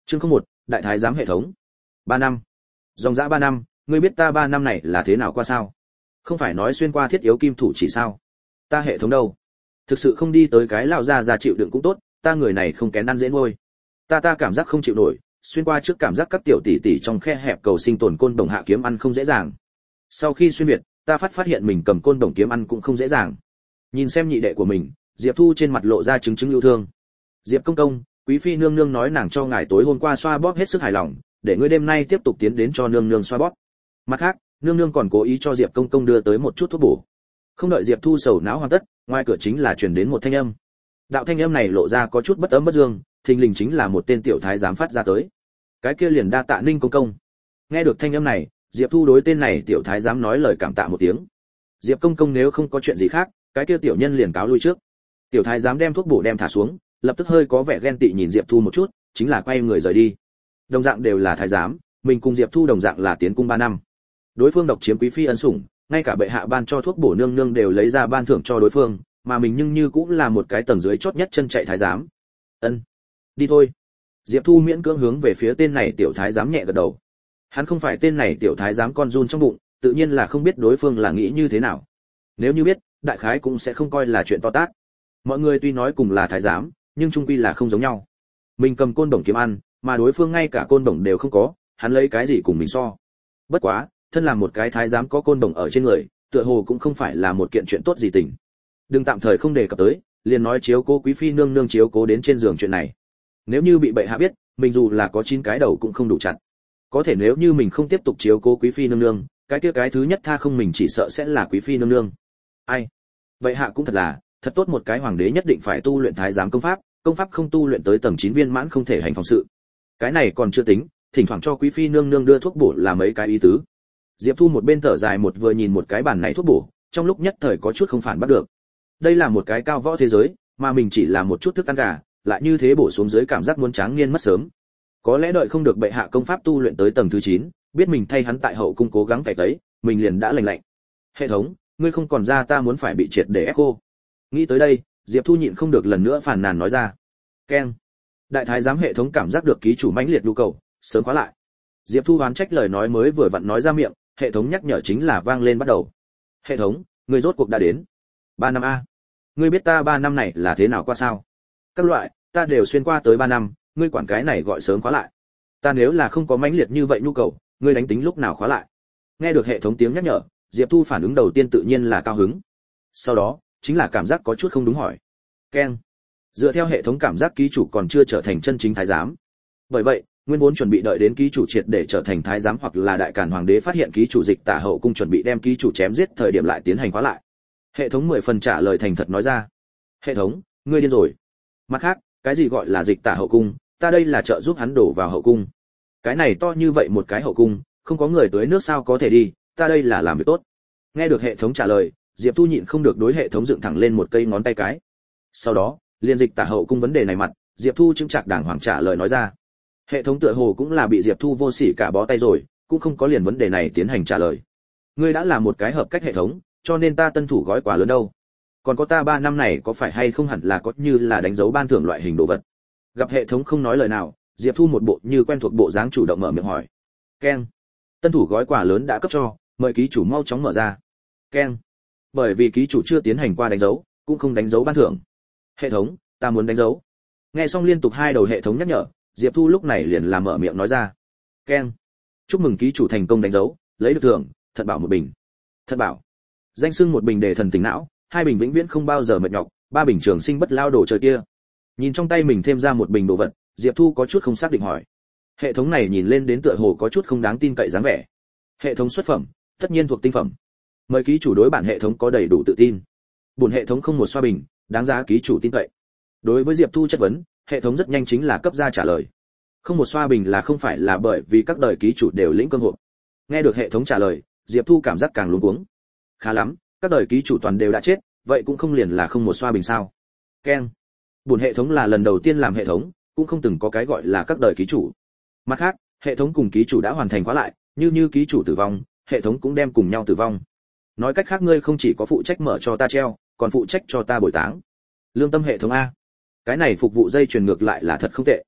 Chương 01, đại thái giám hệ thống. 3 năm. Dòng dã 3 năm, ngươi biết ta 3 năm này là thế nào qua sao? Không phải nói xuyên qua thiết yếu kim thủ chỉ sao? Ta hệ thống đâu? Thực sự không đi tới cái lão già chịu đựng cũng tốt, ta người này không kén ăn dễ nuôi. Ta cảm giác không chịu nổi, xuyên qua trước cảm giác các tiểu tỷ tỷ trong khe hẹp cầu sinh tồn côn đồng hạ kiếm ăn không dễ dàng. Sau khi xuyên việt, ta phát hiện mình cầm côn đồng kiếm ăn cũng không dễ dàng. Nhìn xem nhị đệ của mình, Diệp Thu trên mặt lộ ra chứng yêu thương. Diệp công công, quý phi nương nương nói nàng cho ngài tối hôm qua xoa bóp hết sức hài lòng, để ngươi đêm nay tiếp tục tiến đến cho nương nương xoa bóp. Mặt khác, nương nương còn cố ý cho Diệp công công đưa tới một chút thuốc bổ. Không đợi Diệp Thu sầu não hoàn tất, ngoài cửa chính là truyền đến một thanh âm. Đạo thanh âm này lộ ra có chút bất ấm bất dương, thình lình chính là một tên tiểu thái giám phát ra tới. Cái kia liền đa tạ Ninh công công. Nghe được thanh âm này, Diệp Thu đối tên này tiểu thái giám nói lời cảm tạ một tiếng. Diệp công công nếu không có chuyện gì khác, cái kia tiểu nhân liền cáo lui trước. Tiểu thái giám đem thuốc bổ đem thả xuống, lập tức hơi có vẻ ghen tị nhìn Diệp Thu một chút, chính là quay người rời đi. Đồng dạng đều là thái giám, mình cùng Diệp Thu đồng dạng là tiến cung 3 năm. Đối phương độc chiếm quý phi ân sủng, ngay cả bệ hạ ban cho thuốc bổ nương nương đều lấy ra ban thưởng cho đối phương, mà mình nhưng như cũng là một cái tầng dưới chót nhất chân chạy thái giám. Ân, đi thôi. Diệp Thu miễn cưỡng hướng về phía tên này tiểu thái giám nhẹ gật đầu. Hắn không phải tên này tiểu thái giám con run trong bụng, tự nhiên là không biết đối phương là nghĩ như thế nào. Nếu như biết, đại khái cũng sẽ không coi là chuyện to tát. Mọi người tuy nói cùng là thái giám, nhưng chung quy là không giống nhau. Mình cầm côn đồng kiếm ăn, mà đối phương ngay cả côn đồng đều không có, hắn lấy cái gì cùng mình so? Bất quá, thân làm một cái thái giám có côn đồng ở trên người, tựa hồ cũng không phải là một kiện chuyện tốt gì tình. Đừng tạm thời không đề cập tới, liền nói chiếu cố quý phi nương nương chiếu cố đến trên giường chuyện này. Nếu như bị bệ hạ biết, mình dù là có 9 cái đầu cũng không đủ chặt. Có thể nếu như mình không tiếp tục chiếu cố quý phi nương nương, cái kia cái thứ nhất tha không mình chỉ sợ sẽ là quý phi nương nương. Ai? Bệ hạ cũng thật tốt một cái hoàng đế nhất định phải tu luyện thái giám công pháp không tu luyện tới tầng 9 viên mãn không thể hành phòng sự. Cái này còn chưa tính, thỉnh thoảng cho quý phi nương nương đưa thuốc bổ là mấy cái ý tứ. Diệp Thu một bên thở dài một vừa nhìn một cái bàn này thuốc bổ, trong lúc nhất thời có chút không phản bắt được. Đây là một cái cao võ thế giới, mà mình chỉ là một chút thức ăn gà, lại như thế bổ xuống dưới cảm giác muốn tráng niên mất sớm. Có lẽ đợi không được bệ hạ công pháp tu luyện tới tầng thứ 9, biết mình thay hắn tại hậu cung cố gắng cày tấy, mình liền đã lành lạnh. Hệ thống, ngươi không còn ra ta muốn phải bị triệt để ép cô. Nghĩ tới đây, Diệp Thu nhịn không được lần nữa phàn nàn nói ra. Keng. Đại thái giám hệ thống cảm giác được ký chủ mãnh liệt nhu cầu, sớm khóa lại. Diệp Thu oán trách lời nói mới vừa vặn nói ra miệng, hệ thống nhắc nhở chính là vang lên bắt đầu. Hệ thống, ngươi rốt cuộc đã đến. 3 năm a. Ngươi biết ta 3 năm này là thế nào qua sao? Các loại, ta đều xuyên qua tới 3 năm, ngươi quản cái này gọi sớm khóa lại. Ta nếu là không có mãnh liệt như vậy nhu cầu, ngươi đánh tính lúc nào khóa lại. Nghe được hệ thống tiếng nhắc nhở, Diệp Thu phản ứng đầu tiên tự nhiên là cao hứng. Sau đó, chính là cảm giác có chút không đúng hỏi. Keng. Dựa theo hệ thống cảm giác ký chủ còn chưa trở thành chân chính thái giám. Bởi vậy, nguyên vốn chuẩn bị đợi đến ký chủ triệt để trở thành thái giám hoặc là đại càn hoàng đế phát hiện ký chủ dịch tả hậu cung chuẩn bị đem ký chủ chém giết thời điểm lại tiến hành khóa lại. Hệ thống 10 phần trả lời thành thật nói ra. Hệ thống, ngươi điên rồi. Mặt khác, cái gì gọi là dịch tả hậu cung, ta đây là trợ giúp hắn đổ vào hậu cung. Cái này to như vậy một cái hậu cung, không có người tới nước sao có thể đi, ta đây là làm việc tốt. Nghe được hệ thống trả lời, Diệp Thu nhịn không được đối hệ thống dựng thẳng lên một cây ngón tay cái. Sau đó, liên dịch tả hậu cung vấn đề này mặt, Diệp Thu chứng trạc đàng hoàng trả lời nói ra. Hệ thống tựa hồ cũng là bị Diệp Thu vô sỉ cả bó tay rồi, cũng không có liền vấn đề này tiến hành trả lời. Ngươi đã là một cái hợp cách hệ thống, cho nên ta tân thủ gói quà lớn đâu. Còn có ta 3 năm này có phải hay không hẳn là có như là đánh dấu ban thưởng loại hình đồ vật. Gặp hệ thống không nói lời nào, Diệp Thu một bộ như quen thuộc bộ dáng chủ động mở miệng hỏi. Keng. Tân thủ gói quà lớn đã cấp cho, mời ký chủ mau chóng mở ra. Keng. Bởi vì ký chủ chưa tiến hành qua đánh dấu, cũng không đánh dấu ban thưởng. Hệ thống, ta muốn đánh dấu. Nghe xong liên tục 2 đầu hệ thống nhắc nhở, Diệp Thu lúc này liền làm mở miệng nói ra. Keng. Chúc mừng ký chủ thành công đánh dấu, lấy được thưởng, Thật bảo một bình. Thật bảo. Danh xưng một bình để thần tỉnh não, 2 bình vĩnh viễn không bao giờ mệt nhọc, 3 bình trường sinh bất lao đồ chơi kia. Nhìn trong tay mình thêm ra một bình đồ vật, Diệp Thu có chút không xác định hỏi. Hệ thống này nhìn lên đến tựa hồ có chút không đáng tin cậy dáng vẻ. Hệ thống xuất phẩm, tất nhiên thuộc tinh phẩm. Mời ký chủ đối bản hệ thống có đầy đủ tự tin. Buồn hệ thống không một xoa bình, đáng giá ký chủ tin cậy. Đối với Diệp Thu chất vấn, hệ thống rất nhanh chính là cấp ra trả lời. Không một xoa bình là không phải là bởi vì các đời ký chủ đều lĩnh cơm hộp. Nghe được hệ thống trả lời, Diệp Thu cảm giác càng luống cuống. Khá lắm, các đời ký chủ toàn đều đã chết, vậy cũng không liền là không một xoa bình sao? Keng. Buồn hệ thống là lần đầu tiên làm hệ thống, cũng không từng có cái gọi là các đời ký chủ. Mặt khác, hệ thống cùng ký chủ đã hoàn thành khóa lại, như ký chủ tử vong, hệ thống cũng đem cùng nhau tử vong. Nói cách khác ngươi không chỉ có phụ trách mở cho ta treo, còn phụ trách cho ta bồi táng. Lương tâm hệ thống a. Cái này phục vụ dây chuyền ngược lại là thật không tệ.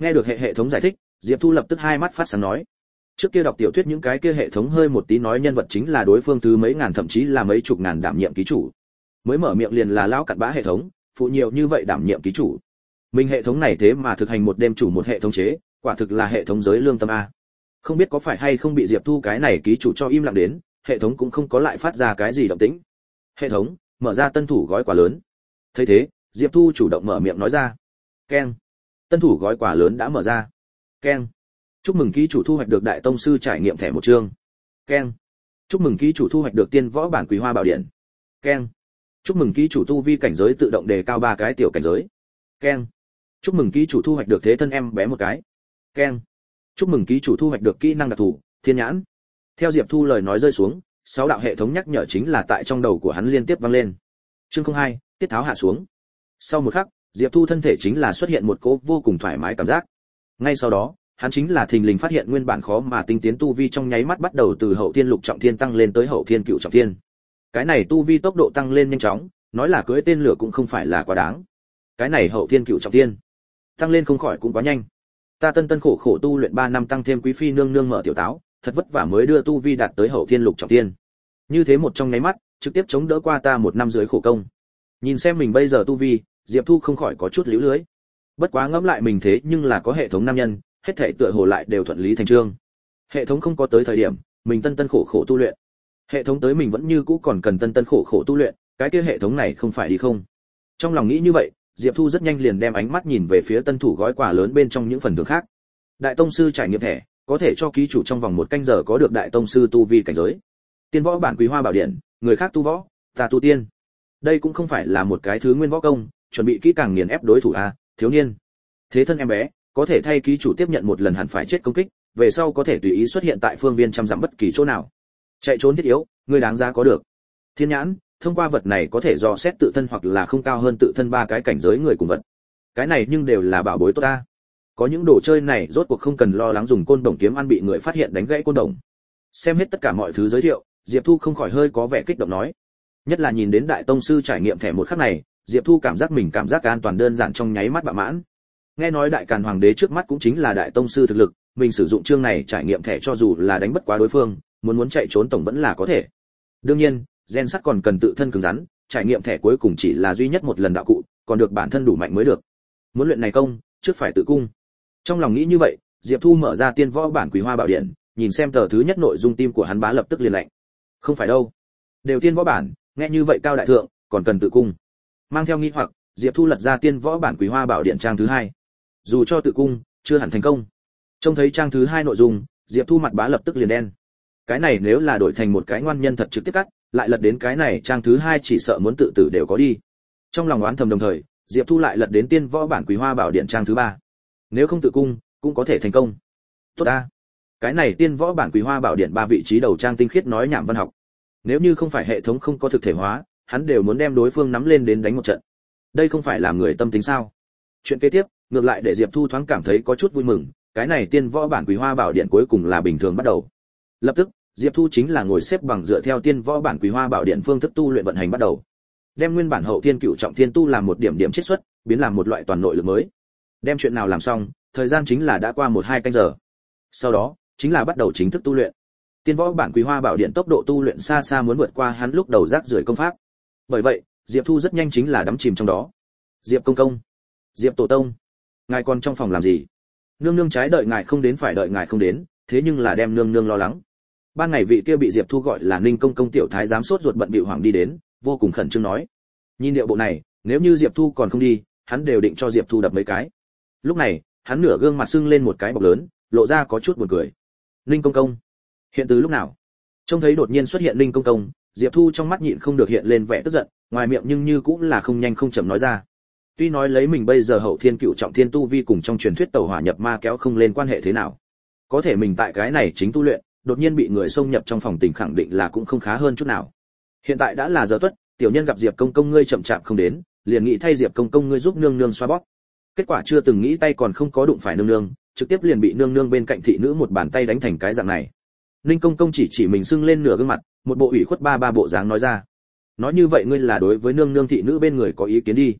Nghe được hệ thống giải thích, Diệp Thu lập tức hai mắt phát sáng nói. Trước kia đọc tiểu thuyết những cái kia hệ thống hơi một tí nói nhân vật chính là đối phương thứ mấy ngàn thậm chí là mấy chục ngàn đảm nhiệm ký chủ. Mới mở miệng liền là lão cặn bã hệ thống, phụ nhiều như vậy đảm nhiệm ký chủ. Mình hệ thống này thế mà thực hành một đêm chủ một hệ thống chế, quả thực là hệ thống giới lương tâm a. Không biết có phải hay không bị Diệp Thu cái này ký chủ cho im lặng đến, hệ thống cũng không có lại phát ra cái gì động tĩnh. Hệ thống, mở ra tân thủ gói quà lớn. Thấy thế, Diệp Thu chủ động mở miệng nói ra. Keng. Tân thủ gói quà lớn đã mở ra. Keng. Chúc mừng ký chủ thu hoạch được đại tông sư trải nghiệm thẻ một chương. Keng. Chúc mừng ký chủ thu hoạch được tiên võ bản quý hoa bảo điện. Keng. Chúc mừng ký chủ tu vi cảnh giới tự động đề cao 3 cái tiểu cảnh giới. Keng. Chúc mừng ký chủ thu hoạch được thế thân em bé một cái. Keng. Chúc mừng ký chủ thu hoạch được kỹ năng đặc thù, thiên nhãn. Theo Diệp Thu lời nói rơi xuống, 6 đạo hệ thống nhắc nhở chính là tại trong đầu của hắn liên tiếp vang lên. Chương 02, tiết tháo hạ xuống. Sau một khắc, Diệp Thu thân thể chính là xuất hiện một cỗ vô cùng thoải mái cảm giác. Ngay sau đó, hắn chính là thình lình phát hiện nguyên bản khó mà tinh tiến tu vi trong nháy mắt bắt đầu từ hậu thiên lục trọng thiên tăng lên tới hậu thiên cửu trọng thiên. Cái này tu vi tốc độ tăng lên nhanh chóng, nói là cưỡi tên lửa cũng không phải là quá đáng. Cái này hậu thiên cửu trọng thiên, tăng lên không khỏi cũng quá nhanh. Ta tân khổ khổ tu luyện 3 năm tăng thêm quý phi nương nương mở tiểu táo, thật vất vả mới đưa tu vi đạt tới hậu thiên lục trọng thiên. Như thế một trong nháy mắt, trực tiếp chống đỡ qua ta 1 năm dưới khổ công. Nhìn xem mình bây giờ tu vi, Diệp Thu không khỏi có chút líu lưới. Bất quá ngẫm lại mình thế nhưng là có hệ thống nam nhân, hết thảy tựa hồ lại đều thuận lý thành chương. Hệ thống không có tới thời điểm, mình tân khổ khổ tu luyện. Hệ thống tới mình vẫn như cũ còn cần tân khổ khổ tu luyện, cái kia hệ thống này không phải đi không. Trong lòng nghĩ như vậy, Diệp Thu rất nhanh liền đem ánh mắt nhìn về phía tân thủ gói quà lớn bên trong những phần thưởng khác. Đại tông sư trải nghiệm thẻ, có thể cho ký chủ trong vòng 1 canh giờ có được đại tông sư tu vi cảnh giới. Tiên võ bản quý hoa bảo điện, người khác tu võ, ta tu tiên. Đây cũng không phải là một cái thứ nguyên võ công, chuẩn bị kỹ càng nghiền ép đối thủ a, thiếu niên. Thế thân em bé, có thể thay ký chủ tiếp nhận một lần hẳn phải chết công kích, về sau có thể tùy ý xuất hiện tại phương viên trăm dặm bất kỳ chỗ nào. Chạy trốn thiết yếu, người đáng giá có được. Thiên nhãn, thông qua vật này có thể dò xét tự thân hoặc là không cao hơn tự thân 3 cái cảnh giới người cùng vật. Cái này nhưng đều là bảo bối tốt ta. Có những đồ chơi này rốt cuộc không cần lo lắng dùng côn đồng kiếm ăn bị người phát hiện đánh gãy côn đồng. Xem hết tất cả mọi thứ giới thiệu, Diệp Thu không khỏi hơi có vẻ kích động nói. Nhất là nhìn đến đại tông sư trải nghiệm thẻ một khắc này, Diệp Thu cảm giác mình cảm giác an toàn đơn giản trong nháy mắt bạo mãn. Nghe nói đại càn hoàng đế trước mắt cũng chính là đại tông sư thực lực, mình sử dụng chương này trải nghiệm thẻ cho dù là đánh bất quá đối phương, muốn chạy trốn tổng vẫn là có thể. Đương nhiên, gen sắt còn cần tự thân cứng rắn, trải nghiệm thẻ cuối cùng chỉ là duy nhất một lần đạo cụ, còn được bản thân đủ mạnh mới được. Muốn luyện này công, trước phải tự cung. Trong lòng nghĩ như vậy, Diệp Thu mở ra tiên võ bản quý hoa bảo điện, nhìn xem tờ thứ nhất nội dung tim của hắn bá lập tức liền lạnh. Không phải đâu, đều tiên võ bản, nghe như vậy cao đại thượng, còn cần tự cung. Mang theo nghi hoặc, Diệp Thu lật ra tiên võ bản quý hoa bảo điện trang thứ 2. Dù cho tự cung, chưa hẳn thành công. Trông thấy trang thứ 2 nội dung, Diệp Thu mặt bá lập tức liền đen. Cái này nếu là đổi thành một cái ngoan nhân thật trực tiếp cắt, lại lật đến cái này trang thứ 2 chỉ sợ muốn tự tử đều có đi. Trong lòng oán thầm đồng thời, Diệp Thu lại lật đến tiên võ bản quý hoa bảo điện trang thứ 3. Nếu không tự cung, cũng có thể thành công. Tốt ta. Cái này tiên võ bản quý hoa bảo điện 3 vị trí đầu trang tinh khiết nói nhảm văn học. Nếu như không phải hệ thống không có thực thể hóa, hắn đều muốn đem đối phương nắm lên đến đánh một trận. Đây không phải làm người tâm tính sao? Chuyện kế tiếp, ngược lại để Diệp Thu thoáng cảm thấy có chút vui mừng, cái này tiên võ bản quý hoa bảo điện cuối cùng là bình thường bắt đầu. Lập tức, Diệp Thu chính là ngồi xếp bằng dựa theo tiên võ bản quý hoa bảo điện phương thức tu luyện vận hành bắt đầu. Đem nguyên bản hậu thiên cửu trọng thiên tu làm một điểm chiết xuất, biến làm một loại toàn nội lực mới. Đem chuyện nào làm xong, thời gian chính là đã qua 1-2 canh giờ. Sau đó, chính là bắt đầu chính thức tu luyện. Tiên võ bản quý hoa bảo điện tốc độ tu luyện xa xa muốn vượt qua hắn lúc đầu rác rưởi công pháp. Bởi vậy, Diệp Thu rất nhanh chính là đắm chìm trong đó. Diệp công công, Diệp tổ tông, ngài còn trong phòng làm gì? Nương nương trái đợi ngài không đến phải đợi ngài không đến, thế nhưng là đem nương nương lo lắng. Ban ngày vị kia bị Diệp Thu gọi là Ninh công công tiểu thái giám sốt ruột bận bịu hoàng đi đến, vô cùng khẩn trương nói. Nhìn điệu bộ này, nếu như Diệp Thu còn không đi, hắn đều định cho Diệp Thu đập mấy cái. Lúc này, hắn nửa gương mặt sưng lên một cái bọc lớn, lộ ra có chút buồn cười. Ninh công công, hiện từ lúc nào? Trông thấy đột nhiên xuất hiện Ninh công công, Diệp Thu trong mắt nhịn không được hiện lên vẻ tức giận, ngoài miệng nhưng như cũng là không nhanh không chậm nói ra. Tuy nói lấy mình bây giờ hậu thiên cựu trọng thiên tu vi cùng trong truyền thuyết tẩu hỏa nhập ma kéo không lên quan hệ thế nào, có thể mình tại cái này chính tu luyện, đột nhiên bị người xông nhập trong phòng tình khẳng định là cũng không khá hơn chút nào. Hiện tại đã là giờ tuất, tiểu nhân gặp Diệp công công ngươi chậm chạp không đến, liền nghĩ thay Diệp công công ngươi giúp nương nương xoa bóp. Kết quả chưa từng nghĩ tay còn không có đụng phải nương nương, trực tiếp liền bị nương nương bên cạnh thị nữ một bàn tay đánh thành cái dạng này. Ninh công công chỉ mình sưng lên nửa gương mặt, một bộ ủy khuất ba bộ dáng nói ra. Nói như vậy ngươi là đối với nương nương thị nữ bên người có ý kiến đi.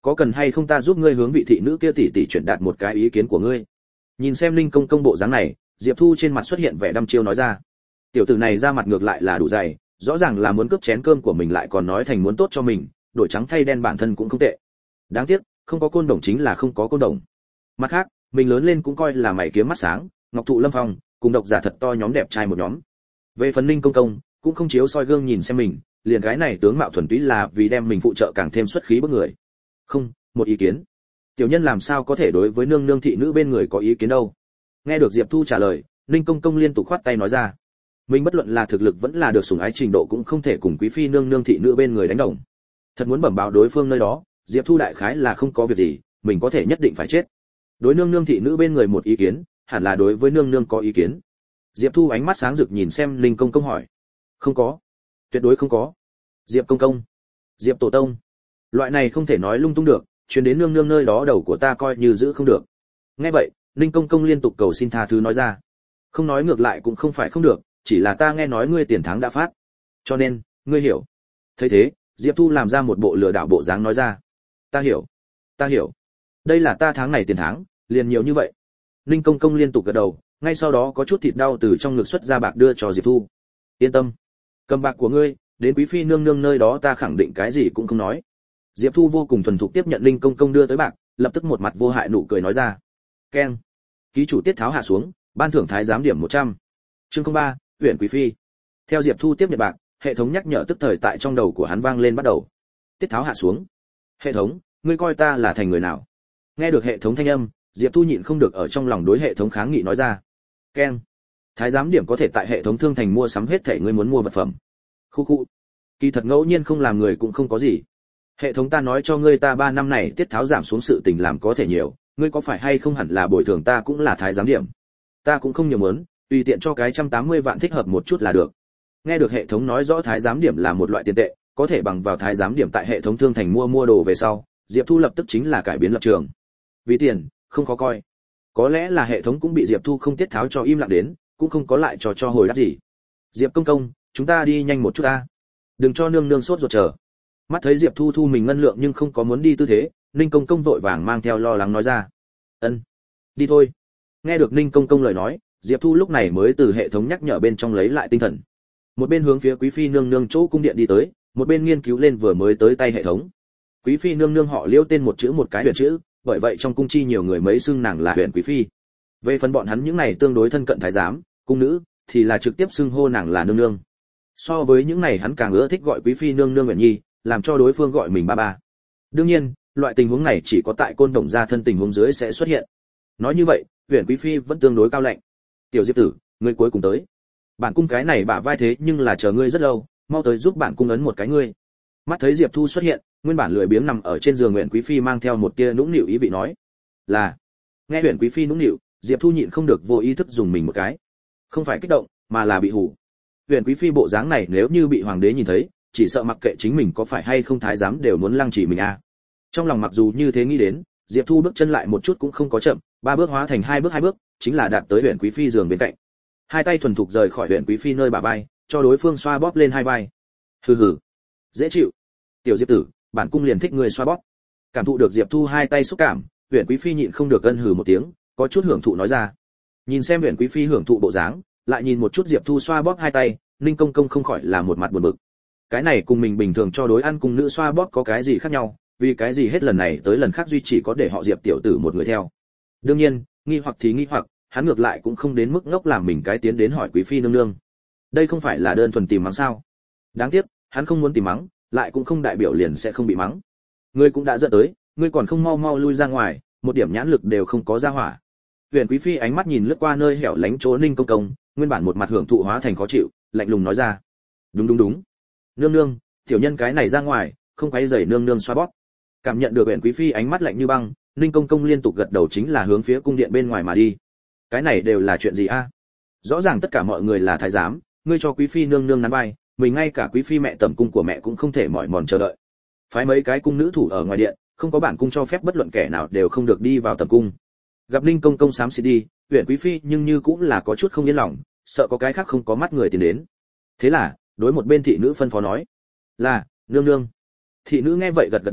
có cần hay không ta giúp ngươi hướng vị thị nữ kia tỷ tỷ chuyển đạt một cái ý kiến của ngươi? Nhìn xem Ninh Công Công bộ dáng này, Diệp Thu trên mặt xuất hiện vẻ đăm chiêu nói ra. Tiểu tử này ra mặt ngược lại là đủ dày, rõ ràng là muốn cướp chén cơm của mình lại còn nói thành muốn tốt cho mình, đổi trắng thay đen bản thân cũng không tệ. Đáng tiếc, không có côn đồng chính là không có côn đồng. Mặt khác, mình lớn lên cũng coi là mày kiếm mắt sáng, ngọc thụ lâm phong, cùng độc giả thật to nhóm đẹp trai một nhóm. Về phần Ninh Công Công, cũng không chiếu soi gương nhìn xem mình, liền cái này tướng mạo thuần túy là vì đem mình phụ trợ càng thêm xuất khí bức người. Không, một ý kiến. Tiểu nhân làm sao có thể đối với nương nương thị nữ bên người có ý kiến đâu? Nghe được Diệp Thu trả lời, Ninh Công Công liên tục khoát tay nói ra, mình bất luận là thực lực vẫn là được sủng ái trình độ cũng không thể cùng quý phi nương nương thị nữ bên người đánh đồng. Thật muốn bẩm báo đối phương nơi đó, Diệp Thu đại khái là không có việc gì, mình có thể nhất định phải chết. Đối nương nương thị nữ bên người một ý kiến, hẳn là đối với nương nương có ý kiến. Diệp Thu ánh mắt sáng rực nhìn xem Ninh Công Công hỏi, không có, tuyệt đối không có. Diệp Công Công, Diệp Tổ Tông, loại này không thể nói lung tung được, chuyến đến nương nương nơi đó đầu của ta coi như giữ không được. Nghe vậy, Ninh Công Công liên tục cầu xin tha thứ nói ra, không nói ngược lại cũng không phải không được, chỉ là ta nghe nói ngươi tiền tháng đã phát, cho nên ngươi hiểu. Thấy thế, Diệp Thu làm ra một bộ lừa đảo bộ dáng nói ra, ta hiểu, đây là ta tháng này tiền tháng, liền nhiều như vậy. Ninh Công Công liên tục gật đầu, ngay sau đó có chút thịt đau từ trong ngực xuất ra bạc đưa cho Diệp Thu. Yên tâm, cầm bạc của ngươi, đến quý phi nương nương nơi đó ta khẳng định cái gì cũng không nói. Diệp Thu vô cùng thuần thục tiếp nhận Ninh Công Công đưa tới bạc, lập tức một mặt vô hại nụ cười nói ra, keng, ký chủ Tiết Tháo hạ xuống, ban thưởng thái giám điểm 100. Chương 03, huyện quý phi. Theo Diệp Thu tiếp nhận bạc, hệ thống nhắc nhở tức thời tại trong đầu của hắn vang lên bắt đầu. Tiết Tháo hạ xuống. Hệ thống, ngươi coi ta là thành người nào? Nghe được hệ thống thanh âm, Diệp Thu nhịn không được ở trong lòng đối hệ thống kháng nghị nói ra. Keng. Thái giám điểm có thể tại hệ thống thương thành mua sắm hết thảy ngươi muốn mua vật phẩm. Khu khu. Kỳ thật ngẫu nhiên không làm người cũng không có gì. Hệ thống ta nói cho ngươi ta 3 năm này Tiết Tháo giảm xuống sự tình làm có thể nhiều, ngươi có phải hay không hẳn là bồi thường ta cũng là thái giám điểm. Ta cũng không nhiều muốn, tùy tiện cho cái 180 vạn thích hợp một chút là được. Nghe được hệ thống nói rõ thái giám điểm là một loại tiền tệ, có thể bằng vào thái giám điểm tại hệ thống thương thành mua đồ về sau, Diệp Thu lập tức chính là cải biến lập trường. Vì tiền, không khó coi. Có lẽ là hệ thống cũng bị Diệp Thu không tiết tháo cho im lặng đến, cũng không có lại cho hồi đáp gì. Diệp Công Công, chúng ta đi nhanh một chút ta. Đừng cho nương nương sốt ruột chờ. Mắt thấy Diệp Thu thu mình ngân lượng nhưng không có muốn đi tư thế, Ninh Công Công vội vàng mang theo lo lắng nói ra. Ân, đi thôi. Nghe được Ninh Công Công lời nói, Diệp Thu lúc này mới từ hệ thống nhắc nhở bên trong lấy lại tinh thần. Một bên hướng phía quý phi nương nương chỗ cung điện đi tới, một bên nghiên cứu lên vừa mới tới tay hệ thống. Quý phi nương nương họ Liêu tên một chữ một cái huyền chữ, bởi vậy trong cung chi nhiều người mấy xưng nàng là huyền quý phi. Về phần bọn hắn những này tương đối thân cận thái giám, cung nữ thì là trực tiếp xưng hô nàng là nương nương. So với những này hắn càng ưa thích gọi quý phi nương nương Uyển Nhi, làm cho đối phương gọi mình ba ba. Đương nhiên, loại tình huống này chỉ có tại côn đồng gia thân tình huống dưới sẽ xuất hiện. Nói như vậy, huyền quý phi vẫn tương đối cao lạnh. Tiểu Diệp tử, ngươi cuối cùng tới. Bản cung cái này bả vai thế nhưng là chờ ngươi rất lâu, mau tới giúp bản cung ấn một cái ngươi. Mắt thấy Diệp Thu xuất hiện, nguyên bản lười biếng nằm ở trên giường Uyển quý phi mang theo một tia nũng nịu ý vị nói, là. Nghe Uyển quý phi nũng nịu, Diệp Thu nhịn không được vô ý thức dùng mình một cái. Không phải kích động, mà là bị hù. Uyển quý phi bộ dáng này nếu như bị hoàng đế nhìn thấy, chỉ sợ mặc kệ chính mình có phải hay không thái giám đều muốn lăng trì mình a. Trong lòng mặc dù như thế nghĩ đến, Diệp Thu bước chân lại một chút cũng không có chậm, 3 bước hóa thành 2 bước, chính là đạt tới Uyển quý phi giường bên cạnh. Hai tay thuần thục rời khỏi Uyển quý phi nơi bả vai, cho đối phương xoa bóp lên hai vai. Hừ hừ, dễ chịu. Tiểu Diệp tử, bản cung liền thích người xoa bóp. Cảm thụ được Diệp Thu hai tay xúc cảm, Uyển quý phi nhịn không được ân hừ một tiếng, có chút hưởng thụ nói ra. Nhìn xem Uyển quý phi hưởng thụ bộ dáng, lại nhìn một chút Diệp Thu xoa bóp hai tay, Ninh Công Công không khỏi là một mặt buồn bực. Cái này cùng mình bình thường cho đối ăn cùng nữ xoa bóp có cái gì khác nhau, vì cái gì hết lần này tới lần khác duy chỉ có để họ Diệp tiểu tử một người theo. Đương nhiên, nghi hoặc thì nghi hoặc, hắn ngược lại cũng không đến mức ngốc làm mình cái tiến đến hỏi quý phi nương nương. Đây không phải là đơn thuần tìm mắng sao? Đáng tiếc, hắn không muốn tìm mắng, lại cũng không đại biểu liền sẽ không bị mắng. Ngươi cũng đã dẫn tới, ngươi còn không mau mau lui ra ngoài, một điểm nhãn lực đều không có ra hỏa. Huyền quý phi ánh mắt nhìn lướt qua nơi hẻo lánh chỗ Ninh Công Công, nguyên bản một mặt hưởng thụ hóa thành khó chịu, lạnh lùng nói ra. Đúng. Nương nương, tiểu nhân cái này ra ngoài, không quấy rầy nương nương xoa bóp. Cảm nhận được Huyền quý phi ánh mắt lạnh như băng, Ninh Công Công liên tục gật đầu chính là hướng phía cung điện bên ngoài mà đi. Cái này đều là chuyện gì a? Rõ ràng tất cả mọi người là thái giám, ngươi cho quý phi nương nương nắn vai, mình ngay cả quý phi mẹ tẩm cung của mẹ cũng không thể mỏi mòn chờ đợi. Phái mấy cái cung nữ thủ ở ngoài điện, không có bản cung cho phép bất luận kẻ nào đều không được đi vào tẩm cung. Gặp Ninh Công Công xám xịt đi, Huyền quý phi nhưng như cũng là có chút không yên lòng, sợ có cái khác không có mắt người tiến đến. Thế là, đối một bên thị nữ phân phó nói, là nương nương. Thị nữ nghe vậy gật gật đầu,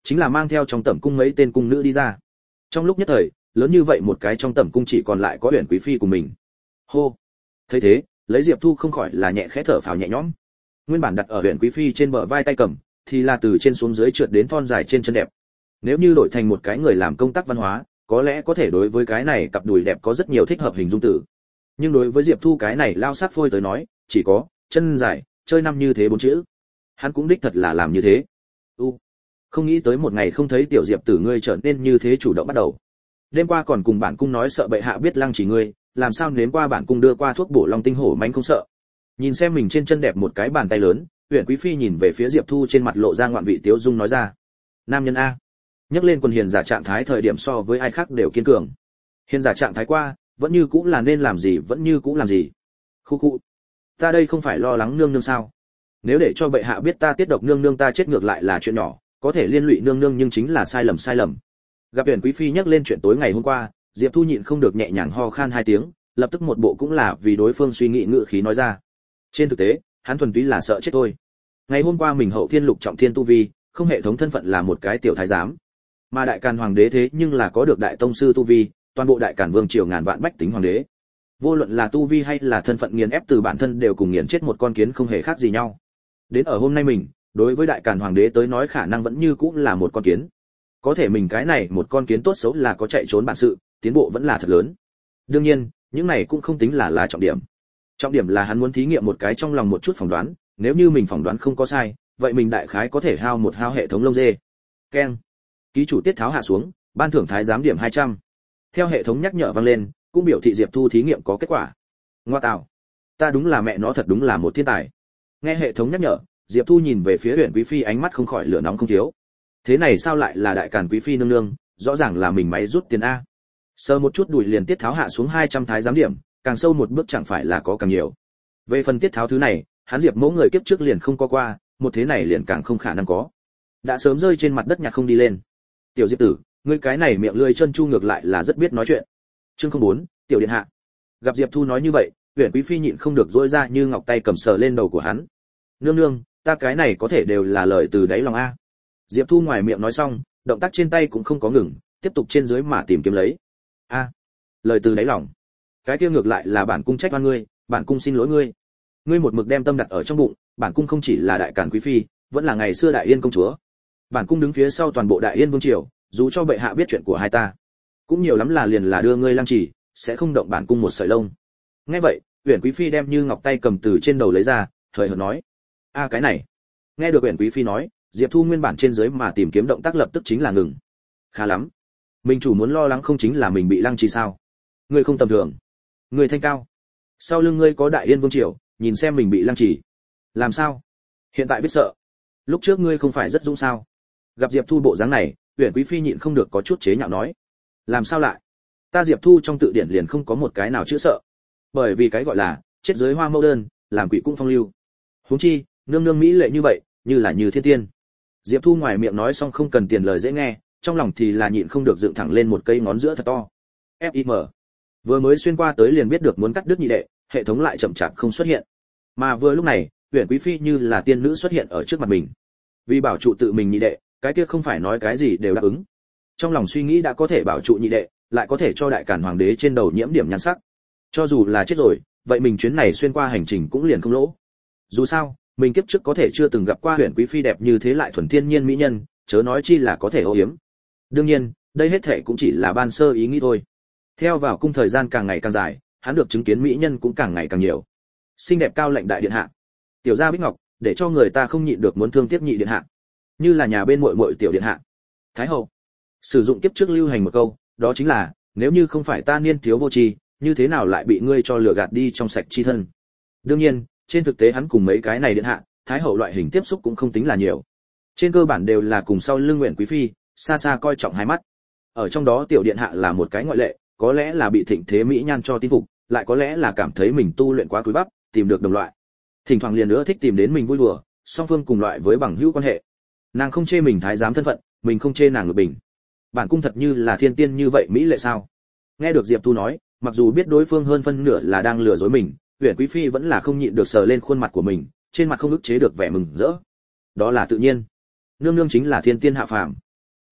chính là mang theo trong tẩm cung mấy tên cung nữ đi ra. Trong lúc nhất thời, lớn như vậy một cái trong tẩm cung chỉ còn lại có Uyển Quý phi của mình. Hô. Thấy thế, lấy Diệp Thu không khỏi là nhẹ khẽ thở phào nhẹ nhõm. Nguyên bản đặt ở Uyển Quý phi trên bờ vai tay cầm, thì là từ trên xuống dưới trượt đến thon dài trên chân đẹp. Nếu như đổi thành một cái người làm công tác văn hóa, có lẽ có thể đối với cái này cặp đùi đẹp có rất nhiều thích hợp hình dung từ. Nhưng đối với Diệp Thu cái này lao sát phôi tới nói, chỉ có chân dài, chơi năm như thế bốn chữ. Hắn cũng đích thật là làm như thế. Không nghĩ tới một ngày không thấy tiểu Diệp tử ngươi trở nên như thế chủ động bắt đầu. Đêm qua còn cùng bản cung nói sợ bệ hạ biết lăng chỉ ngươi, làm sao nếm qua bản cung đưa qua thuốc bổ long tinh hổ mãnh không sợ. Nhìn xem mình trên chân đẹp một cái bàn tay lớn, Uyển Quý phi nhìn về phía Diệp Thu trên mặt lộ ra ngoạn vị tiếu dung nói ra: "Nam nhân a." Nhắc lên quần hiền giả trạng thái thời điểm so với ai khác đều kiên cường. Hiền giả trạng thái qua, vẫn như cũng là nên làm gì vẫn như cũng làm gì. Khu khu. Ta đây không phải lo lắng nương nương sao? Nếu để cho bệ hạ biết ta tiết độc nương nương ta chết ngược lại là chuyện nhỏ, có thể liên lụy nương nương nhưng chính là sai lầm. Gặp Uyển Quý phi nhắc lên chuyện tối ngày hôm qua, Diệp Thu nhịn không được nhẹ nhàng ho khan hai tiếng, lập tức một bộ cũng là vì đối phương suy nghĩ ngự khí nói ra. Trên thực tế, hắn thuần túy là sợ chết thôi. Ngày hôm qua mình hậu thiên lục trọng thiên tu vi, không hệ thống thân phận là một cái tiểu thái giám, mà đại càn hoàng đế thế nhưng là có được đại tông sư tu vi, toàn bộ đại càn vương triều ngàn vạn bách tính hoàng đế. Vô luận là tu vi hay là thân phận nghiền ép từ bản thân đều cùng nghiền chết một con kiến không hề khác gì nhau. Đến ở hôm nay mình, đối với đại càn hoàng đế tới nói khả năng vẫn như cũng là một con kiến. Có thể mình cái này một con kiến tốt xấu là có chạy trốn bản sự, tiến bộ vẫn là thật lớn. Đương nhiên, những này cũng không tính là trọng điểm. Trọng điểm là hắn muốn thí nghiệm một cái trong lòng một chút phỏng đoán, nếu như mình phỏng đoán không có sai, vậy mình đại khái có thể hao hệ thống lông dê. Keng. Ký chủ tiết tháo hạ xuống, ban thưởng thái giám điểm 200. Theo hệ thống nhắc nhở vang lên, cũng biểu thị Diệp Thu thí nghiệm có kết quả. Ngoa tạo, ta đúng là mẹ nó thật đúng là một thiên tài. Nghe hệ thống nhắc nhở, Diệp Thu nhìn về phía Uyển Quý phi ánh mắt không khỏi lửa nóng không thiếu. Thế này sao lại là đại càn quý phi nương nương, rõ ràng là mình máy rút tiền a. Sờ một chút đùi liền tiết tháo hạ xuống 200 thái giám điểm, càng sâu một bước chẳng phải là có càng nhiều. Về phần tiết tháo thứ này, hắn Diệp mẫu người kiếp trước liền không có qua, một thế này liền càng không khả năng có. Đã sớm rơi trên mặt đất nhặt không đi lên. Tiểu Diệp tử, ngươi cái này miệng lưỡi chân chu ngược lại là rất biết nói chuyện. Chương 04, tiểu điện hạ. Gặp Diệp Thu nói như vậy, Uyển Quý phi nhịn không được rỗi ra như ngọc tay cầm sờ lên đầu của hắn. Nương nương, ta cái này có thể đều là lời từ đáy lòng a. Diệp Thu ngoài miệng nói xong, động tác trên tay cũng không có ngừng, tiếp tục trên dưới mà tìm kiếm lấy. A, lời từ đáy lòng. Cái kia ngược lại là bản cung trách oan ngươi, bản cung xin lỗi ngươi. Ngươi một mực đem tâm đặt ở trong bụng, bản cung không chỉ là đại càn quý phi, vẫn là ngày xưa đại yên công chúa. Bản cung đứng phía sau toàn bộ đại yên vương triều, dù cho bệ hạ biết chuyện của hai ta, cũng nhiều lắm là liền là đưa ngươi lăng trì, sẽ không động bản cung một sợi lông. Nghe vậy, Uyển Quý phi đem như ngọc tay cầm từ trên đầu lấy ra, thời hợt nói: "A cái này." Nghe được Uyển Quý phi nói, Diệp Thu nguyên bản trên dưới mà tìm kiếm động tác lập tức chính là ngừng. Khá lắm, mình chủ muốn lo lắng không chính là mình bị lăng trì sao? Ngươi không tầm thường, ngươi thanh cao, sau lưng ngươi có đại yên vương triều, nhìn xem mình bị lăng trì, làm sao? Hiện tại biết sợ. Lúc trước ngươi không phải rất dũng sao? Gặp Diệp Thu bộ dáng này, Uyển Quý phi nhịn không được có chút chế nhạo nói: làm sao lại? Ta Diệp Thu trong tự điển liền không có một cái nào chữa sợ. Bởi vì cái gọi là chết dưới hoa mẫu đơn, làm quỷ cũng phong lưu. Huống chi, nương nương mỹ lệ như vậy, như là như thiên tiên. Diệp Thu ngoài miệng nói xong không cần tiền lời dễ nghe, trong lòng thì là nhịn không được dựng thẳng lên một cây ngón giữa thật to. FIM. Vừa mới xuyên qua tới liền biết được muốn cắt đứt nhị đệ, hệ thống lại chậm chạp không xuất hiện. Mà vừa lúc này, Uyển Quý phi như là tiên nữ xuất hiện ở trước mặt mình. Vì bảo trụ tự mình nhị đệ, cái kia không phải nói cái gì đều đáp ứng. Trong lòng suy nghĩ đã có thể bảo trụ nhị đệ, lại có thể cho đại càn hoàng đế trên đầu nhiễm điểm nhan sắc. Cho dù là chết rồi, vậy mình chuyến này xuyên qua hành trình cũng liền không lỗ. Dù sao, mình kiếp trước có thể chưa từng gặp qua Uyển Quý phi đẹp như thế lại thuần thiên nhiên mỹ nhân, chớ nói chi là có thể ô yếm. Đương nhiên, đây hết thảy cũng chỉ là ban sơ ý nghĩ thôi. Theo vào cung thời gian càng ngày càng dài, hắn được chứng kiến mỹ nhân cũng càng ngày càng nhiều. Xinh đẹp cao lệnh đại điện hạ, tiểu gia Bích Ngọc, để cho người ta không nhịn được muốn thương tiếc nhị điện hạ. Như là nhà bên muội muội tiểu điện hạ. Thái hậu. Sử dụng kiếp trước lưu hành một câu, đó chính là, nếu như không phải ta niên thiếu vô tri, như thế nào lại bị ngươi cho lừa gạt đi trong sạch chi thân. Đương nhiên, trên thực tế hắn cùng mấy cái này điện hạ, thái hậu loại hình tiếp xúc cũng không tính là nhiều. Trên cơ bản đều là cùng sau lưng Uyển Quý phi, xa xa coi trọng hai mắt. Ở trong đó tiểu điện hạ là một cái ngoại lệ, có lẽ là bị thịnh thế mỹ nhan cho tin phục, lại có lẽ là cảm thấy mình tu luyện quá cúi bắp, tìm được đồng loại. Thỉnh thoảng liền nữa thích tìm đến mình vui đùa, song phương cùng loại với bằng hữu quan hệ. Nàng không chê mình thái giám thân phận, mình không chê nàng ngược bình. Bản cung thật như là thiên tiên như vậy mỹ lệ sao? Nghe được Diệp Thu nói, mặc dù biết đối phương hơn phân nửa là đang lừa dối mình, Uyển Quý phi vẫn là không nhịn được sờ lên khuôn mặt của mình, trên mặt không ức chế được vẻ mừng rỡ. Đó là tự nhiên. Nương nương chính là thiên tiên hạ phàm.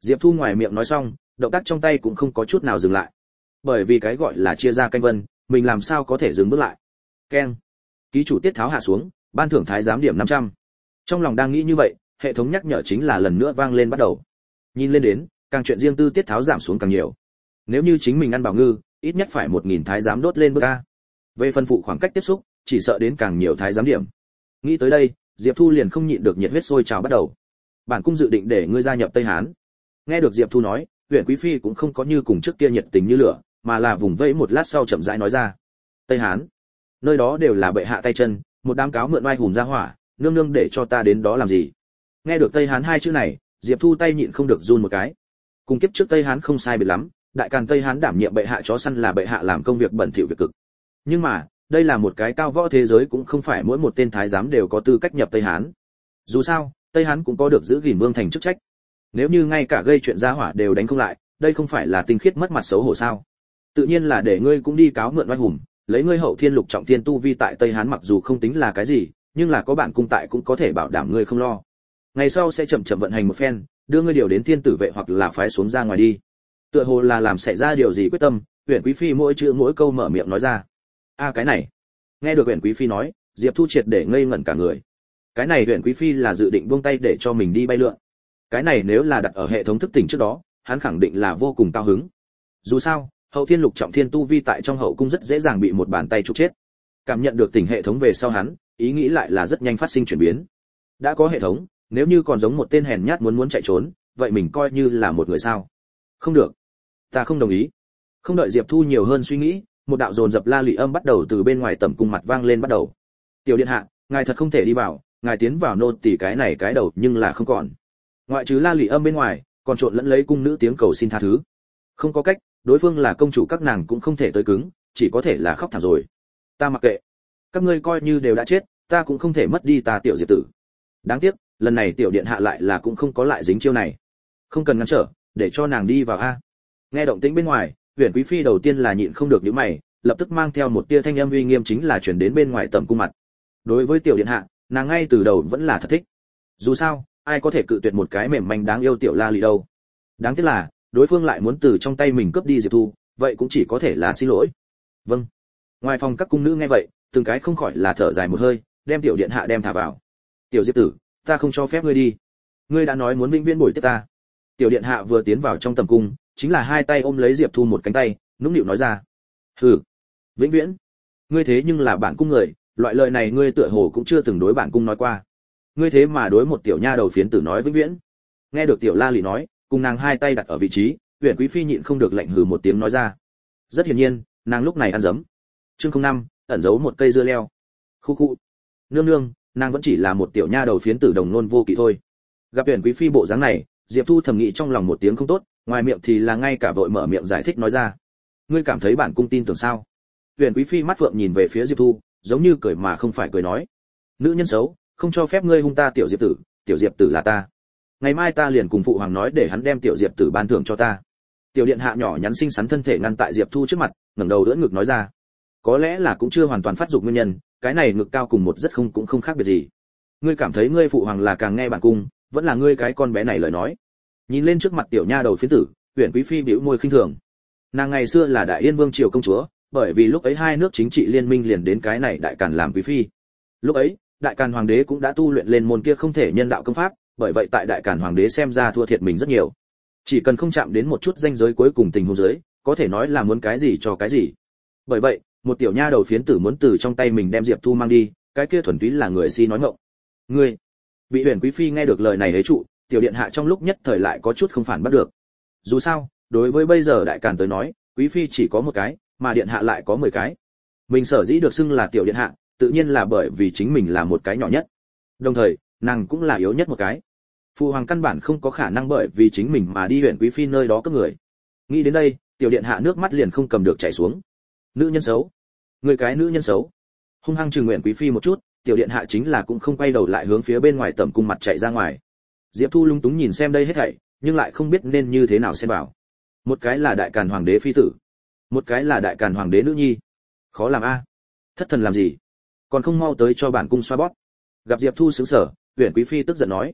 Diệp Thu ngoài miệng nói xong, động tác trong tay cũng không có chút nào dừng lại. Bởi vì cái gọi là chia ra canh vân, mình làm sao có thể dừng bước lại. Keng. Ký chủ tiết tháo hạ xuống, ban thưởng thái giám điểm 500. Trong lòng đang nghĩ như vậy, hệ thống nhắc nhở chính là lần nữa vang lên bắt đầu. Nhìn lên đến, càng chuyện riêng tư tiết tháo giảm xuống càng nhiều. Nếu như chính mình ăn bảo ngư, ít nhất phải 1000 thái giám đốt lên bước a. Về phân phụ khoảng cách tiếp xúc, chỉ sợ đến càng nhiều thái giám điểm. Nghĩ tới đây, Diệp Thu liền không nhịn được nhiệt huyết sôi trào bắt đầu. Bản cung dự định để ngươi gia nhập Tây Hán. Nghe được Diệp Thu nói, Huyền Quý phi cũng không có như cùng trước kia nhiệt tình như lửa, mà là vùng vẫy một lát sau chậm rãi nói ra. Tây Hán, nơi đó đều là bệ hạ tay chân, một đám cáo mượn oai hùng ra hỏa, nương nương để cho ta đến đó làm gì? Nghe được Tây Hán hai chữ này, Diệp Thu tay nhịn không được run một cái. Cùng kiếp trước Tây Hán không sai biệt lắm, đại càn Tây Hán đảm nhiệm bệ hạ chó săn là bệ hạ làm công việc bẩn thỉu việc cực. Nhưng mà, đây là một cái cao võ thế giới, cũng không phải mỗi một tên thái giám đều có tư cách nhập Tây Hán. Dù sao, Tây Hán cũng có được giữ gìn vương thành chức trách. Nếu như ngay cả gây chuyện gia hỏa đều đánh không lại, đây không phải là tinh khiết mất mặt xấu hổ sao? Tự nhiên là để ngươi cũng đi cáo mượn oai hùng, lấy ngươi hậu thiên lục trọng thiên tu vi tại Tây Hán mặc dù không tính là cái gì, nhưng là có bạn cung tại cũng có thể bảo đảm ngươi không lo. Ngày sau sẽ chậm chậm vận hành một phen, đưa ngươi điều đến thiên tử vệ hoặc là phái xuống ra ngoài đi. Tựa hồ là làm xảy ra điều gì quyết tâm, Huyền Quý phi mỗi chữ mỗi câu mở miệng nói ra. A cái này. Nghe được Huyền Quý phi nói, Diệp Thu triệt để ngây ngẩn cả người. Cái này Huyền Quý phi là dự định buông tay để cho mình đi bay lượn. Cái này nếu là đặt ở hệ thống thức tỉnh trước đó, hắn khẳng định là vô cùng cao hứng. Dù sao, hậu thiên lục trọng thiên tu vi tại trong hậu cung rất dễ dàng bị một bàn tay trục chết. Cảm nhận được tỉnh hệ thống về sau hắn, ý nghĩ lại là rất nhanh phát sinh chuyển biến. Đã có hệ thống, nếu như còn giống một tên hèn nhát muốn chạy trốn, vậy mình coi như là một người sao? Không được, ta không đồng ý. Không đợi Diệp Thu nhiều hơn suy nghĩ, một đạo dồn dập la lị âm bắt đầu từ bên ngoài tẩm cung mặt vang lên bắt đầu. Tiểu điện hạ, ngài thật không thể đi vào, ngài tiến vào nô tỳ cái này cái đầu nhưng là không còn. Ngoại trừ la lị âm bên ngoài, còn trộn lẫn lấy cung nữ tiếng cầu xin tha thứ. Không có cách, đối phương là công chủ, các nàng cũng không thể tới cứng, chỉ có thể là khóc thảm rồi. Ta mặc kệ, các ngươi coi như đều đã chết, ta cũng không thể mất đi ta tiểu Diệp tử. Đáng tiếc, lần này tiểu điện hạ lại là cũng không có lại dính chiêu này. Không cần ngăn trở, để cho nàng đi vào a. Nghe động tĩnh bên ngoài, Huyền Quý phi đầu tiên là nhịn không được nhíu mày, lập tức mang theo một tia thanh âm uy nghiêm chính là truyền đến bên ngoài tầm cung mặt. Đối với tiểu điện hạ, nàng ngay từ đầu vẫn là thật thích. Dù sao, ai có thể cự tuyệt một cái mềm manh đáng yêu tiểu la lị đâu. Đáng tiếc là, đối phương lại muốn từ trong tay mình cướp đi Diệp Thu, vậy cũng chỉ có thể là xin lỗi. Vâng. Ngoài phòng các cung nữ nghe vậy, từng cái không khỏi là thở dài một hơi, đem tiểu điện hạ đem thả vào. Tiểu Diệp tử, ta không cho phép ngươi đi. Ngươi đã nói muốn vĩnh viễn bồi tiếp ta. Tiểu điện hạ vừa tiến vào trong tầm cung, chính là hai tay ôm lấy Diệp Thu một cánh tay, nũng nịu nói ra. Hừ, vĩnh viễn. Ngươi thế nhưng là bản cung người, loại lời này ngươi tựa hồ cũng chưa từng đối bản cung nói qua. Ngươi thế mà đối một tiểu nha đầu phiến tử nói vĩnh viễn. Nghe được tiểu la lị nói, cùng nàng hai tay đặt ở vị trí, Huyền Quý phi nhịn không được lạnh hừ một tiếng nói ra. Rất hiển nhiên, nàng lúc này ăn dấm. Chương 05, ẩn giấu một cây dưa leo. Khu khu. Nương nương, nàng vẫn chỉ là một tiểu nha đầu phiến tử đồng nôn vô kỵ thôi. Gặp Huyền Quý phi bộ dáng này, Diệp Thu thầm nghĩ trong lòng một tiếng không tốt, ngoài miệng thì là ngay cả vội mở miệng giải thích nói ra. Ngươi cảm thấy bản cung tin tưởng sao? Huyền Quý phi mắt phượng nhìn về phía Diệp Thu, giống như cười mà không phải cười nói. Nữ nhân xấu, không cho phép ngươi hung ta tiểu Diệp tử, tiểu Diệp tử là ta. Ngày mai ta liền cùng phụ hoàng nói để hắn đem tiểu Diệp tử ban thưởng cho ta. Tiểu điện hạ nhỏ nhắn xinh xắn thân thể ngăn tại Diệp Thu trước mặt, ngẩng đầu đỡ ngực nói ra. Có lẽ là cũng chưa hoàn toàn phát dục nguyên nhân, cái này ngực cao cùng một rất không cũng không khác biệt gì. Ngươi cảm thấy ngươi phụ hoàng là càng nghe bản cung, vẫn là ngươi cái con bé này lời nói. Nhìn lên trước mặt tiểu nha đầu phiến tử, Huyền Quý phi bĩu môi khinh thường. Nàng ngày xưa là Đại Yên vương triều công chúa, bởi vì lúc ấy hai nước chính trị liên minh liền đến cái này đại càn làm quý phi. Lúc ấy, đại càn hoàng đế cũng đã tu luyện lên môn kia không thể nhân đạo công pháp, bởi vậy tại đại càn hoàng đế xem ra thua thiệt mình rất nhiều. Chỉ cần không chạm đến một chút ranh giới cuối cùng tình huống dưới, có thể nói là muốn cái gì cho cái gì. Bởi vậy, một tiểu nha đầu phiến tử muốn từ trong tay mình đem Diệp Thu mang đi, cái kia thuần túy là người si nói ngọng. Ngươi, bị Huyền Quý phi nghe được lời này hế trụ, tiểu điện hạ trong lúc nhất thời lại có chút không phản bắt được. Dù sao, đối với bây giờ đại càn tới nói, quý phi chỉ có một cái, mà điện hạ lại có 10 cái. Mình sở dĩ được xưng là tiểu điện hạ, tự nhiên là bởi vì chính mình là một cái nhỏ nhất. Đồng thời, nàng cũng là yếu nhất một cái. Phụ hoàng căn bản không có khả năng bởi vì chính mình mà đi Huyền Quý phi nơi đó cướp người. Nghĩ đến đây, tiểu điện hạ nước mắt liền không cầm được chảy xuống. Nữ nhân xấu, người cái nữ nhân xấu. Hung hăng trừng Huyền Quý phi một chút, tiểu điện hạ chính là cũng không quay đầu lại hướng phía bên ngoài tẩm cung mặt chạy ra ngoài. Diệp Thu lung túng nhìn xem đây hết thảy, nhưng lại không biết nên như thế nào xem bảo. Một cái là đại càn hoàng đế phi tử, một cái là đại càn hoàng đế nữ nhi. Khó làm a. Thất thần làm gì? Còn không mau tới cho bản cung xoa bóp. Gặp Diệp Thu sững sờ, Huyền Quý phi tức giận nói.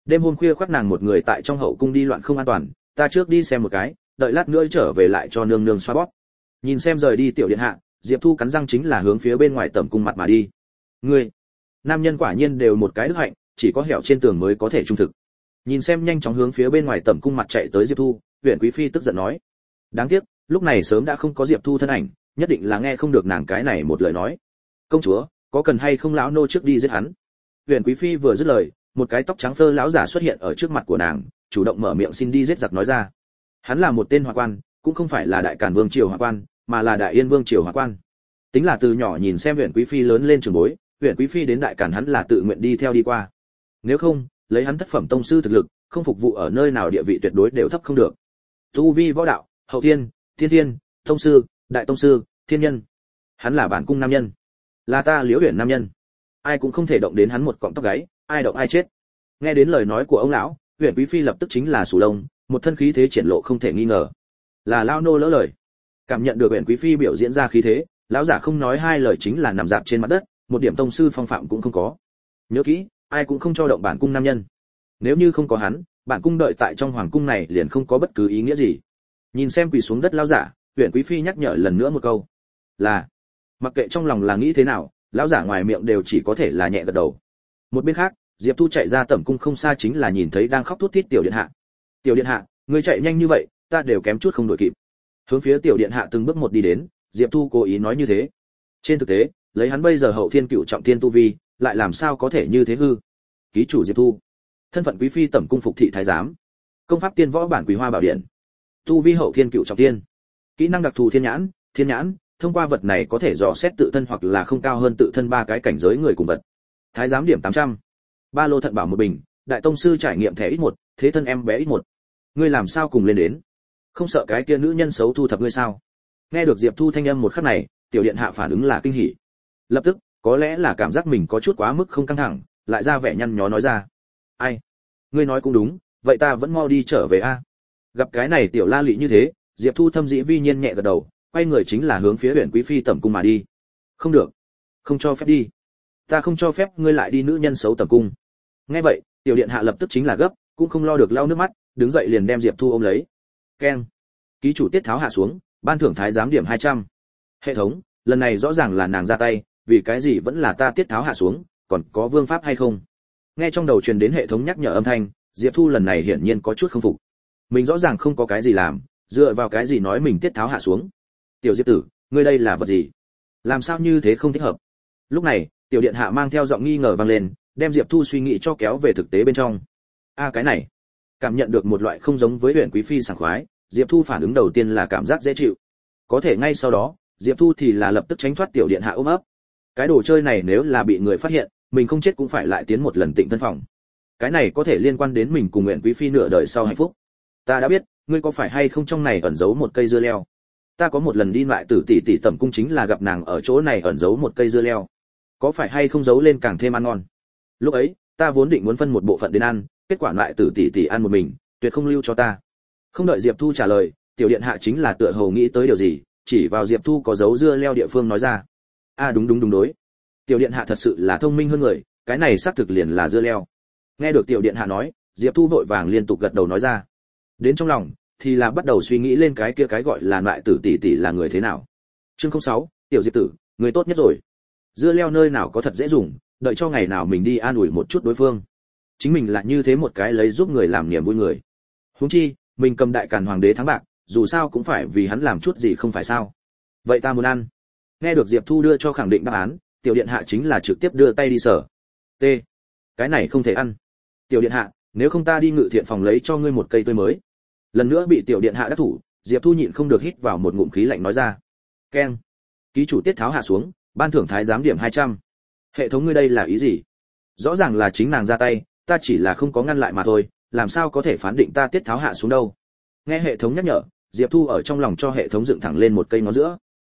Đêm hôm khuya khoác nàng một người tại trong hậu cung đi loạn không an toàn, ta trước đi xem một cái, đợi lát nữa trở về lại cho nương nương xoa bóp. Nhìn xem rời đi tiểu điện hạ, Diệp Thu cắn răng chính là hướng phía bên ngoài tẩm cung mặt mà đi. Ngươi, nam nhân quả nhiên đều một cái đức hạnh, chỉ có hẻo trên tường mới có thể trung thực. Nhìn xem nhanh chóng hướng phía bên ngoài tẩm cung mặt chạy tới Diệp Thu, Huyền Quý phi tức giận nói: đáng tiếc, lúc này sớm đã không có Diệp Thu thân ảnh, nhất định là nghe không được nàng cái này một lời nói. Công chúa, có cần hay không lão nô trước đi giết hắn? Huyền Quý phi vừa dứt lời, một cái tóc trắng phơ lão giả xuất hiện ở trước mặt của nàng, chủ động mở miệng xin đi giết giặc nói ra. Hắn là một tên hoạn quan, cũng không phải là đại càn vương triều hoạn quan, mà là đại yên vương triều hoạn quan. Tính là từ nhỏ nhìn xem Huyền Quý phi lớn lên trưởng bối, Huyền Quý phi đến đại càn hắn là tự nguyện đi theo đi qua. Nếu không, lấy hắn thất phẩm tông sư thực lực, không phục vụ ở nơi nào địa vị tuyệt đối đều thấp không được. Tu vi võ đạo, hậu thiên, thiên thiên, tông sư, đại tông sư, thiên nhân. Hắn là bản cung nam nhân, là ta Liễu Huyền nam nhân. Ai cũng không thể động đến hắn một cọng tóc gáy, ai động ai chết. Nghe đến lời nói của ông lão, Huyền Quý phi lập tức chính là sù lông, một thân khí thế triển lộ không thể nghi ngờ. Là lão nô lỡ lời. Cảm nhận được Huyền Quý phi biểu diễn ra khí thế, lão giả không nói hai lời chính là nằm dạp trên mặt đất, một điểm tông sư phong phạm cũng không có. Nhớ kỹ, ai cũng không cho động bản cung nam nhân. Nếu như không có hắn, bản cung đợi tại trong hoàng cung này liền không có bất cứ ý nghĩa gì. Nhìn xem quỳ xuống đất lão giả, Huyền Quý phi nhắc nhở lần nữa một câu. Là, mặc kệ trong lòng là nghĩ thế nào, lão giả ngoài miệng đều chỉ có thể là nhẹ gật đầu. Một bên khác, Diệp Thu chạy ra tẩm cung không xa chính là nhìn thấy đang khóc thút thít tiểu điện hạ. Tiểu điện hạ, ngươi chạy nhanh như vậy, ta đều kém chút không đuổi kịp. Hướng phía tiểu điện hạ từng bước một đi đến, Diệp Thu cố ý nói như thế. Trên thực tế, lấy hắn bây giờ hậu thiên cựu trọng thiên tu vi, lại làm sao có thể như thế hư? Ký chủ Diệp Thu, thân phận quý phi tẩm cung phục thị thái giám, công pháp tiên võ bản quý hoa bảo điện, tu vi hậu thiên cựu trọng thiên, kỹ năng đặc thù thiên nhãn, thông qua vật này có thể dò xét tự thân hoặc là không cao hơn tự thân ba cái cảnh giới người cùng vật. Thái giám điểm 800, ba lô thận bảo một bình, đại tông sư trải nghiệm thẻ x1, thế thân em bé x1. Ngươi làm sao cùng lên đến? Không sợ cái kia nữ nhân xấu thu thập ngươi sao? Nghe được Diệp Thu thanh âm một khắc này, tiểu điện hạ phản ứng là kinh hỉ. Lập tức, có lẽ là cảm giác mình có chút quá mức không căng thẳng, lại ra vẻ nhăn nhó nói ra. Ai? Ngươi nói cũng đúng, vậy ta vẫn mau đi trở về a. Gặp cái này tiểu la lị như thế, Diệp Thu thâm dĩ vi nhiên nhẹ gật đầu, quay người chính là hướng phía Huyền Quý phi tẩm cung mà đi. Không được, không cho phép đi. Ta không cho phép ngươi lại đi nữ nhân xấu tẩm cung. Nghe vậy, tiểu điện hạ lập tức chính là gấp, cũng không lo được lau nước mắt, đứng dậy liền đem Diệp Thu ôm lấy. Keng. Ký chủ tiết tháo hạ xuống, ban thưởng thái giám điểm 200. Hệ thống, lần này rõ ràng là nàng ra tay, vì cái gì vẫn là ta tiết tháo hạ xuống, còn có vương pháp hay không? Nghe trong đầu truyền đến hệ thống nhắc nhở âm thanh, Diệp Thu lần này hiển nhiên có chút không phục. Mình rõ ràng không có cái gì làm, dựa vào cái gì nói mình tiết tháo hạ xuống? Tiểu Diệp tử, ngươi đây là vật gì? Làm sao như thế không thích hợp? Lúc này, tiểu điện hạ mang theo giọng nghi ngờ vang lên, đem Diệp Thu suy nghĩ cho kéo về thực tế bên trong. Cái này, cảm nhận được một loại không giống với Huyền Quý phi sảng khoái, Diệp Thu phản ứng đầu tiên là cảm giác dễ chịu. Có thể ngay sau đó, Diệp Thu thì là lập tức tránh thoát tiểu điện hạ ôm ấp. Cái đồ chơi này nếu là bị người phát hiện, mình không chết cũng phải lại tiến một lần tịnh thân phòng. Cái này có thể liên quan đến mình cùng Huyền Quý phi nửa đời sau hạnh phúc. Ta đã biết, ngươi có phải hay không trong này ẩn giấu một cây dưa leo? Ta có một lần đi lại Tử tỷ tỷ tẩm cung chính là gặp nàng ở chỗ này ẩn giấu một cây dưa leo. Có phải hay không giấu lên càng thêm ăn ngon? Lúc ấy, ta vốn định muốn phân một bộ phận đến ăn, kết quả lại Tử tỷ tỷ ăn một mình, tuyệt không lưu cho ta. Không đợi Diệp Thu trả lời, tiểu điện hạ chính là tựa hồ nghĩ tới điều gì, chỉ vào Diệp Thu có giấu dưa leo địa phương nói ra. Đúng đối. Tiểu điện hạ thật sự là thông minh hơn người, cái này xác thực liền là dưa leo. Nghe được tiểu điện hạ nói, Diệp Thu vội vàng liên tục gật đầu nói ra. Đến trong lòng thì là bắt đầu suy nghĩ lên cái kia cái gọi là loại Tử tỷ tỷ là người thế nào. Chương 06, tiểu Diệp tử, người tốt nhất rồi. Dưa leo nơi nào có thật dễ dùng, đợi cho ngày nào mình đi an ủi một chút đối phương. Chính mình là như thế một cái lấy giúp người làm niềm vui người. Huống chi, mình cầm đại càn hoàng đế thắng bạc, dù sao cũng phải vì hắn làm chút gì không phải sao? Vậy ta muốn ăn. Nghe được Diệp Thu đưa cho khẳng định đáp án, tiểu điện hạ chính là trực tiếp đưa tay đi sở. T. Cái này không thể ăn. Tiểu điện hạ, nếu không ta đi ngự thiện phòng lấy cho ngươi một cây tươi mới. Lần nữa bị tiểu điện hạ đắc thủ, Diệp Thu nhịn không được hít vào một ngụm khí lạnh nói ra. Keng. Ký chủ tiết tháo hạ xuống, ban thưởng thái giám điểm 200. Hệ thống ngươi đây là ý gì? Rõ ràng là chính nàng ra tay, ta chỉ là không có ngăn lại mà thôi, làm sao có thể phán định ta tiết tháo hạ xuống đâu? Nghe hệ thống nhắc nhở, Diệp Thu ở trong lòng cho hệ thống dựng thẳng lên một cây ngón giữa.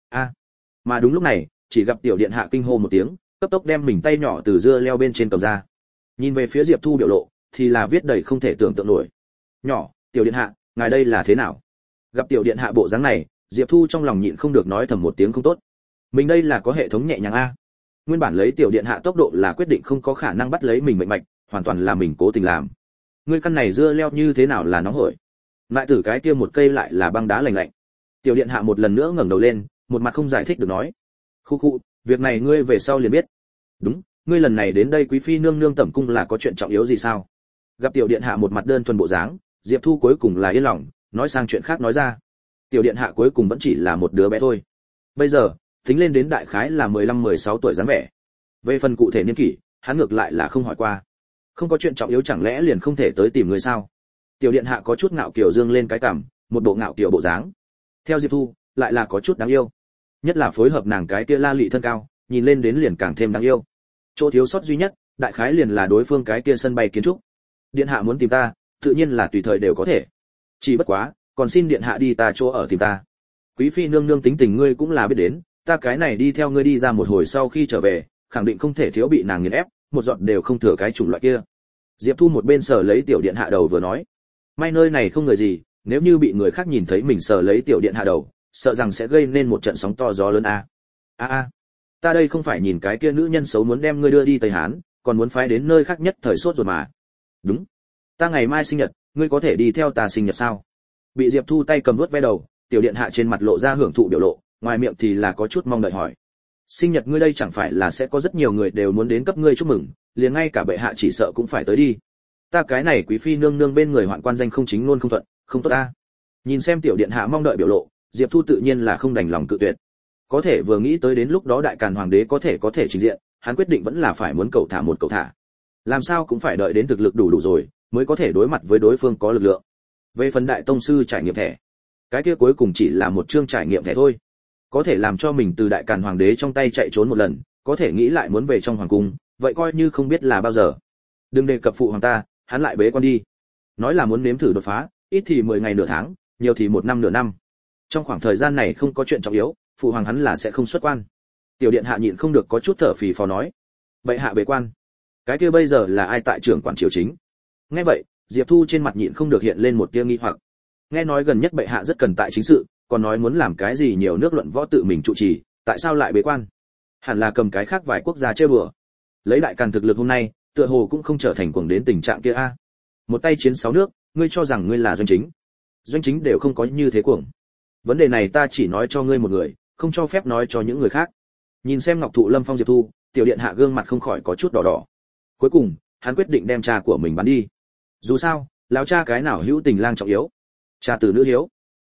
Mà đúng lúc này, chỉ gặp tiểu điện hạ kinh hô một tiếng, cấp tốc đem mình tay nhỏ từ dưa leo bên trên cầm ra. Nhìn về phía Diệp Thu biểu lộ, thì là viết đầy không thể tưởng tượng nổi. Nhỏ, tiểu điện hạ, ngài đây là thế nào? Gặp tiểu điện hạ bộ dáng này, Diệp Thu trong lòng nhịn không được nói thầm một tiếng không tốt. Mình đây là có hệ thống nhẹ nhàng a. Nguyên bản lấy tiểu điện hạ tốc độ là quyết định không có khả năng bắt lấy mình mệnh mạch, hoàn toàn là mình cố tình làm. Ngươi căn này dưa leo như thế nào là nóng hổi? Lại tử cái kia một cây lại là băng đá lạnh lạnh. Tiểu điện hạ một lần nữa ngẩng đầu lên, một mặt không giải thích được nói: "Khu khu, việc này ngươi về sau liền biết." "Đúng, ngươi lần này đến đây quý phi nương nương tẩm cung là có chuyện trọng yếu gì sao?" Gặp tiểu điện hạ một mặt đơn thuần bộ dáng, Diệp Thu cuối cùng là yên lòng, nói sang chuyện khác nói ra. Tiểu điện hạ cuối cùng vẫn chỉ là một đứa bé thôi. Bây giờ, tính lên đến đại khái là 15-16 tuổi dáng vẻ. Về phần cụ thể niên kỷ, hắn ngược lại là không hỏi qua. Không có chuyện trọng yếu chẳng lẽ liền không thể tới tìm người sao? Tiểu điện hạ có chút ngạo kiều dương lên cái cằm, một bộ ngạo kiều bộ dáng. Theo Diệp Thu, lại là có chút đáng yêu. Nhất là phối hợp nàng cái kia la lị thân cao, nhìn lên đến liền càng thêm đáng yêu. Chỗ thiếu sót duy nhất, đại khái liền là đối phương cái kia sân bay kiến trúc. Điện hạ muốn tìm ta, tự nhiên là tùy thời đều có thể. Chỉ bất quá, còn xin điện hạ đi ta chỗ ở tìm ta. Quý phi nương nương tính tình ngươi cũng là biết đến, ta cái này đi theo ngươi đi ra một hồi sau khi trở về, khẳng định không thể thiếu bị nàng nghiền ép, một giọt đều không thừa cái chủng loại kia. Diệp Thu một bên sờ lấy tiểu điện hạ đầu vừa nói, may nơi này không người gì, nếu như bị người khác nhìn thấy mình sờ lấy tiểu điện hạ đầu, sợ rằng sẽ gây nên một trận sóng to gió lớn a. Ta đây không phải nhìn cái kia nữ nhân xấu muốn đem ngươi đưa đi Tây Hán, còn muốn phái đến nơi khác nhất thời sốt rồi mà. Đúng, ta ngày mai sinh nhật, ngươi có thể đi theo ta sinh nhật sao? Bị Diệp Thu tay cầm vuốt ve đầu, tiểu điện hạ trên mặt lộ ra hưởng thụ biểu lộ, ngoài miệng thì là có chút mong đợi hỏi. Sinh nhật ngươi đây chẳng phải là sẽ có rất nhiều người đều muốn đến cấp ngươi chúc mừng, liền ngay cả bệ hạ chỉ sợ cũng phải tới đi. Ta cái này quý phi nương nương bên người hoạn quan danh không chính luôn không thuận, không tốt a. Nhìn xem tiểu điện hạ mong đợi biểu lộ, Diệp Thu tự nhiên là không đành lòng cự tuyệt. Có thể vừa nghĩ tới đến lúc đó đại càn hoàng đế có thể trình diện, hắn quyết định vẫn là phải muốn cầu thả một cầu thả. Làm sao cũng phải đợi đến thực lực đủ rồi, mới có thể đối mặt với đối phương có lực lượng. Về phần đại tông sư trải nghiệm thẻ, cái kia cuối cùng chỉ là một chương trải nghiệm thẻ thôi. Có thể làm cho mình từ đại càn hoàng đế trong tay chạy trốn một lần, có thể nghĩ lại muốn về trong hoàng cung, vậy coi như không biết là bao giờ. Đừng đề cập phụ hoàng ta, hắn lại bế quan đi. Nói là muốn nếm thử đột phá, ít thì 10 ngày nửa tháng, nhiều thì 1 năm nửa năm. Trong khoảng thời gian này không có chuyện trọng yếu, phụ hoàng hắn là sẽ không xuất quan. Tiểu điện hạ nhịn không được có chút thở phì phò nói, bệ hạ bế quan, cái kia bây giờ là ai tại trưởng quản triều chính? Nghe vậy, Diệp Thu trên mặt nhịn không được hiện lên một tia nghi hoặc. Nghe nói gần nhất bệ hạ rất cần tại chính sự, còn nói muốn làm cái gì nhiều nước luận võ tự mình trụ trì, tại sao lại bế quan? Hẳn là cầm cái khác vài quốc gia chơi bừa. Lấy đại càn thực lực hôm nay, tựa hồ cũng không trở thành cuồng đến tình trạng kia a. Một tay chiến 6 nước, ngươi cho rằng ngươi là doanh chính? Doanh chính đều không có như thế cuồng. Vấn đề này ta chỉ nói cho ngươi một người, không cho phép nói cho những người khác. Nhìn xem Ngọc Thụ Lâm Phong Diệp Thu, tiểu điện hạ gương mặt không khỏi có chút đỏ đỏ. Cuối cùng, hắn quyết định đem cha của mình bán đi. Dù sao, lão cha cái nào hữu tình lang trọng yếu, cha từ nữ hiếu.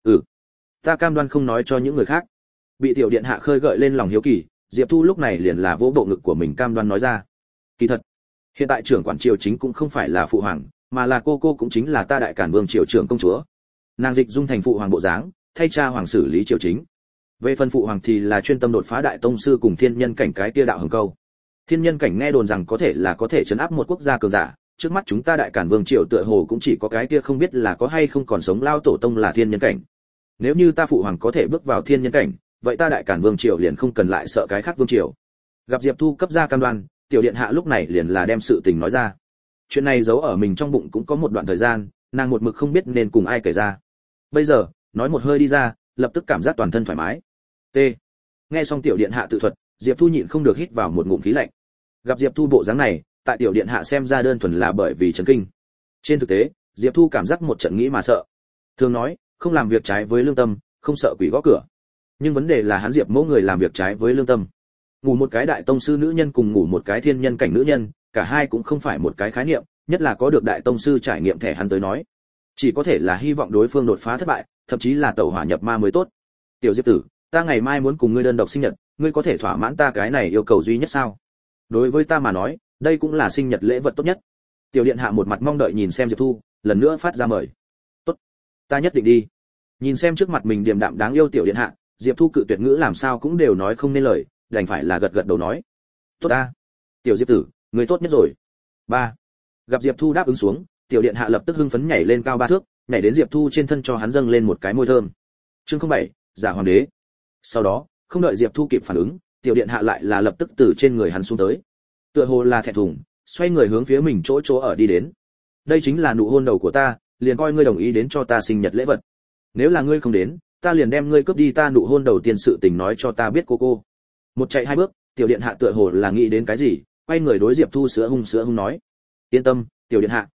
Ta cam đoan không nói cho những người khác. Bị tiểu điện hạ khơi gợi lên lòng hiếu kỳ, Diệp Thu lúc này liền là vỗ bộ ngực của mình cam đoan nói ra. Kỳ thật, hiện tại trưởng quản triều chính cũng không phải là phụ hoàng, mà là cô cũng chính là ta đại càn vương triều trưởng công chúa. Nàng dịch dung thành phụ hoàng bộ dáng, thay cha hoàng xử lý triều chính. Về phần phụ hoàng thì là chuyên tâm đột phá đại tông sư cùng thiên nhân cảnh cái kia đạo hồng câu. Thiên nhân cảnh nghe đồn rằng có thể trấn áp một quốc gia cường giả, trước mắt chúng ta đại càn vương triều tựa hồ cũng chỉ có cái kia không biết là có hay không còn sống lao tổ tông là thiên nhân cảnh. Nếu như ta phụ hoàng có thể bước vào thiên nhân cảnh, vậy ta đại càn vương triều liền không cần lại sợ cái khác vương triều. Gặp Diệp Thu cấp ra cam đoan, tiểu điện hạ lúc này liền là đem sự tình nói ra. Chuyện này giấu ở mình trong bụng cũng có một đoạn thời gian, nàng một mực không biết nên cùng ai kể ra. Bây giờ, nói một hơi đi ra, lập tức cảm giác toàn thân thoải mái. T. Nghe xong tiểu điện hạ tự thuật, Diệp Thu nhịn không được hít vào một ngụm khí lạnh. Gặp Diệp Thu bộ dáng này, tại tiểu điện hạ xem ra đơn thuần là bởi vì chấn kinh. Trên thực tế, Diệp Thu cảm giác một trận nghĩ mà sợ. Thường nói, không làm việc trái với lương tâm, không sợ quỷ gõ cửa. Nhưng vấn đề là hắn Diệp Mẫu người làm việc trái với lương tâm. Ngủ một cái đại tông sư nữ nhân cùng ngủ một cái thiên nhân cảnh nữ nhân, cả hai cũng không phải một cái khái niệm, nhất là có được đại tông sư trải nghiệm thẻ hắn tới nói. Chỉ có thể là hy vọng đối phương đột phá thất bại, thậm chí là tẩu hỏa nhập ma mới tốt. Tiểu Diệp tử, ta ngày mai muốn cùng ngươi đơn độc sinh nhật, ngươi có thể thỏa mãn ta cái này yêu cầu duy nhất sao? Đối với ta mà nói, đây cũng là sinh nhật lễ vật tốt nhất. Tiểu điện hạ một mặt mong đợi nhìn xem Diệp Thu, lần nữa phát ra mời. Tốt, ta nhất định đi. Nhìn xem trước mặt mình điềm đạm đáng yêu tiểu điện hạ, Diệp Thu cự tuyệt ngữ làm sao cũng đều nói không nên lời, đành phải là gật gật đầu nói. Tốt ta. Tiểu Diệp tử, người tốt nhất rồi. 3. Gặp Diệp Thu đáp ứng xuống, tiểu điện hạ lập tức hưng phấn nhảy lên cao 3 thước, nhảy đến Diệp Thu trên thân cho hắn dâng lên một cái môi thơm. Chương 07, giả hoàng đế. Sau đó, không đợi Diệp Thu kịp phản ứng, tiểu điện hạ lại là lập tức từ trên người hắn xuống tới. Tựa hồ là thẹn thùng, xoay người hướng phía mình chỗ ở đi đến. Đây chính là nụ hôn đầu của ta, liền coi ngươi đồng ý đến cho ta sinh nhật lễ vật. Nếu là ngươi không đến, ta liền đem ngươi cướp đi ta nụ hôn đầu tiên sự tình nói cho ta biết cô. Một chạy 2 bước, tiểu điện hạ tựa hồ là nghĩ đến cái gì, quay người đối Diệp Thu sữa hung nói. Yên tâm, tiểu điện hạ.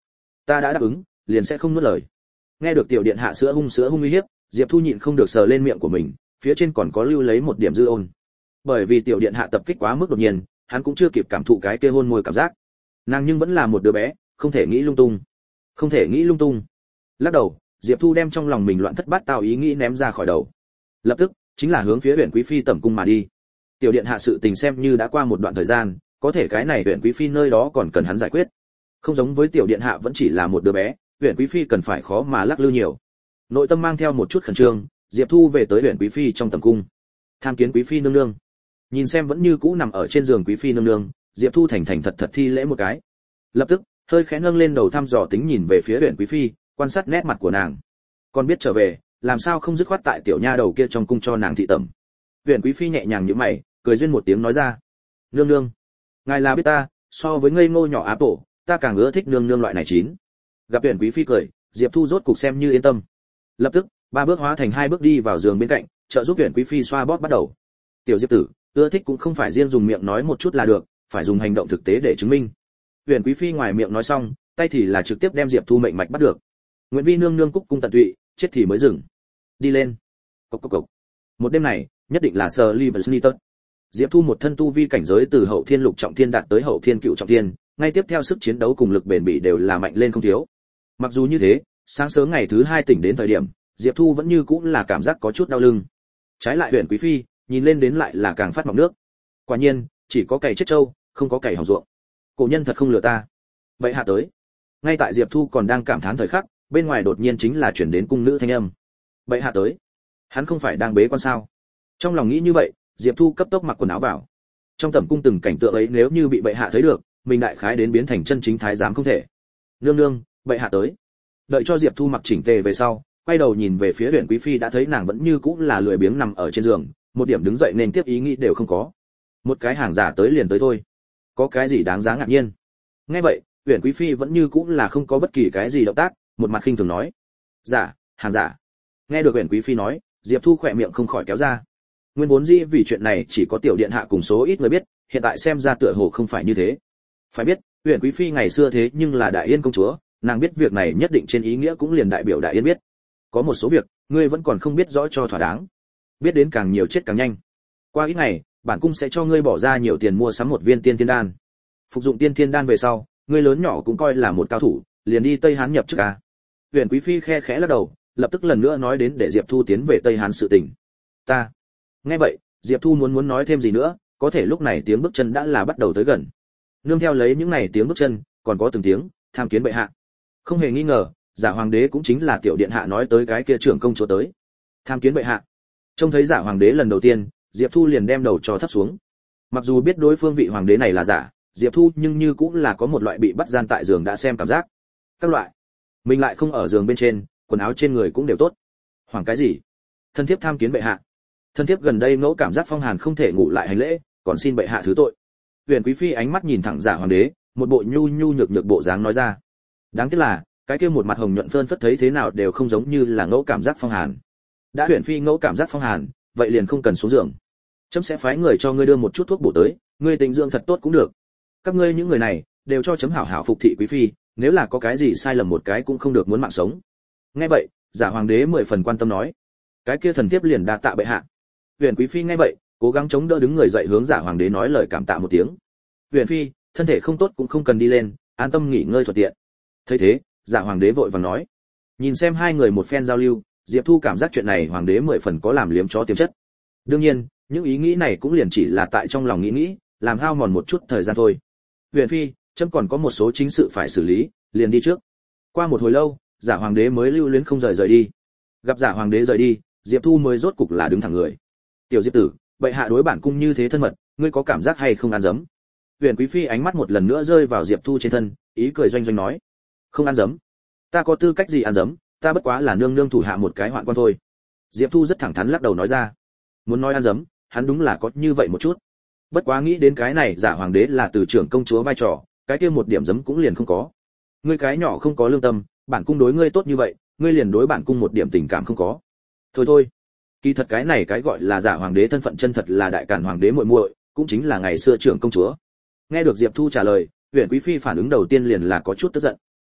Ta đã đáp ứng, liền sẽ không nuốt lời. Nghe được tiểu điện hạ sữa hung uy hiếp, Diệp Thu nhịn không được sờ lên miệng của mình, phía trên còn có lưu lấy một điểm dư ôn. Bởi vì tiểu điện hạ tập kích quá mức đột nhiên, hắn cũng chưa kịp cảm thụ cái kia hôn môi cảm giác. Nàng nhưng vẫn là một đứa bé, không thể nghĩ lung tung. Không thể nghĩ lung tung. Lắc đầu, Diệp Thu đem trong lòng mình loạn thất bát tao ý nghĩ ném ra khỏi đầu. Lập tức, chính là hướng phía Huyền Quý phi tẩm cung mà đi. Tiểu điện hạ sự tình xem như đã qua một đoạn thời gian, có thể cái này Huyền Quý phi nơi đó còn cần hắn giải quyết. Không giống với tiểu điện hạ vẫn chỉ là một đứa bé, Huyền Quý phi cần phải khó mà lắc lư nhiều. Nội tâm mang theo một chút khẩn trương, Diệp Thu về tới Huyền Quý phi trong tẩm cung. Tham kiến quý phi nương nương. Nhìn xem vẫn như cũ nằm ở trên giường quý phi nương nương, Diệp Thu thành thành thật thật thi lễ một cái. Lập tức, hơi khẽ nâng lên đầu thăm dò tính nhìn về phía Huyền Quý phi, quan sát nét mặt của nàng. Con biết trở về, làm sao không dứt khoát tại tiểu nha đầu kia trong cung cho nàng thị tẩm. Huyền Quý phi nhẹ nhàng nhíu mày, cười duyên một tiếng nói ra: "Nương nương, ngài là biết ta, so với ngây ngô nhỏ áp tổ, ta càng ưa thích nương nương loại này chín." Gặp Huyền Quý phi cười, Diệp Thu rốt cục xem như yên tâm. Lập tức, ba bước hóa thành hai bước đi vào giường bên cạnh, trợ giúp Huyền Quý phi xoa bóp bắt đầu. "Tiểu Diệp tử, ưa thích cũng không phải riêng dùng miệng nói một chút là được, phải dùng hành động thực tế để chứng minh." Huyền Quý phi ngoài miệng nói xong, tay thì là trực tiếp đem Diệp Thu mệnh mạch bắt được. "Nguyện vi nương nương cúc cung tận tụy, chết thì mới dừng. Đi lên." Cộc cộc cộc. Một đêm này, nhất định là Sleepless. Diệp Thu một thân tu vi cảnh giới từ hậu thiên lục trọng thiên đạt tới hậu thiên cựu trọng thiên, ngay tiếp theo sức chiến đấu cùng lực bền bỉ đều là mạnh lên không thiếu. Mặc dù như thế, sáng sớm ngày thứ hai tỉnh đến thời điểm, Diệp Thu vẫn như cũng là cảm giác có chút đau lưng. Trái lại Huyền Quý phi, nhìn lên đến lại là càng phát mọng nước. Quả nhiên, chỉ có cày chết trâu, không có cày hỏng ruộng. Cổ nhân thật không lừa ta. Vậy hạ tới. Ngay tại Diệp Thu còn đang cảm thán thời khắc, bên ngoài đột nhiên chính là chuyển đến cung nữ thanh âm. Vậy hạ tới. Hắn không phải đang bế quan sao? Trong lòng nghĩ như vậy, Diệp Thu cấp tốc mặc quần áo vào. Trong tẩm cung từng cảnh tượng ấy nếu như bị bệ hạ thấy được, mình đại khái đến biến thành chân chính thái giám không thể. Nương nương, bệ hạ tới. Đợi cho Diệp Thu mặc chỉnh tề về sau, quay đầu nhìn về phía Huyền Quý phi đã thấy nàng vẫn như cũ là lười biếng nằm ở trên giường, một điểm đứng dậy nên tiếp ý nghĩ đều không có. Một cái hàng giả tới liền tới thôi, có cái gì đáng giá ngạc nhiên? Nghe vậy, Huyền Quý phi vẫn như cũ là không có bất kỳ cái gì động tác, một mặt khinh thường nói: "Giả, hàng giả." Nghe được Huyền Quý phi nói, Diệp Thu khỏe miệng không khỏi kéo ra. Nguyên vốn dĩ vì chuyện này chỉ có tiểu điện hạ cùng số ít người biết, hiện tại xem ra tựa hồ không phải như thế. Phải biết, Huyền Quý phi ngày xưa thế nhưng là Đại Yên công chúa, nàng biết việc này nhất định trên ý nghĩa cũng liền đại biểu Đại Yên biết. Có một số việc, ngươi vẫn còn không biết rõ cho thỏa đáng. Biết đến càng nhiều chết càng nhanh. Qua ít ngày, bản cung sẽ cho ngươi bỏ ra nhiều tiền mua sắm một viên tiên thiên đan. Phục dụng tiên thiên đan về sau, ngươi lớn nhỏ cũng coi là một cao thủ, liền đi Tây Hán nhập chức a. Huyền Quý phi khe khẽ lắc đầu, lập tức lần nữa nói đến để Diệp Thu tiến về Tây Hán sự tình. Ta. Nghe vậy, Diệp Thu muốn nói thêm gì nữa, có thể lúc này tiếng bước chân đã là bắt đầu tới gần. Nương theo lấy những này tiếng bước chân, còn có từng tiếng tham kiến bệ hạ. Không hề nghi ngờ, giả hoàng đế cũng chính là tiểu điện hạ nói tới cái kia trưởng công chúa tới. Tham kiến bệ hạ. Trông thấy giả hoàng đế lần đầu tiên, Diệp Thu liền đem đầu cho thấp xuống. Mặc dù biết đối phương vị hoàng đế này là giả, Diệp Thu nhưng như cũng là có một loại bị bắt gian tại giường đã xem cảm giác. Các loại, mình lại không ở giường bên trên, quần áo trên người cũng đều tốt. Hoàng cái gì? Thân thiếp tham kiến bệ hạ. Thân thiếp gần đây ngẫu cảm giác phong hàn không thể ngủ lại hành lễ, còn xin bệ hạ thứ tội. Huyền Quý phi ánh mắt nhìn thẳng giả hoàng đế, một bộ nhu nhu nhược nhược bộ dáng nói ra. Đáng tiếc là, cái kia một mặt hồng nhuận phơn phất thấy thế nào đều không giống như là ngẫu cảm giác phong hàn. Đã Huyền phi ngẫu cảm giác phong hàn, vậy liền không cần xuống giường. Chấm sẽ phái người cho ngươi đưa một chút thuốc bổ tới, ngươi tình dưỡng thật tốt cũng được. Các ngươi những người này đều cho chấm hảo hảo phục thị quý phi, nếu là có cái gì sai lầm một cái cũng không được muốn mạng sống. Nghe vậy, giả hoàng đế 10 phần quan tâm nói. Cái kia thần thiếp liền đa tạ bệ hạ. Huyền Quý phi nghe vậy, cố gắng chống đỡ đứng người dậy hướng giả hoàng đế nói lời cảm tạ một tiếng. Huyền phi, thân thể không tốt cũng không cần đi lên, an tâm nghỉ ngơi thuận tiện. Thấy thế, giả hoàng đế vội vàng nói. Nhìn xem hai người một phen giao lưu, Diệp Thu cảm giác chuyện này hoàng đế 10 phần có làm liếm chó tiềm chất. Đương nhiên, những ý nghĩ này cũng liền chỉ là tại trong lòng nghĩ, làm hao mòn một chút thời gian thôi. Huyền phi, trẫm còn có một số chính sự phải xử lý, liền đi trước. Qua một hồi lâu, giả hoàng đế mới lưu luyến không rời đi. Gặp giả hoàng đế rời đi, Diệp Thu mới rốt cục là đứng thẳng người. Tiểu Diệp tử, bệ hạ đối bản cung như thế thân mật, ngươi có cảm giác hay không ăn dấm? Huyền Quý phi ánh mắt một lần nữa rơi vào Diệp Thu trên thân, ý cười doanh doanh nói. Không ăn dấm. Ta có tư cách gì ăn dấm, ta bất quá là nương nương thủ hạ một cái hoạn quan thôi. Diệp Thu rất thẳng thắn lắc đầu nói ra. Muốn nói ăn dấm, hắn đúng là có như vậy một chút. Bất quá nghĩ đến cái này giả hoàng đế là từ trưởng công chúa vai trò, cái kia một điểm dấm cũng liền không có. Ngươi cái nhỏ không có lương tâm, bản cung đối ngươi tốt như vậy, ngươi liền đối bản cung một điểm tình cảm không có. Thôi, kỳ thật cái này cái gọi là giả hoàng đế thân phận chân thật là đại càn hoàng đế muội muội, cũng chính là ngày xưa trưởng công chúa. Nghe được Diệp Thu trả lời, Huyền Quý phi phản ứng đầu tiên liền là có chút tức giận.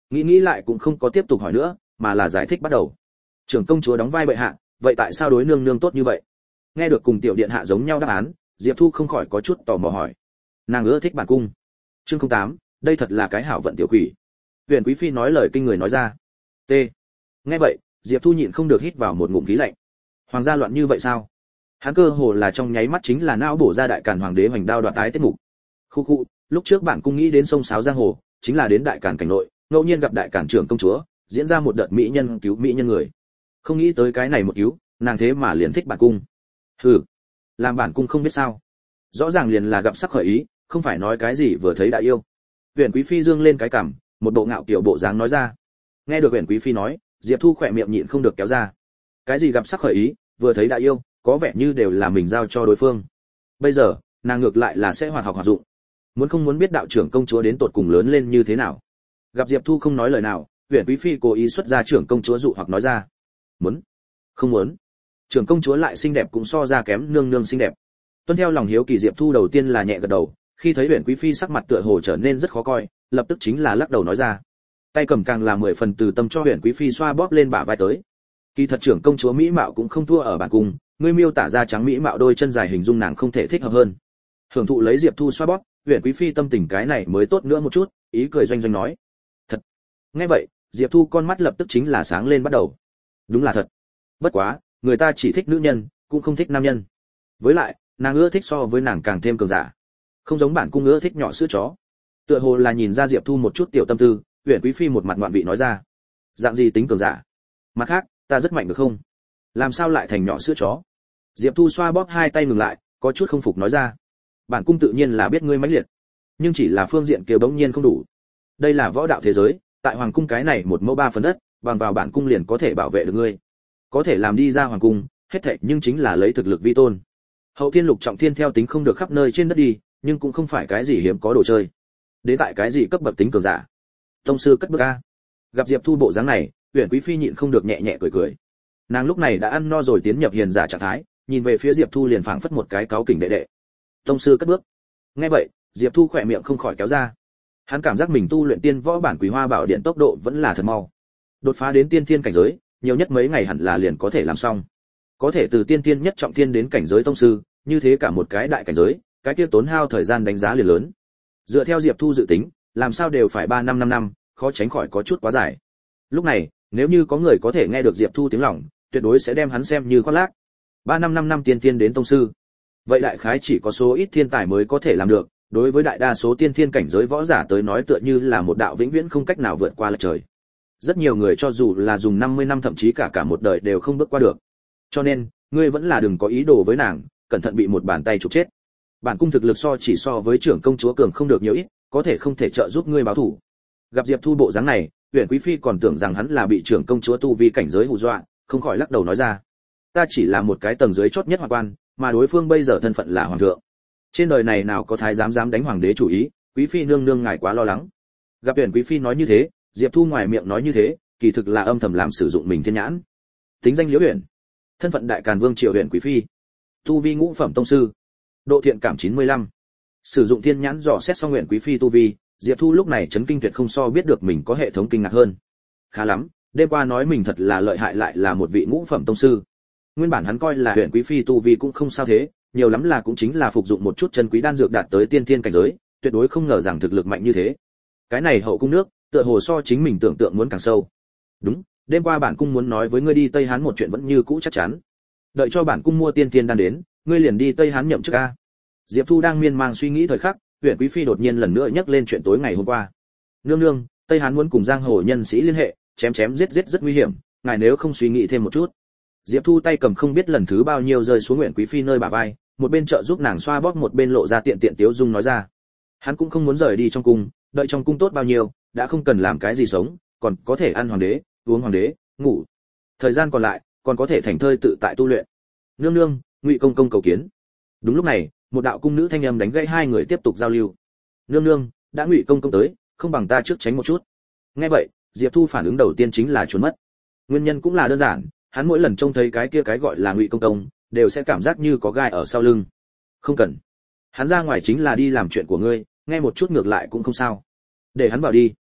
nghĩ lại cũng không có tiếp tục hỏi nữa, mà là giải thích bắt đầu. Trưởng công chúa đóng vai bệ hạ, vậy tại sao đối nương nương tốt như vậy? Nghe được cùng tiểu điện hạ giống nhau đáp án, Diệp Thu không khỏi có chút tò mò hỏi. Nàng ưa thích bản cung. Chương 08, đây thật là cái hảo vận tiểu quỷ. Huyền quý phi nói lời kinh người nói ra. T. Nghe vậy, Diệp Thu nhịn không được hít vào một ngụm khí lạnh. Hoàng gia loạn như vậy sao? Hắn cơ hồ là trong nháy mắt chính là não bổ ra đại càn hoàng đế hoành đao đoạt ái tiết mục. Khu, lúc trước bản cung nghĩ đến sông sáo giang hồ, chính là đến đại càn cảnh nội, ngẫu nhiên gặp đại càn trưởng công chúa, diễn ra một đợt mỹ nhân cứu mỹ nhân người. Không nghĩ tới cái này một cứu, nàng thế mà liền thích bản cung. Hừ, làm bản cung không biết sao? Rõ ràng liền là gặp sắc khởi ý, không phải nói cái gì vừa thấy đã yêu. Huyền quý phi dương lên cái cằm, một bộ ngạo kiểu bộ dáng nói ra. Nghe được Huyền quý phi nói, Diệp Thu khỏe miệng nhịn không được kéo ra. Cái gì gặp sắc khởi ý, vừa thấy đã yêu, có vẻ như đều là mình giao cho đối phương. Bây giờ, nàng ngược lại là sẽ hoạt học hoạt dụng. Muốn không muốn biết đạo trưởng công chúa đến tột cùng lớn lên như thế nào. Gặp Diệp Thu không nói lời nào, Huyền quý phi cố ý xuất ra trưởng công chúa dụ hoặc nói ra. Muốn? Không muốn. Trưởng công chúa lại xinh đẹp cũng so ra kém nương nương xinh đẹp. Tuân theo lòng hiếu kỳ, Diệp Thu đầu tiên là nhẹ gật đầu, khi thấy Huyền quý phi sắc mặt tựa hồ trở nên rất khó coi, lập tức chính là lắc đầu nói ra. Tay cầm càng là 10 phần từ tâm cho Huyền quý phi xoa bóp lên bả vai tới. Kỳ thật trưởng công chúa mỹ mạo cũng không thua ở bản cung, ngươi miêu tả ra trắng mỹ mạo đôi chân dài hình dung nàng không thể thích hợp hơn. Hưởng thụ lấy Diệp Thu xoa bóp, Huyền quý phi tâm tình cái này mới tốt nữa một chút, ý cười doanh doanh nói. Thật. Nghe vậy, Diệp Thu con mắt lập tức chính là sáng lên bắt đầu. Đúng là thật. Bất quá, người ta chỉ thích nữ nhân, cũng không thích nam nhân. Với lại, nàng ưa thích so với nàng càng thêm cường giả. Không giống bản cung ưa thích nhỏ sữa chó. Tựa hồ là nhìn ra Diệp Thu một chút tiểu tâm tư, Huyền quý phi một mặt ngoạn vị nói ra. Dạng gì tính cường giả? Mặt khác, ta rất mạnh được không? Làm sao lại thành nhỏ sữa chó? Diệp Thu xoa bóp hai tay ngừng lại, có chút không phục nói ra. Bản cung tự nhiên là biết ngươi mãnh liệt, nhưng chỉ là phương diện kia bỗng nhiên không đủ. Đây là võ đạo thế giới, tại hoàng cung cái này một mẫu ba phần đất, bằng vào bản cung liền có thể bảo vệ được ngươi. Có thể làm đi ra hoàng cung, hết thảy nhưng chính là lấy thực lực vi tôn. Hậu Thiên Lục Trọng Thiên theo tính không được khắp nơi trên đất đi, nhưng cũng không phải cái gì hiếm có đồ chơi. Đến tại cái gì cấp bậc tính cường giả? Tông sư cất bước a. Gặp Diệp Thu bộ dáng này, Huyền quý phi nhịn không được nhẹ nhẹ cười cười. Nàng lúc này đã ăn no rồi tiến nhập hiền giả trạng thái, nhìn về phía Diệp Thu liền phảng phất một cái cáu kỉnh đệ đệ. Tông sư cất bước. Nghe vậy, Diệp Thu khỏe miệng không khỏi kéo ra. Hắn cảm giác mình tu luyện tiên võ bản Quý Hoa Bảo Điện tốc độ vẫn là thật mau. Đột phá đến tiên thiên cảnh giới, nhiều nhất mấy ngày hẳn là liền có thể làm xong. Có thể từ tiên thiên nhất trọng thiên đến cảnh giới tông sư, như thế cả một cái đại cảnh giới, cái kia tốn hao thời gian đánh giá liền lớn. Dựa theo Diệp Thu dự tính, làm sao đều phải 3 năm 5 năm, khó tránh khỏi có chút quá dài. Lúc này, nếu như có người có thể nghe được Diệp Thu tiếng lòng, tuyệt đối sẽ đem hắn xem như khoác lác. 3 năm 5 năm tiên thiên đến tông sư. Vậy đại khái chỉ có số ít thiên tài mới có thể làm được, đối với đại đa số tiên thiên cảnh giới võ giả tới nói tựa như là một đạo vĩnh viễn không cách nào vượt qua lệch trời. Rất nhiều người cho dù là dùng 50 năm thậm chí cả một đời đều không bước qua được. Cho nên, ngươi vẫn là đừng có ý đồ với nàng, cẩn thận bị một bàn tay chụp chết. Bản cung thực lực chỉ so với trưởng công chúa cường không được nhiều ít, có thể không thể trợ giúp ngươi báo thù. Gặp Diệp Thu bộ dáng này, Huyền quý phi còn tưởng rằng hắn là bị trưởng công chúa tu vi cảnh giới hù dọa, không khỏi lắc đầu nói ra. Ta chỉ là một cái tầng dưới chót nhất hoàng quan, mà đối phương bây giờ thân phận là hoàng thượng. Trên đời này nào có thái dám đánh hoàng đế chủ ý, quý phi nương nương ngài quá lo lắng. Gặp Huyền quý phi nói như thế, Diệp Thu ngoài miệng nói như thế, kỳ thực là âm thầm làm sử dụng mình thiên nhãn. Tính danh Liễu Huyền, thân phận đại càn vương triều Huyền quý phi, tu vi ngũ phẩm tông sư, độ thiện cảm 95. Sử dụng thiên nhãn dò xét xong Huyền quý phi tu vi, Diệp Thu lúc này chấn kinh tuyệt không so biết được mình có hệ thống kinh ngạc hơn. Khá lắm, đêm qua nói mình thật là lợi hại lại là một vị ngũ phẩm tông sư. Nguyên bản hắn coi là Huyền quý phi tu vi cũng không sao thế, nhiều lắm là cũng chính là phục dụng một chút chân quý đan dược đạt tới tiên thiên cảnh giới, tuyệt đối không ngờ rằng thực lực mạnh như thế. Cái này hậu cung nước, tựa hồ so chính mình tưởng tượng muốn càng sâu. Đúng, đêm qua bản cung muốn nói với ngươi đi Tây Hán một chuyện vẫn như cũ chắc chắn. Đợi cho bản cung mua tiên thiên đan đến, ngươi liền đi Tây Hán nhậm chức a. Diệp Thu đang miên man suy nghĩ thời khắc, Huyền quý phi đột nhiên lần nữa nhắc lên chuyện tối ngày hôm qua. Nương nương, Tây Hán muốn cùng giang hồ nhân sĩ liên hệ, chém giết rất nguy hiểm, ngài nếu không suy nghĩ thêm một chút. Diệp Thu tay cầm không biết lần thứ bao nhiêu rơi xuống Huyền quý phi nơi bả vai, một bên trợ giúp nàng xoa bóp một bên lộ ra tiện tiếu dung nói ra. Hắn cũng không muốn rời đi trong cung, đợi trong cung tốt bao nhiêu, đã không cần làm cái gì sống, còn có thể ăn hoàng đế, uống hoàng đế, ngủ. Thời gian còn lại, còn có thể thành thơi tự tại tu luyện. Nương nương, Ngụy công công cầu kiến. Đúng lúc này, một đạo cung nữ thanh âm đánh gãy hai người tiếp tục giao lưu. Nương nương, đã Ngụy công công tới, không bằng ta trước tránh một chút. Nghe vậy, Diệp Thu phản ứng đầu tiên chính là trốn mất. Nguyên nhân cũng là đơn giản, hắn mỗi lần trông thấy cái kia cái gọi là Ngụy công công, đều sẽ cảm giác như có gai ở sau lưng. Không cần, hắn ra ngoài chính là đi làm chuyện của ngươi, nghe một chút ngược lại cũng không sao. Để hắn vào đi.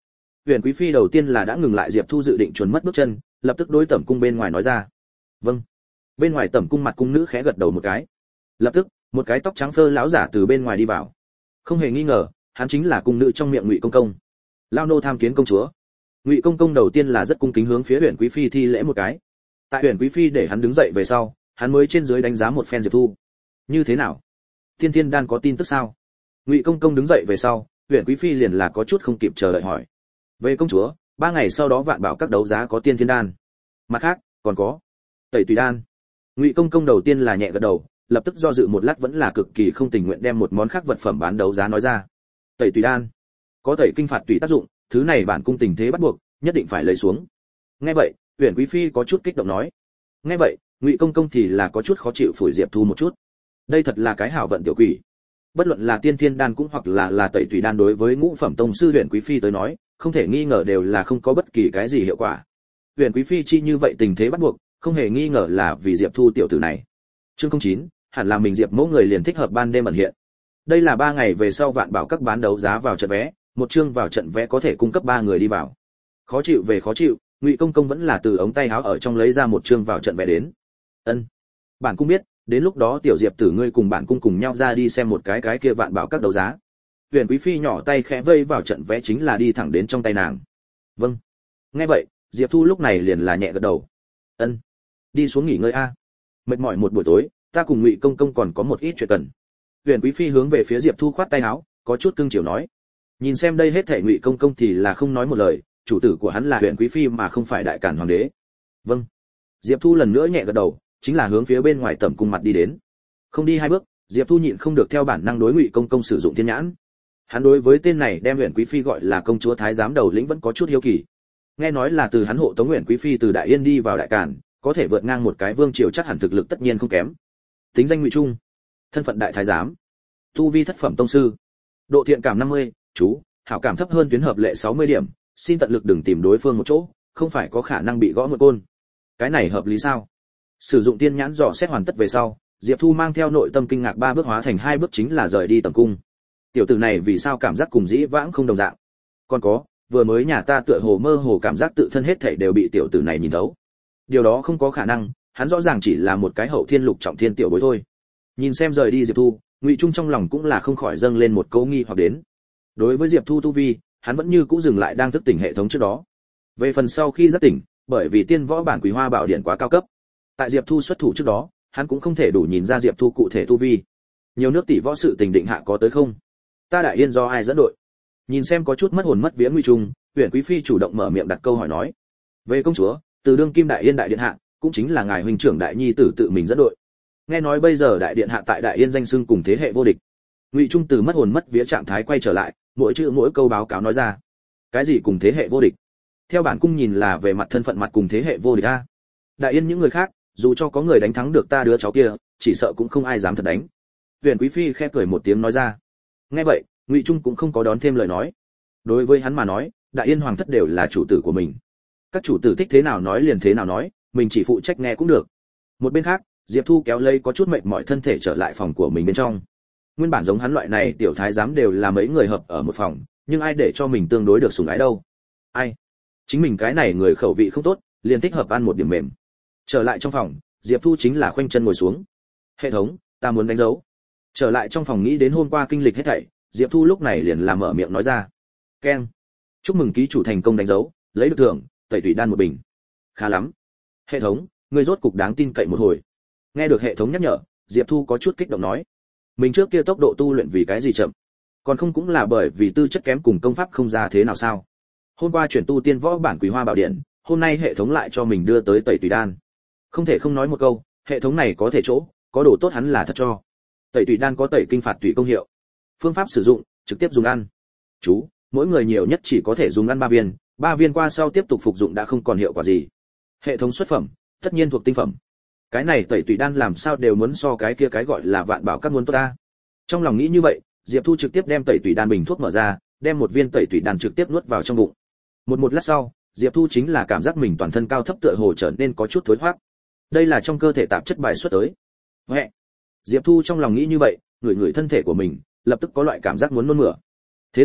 Huyền Quý phi đầu tiên là đã ngừng lại Diệp Thu dự định chuẩn mất bước chân, lập tức đối tẩm cung bên ngoài nói ra. Vâng. Bên ngoài tẩm cung mặt cung nữ khẽ gật đầu một cái. Lập tức, một cái tóc trắng phơ lão giả từ bên ngoài đi vào. Không hề nghi ngờ, hắn chính là cung nữ trong miệng Ngụy công công. Lao nô tham kiến công chúa. Ngụy công công đầu tiên là rất cung kính hướng phía Huyền Quý phi thi lễ một cái. Tại Huyền Quý phi để hắn đứng dậy về sau, hắn mới trên dưới đánh giá một phen Diệp Thu. Như thế nào? Tiên Thiên Đan có tin tức sao? Ngụy công công đứng dậy về sau, Huyền Quý phi liền là có chút không kịp chờ đợi hỏi. Về công chúa, 3 ngày sau đó vạn bảo các đấu giá có Tiên Thiên Đan. Mặt khác, còn có Tẩy Tùy Đan. Ngụy công công đầu tiên là nhẹ gật đầu, lập tức do dự một lát vẫn là cực kỳ không tình nguyện đem một món khác vật phẩm bán đấu giá nói ra. Tẩy Tùy Đan có tẩy kinh phạt tùy tác dụng, thứ này bản cung tình thế bắt buộc, nhất định phải lấy xuống. Nghe vậy, Huyền Quý phi có chút kích động nói. Nghe vậy, Ngụy công công thì là có chút khó chịu phủi Diệp Thu một chút. Đây thật là cái hảo vận tiểu quỷ. Bất luận là Tiên Thiên Đan cũng hoặc là Tẩy Tùy Đan đối với ngũ phẩm tông sư Huyền Quý phi tới nói, không thể nghi ngờ đều là không có bất kỳ cái gì hiệu quả. Huyền Quý phi chi như vậy tình thế bắt buộc, không hề nghi ngờ là vì Diệp Thu tiểu tử này. Chương 09, hẳn là mình Diệp Mẫu người liền thích hợp ban đêm ẩn hiện. Đây là 3 ngày về sau vạn bảo các bán đấu giá vào trận vé, một chương vào trận vé có thể cung cấp 3 người đi vào. Khó chịu về khó chịu, Ngụy công công vẫn là từ ống tay áo ở trong lấy ra một chương vào trận vé đến. Ân, bản cung biết, đến lúc đó tiểu Diệp tử ngươi cùng bản cung cùng nhau ra đi xem một cái kia vạn bảo các đấu giá. Huyền Quý phi nhỏ tay khẽ vây vào trận vé chính là đi thẳng đến trong tay nàng. Vâng. Nghe vậy, Diệp Thu lúc này liền là nhẹ gật đầu. Ân, đi xuống nghỉ ngơi a. Mệt mỏi một buổi tối, ta cùng Ngụy công công còn có một ít chuyện cần. Huyền Quý phi hướng về phía Diệp Thu khoát tay áo, có chút cưng chiều nói. Nhìn xem đây hết thảy Ngụy công công thì là không nói một lời, chủ tử của hắn là Huyền Quý phi mà không phải đại càn hoàng đế. Vâng. Diệp Thu lần nữa nhẹ gật đầu, chính là hướng phía bên ngoài tẩm cung mặt đi đến. Không đi 2 bước, Diệp Thu nhịn không được theo bản năng đối Ngụy công công sử dụng thiên nhãn. Hắn đối với tên này đem Huyền Quý phi gọi là công chúa thái giám đầu lĩnh vẫn có chút hiếu kỳ. Nghe nói là từ hắn hộ tống Huyền Quý phi từ Đại Yên đi vào Đại Càn, có thể vượt ngang một cái vương triều chắc hẳn thực lực tất nhiên không kém. Tính danh Ngụy Trung, thân phận đại thái giám, tu vi thất phẩm tông sư, độ thiện cảm 50, chú, hảo cảm thấp hơn tuyến hợp lệ 60 điểm, xin tận lực đừng tìm đối phương một chỗ, không phải có khả năng bị gõ một côn. Cái này hợp lý sao? Sử dụng tiên nhãn dò xét hoàn tất về sau, Diệp Thu mang theo nội tâm kinh ngạc 3 bước hóa thành 2 bước chính là rời đi tầm cung. Tiểu tử này vì sao cảm giác cùng dĩ vãng không đồng dạng? Còn có, vừa mới nhà ta tựa hồ mơ hồ cảm giác tự thân hết thảy đều bị tiểu tử này nhìn thấu. Điều đó không có khả năng, hắn rõ ràng chỉ là một cái hậu thiên lục trọng thiên tiểu bối thôi. Nhìn xem rời đi Diệp Thu, Ngụy Trung trong lòng cũng là không khỏi dâng lên một câu nghi hoặc đến. Đối với Diệp Thu tu vi, hắn vẫn như cũ dừng lại đang thức tỉnh hệ thống trước đó. Về phần sau khi giác tỉnh, bởi vì tiên võ bản Quý Hoa Bảo Điện quá cao cấp, tại Diệp Thu xuất thủ trước đó, hắn cũng không thể đủ nhìn ra Diệp Thu cụ thể tu vi. Nhiều nước tỷ võ sự tình định hạ có tới không? Ta Đại Yên do ai dẫn đội? Nhìn xem có chút mất hồn mất vía Ngụy Trung, Huyền Quý phi chủ động mở miệng đặt câu hỏi nói. Về công chúa, từ đương kim Đại Yên đại điện hạ, cũng chính là ngài huynh trưởng đại nhi tử tự mình dẫn đội. Nghe nói bây giờ đại điện hạ tại Đại Yên danh xưng cùng thế hệ vô địch. Ngụy Trung từ mất hồn mất vía trạng thái quay trở lại, mỗi chữ mỗi câu báo cáo nói ra. Cái gì cùng thế hệ vô địch? Theo bản cung nhìn là về mặt thân phận mặt cùng thế hệ vô địch a. Đại Yên những người khác, dù cho có người đánh thắng được ta đứa cháu kia, chỉ sợ cũng không ai dám thật đánh. Huyền Quý phi khẽ cười một tiếng nói ra. Nghe vậy, Ngụy Trung cũng không có đón thêm lời nói. Đối với hắn mà nói, Đại Yên hoàng thất đều là chủ tử của mình. Các chủ tử thích thế nào nói liền thế nào nói, mình chỉ phụ trách nghe cũng được. Một bên khác, Diệp Thu kéo lây có chút mệt mỏi thân thể trở lại phòng của mình bên trong. Nguyên bản giống hắn loại này tiểu thái giám đều là mấy người hợp ở một phòng, nhưng ai để cho mình tương đối được sủng ái đâu? Ai? Chính mình cái này người khẩu vị không tốt, liền thích hợp ăn một điểm mềm. Trở lại trong phòng, Diệp Thu chính là khoanh chân ngồi xuống. Hệ thống, ta muốn đánh dấu. Trở lại trong phòng nghĩ đến hôm qua kinh lịch hết thảy, Diệp Thu lúc này liền làm mở miệng nói ra. Keng. Chúc mừng ký chủ thành công đánh dấu, lấy được thưởng, tẩy tủy đan một bình. Khá lắm. Hệ thống, ngươi rốt cục đáng tin cậy một hồi. Nghe được hệ thống nhắc nhở, Diệp Thu có chút kích động nói. Mình trước kia tốc độ tu luyện vì cái gì chậm? Còn không cũng là bởi vì tư chất kém cùng công pháp không ra thế nào sao? Hôm qua chuyển tu tiên võ bản Quý Hoa Bảo Điện, hôm nay hệ thống lại cho mình đưa tới tẩy tùy đan. Không thể không nói một câu, hệ thống này có thể chỗ, có đồ tốt hắn là thật cho. Tẩy tùy đan có tẩy kinh phạt tùy công hiệu. Phương pháp sử dụng, trực tiếp dùng ăn. Chú, mỗi người nhiều nhất chỉ có thể dùng ăn 3 viên, 3 viên qua sau tiếp tục phục dụng đã không còn hiệu quả gì. Hệ thống xuất phẩm, tất nhiên thuộc tinh phẩm. Cái này tẩy tùy đan làm sao đều muốn so cái kia cái gọi là vạn bảo các muốn tốt ta. Trong lòng nghĩ như vậy, Diệp Thu trực tiếp đem tẩy tùy đan bình thuốc mở ra, đem một viên tẩy tùy đan trực tiếp nuốt vào trong bụng. Một lát sau, Diệp Thu chính là cảm giác mình toàn thân cao thấp tựa hồ trở nên có chút thối thoát. Đây là trong cơ thể tạp chất bài xuất tới. Mẹ. Diệp Thu trong lòng nghĩ như vậy, ngửi ngửi thân thể của mình, lập tức có loại cảm giác muốn nôn mửa. Thế là,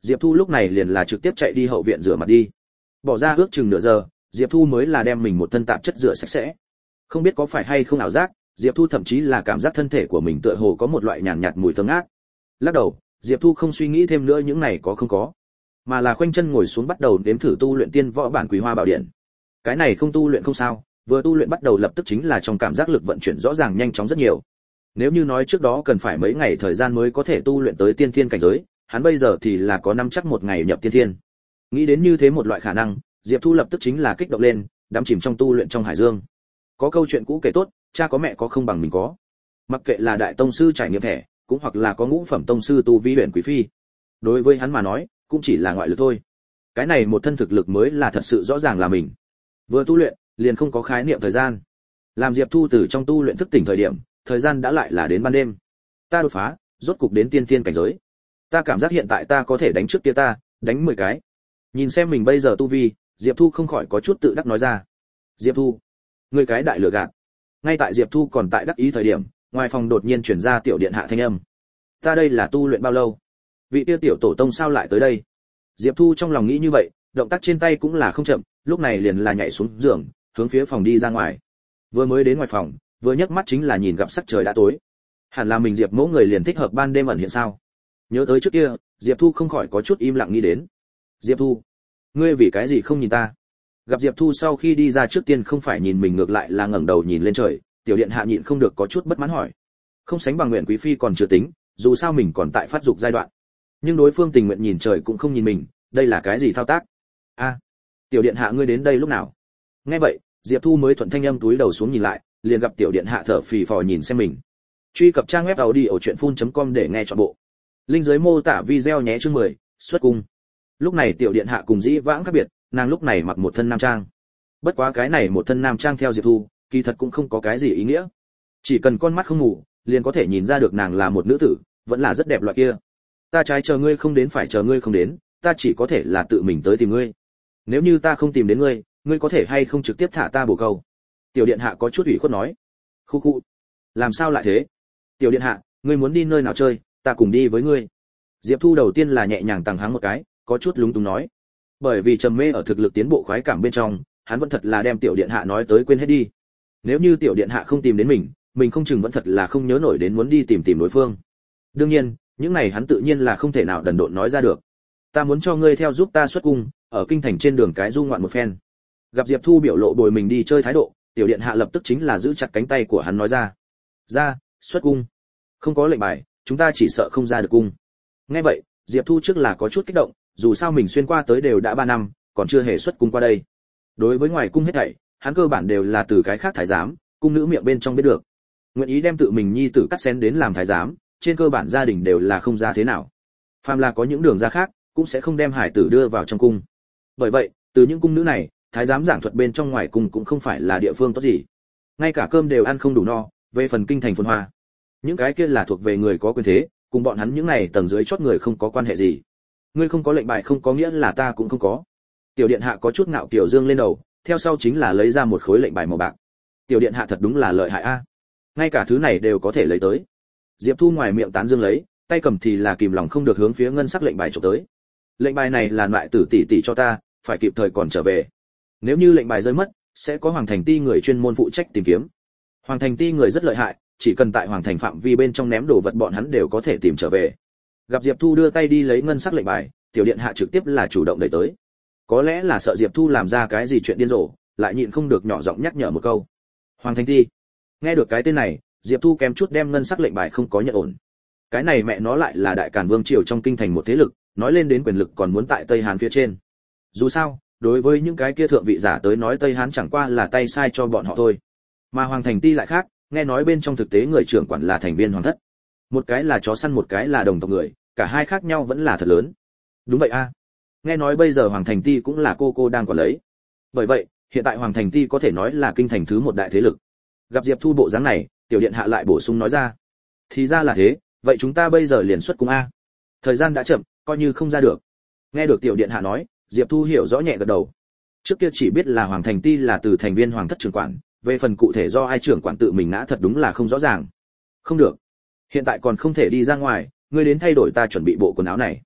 Diệp Thu lúc này liền là trực tiếp chạy đi hậu viện rửa mặt đi. Bỏ ra ước chừng nửa giờ, Diệp Thu mới là đem mình một thân tạp chất rửa sạch sẽ. Không biết có phải hay không ảo giác, Diệp Thu thậm chí là cảm giác thân thể của mình tựa hồ có một loại nhàn nhạt mùi thơm ngát. Lắc đầu, Diệp Thu không suy nghĩ thêm nữa những này có không có, mà là khoanh chân ngồi xuống bắt đầu đếm thử tu luyện tiên võ bản Quý Hoa Bảo Điện. Cái này không tu luyện không sao, vừa tu luyện bắt đầu lập tức chính là trong cảm giác lực vận chuyển rõ ràng nhanh chóng rất nhiều. Nếu như nói trước đó cần phải mấy ngày thời gian mới có thể tu luyện tới tiên thiên cảnh giới, hắn bây giờ thì là có năm chắc một ngày nhập tiên thiên. Nghĩ đến như thế một loại khả năng, Diệp Thu lập tức chính là kích động lên, đắm chìm trong tu luyện trong hải dương. Có câu chuyện cũ kể tốt, cha có mẹ có không bằng mình có. Mặc kệ là đại tông sư trải nghiệm thẻ, cũng hoặc là có ngũ phẩm tông sư tu vi huyền quý phi, đối với hắn mà nói, cũng chỉ là ngoại lực thôi. Cái này một thân thực lực mới là thật sự rõ ràng là mình. Vừa tu luyện, liền không có khái niệm thời gian. Làm Diệp Thu từ trong tu luyện thức tỉnh thời điểm, thời gian đã lại là đến ban đêm. Ta đột phá, rốt cục đến tiên thiên cảnh giới. Ta cảm giác hiện tại ta có thể đánh trước kia ta, đánh 10 cái. Nhìn xem mình bây giờ tu vi, Diệp Thu không khỏi có chút tự đắc nói ra. Diệp Thu, ngươi cái đại lừa gạt. Ngay tại Diệp Thu còn tại đắc ý thời điểm, ngoài phòng đột nhiên truyền ra tiểu điện hạ thanh âm. Ta đây là tu luyện bao lâu? Vị tiêu tiểu tổ tông sao lại tới đây? Diệp Thu trong lòng nghĩ như vậy, động tác trên tay cũng là không chậm, lúc này liền là nhảy xuống giường, hướng phía phòng đi ra ngoài. Vừa mới đến ngoài phòng, vừa nhấc mắt chính là nhìn gặp sắc trời đã tối. Hẳn là mình Diệp Mỗ người liền thích hợp ban đêm ẩn hiện sao? Nhớ tới trước kia, Diệp Thu không khỏi có chút im lặng nghĩ đến. Diệp Thu, ngươi vì cái gì không nhìn ta? Gặp Diệp Thu sau khi đi ra trước tiên không phải nhìn mình ngược lại là ngẩng đầu nhìn lên trời, tiểu điện hạ nhịn không được có chút bất mãn hỏi. Không sánh bằng Nguyện Quý phi còn chưa tính, dù sao mình còn tại phát dục giai đoạn. Nhưng đối phương tình nguyện nhìn trời cũng không nhìn mình, đây là cái gì thao tác? A, tiểu điện hạ ngươi đến đây lúc nào? Nghe vậy, Diệp Thu mới thuận thanh âm túi đầu xuống nhìn lại, liền gặp tiểu điện hạ thở phì phò nhìn xem mình. Truy cập trang web audiochuyenphun.com để nghe trọn bộ. Link dưới mô tả video nhé chương 10, xuất cung. Lúc này tiểu điện hạ cùng dĩ vãng khác biệt, nàng lúc này mặc một thân nam trang. Bất quá cái này một thân nam trang theo Diệp Thu, kỳ thật cũng không có cái gì ý nghĩa. Chỉ cần con mắt không ngủ, liền có thể nhìn ra được nàng là một nữ tử, vẫn là rất đẹp loại kia. Ta trái chờ ngươi không đến phải chờ ngươi không đến, ta chỉ có thể là tự mình tới tìm ngươi. Nếu như ta không tìm đến ngươi, ngươi có thể hay không trực tiếp thả ta bổ câu? Tiểu điện hạ có chút ủy khuất nói. Khu khu, làm sao lại thế? Tiểu điện hạ, ngươi muốn đi nơi nào chơi, ta cùng đi với ngươi. Diệp Thu đầu tiên là nhẹ nhàng tằng háng một cái, có chút lúng túng nói. Bởi vì trầm mê ở thực lực tiến bộ khoái cảm bên trong, hắn vẫn thật là đem tiểu điện hạ nói tới quên hết đi. Nếu như tiểu điện hạ không tìm đến mình không chừng vẫn thật là không nhớ nổi đến muốn đi tìm đối phương. Đương nhiên, những này hắn tự nhiên là không thể nào đần độn nói ra được. Ta muốn cho ngươi theo giúp ta xuất cung, ở kinh thành trên đường cái du ngoạn một phen. Gặp Diệp Thu biểu lộ bồi mình đi chơi thái độ, tiểu điện hạ lập tức chính là giữ chặt cánh tay của hắn nói ra. Ra, xuất cung. Không có lệnh bài, chúng ta chỉ sợ không ra được cung. Nghe vậy, Diệp Thu trước là có chút kích động, dù sao mình xuyên qua tới đều đã 3 năm, còn chưa hề xuất cung qua đây. Đối với ngoài cung hết thảy, hắn cơ bản đều là từ cái khác thái giám, cung nữ miệng bên trong biết được. Nguyện ý đem tự mình nhi tử cắt xén đến làm thái giám, trên cơ bản gia đình đều là không ra thế nào. Phàm là có những đường ra khác, cũng sẽ không đem hải tử đưa vào trong cung. Bởi vậy, từ những cung nữ này, thái giám giảng thuật bên trong ngoài cung cũng không phải là địa phương tốt gì. Ngay cả cơm đều ăn không đủ no, về phần kinh thành phồn hoa. Những cái kia là thuộc về người có quyền thế, cùng bọn hắn những này tầng dưới chót người không có quan hệ gì. Ngươi không có lệnh bài không có nghĩa là ta cũng không có. Tiểu điện hạ có chút ngạo kiều dương lên đầu, theo sau chính là lấy ra một khối lệnh bài màu bạc. Tiểu điện hạ thật đúng là lợi hại a. Ngay cả thứ này đều có thể lấy tới. Diệp Thu ngoài miệng tán dương lấy, tay cầm thì là kìm lòng không được hướng phía ngân sắc lệnh bài chụp tới. Lệnh bài này là loại tử tỷ tỷ cho ta, phải kịp thời còn trở về. Nếu như lệnh bài rơi mất, sẽ có Hoàng Thành Ti người chuyên môn phụ trách tìm kiếm. Hoàng Thành Ti người rất lợi hại, chỉ cần tại Hoàng Thành phạm vi bên trong ném đồ vật bọn hắn đều có thể tìm trở về. Gặp Diệp Thu đưa tay đi lấy ngân sắc lệnh bài, tiểu điện hạ trực tiếp là chủ động đẩy tới. Có lẽ là sợ Diệp Thu làm ra cái gì chuyện điên rồ, lại nhịn không được nhỏ giọng nhắc nhở một câu. Hoàng Thành Ti. Nghe được cái tên này, Diệp Thu kém chút đem ngân sắc lệnh bài không có nhận ổn. Cái này mẹ nó lại là đại càn vương triều trong kinh thành một thế lực, nói lên đến quyền lực còn muốn tại Tây Hán phía trên. Dù sao, đối với những cái kia thượng vị giả tới nói Tây Hán chẳng qua là tay sai cho bọn họ thôi. Mà Hoàng Thành Ti lại khác, nghe nói bên trong thực tế người trưởng quản là thành viên hoàng thất. Một cái là chó săn một cái là đồng tộc người, cả hai khác nhau vẫn là thật lớn. Đúng vậy a. Nghe nói bây giờ Hoàng Thành Ti cũng là cô đang quản lấy. Bởi vậy, hiện tại Hoàng Thành Ti có thể nói là kinh thành thứ một đại thế lực. Gặp Diệp Thu bộ dáng này, tiểu điện hạ lại bổ sung nói ra. Thì ra là thế, vậy chúng ta bây giờ liền xuất cung a. Thời gian đã chậm, coi như không ra được. Nghe được tiểu điện hạ nói, Diệp Thu hiểu rõ nhẹ gật đầu. Trước kia chỉ biết là Hoàng Thành Ti là từ thành viên hoàng thất trưởng quản, về phần cụ thể do ai trưởng quản tự mình ngã thật đúng là không rõ ràng. Không được, hiện tại còn không thể đi ra ngoài, ngươi đến thay đổi ta chuẩn bị bộ quần áo này.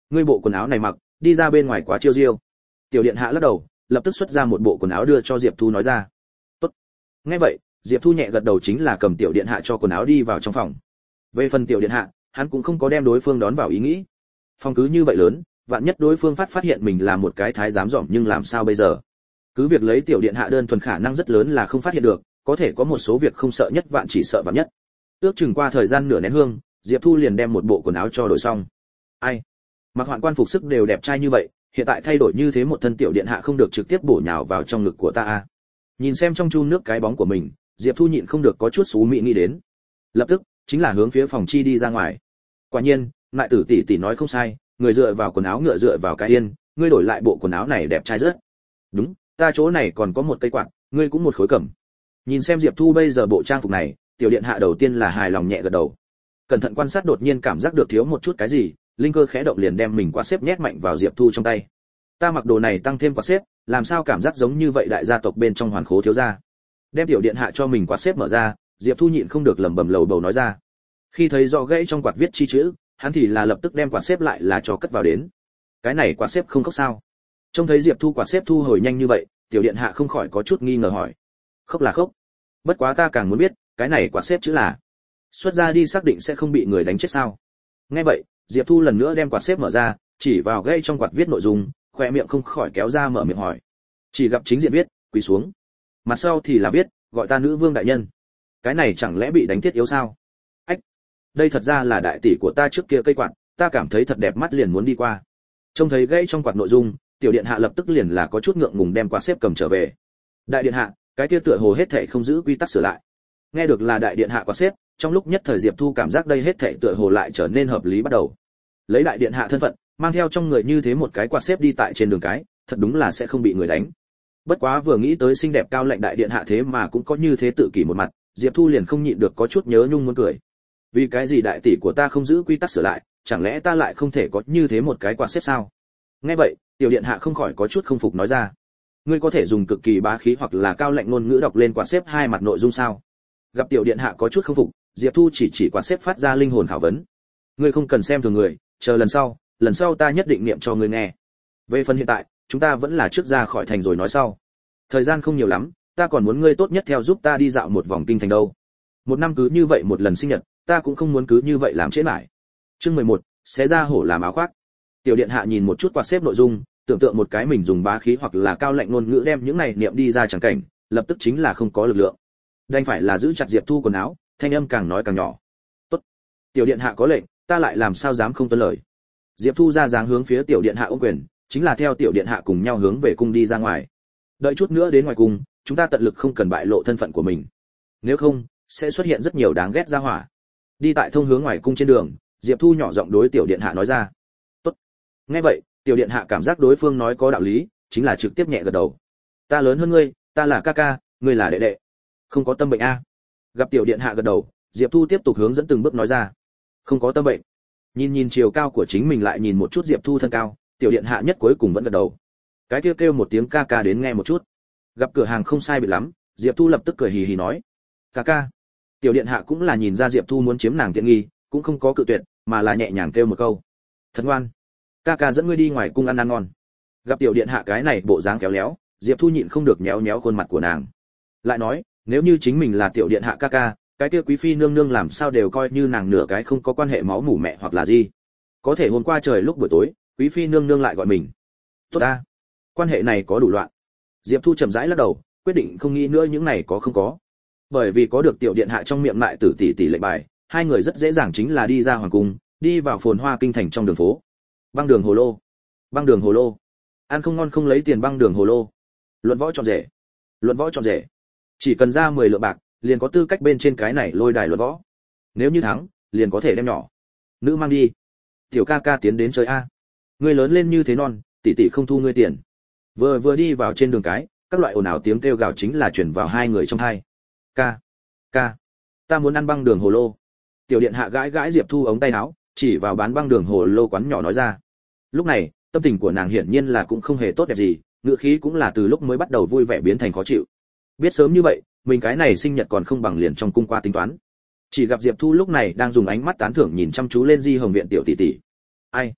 ngươi bộ quần áo này mặc đi ra bên ngoài quá chiêu diêu. Tiểu điện hạ lắc đầu, lập tức xuất ra một bộ quần áo đưa cho Diệp Thu nói ra. Tốt. Nghe vậy, Diệp Thu nhẹ gật đầu, chính là cầm tiểu điện hạ cho quần áo đi vào trong phòng. Về phần tiểu điện hạ, hắn cũng không có đem đối phương đón vào ý nghĩ. Phòng cứ như vậy lớn, vạn nhất đối phương phát hiện mình là một cái thái giám dỏm nhưng làm sao bây giờ? Cứ việc lấy tiểu điện hạ đơn thuần khả năng rất lớn là không phát hiện được, có thể có một số việc không sợ nhất vạn chỉ sợ vạn nhất. Ước chừng qua thời gian nửa nén hương, Diệp Thu liền đem một bộ quần áo cho đổi xong. Ai? Mặc Hoạn quan phục sức đều đẹp trai như vậy, hiện tại thay đổi như thế một thân tiểu điện hạ không được trực tiếp bổ nhào vào trong ngực của ta à? Nhìn xem trong chu nước cái bóng của mình, Diệp Thu nhịn không được có chút xú mị nghĩ đến. Lập tức, chính là hướng phía phòng chi đi ra ngoài. Quả nhiên, lại tử tỷ tỷ nói không sai, người dựa vào quần áo ngựa dựa vào cái yên, ngươi đổi lại bộ quần áo này đẹp trai rất. Đúng, ta chỗ này còn có một cây quạt, ngươi cũng một khối cầm. Nhìn xem Diệp Thu bây giờ bộ trang phục này, tiểu điện hạ đầu tiên là hài lòng nhẹ gật đầu. Cẩn thận quan sát đột nhiên cảm giác được thiếu một chút cái gì, linh cơ khẽ động liền đem mình quạt xếp nhét mạnh vào Diệp Thu trong tay. Ta mặc đồ này tăng thêm quạt xếp, làm sao cảm giác giống như vậy đại gia tộc bên trong hoàn khố thiếu gia. Đem tiểu điện hạ cho mình quạt xếp mở ra, Diệp Thu nhịn không được lẩm bẩm lầu bầu nói ra. Khi thấy rõ gãy trong quạt viết chi chữ, hắn thì là lập tức đem quạt xếp lại là cho cất vào đến. Cái này quạt xếp không khóc sao? Trông thấy Diệp Thu quạt xếp thu hồi nhanh như vậy, tiểu điện hạ không khỏi có chút nghi ngờ hỏi. Khóc là khóc. Bất quá ta càng muốn biết, cái này quạt xếp chữ là xuất ra đi xác định sẽ không bị người đánh chết sao? Nghe vậy, Diệp Thu lần nữa đem quạt xếp mở ra, chỉ vào gãy trong quạt viết nội dung, khoe miệng không khỏi kéo ra mở miệng hỏi. Chỉ gặp chính diện viết, quỳ xuống. Mặt sau thì là viết, gọi ta nữ vương đại nhân. Cái này chẳng lẽ bị đánh thiết yếu sao? Ách, đây thật ra là đại tỷ của ta trước kia cây quạt, ta cảm thấy thật đẹp mắt liền muốn đi qua. Trông thấy gãy trong quạt nội dung, tiểu điện hạ lập tức liền là có chút ngượng ngùng đem quạt xếp cầm trở về. Đại điện hạ, cái kia tựa hồ hết thảy không giữ quy tắc sửa lại. Nghe được là đại điện hạ quạt xếp, trong lúc nhất thời Diệp Thu cảm giác đây hết thảy tựa hồ lại trở nên hợp lý bắt đầu. Lấy đại điện hạ thân phận, mang theo trong người như thế một cái quạt xếp đi tại trên đường cái, thật đúng là sẽ không bị người đánh. Bất quá vừa nghĩ tới xinh đẹp cao lệnh đại điện hạ thế mà cũng có như thế tự kỷ một mặt, Diệp Thu liền không nhịn được có chút nhớ nhung muốn cười. Vì cái gì đại tỷ của ta không giữ quy tắc sửa lại, chẳng lẽ ta lại không thể có như thế một cái quạt xếp sao? Nghe vậy, tiểu điện hạ không khỏi có chút không phục nói ra. Ngươi có thể dùng cực kỳ bá khí hoặc là cao lệnh ngôn ngữ đọc lên quạt xếp hai mặt nội dung sao? Gặp tiểu điện hạ có chút không phục, Diệp Thu chỉ quạt xếp phát ra linh hồn khảo vấn. Ngươi không cần xem thường người, chờ lần sau ta nhất định niệm cho ngươi nghe. Về phần hiện tại, chúng ta vẫn là trước ra khỏi thành rồi nói sau. Thời gian không nhiều lắm, ta còn muốn ngươi tốt nhất theo giúp ta đi dạo một vòng kinh thành đâu. Một năm cứ như vậy một lần sinh nhật, ta cũng không muốn cứ như vậy làm trễ mãi. Chương 11, xé ra hổ làm áo khoác. Tiểu điện hạ nhìn một chút quạt xếp nội dung, tưởng tượng một cái mình dùng bá khí hoặc là cao lệnh ngôn ngữ đem những này niệm đi ra chẳng cảnh, lập tức chính là không có lực lượng. Đành phải là giữ chặt Diệp Thu quần áo, thanh âm càng nói càng nhỏ. Tốt, tiểu điện hạ có lệnh, ta lại làm sao dám không tuân lời. Diệp Thu ra dáng hướng phía tiểu điện hạ ôm quyền, chính là theo tiểu điện hạ cùng nhau hướng về cung đi ra ngoài. Đợi chút nữa đến ngoài cung, chúng ta tận lực không cần bại lộ thân phận của mình. Nếu không, sẽ xuất hiện rất nhiều đáng ghét ra hỏa. Đi tại thông hướng ngoài cung trên đường, Diệp Thu nhỏ giọng đối tiểu điện hạ nói ra. Tốt. Nghe vậy, tiểu điện hạ cảm giác đối phương nói có đạo lý, chính là trực tiếp nhẹ gật đầu. Ta lớn hơn ngươi, ta là ca ca, ngươi là đệ đệ. Không có tâm bệnh a? Gặp tiểu điện hạ gật đầu, Diệp Thu tiếp tục hướng dẫn từng bước nói ra. Không có tâm bệnh. Nhìn chiều cao của chính mình lại nhìn một chút Diệp Thu thân cao, tiểu điện hạ nhất cuối cùng vẫn gật đầu. Cái kêu một tiếng ca ca đến nghe một chút. Gặp cửa hàng không sai biệt lắm, Diệp Thu lập tức cười hì hì nói. Ca ca. Tiểu điện hạ cũng là nhìn ra Diệp Thu muốn chiếm nàng tiện nghi, cũng không có cự tuyệt, mà là nhẹ nhàng kêu một câu. Thật ngoan. Ca ca dẫn ngươi đi ngoài cung ăn ngon. Gặp tiểu điện hạ cái này bộ dáng khéo léo, Diệp Thu nhịn không được nhéo nhéo khuôn mặt của nàng. Lại nói, nếu như chính mình là tiểu điện hạ ca ca, cái kia quý phi nương nương làm sao đều coi như nàng nửa cái không có quan hệ máu mủ mẹ hoặc là gì. Có thể hôm qua trời lúc buổi tối, quý phi nương nương lại gọi mình. Tốt ta, quan hệ này có đủ loạn. Diệp Thu chậm rãi lắc đầu, quyết định không nghĩ nữa những này có không có. Bởi vì có được tiểu điện hạ trong miệng lại tử tỷ lệnh bài, hai người rất dễ dàng chính là đi ra hoàng cung, đi vào phồn hoa kinh thành trong đường phố. Băng đường hồ lô, ăn không ngon không lấy tiền băng đường hồ lô. Luận võ chọn rể. Chỉ cần ra 10 lượng bạc, liền có tư cách bên trên cái này lôi đài luận võ. Nếu như thắng, liền có thể đem nhỏ nữ mang đi. Tiểu ca ca tiến đến chơi a. Ngươi lớn lên như thế non, tỷ tỷ không thu ngươi tiền. Vừa đi vào trên đường cái, các loại ồn ào tiếng kêu gào chính là truyền vào hai người trong tai. Ca, ta muốn ăn băng đường hồ lô. Tiểu điện hạ gãi Diệp Thu ống tay áo, chỉ vào bán băng đường hồ lô quán nhỏ nói ra. Lúc này, tâm tình của nàng hiển nhiên là cũng không hề tốt đẹp gì, ngữ khí cũng là từ lúc mới bắt đầu vui vẻ biến thành khó chịu. Biết sớm như vậy, mình cái này sinh nhật còn không bằng liền trong cung qua tính toán. Chỉ gặp Diệp Thu lúc này đang dùng ánh mắt tán thưởng nhìn chăm chú lên Di Hồng viện tiểu tỷ tỷ. Ai?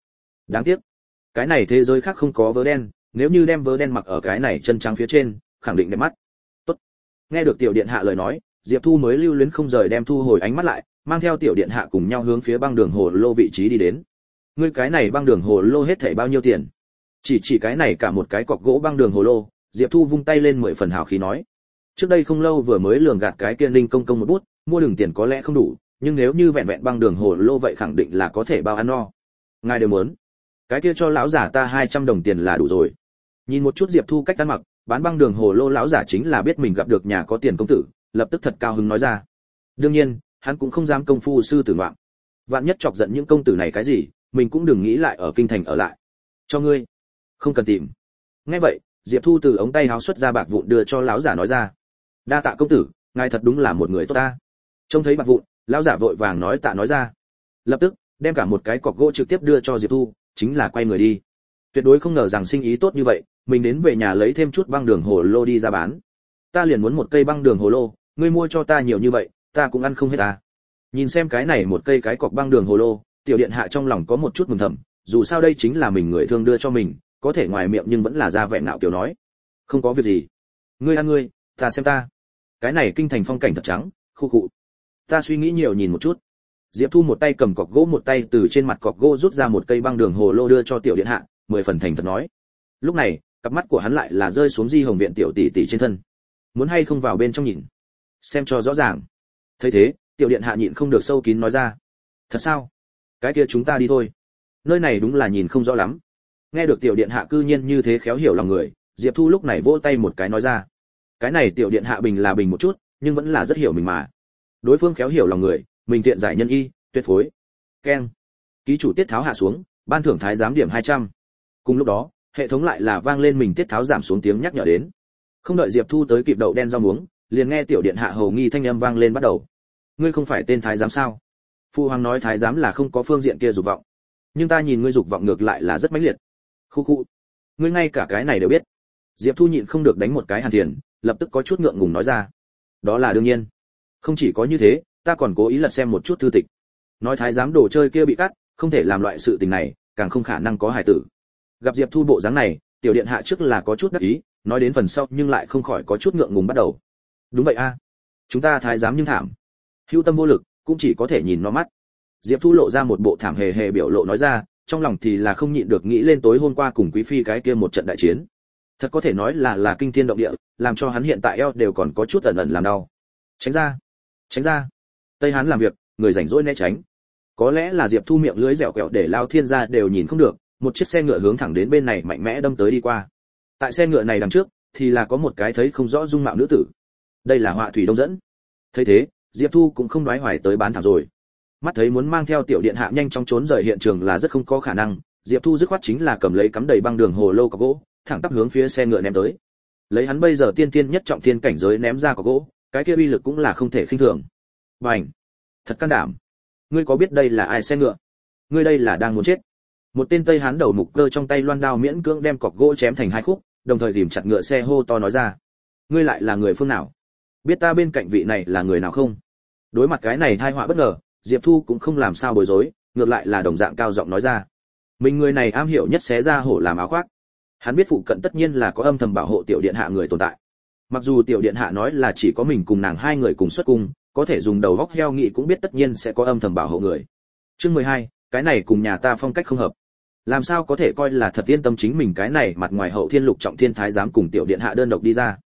Đáng tiếc, cái này thế giới khác không có vớ đen, nếu như đem vớ đen mặc ở cái này chân trắng phía trên, khẳng định đẹp mắt. Tốt. Nghe được tiểu điện hạ lời nói, Diệp Thu mới lưu luyến không rời đem thu hồi ánh mắt lại, mang theo tiểu điện hạ cùng nhau hướng phía băng đường hồ lô vị trí đi đến. Ngươi cái này băng đường hồ lô hết thảy bao nhiêu tiền? Chỉ cái này cả một cái cọc gỗ băng đường hồ lô, Diệp Thu vung tay lên 10 phần hào khí nói. Trước đây không lâu vừa mới lường gạt cái kia Ninh công công một bút, mua đường tiền có lẽ không đủ, nhưng nếu như vẹn vẹn băng đường hồ lô vậy khẳng định là có thể bao ăn no. Ngài đều muốn. Cái kia cho lão giả ta 200 đồng tiền là đủ rồi. Nhìn một chút Diệp Thu cách ăn mặc, bán băng đường hồ lô lão giả chính là biết mình gặp được nhà có tiền công tử, lập tức thật cao hứng nói ra. Đương nhiên, hắn cũng không dám công phu sư tử ngoạm. Vạn nhất chọc giận những công tử này cái gì, mình cũng đừng nghĩ lại ở kinh thành ở lại. Cho ngươi, không cần tìm. Nghe vậy, Diệp Thu từ ống tay áo xuất ra bạc vụn đưa cho lão giả nói ra. Đa tạ công tử, ngài thật đúng là một người tốt ta. Trông thấy bạc vụn, lão giả vội vàng nói tạ nói ra. Lập tức, đem cả một cái cọc gỗ trực tiếp đưa cho Diệp Thu, chính là quay người đi. Tuyệt đối không ngờ rằng sinh ý tốt như vậy, mình đến về nhà lấy thêm chút băng đường hồ lô đi ra bán. Ta liền muốn một cây băng đường hồ lô, ngươi mua cho ta nhiều như vậy, ta cũng ăn không hết ta. Nhìn xem cái này một cây cái cọc băng đường hồ lô, tiểu điện hạ trong lòng có một chút mừng thầm, dù sao đây chính là mình người thương đưa cho mình, có thể ngoài miệng nhưng vẫn là ra vẻ nạo kiểu nói. Không có việc gì. Ngươi ăn ngươi, ta xem ta. Cái này kinh thành phong cảnh thật trắng, khu khụ. Ta suy nghĩ nhiều nhìn một chút. Diệp Thu một tay cầm cọc gỗ một tay từ trên mặt cọc gỗ rút ra một cây băng đường hồ lô đưa cho tiểu điện hạ, 10 phần thành thật nói. Lúc này, cặp mắt của hắn lại là rơi xuống Di Hồng viện tiểu tỷ tỷ trên thân. Muốn hay không vào bên trong nhìn, xem cho rõ ràng. Thấy thế, tiểu điện hạ nhịn không được sâu kín nói ra. Thật sao? Cái kia chúng ta đi thôi. Nơi này đúng là nhìn không rõ lắm. Nghe được tiểu điện hạ cư nhiên như thế khéo hiểu lòng người, Diệp Thu lúc này vỗ tay một cái nói ra. Cái này tiểu điện hạ bình là bình một chút, nhưng vẫn là rất hiểu mình mà. Đối phương khéo hiểu lòng người, mình tiện giải nhân y, tuyệt phối. Keng. Ký chủ tiết tháo hạ xuống, ban thưởng thái giám điểm 200. Cùng lúc đó, hệ thống lại là vang lên mình tiết tháo giảm xuống tiếng nhắc nhở đến. Không đợi Diệp Thu tới kịp đậu đen rau muống, liền nghe tiểu điện hạ hầu nghi thanh âm vang lên bắt đầu. Ngươi không phải tên thái giám sao? Phu hoàng nói thái giám là không có phương diện kia dục vọng, nhưng ta nhìn ngươi dục vọng ngược lại là rất mãnh liệt. Khu khu. Ngươi ngay cả cái này đều biết. Diệp Thu nhịn không được đánh một cái hàn tiền, lập tức có chút ngượng ngùng nói ra. Đó là đương nhiên. Không chỉ có như thế, ta còn cố ý lật xem một chút thư tịch. Nói thái giám đồ chơi kia bị cắt, không thể làm loại sự tình này, càng không khả năng có hài tử. Gặp Diệp Thu bộ dáng này, tiểu điện hạ trước là có chút đắc ý, nói đến phần sau nhưng lại không khỏi có chút ngượng ngùng bắt đầu. Đúng vậy a, chúng ta thái giám nhưng thảm, hữu tâm vô lực, cũng chỉ có thể nhìn nó mắt. Diệp Thu lộ ra một bộ thảm hề hề biểu lộ nói ra, trong lòng thì là không nhịn được nghĩ lên tối hôm qua cùng quý phi cái kia một trận đại chiến. Thật có thể nói là kinh thiên động địa, làm cho hắn hiện tại eo đều còn có chút ẩn ẩn làm đau. Tránh ra, tránh ra. Tây Hán làm việc, người rảnh rỗi né tránh. Có lẽ là Diệp Thu miệng lưỡi dẻo quẹo để Lao Thiên gia đều nhìn không được, một chiếc xe ngựa hướng thẳng đến bên này mạnh mẽ đâm tới đi qua. Tại xe ngựa này đằng trước thì là có một cái thấy không rõ dung mạo nữ tử. Đây là Họa Thủy Đông dẫn. Thấy thế, Diệp Thu cũng không đoái hoài tới bán thảm rồi. Mắt thấy muốn mang theo tiểu điện hạ nhanh chóng trốn rời hiện trường là rất không có khả năng, Diệp Thu dứt khoát chính là cầm lấy cắm đầy băng đường hồ lô cọc gỗ, thẳng tắp hướng phía xe ngựa ném tới. Lấy hắn bây giờ tiên tiên nhất trọng thiên cảnh giới ném ra cọc gỗ, cái kia uy lực cũng là không thể khinh thường. Bành! Thật can đảm. Ngươi có biết đây là ai xe ngựa? Ngươi đây là đang muốn chết. Một tên Tây Hán đầu mục cơ trong tay loan đao miễn cưỡng đem cọc gỗ chém thành hai khúc, đồng thời ghìm chặt ngựa xe hô to nói ra. Ngươi lại là người phương nào? Biết ta bên cạnh vị này là người nào không? Đối mặt cái này tai họa bất ngờ, Diệp Thu cũng không làm sao bối rối, ngược lại là đồng dạng cao giọng nói ra. Mình người này am hiểu nhất xé ra hổ làm áo khoác. Hắn biết phụ cận tất nhiên là có âm thầm bảo hộ tiểu điện hạ người tồn tại. Mặc dù tiểu điện hạ nói là chỉ có mình cùng nàng hai người cùng xuất cung, có thể dùng đầu góc heo nghị cũng biết tất nhiên sẽ có âm thầm bảo hộ người. Chương 12, cái này cùng nhà ta phong cách không hợp. Làm sao có thể coi là thật yên tâm chính mình cái này mặt ngoài hậu thiên lục trọng thiên thái dám cùng tiểu điện hạ đơn độc đi ra.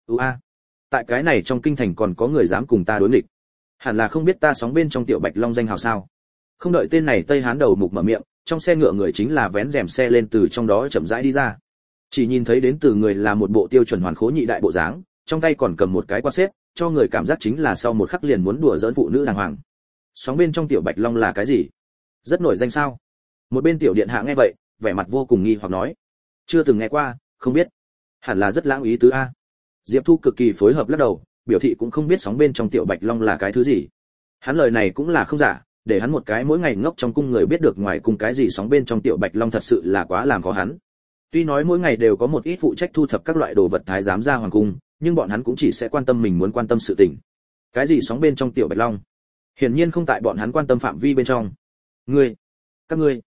Tại cái này trong kinh thành còn có người dám cùng ta đối nghịch. Hẳn là không biết ta sóng bên trong tiểu Bạch Long danh hào sao? Không đợi tên này Tây Hán đầu mục mở miệng, trong xe ngựa người chính là vén rèm xe lên từ trong đó chậm rãi đi ra. Chỉ nhìn thấy đến từ người là một bộ tiêu chuẩn hoàn khố nhị đại bộ dáng, trong tay còn cầm một cái quạt xếp, cho người cảm giác chính là sau một khắc liền muốn đùa giỡn phụ nữ đàng hoàng. Sóng bên trong tiểu Bạch Long là cái gì? Rất nổi danh sao? Một bên tiểu điện hạ nghe vậy, vẻ mặt vô cùng nghi hoặc nói, chưa từng nghe qua, không biết. Hẳn là rất lãng ý tứ a. Diệp Thu cực kỳ phối hợp lắc đầu, biểu thị cũng không biết sóng bên trong tiểu Bạch Long là cái thứ gì. Hắn lời này cũng là không giả, để hắn một cái mỗi ngày ngốc trong cung người biết được ngoài cung cái gì sóng bên trong tiểu Bạch Long thật sự là quá làm khó hắn. Tuy nói mỗi ngày đều có một ít phụ trách thu thập các loại đồ vật thái giám ra hoàng cung, nhưng bọn hắn cũng chỉ sẽ quan tâm mình muốn quan tâm sự tình. Cái gì sóng bên trong tiểu Bạch Long? Hiển nhiên không tại bọn hắn quan tâm phạm vi bên trong. Các ngươi,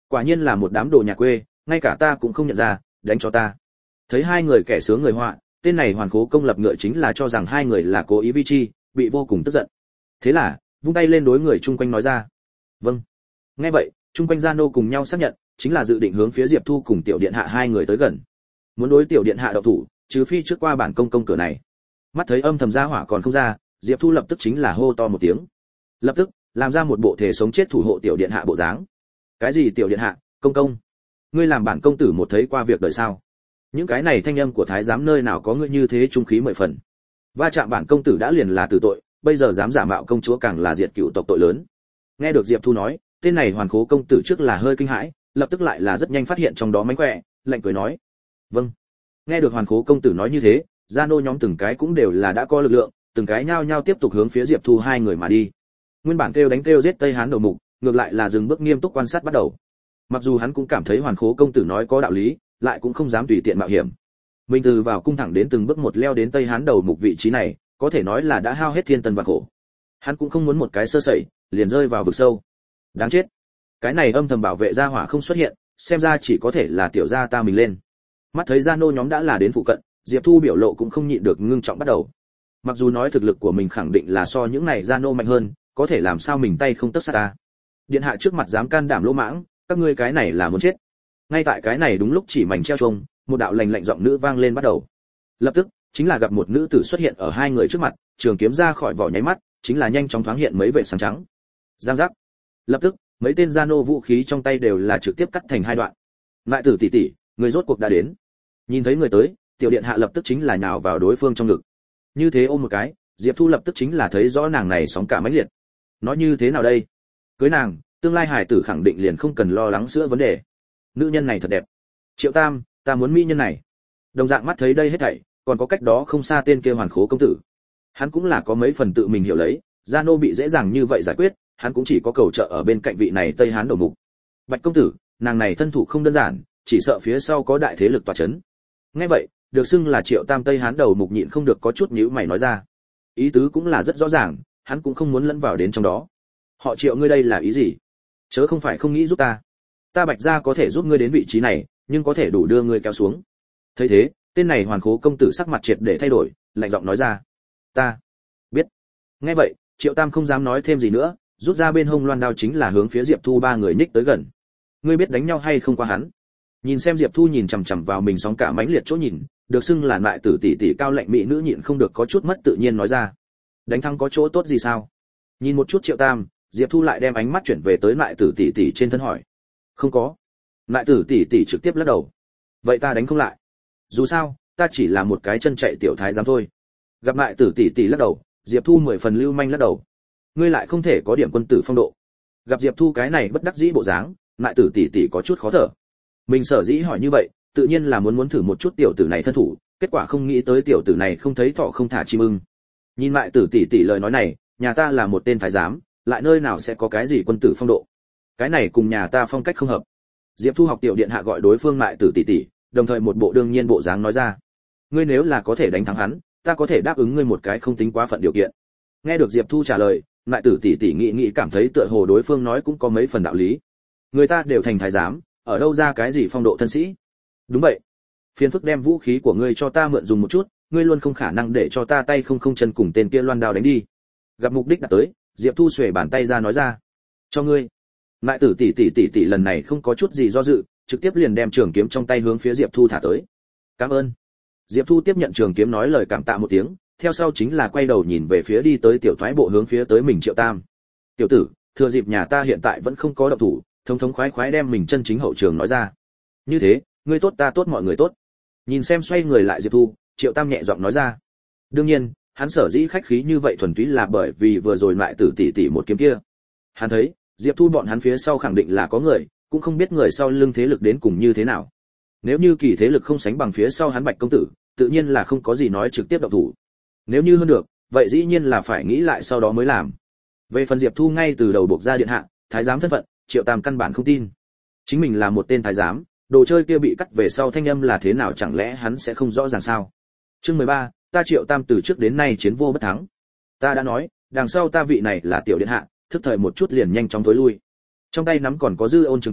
Quả nhiên là một đám đồ nhà quê, ngay cả ta cũng không nhận ra, đánh cho ta. Thấy hai người kẻ sướng người họa, tên này Hoàn Khố Công lập ngựa chính là cho rằng hai người là cố ý vi chi, bị vô cùng tức giận. Thế là, vung tay lên đối người chung quanh nói ra. Vâng. Nghe vậy, chung quanh gia nô cùng nhau xác nhận, chính là dự định hướng phía Diệp Thu cùng tiểu điện hạ hai người tới gần. Muốn đối tiểu điện hạ động thủ, trừ phi trước qua bản công cửa này. Mắt thấy âm thầm gia hỏa còn không ra, Diệp Thu lập tức chính là hô to một tiếng. Lập tức, làm ra một bộ thể sống chết thủ hộ tiểu điện hạ bộ dáng. Cái gì tiểu điện hạ, công, ngươi làm bản công tử một thấy qua việc đời sao? Những cái này thanh âm của thái giám nơi nào có ngươi như thế trung khí mười phần. Va chạm bản công tử đã liền là tử tội, bây giờ dám giả mạo công chúa càng là diệt cựu tộc tội lớn. Nghe được Diệp Thu nói, tên này Hoàn Khố công tử trước là hơi kinh hãi, lập tức lại là rất nhanh phát hiện trong đó mánh khỏe, lạnh cười nói. Vâng. Nghe được Hoàn Khố công tử nói như thế, gia nô nhóm từng cái cũng đều là đã có lực lượng, từng cái nhao nhao tiếp tục hướng phía Diệp Thu hai người mà đi. Nguyên bản kêu đánh kêu giết Tây Hán đầu mục, ngược lại là dừng bước nghiêm túc quan sát bắt đầu. Mặc dù hắn cũng cảm thấy Hoàn Khố công tử nói có đạo lý, lại cũng không dám tùy tiện mạo hiểm. Mình từ vào cung thẳng đến từng bước một leo đến Tây Hán đầu mục vị trí này, có thể nói là đã hao hết thiên tân và khổ. Hắn cũng không muốn một cái sơ sẩy, liền rơi vào vực sâu. Đáng chết. Cái này âm thầm bảo vệ gia hỏa không xuất hiện, xem ra chỉ có thể là tiểu gia ta mình lên. Mắt thấy gia nô nhóm đã là đến phụ cận, Diệp Thu biểu lộ cũng không nhịn được ngưng trọng bắt đầu. Mặc dù nói thực lực của mình khẳng định là so những này gia nô mạnh hơn, có thể làm sao mình tay không tấc sát ta. Điện hạ trước mặt dám can đảm lỗ mãng, các ngươi cái này là muốn chết. Ngay tại cái này đúng lúc chỉ mảnh treo chuông, một đạo lạnh lạnh giọng nữ vang lên bắt đầu. Lập tức, chính là gặp một nữ tử xuất hiện ở hai người trước mặt, trường kiếm ra khỏi vỏ nháy mắt, chính là nhanh chóng thoáng hiện mấy vệt sáng trắng. Giang giác. Lập tức, mấy tên gia nô vũ khí trong tay đều là trực tiếp cắt thành hai đoạn. Lại tử tỷ tỷ, người rốt cuộc đã đến. Nhìn thấy người tới, tiểu điện hạ lập tức chính là nhào vào đối phương trong ngực. Như thế ôm một cái, Diệp Thu lập tức chính là thấy rõ nàng này sóng cả mãnh liệt. Nói như thế nào đây? Cưới nàng, tương lai hải tử khẳng định liền không cần lo lắng sữa vấn đề. Nữ nhân này thật đẹp. Triệu Tam, ta muốn mỹ nhân này. Đồng dạng mắt thấy đây hết thảy, còn có cách đó không xa tên kia Hoàn Khố công tử. Hắn cũng là có mấy phần tự mình hiểu lấy, gia nô bị dễ dàng như vậy giải quyết, hắn cũng chỉ có cầu trợ ở bên cạnh vị này Tây Hán đầu mục. Bạch công tử, nàng này thân thủ không đơn giản, chỉ sợ phía sau có đại thế lực tọa chấn. Nghe vậy, được xưng là Triệu Tam Tây Hán đầu mục nhịn không được có chút nhíu mày nói ra. Ý tứ cũng là rất rõ ràng, hắn cũng không muốn lẫn vào đến trong đó. Họ Triệu ngươi đây là ý gì? Chớ không phải không nghĩ giúp ta. Ta Bạch gia có thể giúp ngươi đến vị trí này, nhưng có thể đủ đưa ngươi kéo xuống. Thấy thế, tên này Hoàn Khố công tử sắc mặt triệt để thay đổi, lạnh giọng nói ra. Ta biết. Nghe vậy, Triệu Tam không dám nói thêm gì nữa, rút ra bên hông loan đao chính là hướng phía Diệp Thu ba người ních tới gần. Ngươi biết đánh nhau hay không qua hắn? Nhìn xem Diệp Thu nhìn chằm chằm vào mình sóng cả mãnh liệt chỗ nhìn, được xưng là lại tử tỷ tỷ cao lạnh mỹ nữ nhịn không được có chút mất tự nhiên nói ra. Đánh thắng có chỗ tốt gì sao? Nhìn một chút Triệu Tam, Diệp Thu lại đem ánh mắt chuyển về tới lại tử tỷ tỷ trên thân hỏi. Không có. Lại tử tỷ tỷ trực tiếp lắc đầu. Vậy ta đánh không lại. Dù sao, ta chỉ là một cái chân chạy tiểu thái giám thôi. Gặp lại tử tỷ tỷ lắc đầu, Diệp Thu 10 phần lưu manh lắc đầu. Ngươi lại không thể có điểm quân tử phong độ. Gặp Diệp Thu cái này bất đắc dĩ bộ dáng, lại tử tỷ tỷ có chút khó thở. Mình sở dĩ hỏi như vậy, tự nhiên là muốn thử một chút tiểu tử này thân thủ, kết quả không nghĩ tới tiểu tử này không thấy thọ không thả chim ưng. Nhìn lại tử tỷ tỷ lời nói này, nhà ta là một tên thái giám, lại nơi nào sẽ có cái gì quân tử phong độ. Cái này cùng nhà ta phong cách không hợp. Diệp Thu học tiểu điện hạ gọi đối phương lại tử tỷ tỷ, đồng thời một bộ đương nhiên bộ dáng nói ra. Ngươi nếu là có thể đánh thắng hắn, ta có thể đáp ứng ngươi một cái không tính quá phận điều kiện. Nghe được Diệp Thu trả lời, lại tử tỷ tỷ nghĩ cảm thấy tựa hồ đối phương nói cũng có mấy phần đạo lý. Người ta đều thành thái giám, ở đâu ra cái gì phong độ thân sĩ? Đúng vậy. Phiền phức đem vũ khí của ngươi cho ta mượn dùng một chút, ngươi luôn không khả năng để cho ta tay không chân cùng tên kia loan đao đánh đi. Gặp mục đích đã tới, Diệp Thu xuề bàn tay ra nói ra. Cho ngươi. Lại tử tỷ lần này không có chút gì do dự, trực tiếp liền đem trường kiếm trong tay hướng phía Diệp Thu thả tới. Cảm ơn. Diệp Thu tiếp nhận trường kiếm nói lời cảm tạ một tiếng, theo sau chính là quay đầu nhìn về phía đi tới tiểu thoái bộ hướng phía tới mình Triệu Tam. Tiểu tử, thừa dịp nhà ta hiện tại vẫn không có động thủ, thống khoái đem mình chân chính hậu trường nói ra. Như thế, ngươi tốt ta tốt mọi người tốt. Nhìn xem xoay người lại Diệp Thu, Triệu Tam nhẹ giọng nói ra. Đương nhiên, hắn sở dĩ khách khí như vậy thuần túy là bởi vì vừa rồi lại tử tỷ một kiếm kia. Hắn thấy, Diệp Thu bọn hắn phía sau khẳng định là có người, cũng không biết người sau lưng thế lực đến cùng như thế nào. Nếu như kỳ thế lực không sánh bằng phía sau hắn Bạch công tử, tự nhiên là không có gì nói trực tiếp động thủ. Nếu như hơn được, vậy dĩ nhiên là phải nghĩ lại sau đó mới làm. Về phần Diệp Thu ngay từ đầu buộc ra điện hạ, thái giám thân phận, Triệu Tam căn bản không tin. Chính mình là một tên thái giám, đồ chơi kia bị cắt về sau thanh âm là thế nào chẳng lẽ hắn sẽ không rõ ràng sao? Chương 13, ta Triệu Tam từ trước đến nay chiến vô bất thắng. Ta đã nói, đằng sau ta vị này là tiểu điện hạ, thức thời một chút liền nhanh chóng tối lui. Trong tay nắm còn có dư ôn trường kiếm,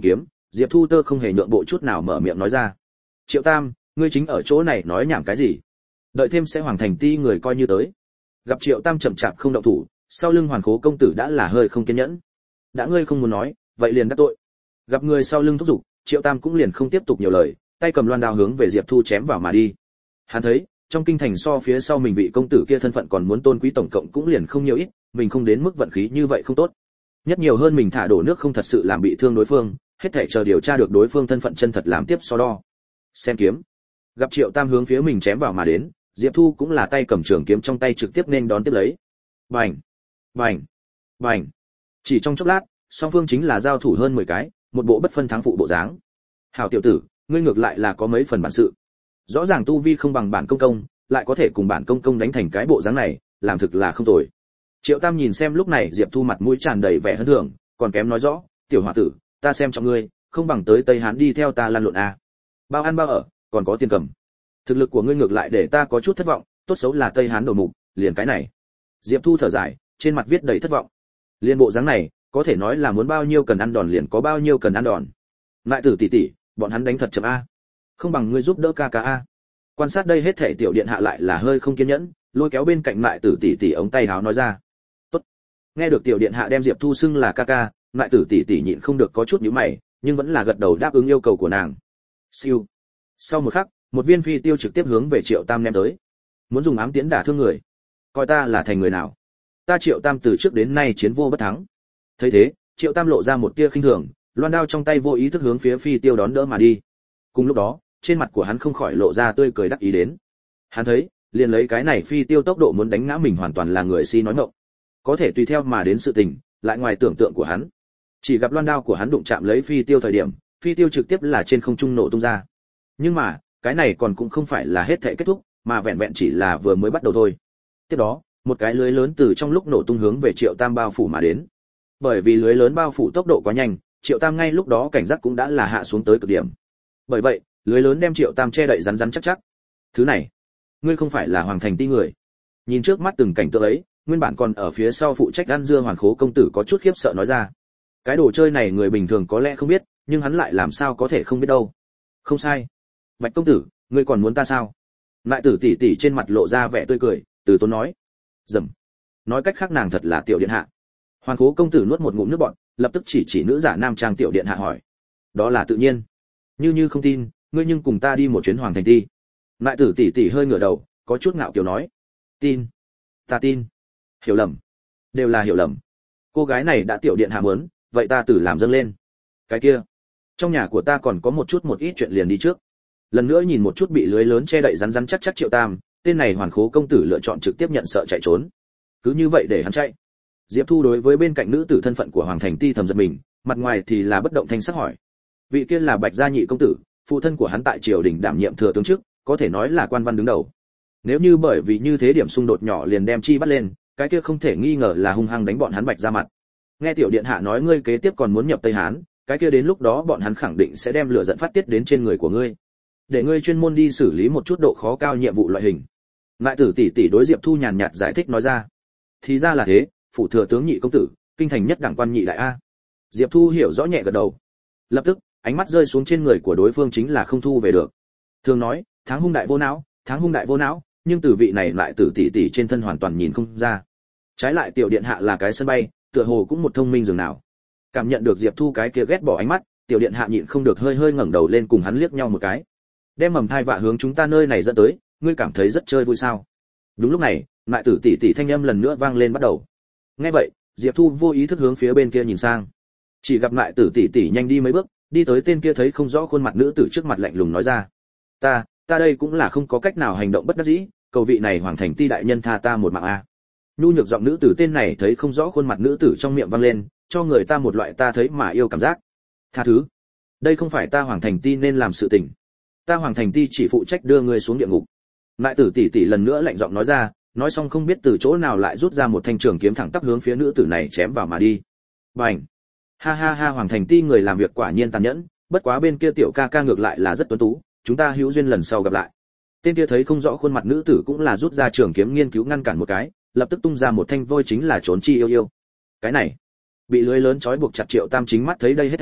Diệp Thu Tơ không hề nhượng bộ chút nào mở miệng nói ra. Triệu Tam, ngươi chính ở chỗ này nói nhảm cái gì? Đợi thêm sẽ Hoàng Thành Ti người coi như tới. Gặp Triệu Tam chậm chạp không động thủ, sau lưng Hoàn Khố công tử đã là hơi không kiên nhẫn. Đã ngươi không muốn nói, vậy liền đắc tội. Gặp người sau lưng thúc giục, Triệu Tam cũng liền không tiếp tục nhiều lời, tay cầm loan đao hướng về Diệp Thu chém vào mà đi. Hắn thấy, trong kinh thành so phía sau mình vị công tử kia thân phận còn muốn tôn quý tổng cộng cũng liền không nhiều ít, mình không đến mức vận khí như vậy không tốt. Nhất nhiều hơn mình thả đổ nước không thật sự làm bị thương đối phương, hết thảy chờ điều tra được đối phương thân phận chân thật làm tiếp so đo. Xem kiếm. Gặp Triệu Tam hướng phía mình chém vào mà đến, Diệp Thu cũng là tay cầm trường kiếm trong tay trực tiếp nên đón tiếp lấy. Bành, bành, bành. Chỉ trong chốc lát, song phương chính là giao thủ hơn 10 cái, một bộ bất phân thắng phụ bộ dáng. Hảo tiểu tử, ngươi ngược lại là có mấy phần bản sự. Rõ ràng tu vi không bằng bản công công, lại có thể cùng bản công công đánh thành cái bộ dáng này, làm thực là không tồi. Triệu Tam nhìn xem lúc này Diệp Thu mặt mũi tràn đầy vẻ hân thưởng, còn kém nói rõ, tiểu hòa tử, ta xem trọng ngươi, không bằng tới Tây Hán đi theo ta lăn lộn a. Bao ăn bao ở, còn có tiền cầm. Thực lực của ngươi ngược lại để ta có chút thất vọng, tốt xấu là Tây Hán đầu mục, liền cái này. Diệp Thu thở dài, trên mặt viết đầy thất vọng. Liên bộ dáng này, có thể nói là muốn bao nhiêu cần ăn đòn liền có bao nhiêu cần ăn đòn. Lại tử tỷ tỷ, bọn hắn đánh thật chậm a. Không bằng ngươi giúp đỡ ca ca a. Quan sát đây hết thảy tiểu điện hạ lại là hơi không kiên nhẫn, lôi kéo bên cạnh lại tử tỷ tỷ ống tay áo nói ra. Tốt. Nghe được tiểu điện hạ đem Diệp Thu xưng là ca ca, lại tử tỷ tỷ nhịn không được có chút nhíu mày, nhưng vẫn là gật đầu đáp ứng yêu cầu của nàng. Siêu. Sau một khắc, một viên phi tiêu trực tiếp hướng về Triệu Tam ném tới. Muốn dùng ám tiễn đả thương người, coi ta là thành người nào? Ta Triệu Tam từ trước đến nay chiến vô bất thắng. Thấy thế, Triệu Tam lộ ra một tia khinh thường, loan đao trong tay vô ý thức hướng phía phi tiêu đón đỡ mà đi. Cùng lúc đó, trên mặt của hắn không khỏi lộ ra tươi cười đắc ý đến. Hắn thấy, liền lấy cái này phi tiêu tốc độ muốn đánh ngã mình hoàn toàn là người si nói ngọng. Có thể tùy theo mà đến sự tình, lại ngoài tưởng tượng của hắn. Chỉ gặp loan đao của hắn đụng chạm lấy phi tiêu thời điểm, phi tiêu trực tiếp là trên không trung nổ tung ra. Nhưng mà, cái này còn cũng không phải là hết thảy kết thúc, mà vẹn vẹn chỉ là vừa mới bắt đầu thôi. Tiếp đó, một cái lưới lớn từ trong lúc nổ tung hướng về Triệu Tam bao phủ mà đến. Bởi vì lưới lớn bao phủ tốc độ quá nhanh, Triệu Tam ngay lúc đó cảnh giác cũng đã là hạ xuống tới cực điểm. Bởi vậy, lưới lớn đem Triệu Tam che đậy rắn rắn chắc chắc. Thứ này, ngươi không phải là Hoàng Thành Ti người. Nhìn trước mắt từng cảnh tượng ấy, nguyên bản còn ở phía sau phụ trách ăn dưa Hoàn Khố công tử có chút khiếp sợ nói ra. Cái đồ chơi này người bình thường có lẽ không biết, nhưng hắn lại làm sao có thể không biết đâu. Không sai. Bạch công tử, ngươi còn muốn ta sao? Lại tử tỷ tỷ trên mặt lộ ra vẻ tươi cười, từ tốn nói. Dầm. Nói cách khác nàng thật là tiểu điện hạ. Hoàn Khố công tử nuốt một ngụm nước bọt, lập tức chỉ nữ giả nam trang tiểu điện hạ hỏi. Đó là tự nhiên. Như không tin, ngươi nhưng cùng ta đi một chuyến Hoàng Thành Ti. Lại tử tỷ tỷ hơi ngửa đầu, có chút ngạo kiều nói. Tin. Ta tin. Hiểu lầm. Đều là hiểu lầm. Cô gái này đã tiểu điện hạ muốn, vậy ta tự làm dâng lên. Cái kia, trong nhà của ta còn có một ít chuyện liền đi trước. Lần nữa nhìn một chút bị lưới lớn che đậy rắn rắn chắc chắc Triệu Tam, tên này Hoàn Khố công tử lựa chọn trực tiếp nhận sợ chạy trốn. Cứ như vậy để hắn chạy. Diệp Thu đối với bên cạnh nữ tử thân phận của Hoàng Thành Ti thầm giật mình, mặt ngoài thì là bất động thanh sắc hỏi. Vị kia là Bạch gia nhị công tử, phụ thân của hắn tại triều đình đảm nhiệm thừa tướng trước, có thể nói là quan văn đứng đầu. Nếu như bởi vì như thế điểm xung đột nhỏ liền đem chi bắt lên, cái kia không thể nghi ngờ là hung hăng đánh bọn hắn Bạch gia mặt. Nghe tiểu điện hạ nói ngươi kế tiếp còn muốn nhập Tây Hán, cái kia đến lúc đó bọn hắn khẳng định sẽ đem lửa giận phát tiết đến trên người của ngươi, để ngươi chuyên môn đi xử lý một chút độ khó cao nhiệm vụ loại hình. Lại tử tỷ tỷ đối Diệp Thu nhàn nhạt giải thích nói ra. Thì ra là thế, phụ thừa tướng nhị công tử, kinh thành nhất đẳng quan nhị đại a. Diệp Thu hiểu rõ nhẹ gật đầu. Lập tức, ánh mắt rơi xuống trên người của đối phương chính là không thu về được. Thường nói, tháng hung đại vô não, nhưng từ vị này lại tử tỷ tỷ trên thân hoàn toàn nhìn không ra. Trái lại tiểu điện hạ là cái sân bay, tựa hồ cũng một thông minh dường nào. Cảm nhận được Diệp Thu cái kia ghét bỏ ánh mắt, tiểu điện hạ nhịn không được hơi ngẩng đầu lên cùng hắn liếc nhau một cái. Đem mầm thai vạ hướng chúng ta nơi này dẫn tới, ngươi cảm thấy rất chơi vui sao? Đúng lúc này, lại tử tỷ tỷ thanh âm lần nữa vang lên bắt đầu. Nghe vậy, Diệp Thu vô ý thức hướng phía bên kia nhìn sang. Chỉ gặp lại tử tỷ tỷ nhanh đi mấy bước, đi tới tên kia thấy không rõ khuôn mặt nữ tử trước mặt lạnh lùng nói ra. Ta đây cũng là không có cách nào hành động bất đắc dĩ, cầu vị này Hoàng Thành Ti đại nhân tha ta một mạng a. Nhu nhược giọng nữ tử tên này thấy không rõ khuôn mặt nữ tử trong miệng vang lên, cho người ta một loại ta thấy mà yêu cảm giác. Tha thứ. Đây không phải ta Hoàng Thành Ti nên làm sự tình. Ta Hoàng Thành Ti chỉ phụ trách đưa ngươi xuống địa ngục. Lại tử tỷ tỷ lần nữa lạnh giọng nói ra, nói xong không biết từ chỗ nào lại rút ra một thanh trường kiếm thẳng tắp hướng phía nữ tử này chém vào mà đi. Bành. Ha ha ha, Hoàng Thành Ti người làm việc quả nhiên tàn nhẫn, bất quá bên kia tiểu ca ca ngược lại là rất tuấn tú, chúng ta hữu duyên lần sau gặp lại. Tên kia thấy không rõ khuôn mặt nữ tử cũng là rút ra trường kiếm nghiên cứu ngăn cản một cái, lập tức tung ra một thanh vôi chính là trốn chi yêu. Cái này, bị lưới lớn trói buộc chặt Triệu Tam chính mắt thấy đây hết thảy,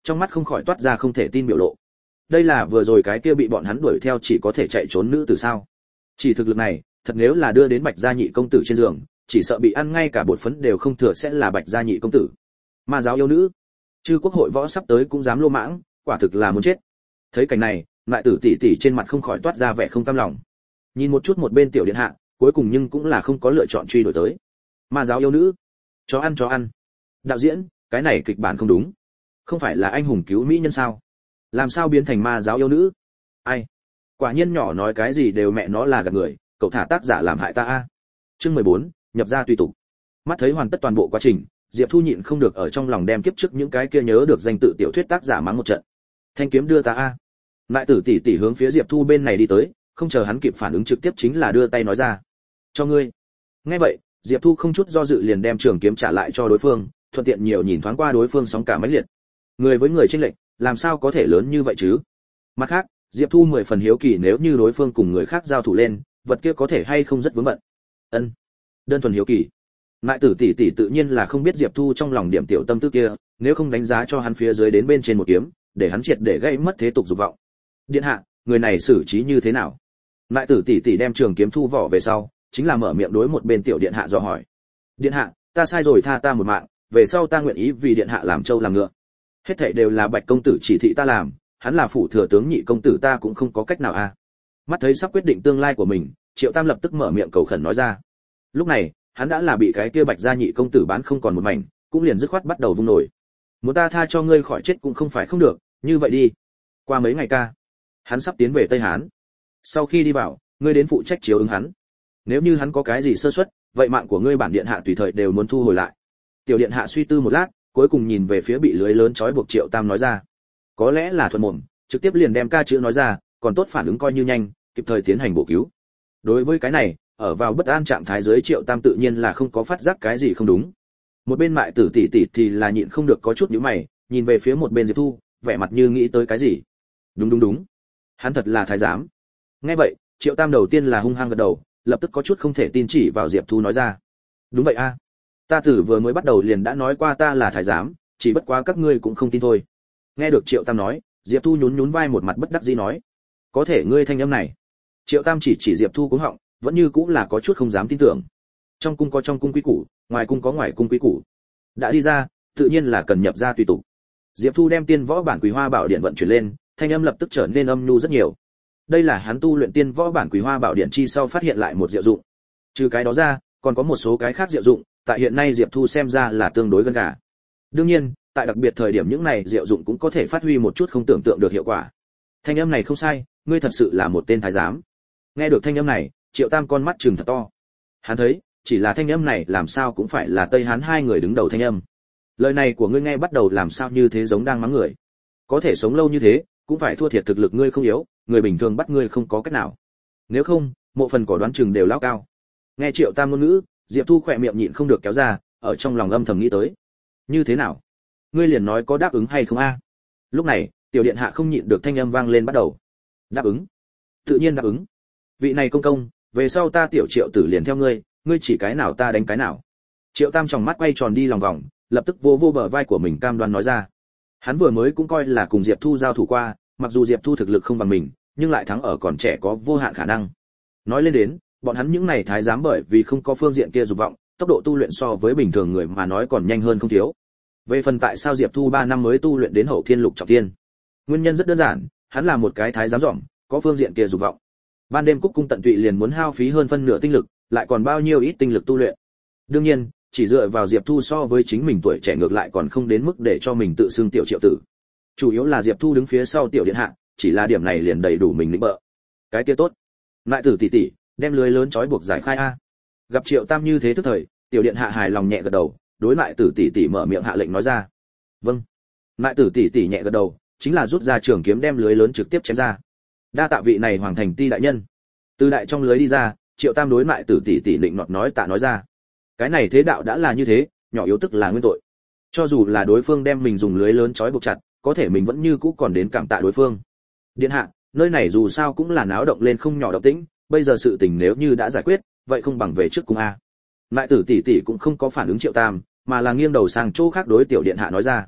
trong mắt không khỏi toát ra không thể tin biểu lộ. Đây là vừa rồi cái kia bị bọn hắn đuổi theo chỉ có thể chạy trốn nữ tử sao? Chỉ thực lực này, thật nếu là đưa đến Bạch gia nhị công tử trên giường, chỉ sợ bị ăn ngay cả bột phấn đều không thừa sẽ là Bạch gia nhị công tử. Ma giáo yêu nữ, chư quốc hội võ sắp tới cũng dám lô mãng, quả thực là muốn chết. Thấy cảnh này, lại tử tỷ tỷ trên mặt không khỏi toát ra vẻ không cam lòng. Nhìn một chút một bên tiểu điện hạ, cuối cùng nhưng cũng là không có lựa chọn truy đuổi tới. Ma giáo yêu nữ, chó ăn. Đạo diễn, cái này kịch bản không đúng. Không phải là anh hùng cứu mỹ nhân sao? Làm sao biến thành ma giáo yêu nữ? Ai? Quả nhiên nhỏ nói cái gì đều mẹ nó là gạt người, cậu thả tác giả làm hại ta a. Chương 14, nhập ra tùy tục. Mắt thấy hoàn tất toàn bộ quá trình, Diệp Thu nhịn không được ở trong lòng đem kiếp trước những cái kia nhớ được danh tự tiểu thuyết tác giả mắng một trận. Thanh kiếm đưa ta a. Lại tử tỷ tỷ hướng phía Diệp Thu bên này đi tới, không chờ hắn kịp phản ứng trực tiếp chính là đưa tay nói ra. Cho ngươi. Nghe vậy, Diệp Thu không chút do dự liền đem trường kiếm trả lại cho đối phương, thuận tiện nhiều nhìn thoáng qua đối phương sóng cả mấy liệt. Người với người chênh lệch, làm sao có thể lớn như vậy chứ? Mặt khác, Diệp Thu 10 phần hiếu kỳ nếu như đối phương cùng người khác giao thủ lên, vật kia có thể hay không rất vướng bận. Ân, đơn thuần hiếu kỳ. Lại tử tỷ tỷ tự nhiên là không biết Diệp Thu trong lòng điểm tiểu tâm tư kia, nếu không đánh giá cho hắn phía dưới đến bên trên một kiếm, để hắn triệt để gây mất thế tục dục vọng. Điện hạ, người này xử trí như thế nào? Lại tử tỷ tỷ đem trường kiếm thu vỏ về sau, chính là mở miệng đối một bên tiểu điện hạ dò hỏi. Điện hạ, ta sai rồi, tha ta một mạng, về sau ta nguyện ý vì điện hạ làm trâu làm ngựa. Hết thảy đều là Bạch công tử chỉ thị ta làm, hắn là phủ thừa tướng nhị công tử ta cũng không có cách nào a. Mắt thấy sắp quyết định tương lai của mình, Triệu Tam lập tức mở miệng cầu khẩn nói ra. Lúc này, hắn đã là bị cái kia Bạch gia nhị công tử bán không còn một mảnh, cũng liền dứt khoát bắt đầu vung nổi. Muốn ta tha cho ngươi khỏi chết cũng không phải không được, như vậy đi. Qua mấy ngày ca, hắn sắp tiến về Tây Hán. Sau khi đi vào, ngươi đến phụ trách chiếu ứng hắn. Nếu như hắn có cái gì sơ suất, vậy mạng của ngươi bản điện hạ tùy thời đều muốn thu hồi lại. Tiểu điện hạ suy tư một lát, cuối cùng nhìn về phía bị lưới lớn trói buộc Triệu Tam nói ra. Có lẽ là thuận mồm, trực tiếp liền đem ca chữ nói ra, còn tốt phản ứng coi như nhanh, kịp thời tiến hành bổ cứu. Đối với cái này, ở vào bất an trạng thái dưới Triệu Tam tự nhiên là không có phát giác cái gì không đúng. Một bên Mại Tử tỷ tỷ thì là nhịn không được có chút nhíu mày, nhìn về phía một bên Diệp Thu, vẻ mặt như nghĩ tới cái gì. Đúng. Hắn thật là thái giám. Nghe vậy, Triệu Tam đầu tiên là hung hăng gật đầu, lập tức có chút không thể tin chỉ vào Diệp Thu nói ra. Đúng vậy a. Ta tử vừa mới bắt đầu liền đã nói qua ta là thái giám, chỉ bất quá các ngươi cũng không tin thôi. Nghe được Triệu Tam nói, Diệp Thu nhún vai một mặt bất đắc dĩ nói. Có thể ngươi thanh âm này. Triệu Tam chỉ Diệp Thu cứng họng, vẫn như cũng là có chút không dám tin tưởng. Trong cung có trong cung quý củ, ngoài cung có ngoài cung quý củ. Đã đi ra, tự nhiên là cần nhập ra tùy tục. Diệp Thu đem Tiên Võ bản Quý Hoa Bảo Điện vận chuyển lên, thanh âm lập tức trở nên âm nhu rất nhiều. Đây là hắn tu luyện Tiên Võ bản Quý Hoa Bảo Điện chi sau phát hiện lại một diệu dụng. Trừ cái đó ra, còn có một số cái khác diệu dụng, tại hiện nay Diệp Thu xem ra là tương đối gần gà. Đương nhiên, tại đặc biệt thời điểm những này diệu dụng cũng có thể phát huy một chút không tưởng tượng được hiệu quả. Thanh âm này không sai, ngươi thật sự là một tên thái giám. Nghe được thanh âm này, Triệu Tam con mắt trừng thật to. Hắn thấy, chỉ là thanh âm này làm sao cũng phải là Tây Hán hai người đứng đầu thanh âm. Lời này của ngươi nghe bắt đầu làm sao như thế giống đang mắng người. Có thể sống lâu như thế, cũng phải thua thiệt thực lực ngươi không yếu, người bình thường bắt ngươi không có cách nào. Nếu không, mộ phần cỏ đoán chừng đều lao cao. Nghe Triệu Tam ngôn ngữ, Diệp Thu khỏe miệng nhịn không được kéo ra, ở trong lòng âm thầm nghĩ tới. Như thế nào? Ngươi liền nói có đáp ứng hay không a? Lúc này, tiểu điện hạ không nhịn được thanh âm vang lên bắt đầu. Đáp ứng? Tự nhiên đáp ứng. Vị này công công, về sau ta tiểu Triệu tử liền theo ngươi, ngươi chỉ cái nào ta đánh cái nào. Triệu Tam tròng mắt quay tròn đi lòng vòng, lập tức vô bờ vai của mình cam đoan nói ra. Hắn vừa mới cũng coi là cùng Diệp Thu giao thủ qua, mặc dù Diệp Thu thực lực không bằng mình, nhưng lại thắng ở còn trẻ có vô hạn khả năng. Nói lên đến, bọn hắn những này thái giám bởi vì không có phương diện kia dục vọng, tốc độ tu luyện so với bình thường người mà nói còn nhanh hơn không thiếu. Về phần tại sao Diệp Thu 3 năm mới tu luyện đến hậu thiên lục trọng thiên, nguyên nhân rất đơn giản, hắn là một cái thái giám dỏm, có phương diện kia dục vọng. Ban đêm cúc cung tận tụy liền muốn hao phí hơn phân nửa tinh lực, lại còn bao nhiêu ít tinh lực tu luyện. Đương nhiên, chỉ dựa vào Diệp Thu so với chính mình tuổi trẻ ngược lại còn không đến mức để cho mình tự xưng tiểu Triệu tử. Chủ yếu là Diệp Thu đứng phía sau tiểu điện hạ, chỉ là điểm này liền đầy đủ mình lĩnh bợ. Cái kia tốt. Lại tử tỷ tỷ, đem lưới lớn trói buộc giải khai a. Gặp Triệu Tam như thế tức thời, tiểu điện hạ hài lòng nhẹ gật đầu, đối lại tử tỷ tỷ mở miệng hạ lệnh nói ra. Vâng. Lại tử tỷ tỷ nhẹ gật đầu, chính là rút ra trường kiếm đem lưới lớn trực tiếp chém ra. Đa tạ vị này hoàng thành ti đại nhân. Từ đại trong lưới đi ra, Triệu Tam đối lại tử tỷ tỷ định nọt nói tạ nói ra. Cái này thế đạo đã là như thế, nhỏ yếu tức là nguyên tội. Cho dù là đối phương đem mình dùng lưới lớn trói buộc chặt, có thể mình vẫn như cũ còn đến cảm tạ đối phương. Điện hạ, nơi này dù sao cũng là náo động lên không nhỏ động tĩnh, bây giờ sự tình nếu như đã giải quyết, vậy không bằng về trước cung a. Lại tử tỷ tỷ cũng không có phản ứng Triệu Tam, mà là nghiêng đầu sang chỗ khác đối tiểu điện hạ nói ra.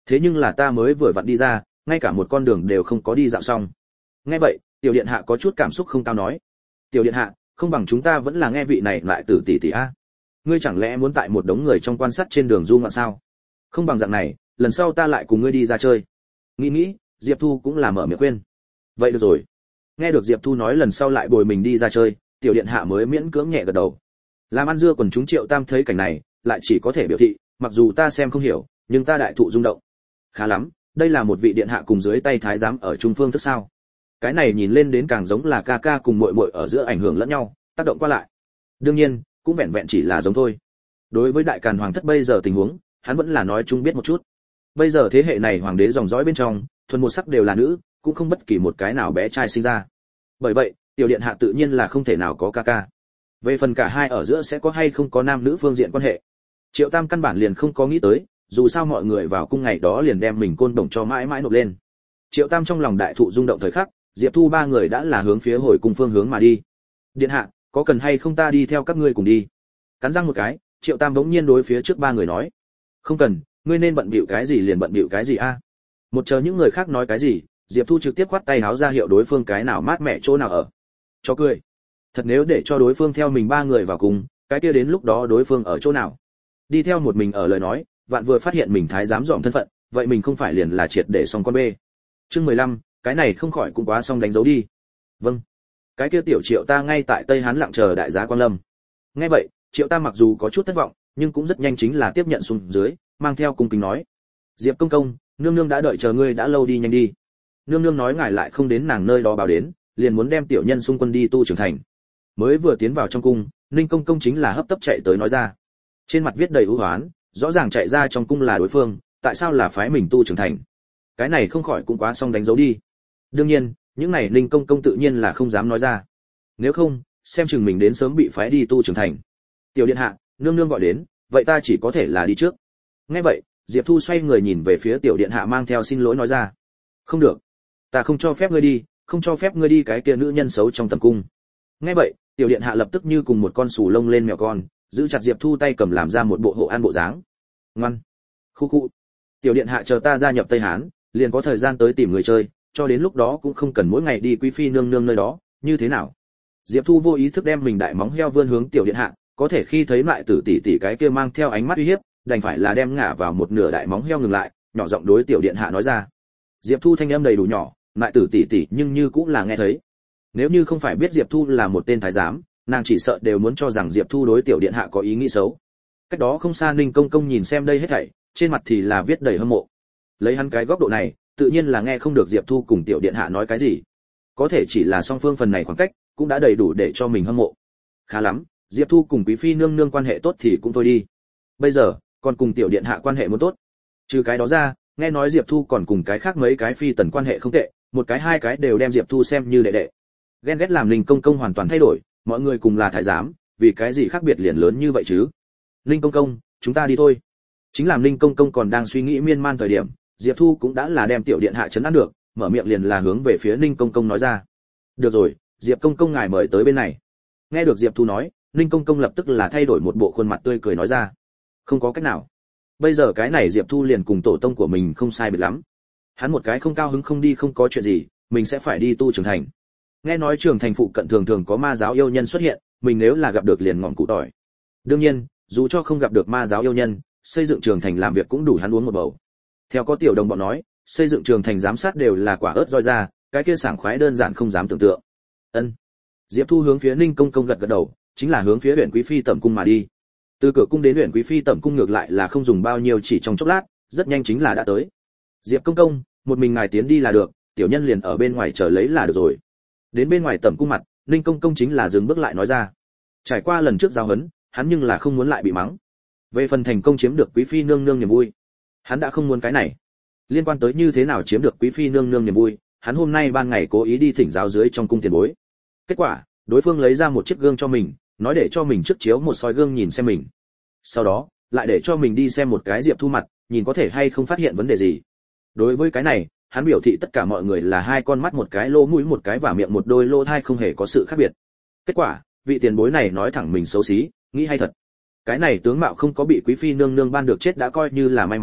Thế nhưng là ta mới vừa vặn đi ra, ngay cả một con đường đều không có đi dạo xong. Nghe vậy, tiểu điện hạ có chút cảm xúc không cao nói: "Tiểu điện hạ, không bằng chúng ta vẫn là nghe vị này lại tử tỷ tỷ a. Ngươi chẳng lẽ muốn tại một đống người trong quan sát trên đường du ngoạn sao? Không bằng dạng này, lần sau ta lại cùng ngươi đi ra chơi." Nghĩ, Diệp Thu cũng là mở miệng khuyên. "Vậy được rồi." Nghe được Diệp Thu nói lần sau lại bồi mình đi ra chơi, tiểu điện hạ mới miễn cưỡng nhẹ gật đầu. Làm ăn dưa quần chúng Triệu Tam thấy cảnh này, lại chỉ có thể biểu thị, mặc dù ta xem không hiểu, nhưng ta đại thụ rung động. Khá lắm, đây là một vị điện hạ cùng dưới tay thái giám ở trung phương thức sao? Cái này nhìn lên đến càng giống là ca ca cùng muội muội ở giữa ảnh hưởng lẫn nhau, tác động qua lại. Đương nhiên, cũng vẹn vẹn chỉ là giống thôi. Đối với đại càn hoàng thất bây giờ tình huống, hắn vẫn là nói chung biết một chút. Bây giờ thế hệ này hoàng đế dòng dõi bên trong, thuần một sắc đều là nữ, cũng không bất kỳ một cái nào bé trai sinh ra. Bởi vậy, tiểu điện hạ tự nhiên là không thể nào có ca ca. Về phần cả hai ở giữa sẽ có hay không có nam nữ phương diện quan hệ, Triệu Tam căn bản liền không có nghĩ tới, dù sao mọi người vào cung ngày đó liền đem mình côn đồng cho mãi mãi nộp lên. Triệu Tam trong lòng đại thụ rung động thời khắc, Diệp Thu ba người đã là hướng phía hồi cung phương hướng mà đi. Điện hạ, có cần hay không ta đi theo các ngươi cùng đi? Cắn răng một cái, Triệu Tam bỗng nhiên đối phía trước ba người nói: "Không cần, ngươi nên bận bịu cái gì liền bận bịu cái gì a." Một chờ những người khác nói cái gì, Diệp Thu trực tiếp khoát tay háo ra hiệu đối phương cái nào mát mẻ chỗ nào ở. Cho cười. Thật nếu để cho đối phương theo mình ba người vào cùng, cái kia đến lúc đó đối phương ở chỗ nào? Đi theo một mình ở lời nói, vạn vừa phát hiện mình thái giám dòm thân phận, vậy mình không phải liền là triệt để xong con bê. Chương 15, cái này không khỏi cũng quá xong đánh dấu đi. Vâng. Cái kia tiểu Triệu ta ngay tại Tây Hán lặng chờ đại giá Quang Lâm. Nghe vậy, Triệu ta mặc dù có chút thất vọng, nhưng cũng rất nhanh chính là tiếp nhận xuống dưới, mang theo cung kính nói: "Diệp công công, nương nương đã đợi chờ ngươi đã lâu, đi nhanh đi." Nương nương nói ngài lại không đến nàng nơi đó báo đến, liền muốn đem tiểu nhân xung quân đi tu trưởng thành. Mới vừa tiến vào trong cung, Ninh công công chính là hấp tấp chạy tới nói ra. Trên mặt viết đầy ưu hoán, rõ ràng chạy ra trong cung là đối phương, tại sao là phái mình tu trưởng thành? Cái này không khỏi cũng quá xong đánh dấu đi. Đương nhiên, những này Ninh công công tự nhiên là không dám nói ra. Nếu không, xem chừng mình đến sớm bị phái đi tu trưởng thành. Tiểu điện hạ, nương nương gọi đến, vậy ta chỉ có thể là đi trước. Nghe vậy, Diệp Thu xoay người nhìn về phía tiểu điện hạ mang theo xin lỗi nói ra: "Không được, ta không cho phép ngươi đi, không cho phép ngươi đi cái kia nữ nhân xấu trong tầm cung." Nghe vậy, tiểu điện hạ lập tức như cùng một con sù lông lên mèo con, giữ chặt Diệp Thu tay cầm làm ra một bộ hộ an bộ dáng. Ngoan. Khu khu. Tiểu điện hạ chờ ta gia nhập Tây Hán, liền có thời gian tới tìm người chơi, cho đến lúc đó cũng không cần mỗi ngày đi quý phi nương nương nơi đó, như thế nào? Diệp Thu vô ý thức đem mình đại móng heo vươn hướng tiểu điện hạ, có thể khi thấy lại tử tỷ tỷ cái kia mang theo ánh mắt uy hiếp, đành phải là đem ngả vào một nửa đại móng heo ngừng lại, nhỏ giọng đối tiểu điện hạ nói ra. Diệp Thu thanh âm đầy đủ nhỏ, lại tử tỷ tỷ nhưng như cũng là nghe thấy. Nếu như không phải biết Diệp Thu là một tên thái giám, nàng chỉ sợ đều muốn cho rằng Diệp Thu đối tiểu điện hạ có ý nghĩ xấu. Cách đó không xa Ninh công công nhìn xem đây hết thảy, trên mặt thì là viết đầy hâm mộ. Lấy hắn cái góc độ này, tự nhiên là nghe không được Diệp Thu cùng tiểu điện hạ nói cái gì. Có thể chỉ là song phương phần này khoảng cách, cũng đã đầy đủ để cho mình hâm mộ. Khá lắm, Diệp Thu cùng quý phi nương nương quan hệ tốt thì cũng thôi đi. Bây giờ, còn cùng tiểu điện hạ quan hệ muốn tốt. Trừ cái đó ra, nghe nói Diệp Thu còn cùng cái khác mấy cái phi tần quan hệ không tệ, một cái hai cái đều đem Diệp Thu xem như đệ đệ. Ghen ghét làm Ninh công công hoàn toàn thay đổi, mọi người cùng là thái giám, vì cái gì khác biệt liền lớn như vậy chứ? Ninh công công, chúng ta đi thôi. Chính làm Ninh công công còn đang suy nghĩ miên man thời điểm, Diệp Thu cũng đã là đem tiểu điện hạ trấn an được, mở miệng liền là hướng về phía Ninh công công nói ra. Được rồi, Diệp công công ngài mời tới bên này. Nghe được Diệp Thu nói, Ninh công công lập tức là thay đổi một bộ khuôn mặt tươi cười nói ra. Không có cách nào. Bây giờ cái này Diệp Thu liền cùng tổ tông của mình không sai biệt lắm. Hắn một cái không cao hứng không đi không có chuyện gì, mình sẽ phải đi tu trưởng thành. Nghe nói trưởng thành phụ cận thường thường có ma giáo yêu nhân xuất hiện, mình nếu là gặp được liền ngọn cụ tỏi. Đương nhiên, dù cho không gặp được ma giáo yêu nhân, xây dựng trường thành làm việc cũng đủ hắn uống một bầu. Theo có tiểu đồng bọn nói, xây dựng trường thành giám sát đều là quả ớt roi ra, cái kia sảng khoái đơn giản không dám tưởng tượng. Ân. Diệp Thu hướng phía Ninh công công gật gật đầu, chính là hướng phía huyện quý phi tẩm cung mà đi. Từ cửa cung đến huyện quý phi tẩm cung ngược lại là không dùng bao nhiêu, chỉ trong chốc lát, rất nhanh chính là đã tới. Diệp công công, một mình ngài tiến đi là được, tiểu nhân liền ở bên ngoài chờ lấy là được rồi. Đến bên ngoài tẩm cung mặt, Ninh công công chính là dừng bước lại nói ra. Trải qua lần trước giao huấn, hắn nhưng là không muốn lại bị mắng. Về phần thành công chiếm được quý phi nương nương niềm vui, hắn đã không muốn cái này. Liên quan tới như thế nào chiếm được quý phi nương nương niềm vui, hắn hôm nay ban ngày cố ý đi thỉnh giáo dưới trong cung tiền bối. Kết quả, đối phương lấy ra một chiếc gương cho mình, nói để cho mình trước chiếu một soi gương nhìn xem mình. Sau đó, lại để cho mình đi xem một cái Diệp Thu mặt, nhìn có thể hay không phát hiện vấn đề gì. Đối với cái này, hắn biểu thị tất cả mọi người là hai con mắt một cái lỗ mũi một cái và miệng một đôi lỗ tai không hề có sự khác biệt. Kết quả, vị tiền bối này nói thẳng mình xấu xí, nghĩ hay thật. Cái này tướng mạo không có bị quý phi nương nương ban được chết đã coi như là may mắn,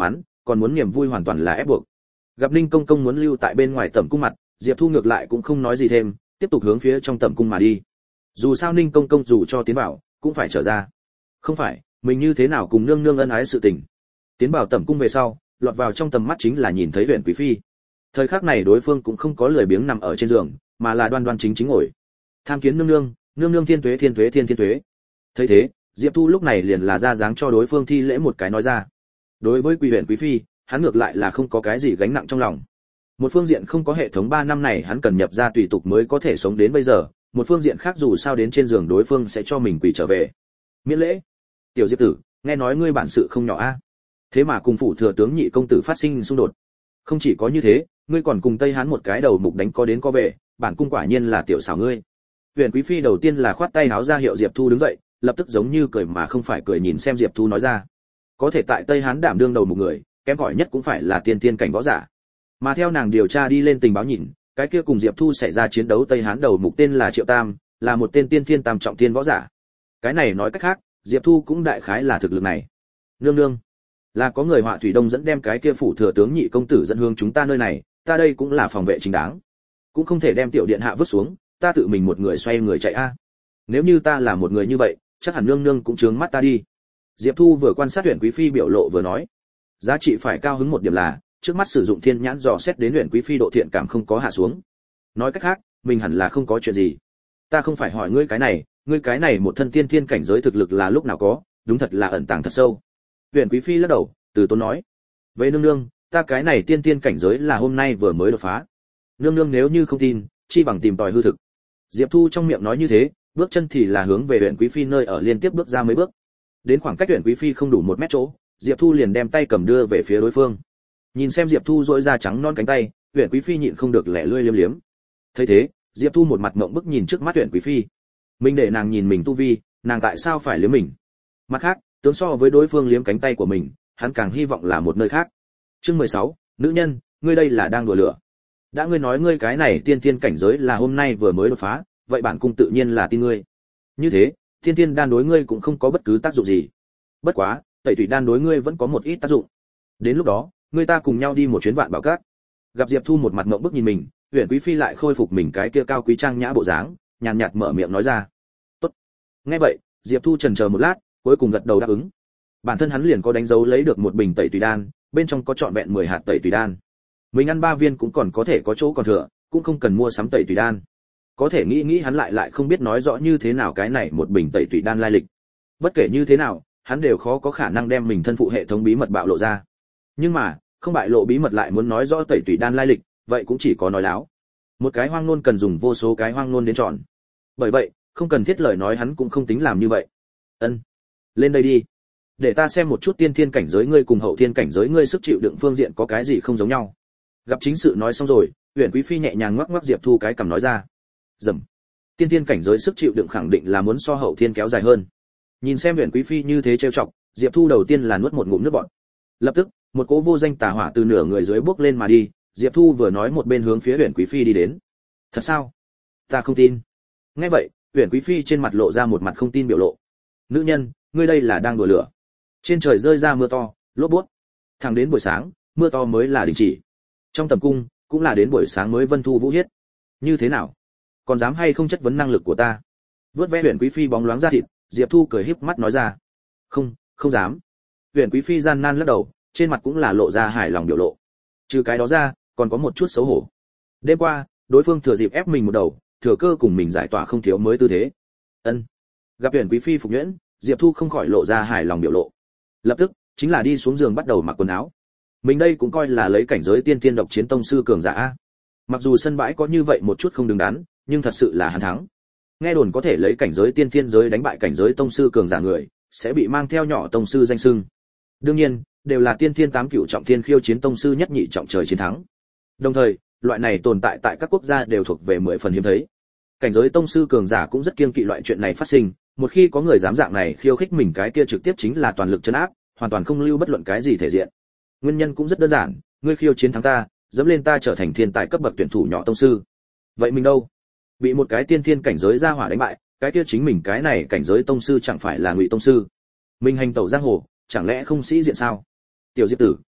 còn muốn niềm vui hoàn toàn là ép buộc. Gặp Ninh Công công muốn lưu tại bên ngoài tẩm cung mặt, Diệp Thu ngược lại cũng không nói gì thêm, tiếp tục hướng phía trong tẩm cung mà đi. Dù sao Ninh Công công dù cho tiến vào, cũng phải trở ra. Không phải, mình như thế nào cùng nương nương ân ái sự tình. Tiến vào tẩm cung về sau, lọt vào trong tầm mắt chính là nhìn thấy Huyền Quý phi. Thời khắc này đối phương cũng không có lười biếng nằm ở trên giường, mà là đoan đoan chính chính ngồi. Tham kiến nương nương, nương nương thiên tuế thiên tuế thiên thiên tuế. Thấy thế, Diệp Thu lúc này liền là ra dáng cho đối phương thi lễ một cái nói ra. Đối với Huyền Quý phi, hắn ngược lại là không có cái gì gánh nặng trong lòng. Một phương diện không có hệ thống 3 năm này hắn cần nhập ra tùy tục mới có thể sống đến bây giờ, một phương diện khác dù sao đến trên giường đối phương sẽ cho mình quỳ trở về. Miễn lễ. Tiểu Diệp tử, nghe nói ngươi bản sự không nhỏ a. Thế mà cùng phủ thừa tướng nhị công tử phát sinh xung đột. Không chỉ có như thế, ngươi còn cùng Tây Hán một cái đầu mục đánh có đến có về, bản cung quả nhiên là tiểu xảo ngươi. Huyền Quý phi đầu tiên là khoát tay háo ra hiệu Diệp Thu đứng dậy, lập tức giống như cười mà không phải cười nhìn xem Diệp Thu nói ra. Có thể tại Tây Hán đảm đương đầu một người, kém cỏi nhất cũng phải là tiên tiên cảnh võ giả. Mà theo nàng điều tra đi lên tình báo nhìn, cái kia cùng Diệp Thu xảy ra chiến đấu Tây Hán đầu mục tên là Triệu Tam, là một tên tiên thiên tam trọng thiên võ giả. Cái này nói cách khác, Diệp Thu cũng đại khái là thực lực này. Nương nương, là có người họa thủy đông dẫn đem cái kia phủ thừa tướng nhị công tử dẫn hướng chúng ta nơi này, ta đây cũng là phòng vệ chính đáng, cũng không thể đem tiểu điện hạ vứt xuống, ta tự mình một người xoay người chạy a. Nếu như ta là một người như vậy, chắc hẳn nương nương cũng trướng mắt ta đi. Diệp Thu vừa quan sát Huyền Quý phi biểu lộ vừa nói, giá trị phải cao hứng một điểm là, trước mắt sử dụng thiên nhãn dò xét đến Huyền Quý phi độ thiện cảm không có hạ xuống. Nói cách khác, mình hẳn là không có chuyện gì. Ta không phải hỏi ngươi cái này một thân tiên thiên cảnh giới thực lực là lúc nào có, đúng thật là ẩn tàng thật sâu. Huyền Quý phi lắc đầu, từ tốn nói, về nương nương, ta cái này tiên thiên cảnh giới là hôm nay vừa mới đột phá. Nương nương nếu như không tin, chi bằng tìm tòi hư thực. Diệp Thu trong miệng nói như thế, bước chân thì là hướng về Huyền Quý phi nơi ở liên tiếp bước ra mấy bước. Đến khoảng cách Huyền Quý phi không đủ 1 mét chỗ, Diệp Thu liền đem tay cầm đưa về phía đối phương. Nhìn xem Diệp Thu duỗi ra trắng non cánh tay, Huyền Quý phi nhịn không được lẻ lươi liếm liếm. Thấy thế, Diệp Thu một mặt ngậm bức nhìn trước mắt Huyền Quý phi. Mình để nàng nhìn mình tu vi, nàng tại sao phải liếm mình? Mặt khác, tướng so với đối phương liếm cánh tay của mình, hắn càng hy vọng là một nơi khác. Chương 16, nữ nhân, ngươi đây là đang đùa lửa. Đã ngươi nói ngươi cái này tiên tiên cảnh giới là hôm nay vừa mới đột phá, vậy bản cung tự nhiên là tin ngươi. Như thế, tiên tiên đan đối ngươi cũng không có bất cứ tác dụng gì. Bất quá, tẩy tủy đan đối ngươi vẫn có một ít tác dụng. Đến lúc đó, ngươi ta cùng nhau đi một chuyến Vạn Bảo Các. Gặp Diệp Thu một mặt ngậm bức nhìn mình, Huyền Quý phi lại khôi phục mình cái kia cao quý trang nhã bộ dáng, nhàn nhạt mở miệng nói ra. Tốt. Nghe vậy, Diệp Thu chần chờ một lát, cuối cùng gật đầu đáp ứng. Bản thân hắn liền có đánh dấu lấy được một bình tẩy tùy đan, bên trong có trọn vẹn 10 hạt tẩy tùy đan. Mình ăn 3 viên cũng còn có thể có chỗ còn thừa, cũng không cần mua sắm tẩy tùy đan. Có thể nghĩ hắn lại không biết nói rõ như thế nào cái này một bình tẩy tùy đan lai lịch. Bất kể như thế nào, hắn đều khó có khả năng đem mình thân phụ hệ thống bí mật bạo lộ ra. Nhưng mà, không bại lộ bí mật lại muốn nói rõ tẩy tùy đan lai lịch, vậy cũng chỉ có nói láo. Một cái hoang ngôn cần dùng vô số cái hoang ngôn đến chọn. Bởi vậy, không cần thiết lời nói hắn cũng không tính làm như vậy. Ân, lên đây đi, để ta xem một chút tiên thiên cảnh giới ngươi cùng hậu thiên cảnh giới ngươi sức chịu đựng phương diện có cái gì không giống nhau. Gặp chính sự nói xong rồi, Huyền Quý phi nhẹ nhàng ngoắc ngoắc Diệp Thu cái cằm nói ra. Dầm. Tiên thiên cảnh giới sức chịu đựng khẳng định là muốn so hậu thiên kéo dài hơn. Nhìn xem Huyền Quý phi như thế trêu chọc, Diệp Thu đầu tiên là nuốt một ngụm nước bọt. Lập tức, một cỗ vô danh tà hỏa từ nửa người dưới bốc lên mà đi, Diệp Thu vừa nói một bên hướng phía Huyền Quý phi đi đến. Thật sao? Ta không tin. Nghe vậy, Huyền Quý phi trên mặt lộ ra một mặt không tin biểu lộ. Nữ nhân, ngươi đây là đang đùa lửa. Trên trời rơi ra mưa to, lốp bút. Thẳng đến buổi sáng, mưa to mới là đình chỉ. Trong tầm cung, cũng là đến buổi sáng mới vân thu vũ hiết. Như thế nào? Còn dám hay không chất vấn năng lực của ta? Vớt ve Huyền Quý phi bóng loáng da thịt, Diệp Thu cười híp mắt nói ra. Không, không dám. Huyền Quý phi gian nan lắc đầu, trên mặt cũng là lộ ra hài lòng biểu lộ. Trừ cái đó ra, còn có một chút xấu hổ. Đêm qua, đối phương thừa dịp ép mình một đầu, thừa cơ cùng mình giải tỏa không thiếu mới tư thế. Ân. Gặp Huyền Quý phi phục nhuyễn, Diệp Thu không khỏi lộ ra hài lòng biểu lộ. Lập tức, chính là đi xuống giường bắt đầu mặc quần áo. Mình đây cũng coi là lấy cảnh giới tiên tiên độc chiến tông sư cường giả a. Mặc dù sân bãi có như vậy một chút không đứng đắn, nhưng thật sự là hắn thắng. Nghe đồn có thể lấy cảnh giới tiên tiên giới đánh bại cảnh giới tông sư cường giả người, sẽ bị mang theo nhỏ tông sư danh xưng. Đương nhiên, đều là tiên thiên 8 cửu trọng thiên khiêu chiến tông sư nhất nhị trọng trời chiến thắng. Đồng thời, loại này tồn tại tại các quốc gia đều thuộc về 10 phần hiếm thấy. Cảnh giới tông sư cường giả cũng rất kiêng kỵ loại chuyện này phát sinh, một khi có người dám dạng này khiêu khích mình cái kia trực tiếp chính là toàn lực trấn áp, hoàn toàn không lưu bất luận cái gì thể diện. Nguyên nhân cũng rất đơn giản, ngươi khiêu chiến thắng ta, dẫm lên ta trở thành thiên tài cấp bậc tuyển thủ nhỏ tông sư. Vậy mình đâu? Bị một cái tiên thiên cảnh giới gia hỏa đánh bại, cái kia chính mình cái này cảnh giới tông sư chẳng phải là ngụy tông sư. Mình hành tẩu giang hồ, chẳng lẽ không sĩ diện sao? Tiểu Diệp tử,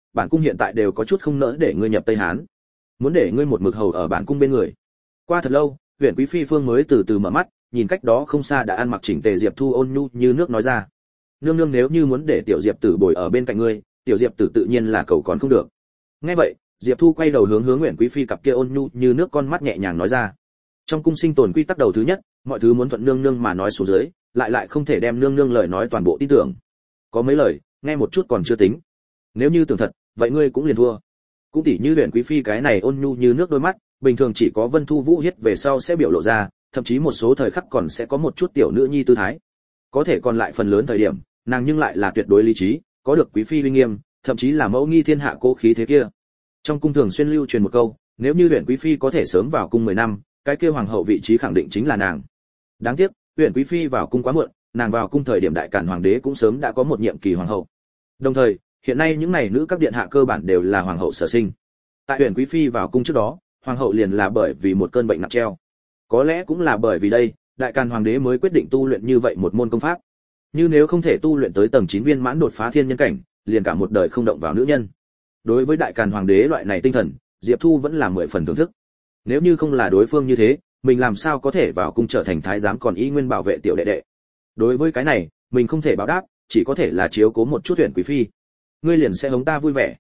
bản cung hiện tại đều có chút không nỡ để ngươi nhập Tây Hán, muốn để ngươi một mực hầu ở bản cung bên người. Qua thật lâu, Huyền Quý phi Phương mới từ từ mở mắt, nhìn cách đó không xa đã ăn mặc chỉnh tề Diệp Thu ôn nhu như nước nói ra: "Nương nương nếu như muốn để tiểu Diệp tử bồi ở bên cạnh ngươi, tiểu Diệp tử tự nhiên là cầu còn không được." Nghe vậy, Diệp Thu quay đầu hướng Huyền Quý phi cặp kia ôn nhu như nước con mắt nhẹ nhàng nói ra: "Trong cung sinh tồn quy tắc đầu thứ nhất, mọi thứ muốn thuận nương nương mà nói xuống dưới, lại không thể đem nương nương lời nói toàn bộ tin tưởng. Có mấy lời, nghe một chút còn chưa tính. Nếu như tưởng thật, vậy ngươi cũng liền thua." Cũng tỉ như Huyền Quý phi cái này ôn nhu như nước đôi mắt, bình thường chỉ có Vân Thu Vũ hiết về sau sẽ biểu lộ ra, thậm chí một số thời khắc còn sẽ có một chút tiểu nữ nhi tư thái. Có thể còn lại phần lớn thời điểm, nàng nhưng lại là tuyệt đối lý trí, có được quý phi uy nghiêm, thậm chí là mẫu nghi thiên hạ cố khí thế kia. Trong cung thường xuyên lưu truyền một câu, nếu như Huyền Quý phi có thể sớm vào cung 10 năm, cái kia hoàng hậu vị trí khẳng định chính là nàng. Đáng tiếc, Huyền Quý phi vào cung quá muộn, nàng vào cung thời điểm Đại Càn hoàng đế cũng sớm đã có một nhiệm kỳ hoàng hậu. Đồng thời, hiện nay những này nữ các điện hạ cơ bản đều là hoàng hậu sở sinh. Tại Huyền Quý phi vào cung trước đó, hoàng hậu liền là bởi vì một cơn bệnh nặng treo. Có lẽ cũng là bởi vì đây, Đại Càn hoàng đế mới quyết định tu luyện như vậy một môn công pháp. Như nếu không thể tu luyện tới tầng 9 viên mãn đột phá thiên nhân cảnh, liền cả một đời không động vào nữ nhân. Đối với Đại Càn hoàng đế loại này tinh thần, Diệp Thu vẫn là 10 phần thưởng thức. Nếu như không là đối phương như thế, mình làm sao có thể vào cung trở thành thái giám còn y nguyên bảo vệ tiểu đệ đệ. Đối với cái này, mình không thể báo đáp, chỉ có thể là chiếu cố một chút Huyền Quý phi. Ngươi liền sẽ hống ta vui vẻ.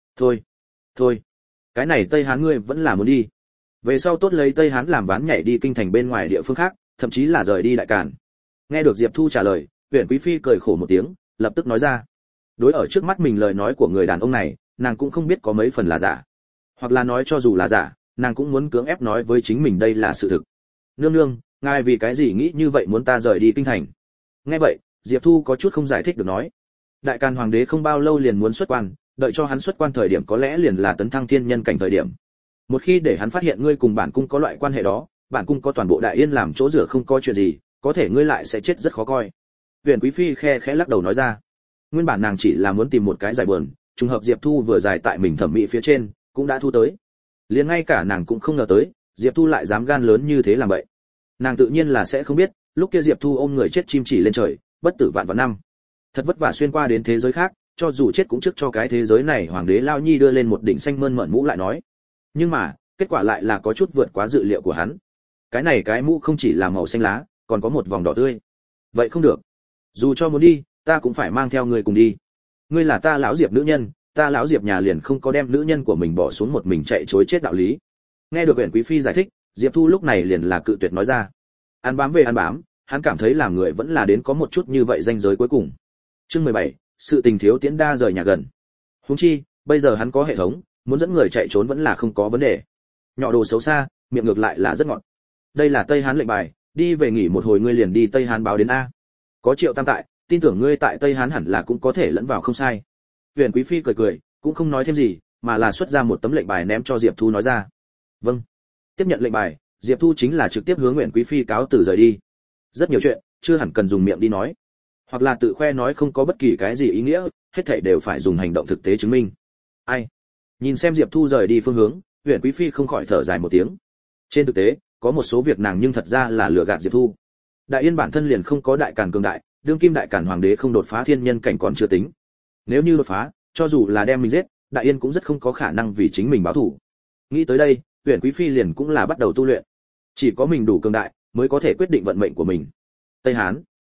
Thôi, cái này Tây Hán ngươi vẫn là muốn đi. Về sau tốt lấy Tây Hán làm ván nhảy đi kinh thành bên ngoài địa phương khác, thậm chí là rời đi Đại Càn. Nghe được Diệp Thu trả lời, Huyền Quý phi cười khổ một tiếng, lập tức nói ra: đối ở trước mắt mình lời nói của người đàn ông này, nàng cũng không biết có mấy phần là giả, hoặc là nói cho dù là giả, nàng cũng muốn cưỡng ép nói với chính mình đây là sự thực. Nương nương, ngài vì cái gì nghĩ như vậy muốn ta rời đi kinh thành? Nghe vậy, Diệp Thu có chút không giải thích được nói: Đại Càn hoàng đế không bao lâu liền muốn xuất quan, đợi cho hắn xuất quan thời điểm có lẽ liền là tấn thăng thiên nhân cảnh thời điểm. Một khi để hắn phát hiện ngươi cùng bản cung có loại quan hệ đó, bản cung có toàn bộ Đại Yên làm chỗ rửa không có chuyện gì, có thể ngươi lại sẽ chết rất khó coi. Huyền Quý phi khẽ lắc đầu nói ra. Nguyên bản nàng chỉ là muốn tìm một cái giải buồn, trùng hợp Diệp Thu vừa giải tại mình thẩm mỹ phía trên, cũng đã thu tới. Liền ngay cả nàng cũng không ngờ tới, Diệp Thu lại dám gan lớn như thế làm vậy. Nàng tự nhiên là sẽ không biết, lúc kia Diệp Thu ôm người chết chim chỉ lên trời, bất tử vạn vạn năm. Thật vất vả xuyên qua đến thế giới khác, cho dù chết cũng trước cho cái thế giới này hoàng đế lao nhi đưa lên một đỉnh xanh mơn mởn mũ lại nói. Nhưng mà, kết quả lại là có chút vượt quá dự liệu của hắn. Cái này cái mũ không chỉ là màu xanh lá, còn có một vòng đỏ tươi. Vậy không được. Dù cho muốn đi, ta cũng phải mang theo ngươi cùng đi. Ngươi là ta lão Diệp nữ nhân, ta lão Diệp nhà liền không có đem nữ nhân của mình bỏ xuống một mình chạy trối chết đạo lý. Nghe được Huyền Quý phi giải thích, Diệp Thu lúc này liền là cự tuyệt nói ra. Ăn bám về ăn bám, hắn cảm thấy làm người vẫn là đến có một chút như vậy danh giới cuối cùng. Chương 17, sự tình thiếu tiễn đa rời nhà gần. Huống chi, bây giờ hắn có hệ thống, muốn dẫn người chạy trốn vẫn là không có vấn đề. Nhỏ đồ xấu xa, miệng ngược lại là rất ngọt. Đây là Tây Hán lệnh bài, đi về nghỉ một hồi ngươi liền đi Tây Hán báo đến a. Có Triệu Tam tại, tin tưởng ngươi tại Tây Hán hẳn là cũng có thể lẫn vào không sai. Huyền Quý phi cười, cũng không nói thêm gì, mà là xuất ra một tấm lệnh bài ném cho Diệp Thu nói ra. Vâng. Tiếp nhận lệnh bài, Diệp Thu chính là trực tiếp hướng Huyền Quý phi cáo từ rời đi. Rất nhiều chuyện, chưa hẳn cần dùng miệng đi nói, hoặc là tự khoe nói không có bất kỳ cái gì ý nghĩa, hết thảy đều phải dùng hành động thực tế chứng minh. Ai? Nhìn xem Diệp Thu rời đi phương hướng, Huyền Quý phi không khỏi thở dài một tiếng. Trên thực tế, có một số việc nàng nhưng thật ra là lừa gạt Diệp Thu. Đại Yên bản thân liền không có Đại Càn cường đại, đương kim Đại Càn hoàng đế không đột phá thiên nhân cảnh còn chưa tính. Nếu như đột phá, cho dù là đem mình giết, Đại Yên cũng rất không có khả năng vì chính mình báo thù. Nghĩ tới đây, Huyền Quý phi liền cũng là bắt đầu tu luyện. Chỉ có mình đủ cường đại, mới có thể quyết định vận mệnh của mình. Tây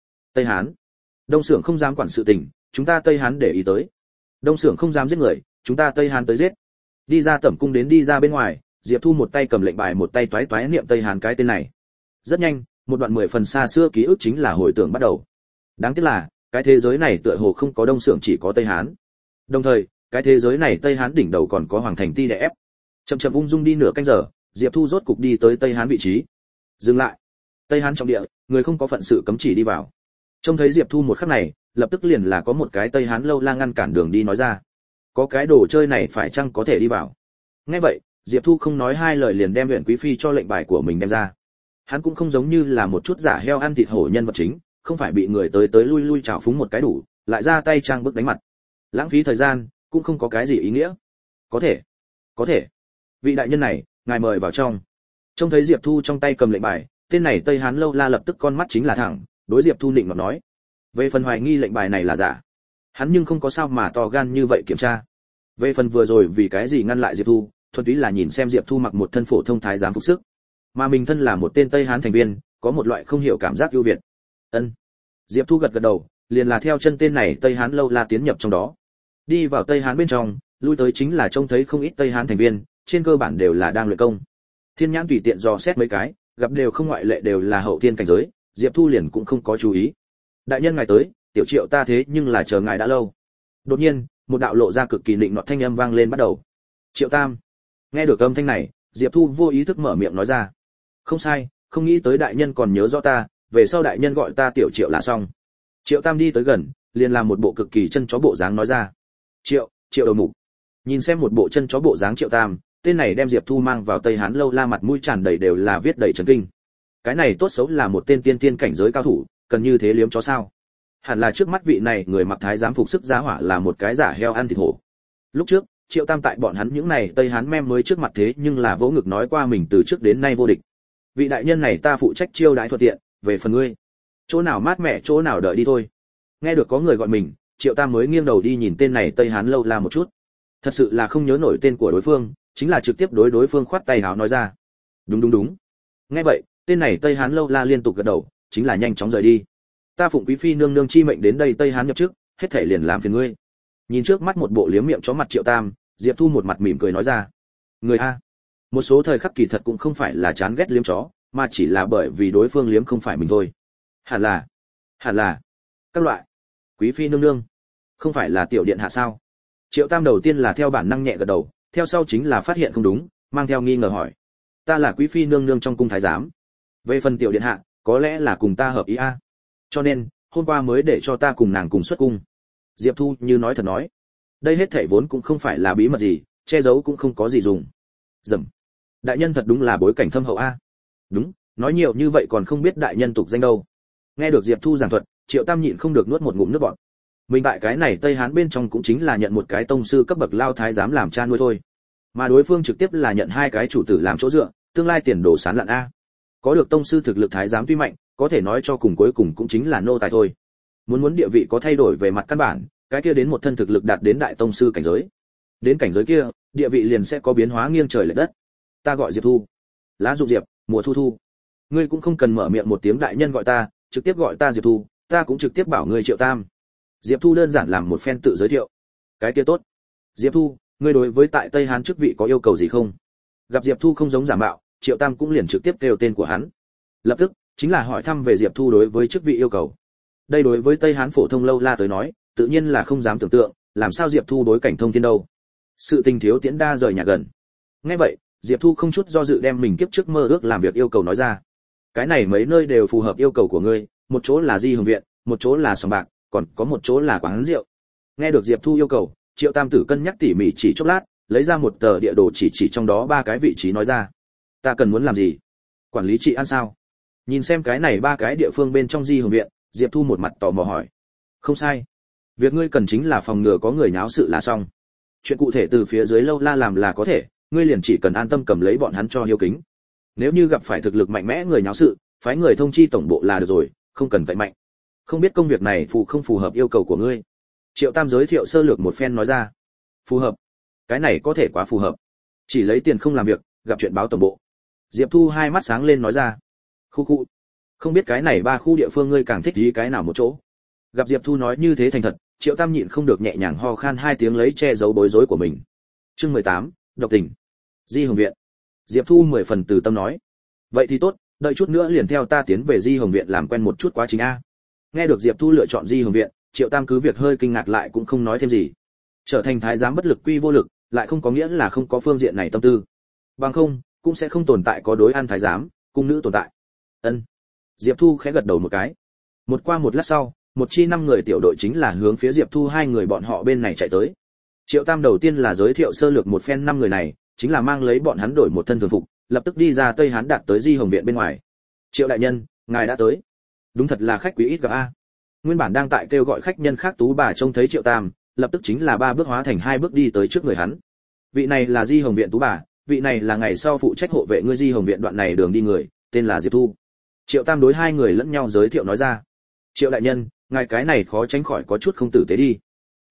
Hán. Đông Xưởng không dám quản sự tình, chúng ta Tây Hán để ý tới. Đông Xưởng không dám giết người, chúng ta Tây Hán tới giết. Đi ra tẩm cung đến đi ra bên ngoài, Diệp Thu một tay cầm lệnh bài một tay toái toái niệm Tây Hán cái tên này. Rất nhanh, một đoạn 10 phần xa xưa ký ức chính là hồi tưởng bắt đầu. Đáng tiếc là, cái thế giới này tựa hồ không có Đông Xưởng chỉ có Tây Hán. Đồng thời, cái thế giới này Tây Hán đỉnh đầu còn có Hoàng Thành Ti đè ép. Chậm chậm ung dung đi nửa canh giờ, Diệp Thu rốt cục đi tới Tây Hán vị trí. Dừng lại. Tây Hán trong địa, người không có phận sự cấm chỉ đi vào. Trông thấy Diệp Thu một khắc này, lập tức liền là có một cái Tây Hán lâu la ngăn cản đường đi nói ra. Có cái đồ chơi này phải chăng có thể đi vào? Nghe vậy, Diệp Thu không nói hai lời liền đem Huyền Quý phi cho lệnh bài của mình đem ra. Hắn cũng không giống như là một chút giả heo ăn thịt hổ nhân vật chính, không phải bị người tới lui lui chào phúng một cái đủ, lại ra tay trang bức đánh mặt. Lãng phí thời gian, cũng không có cái gì ý nghĩa. Có thể. Vị đại nhân này, ngài mời vào trong. Trông thấy Diệp Thu trong tay cầm lệnh bài, tên này Tây Hán lâu la lập tức con mắt chính là thẳng, đối Diệp Thu định mà nói. Về phần hoài nghi lệnh bài này là giả, hắn nhưng không có sao mà to gan như vậy kiểm tra. Về phần vừa rồi vì cái gì ngăn lại Diệp Thu, thuần túy là nhìn xem Diệp Thu mặc một thân phổ thông thái giám phục sức, mà mình thân là một tên Tây Hán thành viên, có một loại không hiểu cảm giác ưu việt. Ân. Diệp Thu gật gật đầu, liền là theo chân tên này Tây Hán lâu la tiến nhập trong đó. Đi vào Tây Hán bên trong, lui tới chính là trông thấy không ít Tây Hán thành viên, trên cơ bản đều là đang luyện công. Thiên nhãn tùy tiện dò xét mấy cái, gặp đều không ngoại lệ đều là hậu thiên cảnh giới, Diệp Thu liền cũng không có chú ý. Đại nhân ngài tới, tiểu Triệu ta thế nhưng là chờ ngài đã lâu. Đột nhiên, một đạo lộ ra cực kỳ định nọt thanh âm vang lên bắt đầu. Triệu Tam. Nghe được âm thanh này, Diệp Thu vô ý thức mở miệng nói ra. Không sai, không nghĩ tới đại nhân còn nhớ rõ ta, về sau đại nhân gọi ta tiểu Triệu là xong. Triệu Tam đi tới gần, liền làm một bộ cực kỳ chân chó bộ dáng nói ra. Triệu đầu mục. Nhìn xem một bộ chân chó bộ dáng Triệu Tam, tên này đem Diệp Thu mang vào Tây Hán lâu la mặt mũi tràn đầy đều là viết đầy chấn kinh. Cái này tốt xấu là một tên tiên tiên cảnh giới cao thủ, cần như thế liếm chó sao? Hẳn là trước mắt vị này người mặc thái giám phục sức giá hỏa là một cái giả heo ăn thịt hổ. Lúc trước, Triệu Tam tại bọn hắn những này Tây Hán mem mới trước mặt thế nhưng là vỗ ngực nói qua mình từ trước đến nay vô địch. Vị đại nhân này ta phụ trách chiêu đãi thuận tiện, về phần ngươi, chỗ nào mát mẻ chỗ nào đợi đi thôi. Nghe được có người gọi mình, Triệu Tam mới nghiêng đầu đi nhìn tên này Tây Hán lâu la một chút. Thật sự là không nhớ nổi tên của đối phương, chính là trực tiếp đối phương khoát tay háo nói ra. Đúng. Nghe vậy, tên này Tây Hán lâu la liên tục gật đầu, chính là nhanh chóng rời đi. Ta phụng quý phi nương nương chi mệnh đến đây Tây Hán nhập chức, hết thảy liền làm phiền ngươi. Nhìn trước mắt một bộ liếm miệng chó mặt Triệu Tam, Diệp Thu một mặt mỉm cười nói ra. Người a, một số thời khắc kỳ thật cũng không phải là chán ghét liếm chó, mà chỉ là bởi vì đối phương liếm không phải mình thôi. Hẳn là các loại. Quý phi nương nương, không phải là tiểu điện hạ sao? Triệu Tam đầu tiên là theo bản năng nhẹ gật đầu, theo sau chính là phát hiện không đúng, mang theo nghi ngờ hỏi. Ta là quý phi nương nương trong cung thái giám. Về phần tiểu điện hạ, có lẽ là cùng ta hợp ý a. Cho nên, hôm qua mới để cho ta cùng nàng cùng xuất cung. Diệp Thu như nói thật nói. Đây hết thảy vốn cũng không phải là bí mật gì, che giấu cũng không có gì dùng. Dầm. Đại nhân thật đúng là bối cảnh thâm hậu a. Đúng, nói nhiều như vậy còn không biết đại nhân tục danh đâu. Nghe được Diệp Thu giảng thuật, Triệu Tam nhịn không được nuốt một ngụm nước bọt. Mình tại cái này Tây Hán bên trong cũng chính là nhận một cái tông sư cấp bậc lao thái giám làm cha nuôi thôi, mà đối phương trực tiếp là nhận hai cái chủ tử làm chỗ dựa, tương lai tiền đồ sáng lạn a. Có được tông sư thực lực thái giám tuy mạnh, có thể nói cho cùng cuối cùng cũng chính là nô tài thôi. Muốn địa vị có thay đổi về mặt căn bản, cái kia đến một thân thực lực đạt đến đại tông sư cảnh giới. Đến cảnh giới kia, địa vị liền sẽ có biến hóa nghiêng trời lệch đất. Ta gọi Diệp Thu. Lá dụng diệp, mùa thu thu. Ngươi cũng không cần mở miệng một tiếng đại nhân gọi ta, trực tiếp gọi ta Diệp Thu, ta cũng trực tiếp bảo ngươi Triệu Tam. Diệp Thu đơn giản làm một phen tự giới thiệu. Cái kia tốt. Diệp Thu, ngươi đối với tại Tây Hán chức vị có yêu cầu gì không? Gặp Diệp Thu không giống giả mạo, Triệu Tam cũng liền trực tiếp kêu tên của hắn. Lập tức, chính là hỏi thăm về Diệp Thu đối với chức vị yêu cầu. Đây đối với Tây Hán phổ thông lâu la tới nói, tự nhiên là không dám tưởng tượng, làm sao Diệp Thu đối cảnh thông thiên đâu. Sự tình thiếu tiễn đa rời nhà gần. Nghe vậy, Diệp Thu không chút do dự đem mình kiếp trước mơ ước làm việc yêu cầu nói ra. Cái này mấy nơi đều phù hợp yêu cầu của ngươi, một chỗ là Di Hồng viện, một chỗ là sòng bạc, còn có một chỗ là quán rượu. Nghe được Diệp Thu yêu cầu, Triệu Tam Tử cân nhắc tỉ mỉ chỉ chốc lát, lấy ra một tờ địa đồ chỉ trong đó ba cái vị trí nói ra. Ta cần muốn làm gì? Quản lý trị an sao? Nhìn xem cái này ba cái địa phương bên trong Di Hồng viện, Diệp Thu một mặt tò mò hỏi. Không sai. Việc ngươi cần chính là phòng ngừa có người nháo sự là xong. Chuyện cụ thể từ phía dưới lâu la làm là có thể, ngươi liền chỉ cần an tâm cầm lấy bọn hắn cho hiếu kính. Nếu như gặp phải thực lực mạnh mẽ người nháo sự, phái người thông chi tổng bộ là được rồi, không cần cậy mạnh. Không biết công việc này không phù hợp yêu cầu của ngươi. Triệu Tam giới thiệu sơ lược một phen nói ra. Phù hợp? Cái này có thể quá phù hợp. Chỉ lấy tiền không làm việc, gặp chuyện báo tổng bộ. Diệp Thu hai mắt sáng lên nói ra. Khu. Không biết cái này ba khu địa phương ngươi càng thích gì cái nào một chỗ. Gặp Diệp Thu nói như thế thành thật, Triệu Tam nhịn không được nhẹ nhàng ho khan hai tiếng lấy che giấu bối rối của mình. Chương 18, độc tình. Di Hồng viện. Diệp Thu 10 phần từ tâm nói. Vậy thì tốt, đợi chút nữa liền theo ta tiến về Di Hồng viện làm quen một chút quá trình a. Nghe được Diệp Thu lựa chọn Di Hồng viện, Triệu Tam cứ việc hơi kinh ngạc lại cũng không nói thêm gì. Trở thành thái giám bất lực quy vô lực, lại không có nghĩa là không có phương diện này tâm tư. Bằng không, cũng sẽ không tồn tại có đối ăn thái giám, cung nữ tồn tại. Ân. Diệp Thu khẽ gật đầu một cái. Một qua một lát sau, một chi 5 người tiểu đội chính là hướng phía Diệp Thu hai người bọn họ bên này chạy tới. Triệu Tam đầu tiên là giới thiệu sơ lược một phen 5 người này, chính là mang lấy bọn hắn đổi một thân thường phục, lập tức đi ra Tây Hán đạt tới Di Hồng viện bên ngoài. Triệu đại nhân, ngài đã tới. Đúng thật là khách quý ít gặp a. Nguyên bản đang tại kêu gọi khách nhân khác tú bà trông thấy Triệu Tam, lập tức chính là 3 bước hóa thành 2 bước đi tới trước người hắn. Vị này là Di Hồng viện tú bà, vị này là ngày sau phụ trách hộ vệ ngươi Di Hồng viện đoạn này đường đi người, tên là Diệp Thu. Triệu Tam đối hai người lẫn nhau giới thiệu nói ra. Triệu đại nhân, ngài cái này khó tránh khỏi có chút không tử tế đi.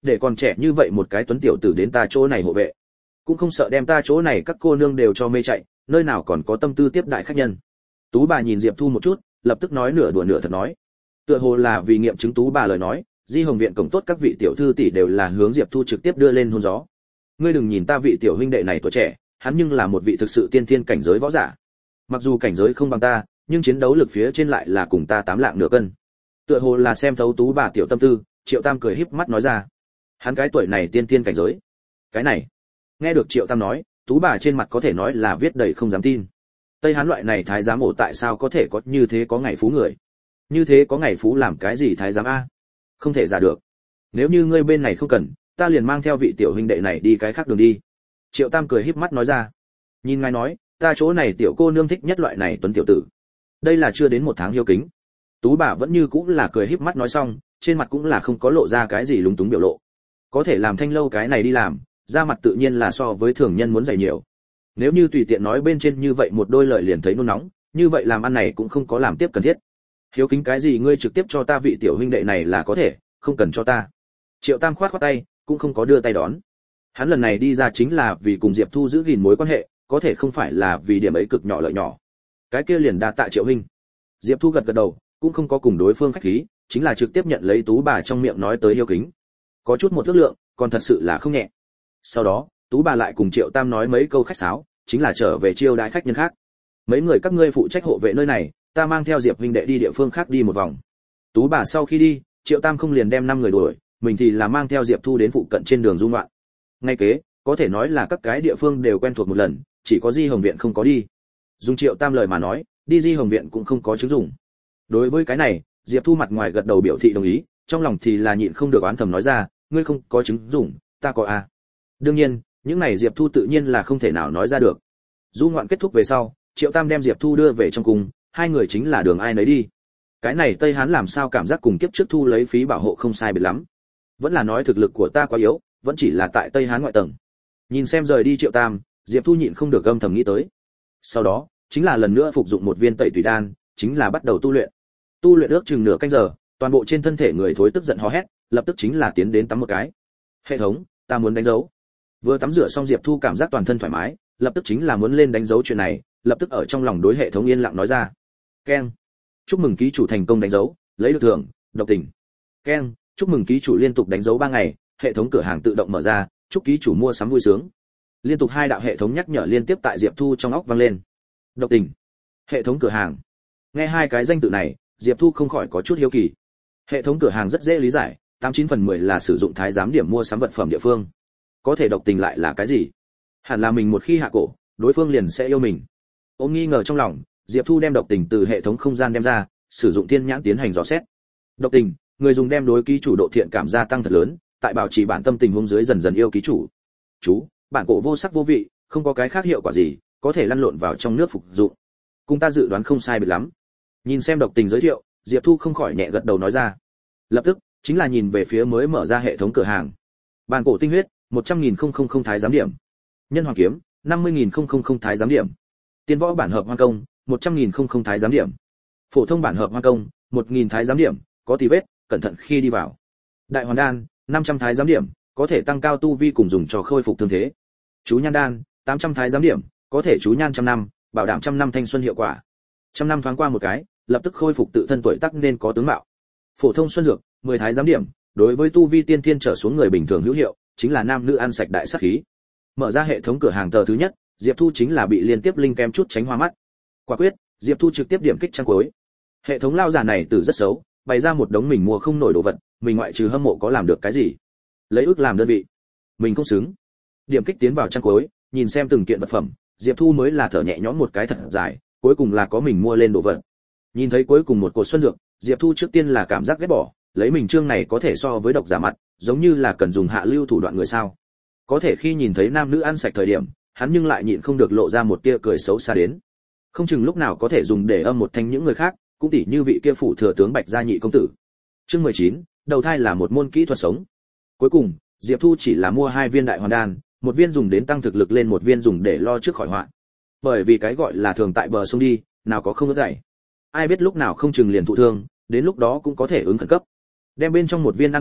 để còn trẻ như vậy một cái tuấn tiểu tử đến ta chỗ này hộ vệ, cũng không sợ đem ta chỗ này các cô nương đều cho mê chạy, nơi nào còn có tâm tư tiếp đại khách nhân. Tú bà nhìn Diệp Thu một chút, lập tức nói nửa đùa nửa thật nói, tựa hồ là vì nghiệm chứng Tú bà lời nói, Di Hồng viện cổng tốt các vị tiểu thư tỷ đều là hướng Diệp Thu trực tiếp đưa lên hôn gió. Ngươi đừng nhìn ta vị tiểu huynh đệ này tuổi trẻ, hắn nhưng là một vị thực sự tiên thiên cảnh giới võ giả. Mặc dù cảnh giới không bằng ta, nhưng chiến đấu lực phía trên lại là cùng ta 8 lạng nửa cân. Tựa hồ là xem thấu Tú bà tiểu tâm tư, Triệu Tam cười híp mắt nói ra, hắn cái tuổi này tiên thiên cảnh giới. Cái này, nghe được Triệu Tam nói, Tú bà trên mặt có thể nói là viết đầy không dám tin. Tây Hán loại này thái giám ổ tại sao có thể có như thế có ngày phú người? Như thế có ngày phú làm cái gì thái giám a? Không thể giả được. Nếu như ngươi bên này không cần, ta liền mang theo vị tiểu huynh đệ này đi cái khác đường đi. Triệu Tam cười híp mắt nói ra. Nhìn ngài nói, ta chỗ này tiểu cô nương thích nhất loại này tuấn tiểu tử. Đây là chưa đến 1 tháng hiếu kính. Tú bà vẫn như cũng là cười híp mắt nói xong, trên mặt cũng là không có lộ ra cái gì lúng túng biểu lộ. Có thể làm Thanh lâu cái này đi làm, da mặt tự nhiên là so với thường nhân muốn dày nhiều. Nếu như tùy tiện nói bên trên như vậy một đôi lời liền thấy nôn nóng, như vậy làm ăn này cũng không có làm tiếp cần thiết. Hiếu kính cái gì ngươi trực tiếp cho ta vị tiểu huynh đệ này là có thể, không cần cho ta. Triệu Tam khoát khoát tay, cũng không có đưa tay đón. Hắn lần này đi ra chính là vì cùng Diệp Thu giữ gìn mối quan hệ, có thể không phải là vì điểm ấy cực nhỏ lợi nhỏ. Cái kia liền đa tạ Triệu huynh. Diệp Thu gật gật đầu, cũng không có cùng đối phương khách khí, chính là trực tiếp nhận lấy Tú bà trong miệng nói tới hiếu kính. Có chút một ước lượng, còn thật sự là không nhẹ. Sau đó, Tú bà lại cùng Triệu Tam nói mấy câu khách sáo, chính là trở về chiêu đãi khách nhân khác. Mấy người các ngươi phụ trách hộ vệ nơi này, ta mang theo Diệp huynh đệ đi địa phương khác đi một vòng. Tú bà sau khi đi, Triệu Tam không liền đem 5 người đuổi, mình thì là mang theo Diệp Thu đến phụ cận trên đường du ngoạn. Ngay kế, có thể nói là các cái địa phương đều quen thuộc một lần, chỉ có Di Hồng viện không có đi. Dùng Triệu Tam lời mà nói, đi Di Hồng viện cũng không có chứng dụng. Đối với cái này, Diệp Thu mặt ngoài gật đầu biểu thị đồng ý, trong lòng thì là nhịn không được oán thầm nói ra, ngươi không có chứng dụng, ta có à. Đương nhiên, những này Diệp Thu tự nhiên là không thể nào nói ra được. Du ngoạn kết thúc về sau, Triệu Tam đem Diệp Thu đưa về trong cung, hai người chính là đường ai nấy đi. Cái này Tây Hán làm sao cảm giác cùng kiếp trước thu lấy phí bảo hộ không sai biệt lắm. Vẫn là nói thực lực của ta quá yếu, vẫn chỉ là tại Tây Hán ngoại tầng. Nhìn xem rời đi Triệu Tam, Diệp Thu nhịn không được âm thầm nghĩ tới. Sau đó, chính là lần nữa phục dụng một viên tẩy tùy đan, chính là bắt đầu tu luyện. Tu luyện ước chừng nửa canh giờ, toàn bộ trên thân thể người thối tức giận hò hét, lập tức chính là tiến đến tắm một cái. Hệ thống, ta muốn đánh dấu. Vừa tắm rửa xong Diệp Thu cảm giác toàn thân thoải mái, lập tức chính là muốn lên đánh dấu chuyện này, lập tức ở trong lòng đối hệ thống yên lặng nói ra. Keng. Chúc mừng ký chủ thành công đánh dấu, lấy được thưởng, độc tình. Keng. Chúc mừng ký chủ liên tục đánh dấu 3 ngày, hệ thống cửa hàng tự động mở ra, chúc ký chủ mua sắm vui sướng. Liên tục 2 đạo hệ thống nhắc nhở liên tiếp tại Diệp Thu trong óc vang lên. Độc tình, hệ thống cửa hàng. Nghe 2 cái danh tự này, Diệp Thu không khỏi có chút hiếu kỳ. Hệ thống cửa hàng rất dễ lý giải, 89 phần 10 là sử dụng thái giám điểm mua sắm vật phẩm địa phương. Có thể độc tình lại là cái gì? Hẳn là mình một khi hạ cổ, đối phương liền sẽ yêu mình. Ôm nghi ngờ trong lòng, Diệp Thu đem độc tình từ hệ thống không gian đem ra, sử dụng thiên nhãn tiến hành dò xét. Độc tình, người dùng đem đối ký chủ độ thiện cảm gia tăng thật lớn, tại bảo trì bản tâm tình huống dưới dần dần yêu ký chủ. Chú, bản cổ vô sắc vô vị, không có cái khác hiệu quả gì, có thể lăn lộn vào trong nước phục dụng. Cùng ta dự đoán không sai biệt lắm. Nhìn xem độc tình giới thiệu, Diệp Thu không khỏi nhẹ gật đầu nói ra. Lập tức, chính là nhìn về phía mới mở ra hệ thống cửa hàng. Bản cổ tinh huyết, 100.000 thái giám điểm. Nhân hoàng kiếm, 50.000 thái giám điểm. Tiên võ bản hợp hoang công, 100.000 thái giám điểm. Phổ thông bản hợp hoang công, 1.000 thái giám điểm, có tì vết, cẩn thận khi đi vào. Đại hoàn đan, 500 thái giám điểm, có thể tăng cao tu vi cùng dùng cho khôi phục thương thế. Chú nhan đan, 800 thái giám điểm, có thể chú nhan trăm năm, bảo đảm trăm năm thanh xuân hiệu quả. Trăm năm thoáng qua một cái, lập tức khôi phục tự thân tuổi tác nên có tướng mạo. Phổ thông xuân dược, 10 thái giám điểm, đối với tu vi tiên thiên trở xuống người bình thường hữu hiệu, chính là nam nữ ăn sạch đại sát khí. Mở ra hệ thống cửa hàng tờ thứ nhất, Diệp Thu chính là bị liên tiếp linh kem chút tránh hoa mắt. Quả quyết, Diệp Thu trực tiếp điểm kích trang cuối. Hệ thống lao giả này từ rất xấu, bày ra một đống mình mua không nổi đồ vật, mình ngoại trừ hâm mộ có làm được cái gì? Lấy ước làm đơn vị, mình không xứng. Điểm kích tiến vào trang cuối, nhìn xem từng kiện vật phẩm, Diệp Thu mới là thở nhẹ nhõm một cái thật dài, cuối cùng là có mình mua lên đồ vật. Nhìn thấy cuối cùng một cột xuân dược, Diệp Thu trước tiên là cảm giác ghét bỏ, lấy mình chương này có thể so với độc giả mặt, giống như là cần dùng hạ lưu thủ đoạn người sao? Có thể khi nhìn thấy nam nữ ăn sạch thời điểm, hắn nhưng lại nhịn không được lộ ra một tia cười xấu xa đến. Không chừng lúc nào có thể dùng để âm một thanh những người khác, cũng tỉ như vị kia phủ thừa tướng Bạch Gia Nhị công tử. Chương 19, đầu thai là một môn kỹ thuật sống. Cuối cùng, Diệp Thu chỉ là mua 2 viên đại hoàn đan, một viên dùng đến tăng thực lực lên, một viên dùng để lo trước khỏi họa. Bởi vì cái gọi là thường tại bờ sông đi, nào có không ướt dày. Ai biết lúc nào không chừng liền thụ thương, đến lúc đó cũng có thể ứng khẩn cấp. Đem bên trong một viên ăn vào,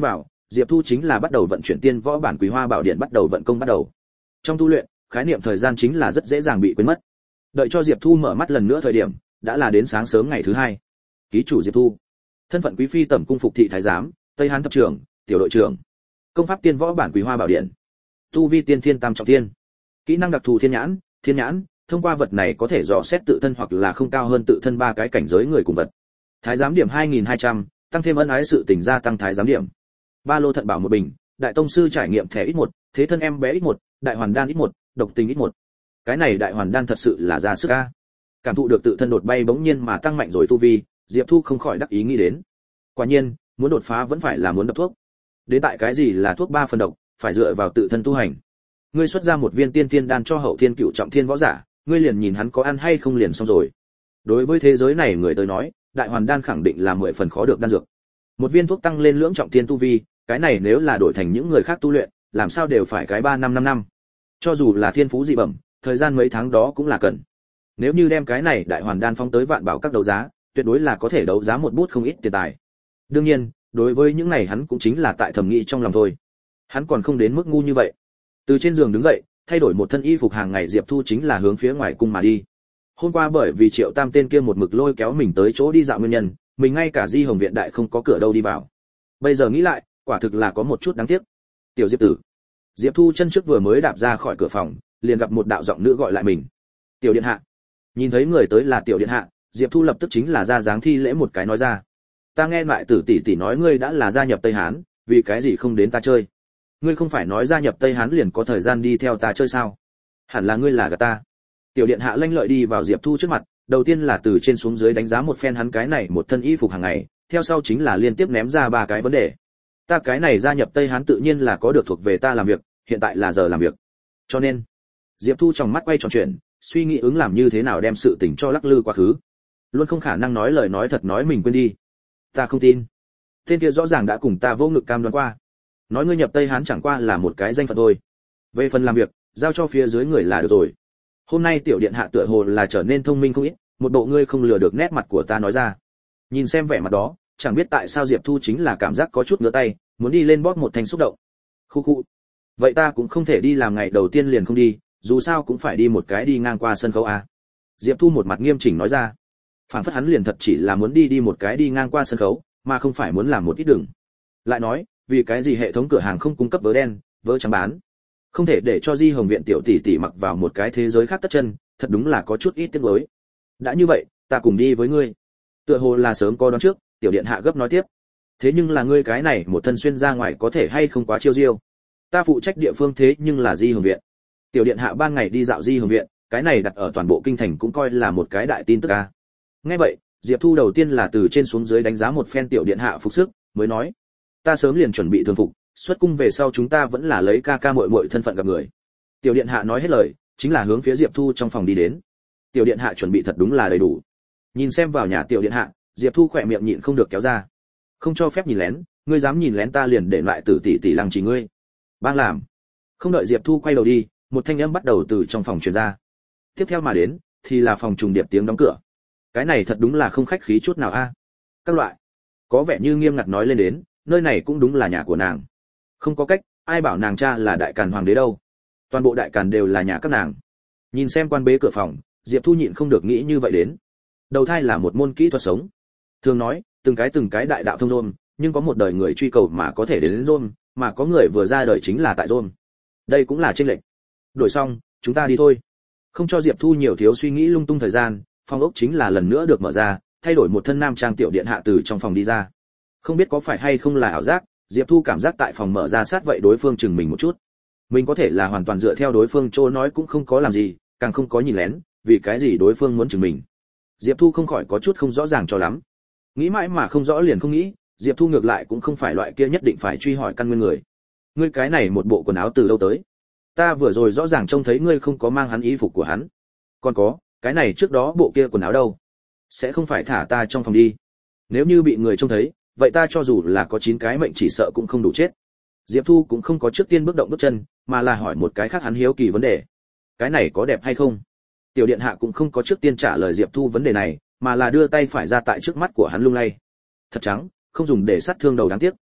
Diệp Thu chính là bắt đầu vận chuyển tiên võ bản Quý Hoa Bảo Điện, bắt đầu vận công bắt đầu. Trong tu luyện, khái niệm thời gian chính là rất dễ dàng bị quên mất. Đợi cho Diệp Thu mở mắt lần nữa thời điểm, đã là đến sáng sớm ngày thứ hai. Ký chủ Diệp Thu, thân phận quý phi tẩm cung phục thị thái giám, Tây Hán thập trưởng, tiểu đội trưởng. Công pháp tiên võ bản Quý Hoa Bảo Điện. Tu vi tiên thiên tam trọng thiên. Kỹ năng đặc thù thiên nhãn, thông qua vật này có thể dò xét tự thân hoặc là không cao hơn tự thân 3 cái cảnh giới người cùng vật. Thái giám điểm 2200, tăng thêm ân ái sự tình gia tăng thái giám điểm. Ba lô thận bảo một bình, đại tông sư trải nghiệm thẻ ít 1, thế thân em bé ít 1, đại hoàn đan ít 1, độc tình ít 1. Cái này đại hoàn đan thật sự là ra sức a. Cảm thụ được tự thân đột bay bỗng nhiên mà tăng mạnh rồi tu vi, Diệp Thu không khỏi đắc ý nghĩ đến. Quả nhiên, muốn đột phá vẫn phải là muốn đập thuốc. Đến tại cái gì là thuốc 3 phần độc, phải dựa vào tự thân tu hành. Ngươi xuất ra một viên tiên thiên đan cho hậu thiên cựu trọng thiên võ giả, ngươi liền nhìn hắn có ăn hay không liền xong rồi. Đối với thế giới này người tới nói, đại hoàn đan khẳng định là 10 phần khó được đan dược. Một viên thuốc tăng lên lưỡng trọng thiên tu vi, cái này nếu là đổi thành những người khác tu luyện, làm sao đều phải cái 3 năm 5 năm. Cho dù là thiên phú dị bẩm, thời gian mấy tháng đó cũng là cần. Nếu như đem cái này đại hoàn đan phóng tới vạn bảo các đấu giá, tuyệt đối là có thể đấu giá một bút không ít tiền tài. Đương nhiên, đối với những này hắn cũng chính là tại thẩm nghĩ trong lòng thôi. Hắn còn không đến mức ngu như vậy. Từ trên giường đứng dậy, thay đổi một thân y phục hàng ngày, Diệp Thu chính là hướng phía ngoài cung mà đi. Hôm qua bởi vì Triệu Tam tên kia một mực lôi kéo mình tới chỗ đi dạo nguyên nhân, mình ngay cả Di Hồng viện đại không có cửa đâu đi vào. Bây giờ nghĩ lại, quả thực là có một chút đáng tiếc. Tiểu Diệp tử. Diệp Thu chân trước vừa mới đạp ra khỏi cửa phòng, liền gặp một đạo giọng nữ gọi lại mình. Tiểu điện hạ. Nhìn thấy người tới là tiểu điện hạ, Diệp Thu lập tức chính là ra dáng thi lễ một cái nói ra. Ta nghe lại tử tỷ tỷ nói ngươi đã là gia nhập Tây Hán, vì cái gì không đến ta chơi? Ngươi không phải nói gia nhập Tây Hán liền có thời gian đi theo ta chơi sao? Hẳn là ngươi là gạt ta. Tiểu điện hạ lanh lợi đi vào Diệp Thu trước mặt, đầu tiên là từ trên xuống dưới đánh giá một phen hắn cái này một thân y phục hàng ngày, theo sau chính là liên tiếp ném ra 3 cái vấn đề. Ta cái này gia nhập Tây Hán tự nhiên là có được thuộc về ta làm việc, hiện tại là giờ làm việc. Cho nên, Diệp Thu trong mắt quay tròn chuyện, suy nghĩ ứng làm như thế nào đem sự tình cho lắc lư quá khứ. Luôn không khả năng nói lời nói thật nói mình quên đi. Ta không tin. Tên kia rõ ràng đã cùng ta vô ngực cam đoan qua. Nói ngươi nhập Tây Hán chẳng qua là một cái danh phận thôi. Về phần làm việc, giao cho phía dưới người là được rồi. Hôm nay tiểu điện hạ tựa hồ là trở nên thông minh không ít, một bộ ngươi không lừa được nét mặt của ta nói ra. Nhìn xem vẻ mặt đó, chẳng biết tại sao Diệp Thu chính là cảm giác có chút ngứa tay, muốn đi lên bóp một thanh xúc động. Khu khu. Vậy ta cũng không thể đi làm ngày đầu tiên liền không đi, dù sao cũng phải đi một cái đi ngang qua sân khấu a. Diệp Thu một mặt nghiêm chỉnh nói ra. Phản phất hắn liền thật chỉ là muốn đi một cái đi ngang qua sân khấu, mà không phải muốn làm một ít đường. Lại nói, vì cái gì hệ thống cửa hàng không cung cấp vớ đen, vớ trắng bán? Không thể để cho Di Hồng viện tiểu tỷ tỷ mặc vào một cái thế giới khác tất chân, thật đúng là có chút ít tiếc nuối. Đã như vậy, ta cùng đi với ngươi. Tựa hồ là sớm có đoán trước, tiểu điện hạ gấp nói tiếp. Thế nhưng là ngươi cái này một thân xuyên ra ngoài có thể hay không quá chiêu diêu? Ta phụ trách địa phương thế nhưng là Di Hồng viện. Tiểu điện hạ ban ngày đi dạo Di Hồng viện, cái này đặt ở toàn bộ kinh thành cũng coi là một cái đại tin tức a. Nghe vậy, Diệp Thu đầu tiên là từ trên xuống dưới đánh giá một phen tiểu điện hạ phục sức, mới nói: ta sớm liền chuẩn bị thường phục, xuất cung về sau chúng ta vẫn là lấy ca ca muội muội thân phận gặp người. Tiểu điện hạ nói hết lời, chính là hướng phía Diệp Thu trong phòng đi đến. Tiểu điện hạ chuẩn bị thật đúng là đầy đủ. Nhìn xem vào nhà tiểu điện hạ, Diệp Thu khỏe miệng nhịn không được kéo ra. Không cho phép nhìn lén, ngươi dám nhìn lén ta liền để lại tử tỷ tỷ lăng chỉ ngươi. Bang làm. Không đợi Diệp Thu quay đầu đi, một thanh âm bắt đầu từ trong phòng truyền ra. Tiếp theo mà đến thì là phòng trùng điệp tiếng đóng cửa. Cái này thật đúng là không khách khí chút nào a. Các loại. Có vẻ như nghiêm ngặt nói lên đến, nơi này cũng đúng là nhà của nàng. Không có cách, ai bảo nàng cha là đại càn hoàng đế đâu. Toàn bộ đại càn đều là nhà các nàng. Nhìn xem quan bế cửa phòng, Diệp Thu nhịn không được nghĩ như vậy đến. Đầu thai là một môn kỹ thuật sống. Thường nói, từng cái đại đạo thông rôm, nhưng có một đời người truy cầu mà có thể đến rôm, mà có người vừa ra đời chính là tại rôm. Đây cũng là chênh lệch. Đổi xong, chúng ta đi thôi. Không cho Diệp Thu nhiều thiếu suy nghĩ lung tung thời gian, phòng ốc chính là lần nữa được mở ra, thay đổi một thân nam trang tiểu điện hạ từ trong phòng đi ra. Không biết có phải hay không là ảo giác, Diệp Thu cảm giác tại phòng mở ra sát vậy đối phương chừng mình một chút. Mình có thể là hoàn toàn dựa theo đối phương chỗ nói cũng không có làm gì, càng không có nhìn lén, vì cái gì đối phương muốn chừng mình. Diệp Thu không khỏi có chút không rõ ràng cho lắm. Nghĩ mãi mà không rõ liền không nghĩ, Diệp Thu ngược lại cũng không phải loại kia nhất định phải truy hỏi căn nguyên người. Ngươi cái này một bộ quần áo từ đâu tới? Ta vừa rồi rõ ràng trông thấy ngươi không có mang hắn y phục của hắn. Còn có, cái này trước đó bộ kia quần áo đâu? Sẽ không phải thả ta trong phòng đi. Nếu như bị người trông thấy, vậy ta cho dù là có 9 cái mệnh chỉ sợ cũng không đủ chết. Diệp Thu cũng không có trước tiên bước động bước chân, mà là hỏi một cái khác hắn hiếu kỳ vấn đề. Cái này có đẹp hay không? Tiểu điện hạ cũng không có trước tiên trả lời Diệp Thu vấn đề này, mà là đưa tay phải ra tại trước mắt của hắn lung lay. Thật trắng, không dùng để sát thương đầu đáng tiếc.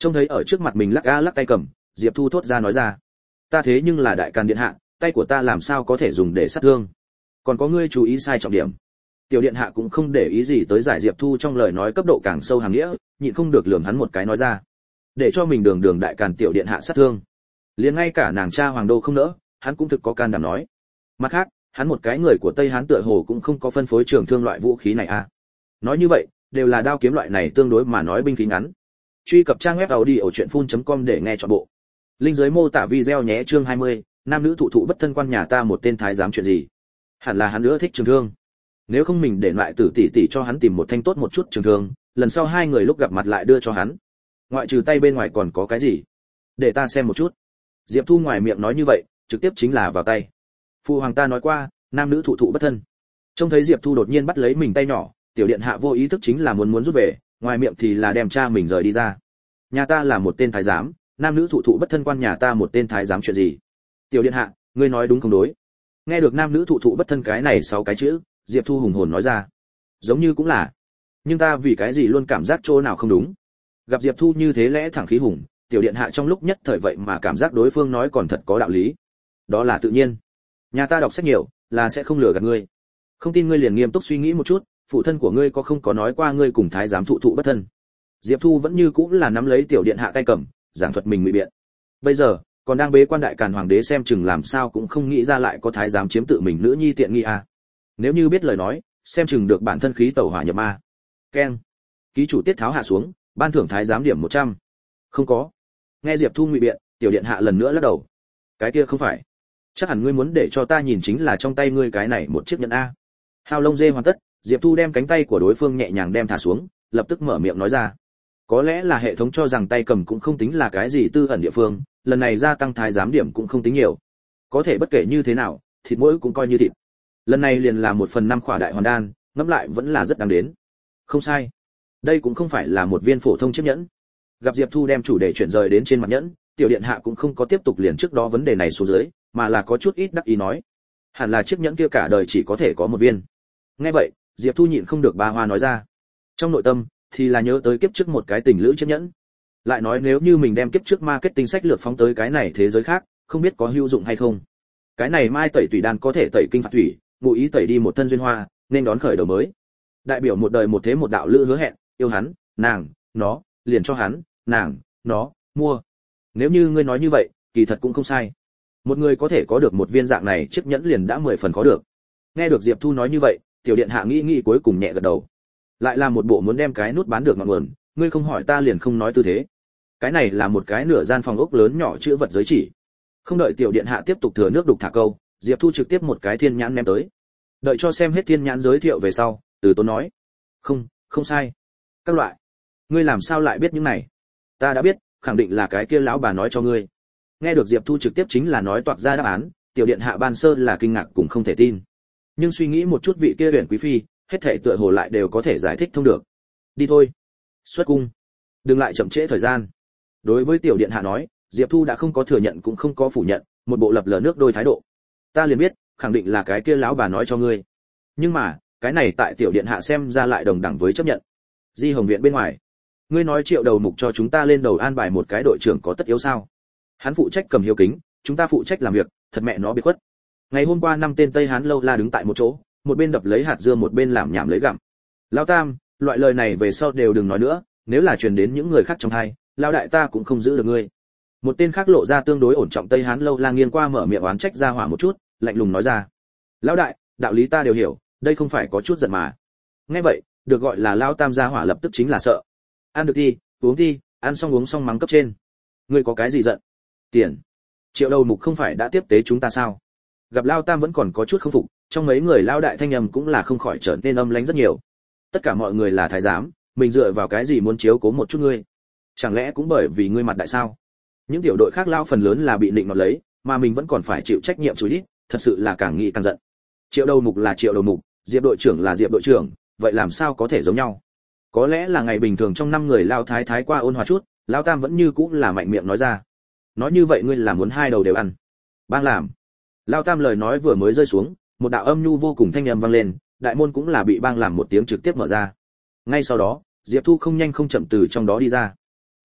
Trông thấy ở trước mặt mình lắc lắc tay cầm, Diệp Thu thốt ra nói ra: "Ta thế nhưng là đại càn điện hạ, tay của ta làm sao có thể dùng để sát thương? Còn có ngươi chú ý sai trọng điểm." Tiểu điện hạ cũng không để ý gì tới giải Diệp Thu trong lời nói cấp độ càng sâu hàng nghĩa, nhịn không được lườm hắn một cái nói ra: "Để cho mình đường đường đại càn tiểu điện hạ sát thương, liền ngay cả nàng cha hoàng đô không nỡ, hắn cũng thực có can đảm nói. Mặt khác, hắn một cái người của Tây Hán tựa hồ cũng không có phân phối trường thương loại vũ khí này à? Nói như vậy, đều là đao kiếm loại này tương đối mà nói binh khí ngắn." Truy cập trang web audiochuyenphun.com để nghe trọn bộ. Link dưới mô tả video nhé. Chương 20, nam nữ thụ thụ bất thân quan nhà ta một tên thái giám chuyện gì? Hẳn là hắn nữa thích trường thương. Nếu không mình để lại Tử tỷ tỷ cho hắn tìm một thanh tốt một chút trường thương, lần sau hai người lúc gặp mặt lại đưa cho hắn. Ngoại trừ tay bên ngoài còn có cái gì? Để ta xem một chút. Diệp Thu ngoài miệng nói như vậy, trực tiếp chính là vào tay. Phu hoàng ta nói qua, nam nữ thụ thụ bất thân. Trông thấy Diệp Thu đột nhiên bắt lấy mình tay nhỏ, tiểu điện hạ vô ý thức chính là muốn rút về, ngoài miệng thì là đem cha mình rời đi ra. Nhà ta là một tên thái giám, nam nữ thụ thụ bất thân quan nhà ta một tên thái giám chuyện gì? Tiểu điện hạ, ngươi nói đúng không đối? Nghe được nam nữ thụ thụ bất thân cái này 6 cái chữ, Diệp Thu hùng hồn nói ra. Giống như cũng là, nhưng ta vì cái gì luôn cảm giác chỗ nào không đúng. Gặp Diệp Thu như thế lẽ thẳng khí hùng, tiểu điện hạ trong lúc nhất thời vậy mà cảm giác đối phương nói còn thật có đạo lý. Đó là tự nhiên. Nhà ta đọc sách nhiều, là sẽ không lừa gạt ngươi. Không tin ngươi liền nghiêm túc suy nghĩ một chút, phụ thân của ngươi có không có nói qua ngươi cùng thái giám thụ thụ bất thân? Diệp Thu vẫn như cũng là nắm lấy tiểu điện hạ tay cầm, giảng thuật mình ngụy biện. Bây giờ, còn đang bế quan đại càn hoàng đế xem chừng làm sao cũng không nghĩ ra lại có thái giám chiếm tự mình nữ nhi tiện nghi à. Nếu như biết lời nói, xem chừng được bản thân khí tẩu hỏa nhập ma. Keng. Ký chủ tiết tháo hạ xuống, ban thưởng thái giám điểm 100. Không có. Nghe Diệp Thu ngụy biện, tiểu điện hạ lần nữa lắc đầu. Cái kia không phải. Chắc hẳn ngươi muốn để cho ta nhìn chính là trong tay ngươi cái này một chiếc nhẫn a. Hao lông dê hoàn tất, Diệp Thu đem cánh tay của đối phương nhẹ nhàng đem thả xuống, lập tức mở miệng nói ra. Có lẽ là hệ thống cho rằng tay cầm cũng không tính là cái gì tư ẩn địa phương, lần này gia tăng thái giám điểm cũng không tính nhiều. Có thể bất kể như thế nào, thịt mỗi cũng coi như thịt. Lần này liền là 1/5 khỏa đại hoàn đan, ngẫm lại vẫn là rất đáng đến. Không sai. Đây cũng không phải là một viên phổ thông chiếc nhẫn. Gặp Diệp Thu đem chủ đề chuyển rời đến trên mặt nhẫn, tiểu điện hạ cũng không có tiếp tục liền trước đó vấn đề này xuống dưới, mà là có chút ít đắc ý nói. Hẳn là chiếc nhẫn kia cả đời chỉ có thể có một viên. Nghe vậy, Diệp Thu nhịn không được ba hoa nói ra. Trong nội tâm thì là nhớ tới kiếp trước một cái tình lữ chiếc nhẫn. Lại nói nếu như mình đem kiếp trước marketing sách lược phóng tới cái này thế giới khác, không biết có hữu dụng hay không. Cái này mai tẩy tùy đan có thể tẩy kinh phạt thủy, ngụ ý tẩy đi một thân duyên hoa, nên đón khởi đầu mới. Đại biểu một đời một thế một đạo lữ hứa hẹn, yêu hắn, nàng, nó, liền cho hắn, nàng, nó, mua. Nếu như ngươi nói như vậy, kỳ thật cũng không sai. Một người có thể có được một viên dạng này chiếc nhẫn liền đã 10 phần có được. Nghe được Diệp Thu nói như vậy, tiểu điện hạ nghĩ cuối cùng nhẹ gật đầu. Lại là một bộ muốn đem cái nút bán được ngọn nguồn, ngươi không hỏi ta liền không nói tư thế. Cái này là một cái nửa gian phòng ốc lớn nhỏ chữ vật giới chỉ. Không đợi tiểu điện hạ tiếp tục thừa nước đục thả câu, Diệp Thu trực tiếp một cái thiên nhãn ném tới. Đợi cho xem hết thiên nhãn giới thiệu về sau, Từ Tốn nói: Không sai. Các loại. Ngươi làm sao lại biết những này? Ta đã biết, khẳng định là cái kia lão bà nói cho ngươi. Nghe được Diệp Thu trực tiếp chính là nói toạc ra đáp án, tiểu điện hạ ban sơ là kinh ngạc cũng không thể tin. Nhưng suy nghĩ một chút vị kia huyền quý phi, hết thảy tựa hồ lại đều có thể giải thích thông được. Đi thôi. Xuất cung. Đừng lại chậm trễ thời gian. Đối với tiểu điện hạ nói, Diệp Thu đã không có thừa nhận cũng không có phủ nhận, một bộ lập lờ nước đôi thái độ. Ta liền biết, khẳng định là cái kia lão bà nói cho ngươi. Nhưng mà, cái này tại tiểu điện hạ xem ra lại đồng đẳng với chấp nhận. Di Hồng viện bên ngoài, ngươi nói Triệu đầu mục cho chúng ta lên đầu an bài một cái đội trưởng có tất yếu sao? Hắn phụ trách cầm hiếu kính, chúng ta phụ trách làm việc, thật mẹ nó biệt khuất. Ngày hôm qua 5 tên Tây Hán lâu la đứng tại một chỗ, một bên đập lấy hạt dưa một bên làm nhảm lấy gặm. Lão Tam, loại lời này về sau đều đừng nói nữa, nếu là truyền đến những người khác trong tai, lão đại ta cũng không giữ được ngươi. Một tên khác lộ ra tương đối ổn trọng Tây Hán lâu la nghiêng qua mở miệng oán trách ra hỏa một chút, lạnh lùng nói ra: lão đại, đạo lý ta đều hiểu, đây không phải có chút giận mà. Nghe vậy, được gọi là lão Tam gia hỏa lập tức chính là sợ. Ăn được đi, uống đi, ăn xong uống xong mắng cấp trên. Ngươi có cái gì giận? Tiền. Triệu đầu mục không phải đã tiếp tế chúng ta sao? Gặp lão Tam vẫn còn có chút không phục, trong mấy người lão đại thanh âm cũng là không khỏi trở nên âm lãnh rất nhiều. Tất cả mọi người là thái giám, mình dựa vào cái gì muốn chiếu cố một chút ngươi? Chẳng lẽ cũng bởi vì ngươi mặt đại sao? Những tiểu đội khác lão phần lớn là bị định nọt lấy, mà mình vẫn còn phải chịu trách nhiệm chú ít, thật sự là càng nghĩ càng giận. Triệu đầu mục là Triệu đầu mục, Diệp đội trưởng là Diệp đội trưởng, vậy làm sao có thể giống nhau? Có lẽ là ngày bình thường trong 5 người lão thái thái qua ôn hòa chút, lão Tam vẫn như cũng là mạnh miệng nói ra. Nói như vậy ngươi là muốn hai đầu đều ăn? Bang làm. Lão Tam lời nói vừa mới rơi xuống, một đạo âm nhu vô cùng thanh âm vang lên, đại môn cũng là bị bang làm một tiếng trực tiếp mở ra. Ngay sau đó, Diệp Thu không nhanh không chậm từ trong đó đi ra.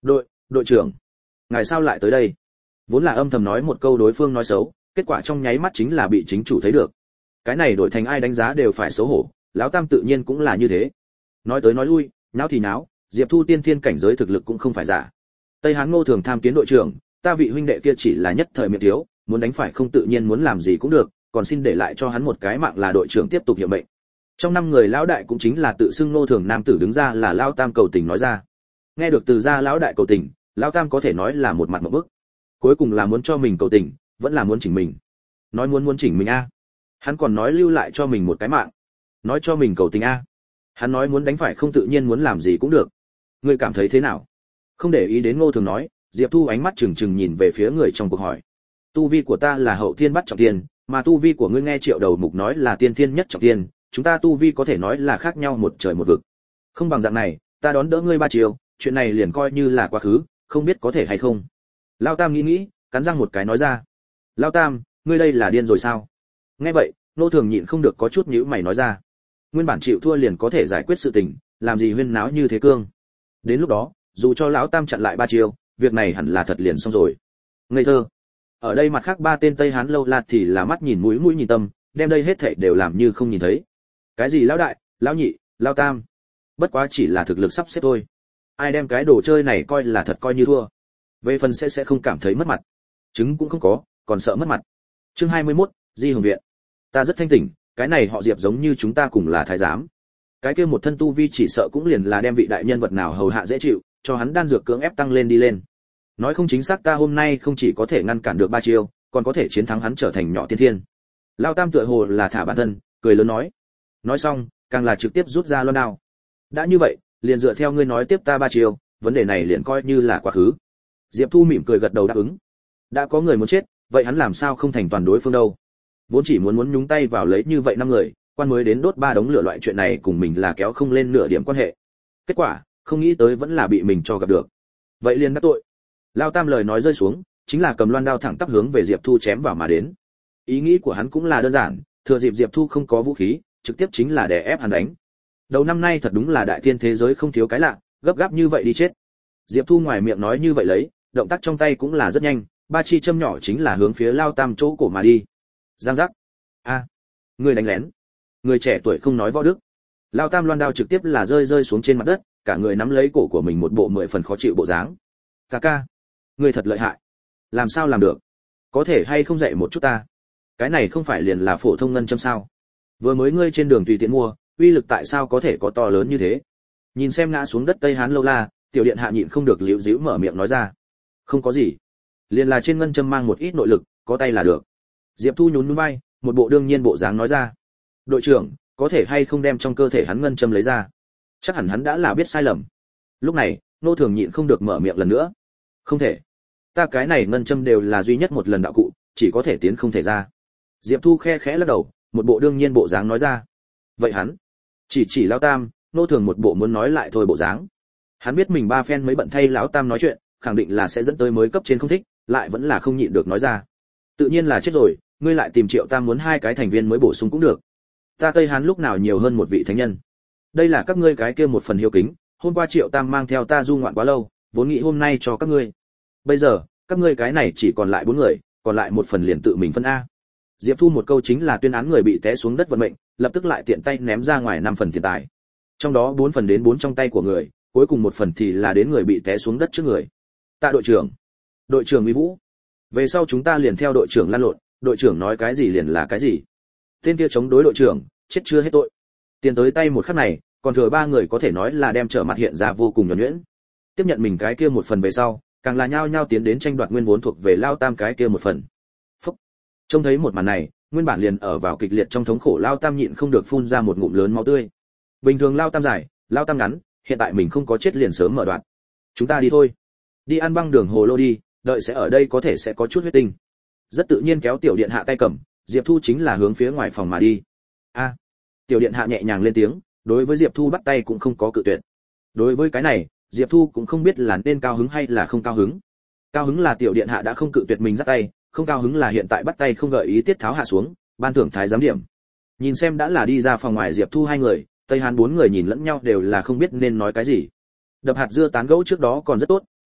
đội trưởng, ngài sao lại tới đây? Vốn là âm thầm nói một câu đối phương nói xấu, kết quả trong nháy mắt chính là bị chính chủ thấy được. Cái này đổi thành ai đánh giá đều phải xấu hổ, lão tam tự nhiên cũng là như thế. Nói tới nói lui, náo thì náo, Diệp Thu tiên thiên cảnh giới thực lực cũng không phải giả. Tây Hán Ngô Thường tham kiến đội trưởng, ta vị huynh đệ kia chỉ là nhất thời miệng thiếu, muốn đánh phải không tự nhiên muốn làm gì cũng được, còn xin để lại cho hắn một cái mạng là đội trưởng tiếp tục hiệu mệnh. Trong 5 người lão đại cũng chính là tự xưng Ngô Thường nam tử đứng ra là lão tam cầu tình nói ra. Nghe được từ gia lão đại cầu tình, lão tam có thể nói là một mặt ngộp bức. Cuối cùng là muốn cho mình cầu tình, vẫn là muốn chỉnh mình. Nói muốn chỉnh mình a. Hắn còn nói lưu lại cho mình một cái mạng. Nói cho mình cầu tình a. Hắn nói muốn đánh phải không tự nhiên muốn làm gì cũng được. Ngươi cảm thấy thế nào? Không để ý đến Ngô Thường nói, Diệp Thu ánh mắt trừng trừng nhìn về phía người trong cuộc hỏi. Tu vi của ta là hậu thiên bắt trọng thiên, mà tu vi của ngươi nghe Triệu Đầu Mục nói là tiên thiên nhất trọng thiên, chúng ta tu vi có thể nói là khác nhau một trời một vực. Không bằng dạng này, ta đón đỡ ngươi 3 chiều, chuyện này liền coi như là quá khứ, không biết có thể hay không. Lao Tam nghĩ, cắn răng một cái nói ra. Lao Tam, ngươi đây là điên rồi sao? Nghe vậy, Nô Thường nhịn không được có chút nhíu mày nói ra. Nguyên bản chịu thua liền có thể giải quyết sự tình, làm gì huyên náo như thế cương? Đến lúc đó, dù cho lão Tam chặn lại 3 chiều, việc này hẳn là thật liền xong rồi. Ngây thơ. Ở đây mặt khác 3 tên Tây Hán lâu la thì là mắt nhìn mũi nhìn tâm, đem đây hết thảy đều làm như không nhìn thấy. Cái gì lão đại, lão nhị, lão tam? Bất quá chỉ là thực lực sắp xếp thôi. Ai đem cái đồ chơi này coi là thật coi như thua. Về phần sẽ không cảm thấy mất mặt. Chứng cũng không có, còn sợ mất mặt. Chương 21, Di Hồng viện. Ta rất thanh tỉnh, cái này họ Diệp giống như chúng ta cùng là thái giám. Cái kia một thân tu vi chỉ sợ cũng liền là đem vị đại nhân vật nào hầu hạ dễ chịu, cho hắn đan dược cưỡng ép tăng lên đi lên. Nói không chính xác ta hôm nay không chỉ có thể ngăn cản được 3 chiêu, còn có thể chiến thắng hắn trở thành nhỏ tiên thiên. Lao Tam tựa hồ là thả bản thân, cười lớn nói. Nói xong, càng là trực tiếp rút ra loan đao. Đã như vậy, liền dựa theo ngươi nói tiếp ta 3 chiêu, vấn đề này liền coi như là quá khứ. Diệp Thu mỉm cười gật đầu đáp ứng. Đã có người muốn chết, vậy hắn làm sao không thành toàn đối phương đâu? Vốn chỉ muốn nhúng tay vào lấy như vậy 5 người, quan mới đến đốt 3 đống lửa loại chuyện này cùng mình là kéo không lên nửa điểm quan hệ. Kết quả, không nghĩ tới vẫn là bị mình cho gặp được. Vậy liền đắc tội. Lao Tam lời nói rơi xuống, chính là cầm loan đao thẳng tắp hướng về Diệp Thu chém vào mà đến. Ý nghĩ của hắn cũng là đơn giản, thừa dịp Diệp Thu không có vũ khí, trực tiếp chính là đè ép hắn đánh. Đầu năm nay thật đúng là đại thiên thế giới không thiếu cái lạ, gấp gáp như vậy đi chết. Diệp Thu ngoài miệng nói như vậy lấy, động tác trong tay cũng là rất nhanh, 3 chi châm nhỏ chính là hướng phía Lao Tam chỗ cổ mà đi. Giang giác. A, người đánh lén. Người trẻ tuổi không nói võ đức. Lao Tam loan đao trực tiếp là rơi xuống trên mặt đất, cả người nắm lấy cổ của mình một bộ 10 phần khó chịu bộ dáng. Ca, ngươi thật lợi hại. Làm sao làm được? Có thể hay không dạy một chút ta? Cái này không phải liền là phổ thông ngân châm sao? Vừa mới ngươi trên đường tùy tiện mua, uy lực tại sao có thể có to lớn như thế? Nhìn xem ngã xuống đất Tây Hán lâu la, tiểu điện hạ nhịn không được liễu díu mở miệng nói ra. Không có gì, liền là trên ngân châm mang một ít nội lực, có tay là được. Diệp Thu nhún nhún vai, một bộ đương nhiên bộ dáng nói ra. Đội trưởng, có thể hay không đem trong cơ thể hắn ngân châm lấy ra? Chắc hẳn hắn đã là biết sai lầm. Lúc này, Nô Thường nhịn không được mở miệng lần nữa. Không thể, ta cái này ngân châm đều là duy nhất một lần đạo cụ, chỉ có thể tiến không thể ra. Diệp Thu khe khẽ lắc đầu, một bộ đương nhiên bộ dáng nói ra. Vậy hắn chỉ Lão Tam, Nô Thường một bộ muốn nói lại thôi bộ dáng. Hắn biết mình 3 phen mới bận thay Lão Tam nói chuyện, khẳng định là sẽ dẫn tới mới cấp trên không thích, lại vẫn là không nhịn được nói ra. Tự nhiên là chết rồi, ngươi lại tìm Triệu Tam muốn 2 cái thành viên mới bổ sung cũng được. Ta Tây Hán lúc nào nhiều hơn một vị thánh nhân. Đây là các ngươi cái kia một phần hiếu kính, hôm qua Triệu Tam mang theo ta du ngoạn quá lâu, vốn nghĩ hôm nay cho các ngươi. Bây giờ, các ngươi cái này chỉ còn lại 4 người, còn lại một phần liền tự mình phân a. Diệp Thu một câu chính là tuyên án người bị té xuống đất vận mệnh, lập tức lại tiện tay ném ra ngoài 5 phần tiền tài. Trong đó 4 phần đến 4 trong tay của người, cuối cùng 1 phần thì là đến người bị té xuống đất trước người. Tạ đội trưởng. Đội trưởng Mỹ Vũ. Về sau chúng ta liền theo đội trưởng lăn lộn, đội trưởng nói cái gì liền là cái gì. Tên kia chống đối đội trưởng, chết chưa hết tội. Tiền tới tay một khắc này, còn thừa 3 người có thể nói là đem trở mặt hiện ra vô cùng nhuần nhuyễn. Tiếp nhận mình cái kia 1 phần về sau, càng là nhao nhao tiến đến tranh đoạt nguyên vốn thuộc về Lao Tam cái kia 1 phần. Phúc. Trông thấy một màn này, nguyên bản liền ở vào kịch liệt trong thống khổ Lao Tam nhịn không được phun ra một ngụm lớn máu tươi. Bình thường Lao Tam dài, Lao Tam ngắn, hiện tại mình không có chết liền sớm mở đoạn. Chúng ta đi thôi. Đi ăn băng đường hồ lô đi, đợi sẽ ở đây có thể sẽ có chút huyết tinh. Rất tự nhiên kéo tiểu điện hạ tay cầm, Diệp Thu chính là hướng phía ngoài phòng mà đi. A. Tiểu điện hạ nhẹ nhàng lên tiếng, đối với Diệp Thu bắt tay cũng không có cự tuyệt. Đối với cái này, Diệp Thu cũng không biết là nên cao hứng hay là không cao hứng. Cao hứng là tiểu điện hạ đã không cự tuyệt mình dắt tay, không cao hứng là hiện tại bắt tay không gợi ý tiết tháo hạ xuống, ban thưởng thái giám điểm. Nhìn xem đã là đi ra phòng ngoài Diệp Thu 2 người, Tây Hán 4 người nhìn lẫn nhau đều là không biết nên nói cái gì. Đập hạt dưa tán gẫu trước đó còn rất tốt,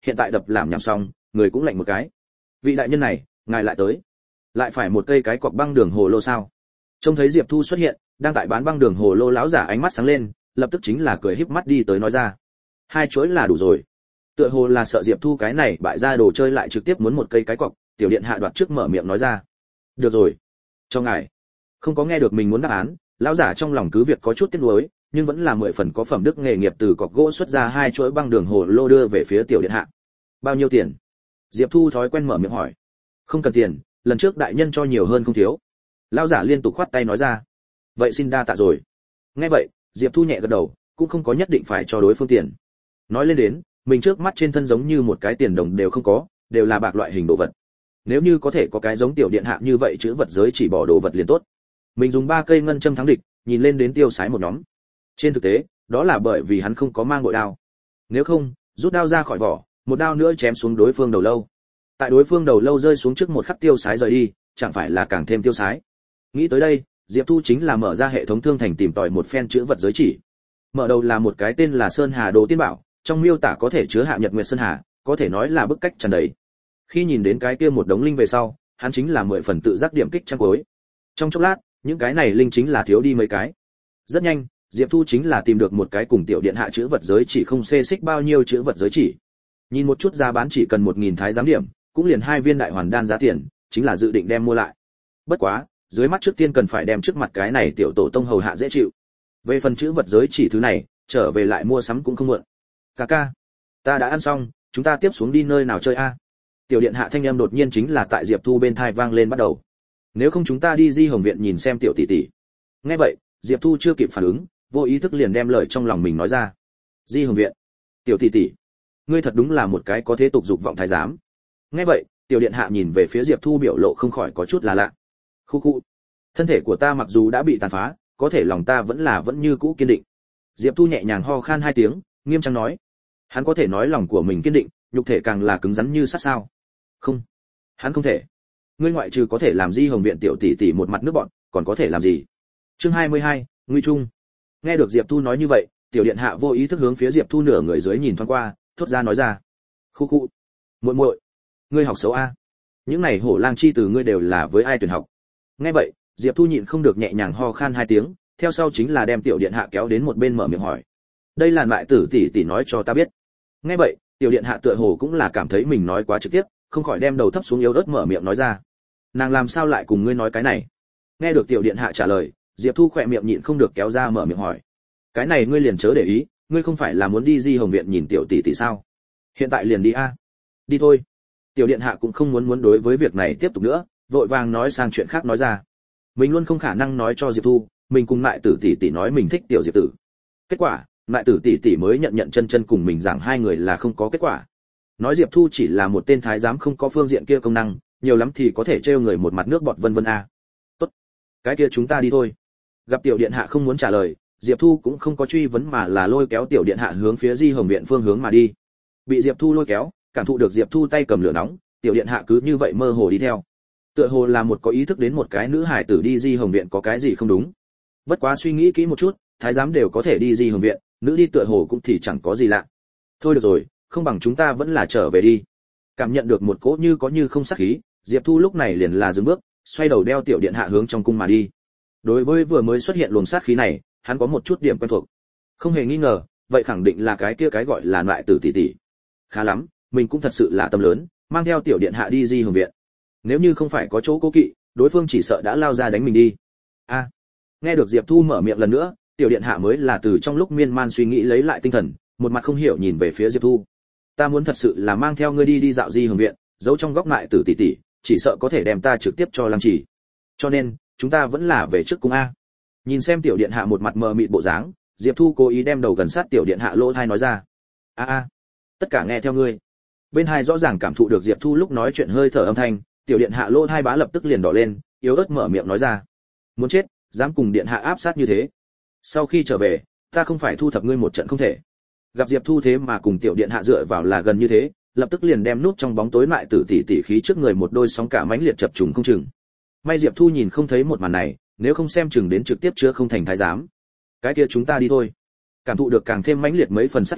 hiện tại đập làm nhảm xong, người cũng lạnh một cái. Vị đại nhân này, ngài lại tới. Lại phải một cây cái cọc băng đường hồ lô sao? Trông thấy Diệp Thu xuất hiện, đang tại bán băng đường hồ lô lão giả ánh mắt sáng lên, lập tức chính là cười híp mắt đi tới nói ra. 2 chuỗi là đủ rồi. Tựa hồ là sợ Diệp Thu cái này bại ra đồ chơi lại trực tiếp muốn một cây cái cọc, tiểu điện hạ đoạt trước mở miệng nói ra. Được rồi, cho ngài. Không có nghe được mình muốn đáp án, lão giả trong lòng cứ việc có chút tiếc nuối, nhưng vẫn là 10 phần có phẩm đức nghề nghiệp từ cọc gỗ xuất ra 2 chuỗi băng đường hồ lô đưa về phía tiểu điện hạ. Bao nhiêu tiền? Diệp Thu thói quen mở miệng hỏi. Không cần tiền, lần trước đại nhân cho nhiều hơn không thiếu. Lão giả liên tục khoát tay nói ra. Vậy xin đa tạ rồi. Nghe vậy, Diệp Thu nhẹ gật đầu, cũng không có nhất định phải cho đối phương tiền. Nói lên đến, mình trước mắt trên thân giống như một cái tiền đồng đều không có, đều là bạc loại hình đồ vật. Nếu như có thể có cái giống tiểu điện hạ như vậy chữ vật giới chỉ bỏ đồ vật liền tốt. Mình dùng 3 cây ngân châm thắng địch, nhìn lên đến tiêu sái một nhóm. Trên thực tế, đó là bởi vì hắn không có mang bội đao. Nếu không, rút đao ra khỏi vỏ, một đao nữa chém xuống đối phương đầu lâu. Tại đối phương đầu lâu rơi xuống trước một khắc tiêu sái rời đi, chẳng phải là càng thêm tiêu sái. Nghĩ tới đây, Diệp Thu chính là mở ra hệ thống thương thành tìm tòi một phen chữ vật giới chỉ. Mở đầu là một cái tên là Sơn Hà Đồ Tiên Bảo, trong miêu tả có thể chứa hạ nhật nguyệt sơn hà, có thể nói là bức cách tràn đầy. Khi nhìn đến cái kia một đống linh về sau, hắn chính là 10 phần tự giác điểm kích trang cuối. Trong chốc lát, những cái này linh chính là thiếu đi mấy cái. Rất nhanh, Diệp Thu chính là tìm được một cái cùng tiểu điện hạ chữ vật giới chỉ không xê xích bao nhiêu chữ vật giới chỉ. Nhìn một chút giá bán chỉ cần 1000 thái giám điểm, cũng liền 2 viên đại hoàn đan giá tiền, chính là dự định đem mua lại. Bất quá, dưới mắt trước tiên cần phải đem trước mặt cái này tiểu tổ tông hầu hạ dễ chịu. Về phần chữ vật giới chỉ thứ này, trở về lại mua sắm cũng không muộn. Ca, ta đã ăn xong, chúng ta tiếp xuống đi nơi nào chơi a? Tiểu điện hạ thanh âm đột nhiên chính là tại Diệp Thu bên tai vang lên bắt đầu. Nếu không chúng ta đi Di Hồng viện nhìn xem tiểu tỷ tỷ. Nghe vậy, Diệp Thu chưa kịp phản ứng, vô ý thức liền đem lời trong lòng mình nói ra. Di Hồng viện, tiểu tỷ tỷ, ngươi thật đúng là một cái có thế tục dục vọng thái giám. Nghe vậy, tiểu điện hạ nhìn về phía Diệp Thu biểu lộ không khỏi có chút là lạ. Khu. Thân thể của ta mặc dù đã bị tàn phá, có thể lòng ta vẫn như cũ kiên định. Diệp Thu nhẹ nhàng ho khan 2 tiếng, nghiêm trang nói. Hắn có thể nói lòng của mình kiên định, nhục thể càng là cứng rắn như sắt sao? Không, hắn không thể. Ngươi ngoại trừ có thể làm Di Hồng viện tiểu tỷ tỷ một mặt nước bọn, còn có thể làm gì? Chương 22, Nguy Trung. Nghe được Diệp Thu nói như vậy, tiểu điện hạ vô ý thức hướng phía Diệp Thu nửa người dưới nhìn thoáng qua, thốt ra nói ra. Khu. Muội muội, ngươi học xấu a? Những này hổ lang chi từ ngươi đều là với ai tuyển học? Nghe vậy, Diệp Thu nhịn không được nhẹ nhàng ho khan 2 tiếng, theo sau chính là đem tiểu điện hạ kéo đến một bên mở miệng hỏi. Đây là Mại Tử tỷ tỷ nói cho ta biết. Nghe vậy, tiểu điện hạ tựa hồ cũng là cảm thấy mình nói quá trực tiếp, không khỏi đem đầu thấp xuống yếu ớt mở miệng nói ra. Nàng làm sao lại cùng ngươi nói cái này? Nghe được tiểu điện hạ trả lời, Diệp Thu khỏe miệng nhịn không được kéo ra mở miệng hỏi. Cái này ngươi liền chớ để ý, ngươi không phải là muốn đi Di Hồng viện nhìn tiểu tỷ tỷ sao? Hiện tại liền đi a. Đi thôi. Tiểu điện hạ cũng không muốn đối với việc này tiếp tục nữa, vội vàng nói sang chuyện khác nói ra. Mình luôn không khả năng nói cho Diệp Thu, mình cùng Mại Tử tỷ tỷ nói mình thích tiểu Diệp Tử. Kết quả, Mại Tử tỷ tỷ mới nhận chân cùng mình rằng 2 người là không có kết quả. Nói Diệp Thu chỉ là một tên thái giám không có phương diện kia công năng, nhiều lắm thì có thể trêu người một mặt nước bọt vân vân a. Tốt, cái kia chúng ta đi thôi. Gặp tiểu điện hạ không muốn trả lời, Diệp Thu cũng không có truy vấn mà là lôi kéo tiểu điện hạ hướng phía Di Hồng viện phương hướng mà đi. Bị Diệp Thu lôi kéo, cảm thụ được Diệp Thu tay cầm lửa nóng, tiểu điện hạ cứ như vậy mơ hồ đi theo. Tựa hồ là một có ý thức đến một cái nữ hải tử đi Di Hồng viện có cái gì không đúng. Bất quá suy nghĩ kỹ một chút, thái giám đều có thể đi Di Hồng viện, nữ đi tựa hồ cũng thì chẳng có gì lạ. Thôi được rồi, không bằng chúng ta vẫn là trở về đi. Cảm nhận được một cỗ như có như không sát khí, Diệp Thu lúc này liền là dừng bước, xoay đầu đeo tiểu điện hạ hướng trong cung mà đi. Đối với vừa mới xuất hiện luồng sát khí này, hắn có một chút điểm quen thuộc. Không hề nghi ngờ, vậy khẳng định là cái kia cái gọi là Mại Tử tỷ tỷ. Khá lắm, mình cũng thật sự là tâm lớn, mang theo tiểu điện hạ đi Di Hồng viện. Nếu như không phải có chỗ cố kỵ, đối phương chỉ sợ đã lao ra đánh mình đi. A. Nghe được Diệp Thu mở miệng lần nữa, tiểu điện hạ mới là từ trong lúc miên man suy nghĩ lấy lại tinh thần, một mặt không hiểu nhìn về phía Diệp Thu. Ta muốn thật sự là mang theo ngươi đi dạo Di Hồng viện, giấu trong góc Mại Tử tỷ tỷ, chỉ sợ có thể đem ta trực tiếp cho lăng trì. Cho nên, chúng ta vẫn là về trước cung a. Nhìn xem tiểu điện hạ một mặt mờ mịt bộ dáng, Diệp Thu cố ý đem đầu gần sát tiểu điện hạ lỗ tai nói ra. A, tất cả nghe theo ngươi. Bên hai rõ ràng cảm thụ được Diệp Thu lúc nói chuyện hơi thở âm thanh, tiểu điện hạ lỗ tai bá lập tức liền đỏ lên, yếu ớt mở miệng nói ra. Muốn chết, dám cùng điện hạ áp sát như thế. Sau khi trở về, ta không phải thu thập ngươi một trận không thể. Gặp Diệp Thu thế mà cùng tiểu điện hạ dựa vào là gần như thế, lập tức liền đem nút trong bóng tối Mại Tử tỷ tỷ khí trước người một đôi sóng cả mãnh liệt chập trùng không chừng. May Diệp Thu nhìn không thấy một màn này, nếu không xem chừng đến trực tiếp chứa không thành thái giám. Cái kia chúng ta đi thôi. Cảm thụ được càng thêm mãnh liệt mấy phần sát ý,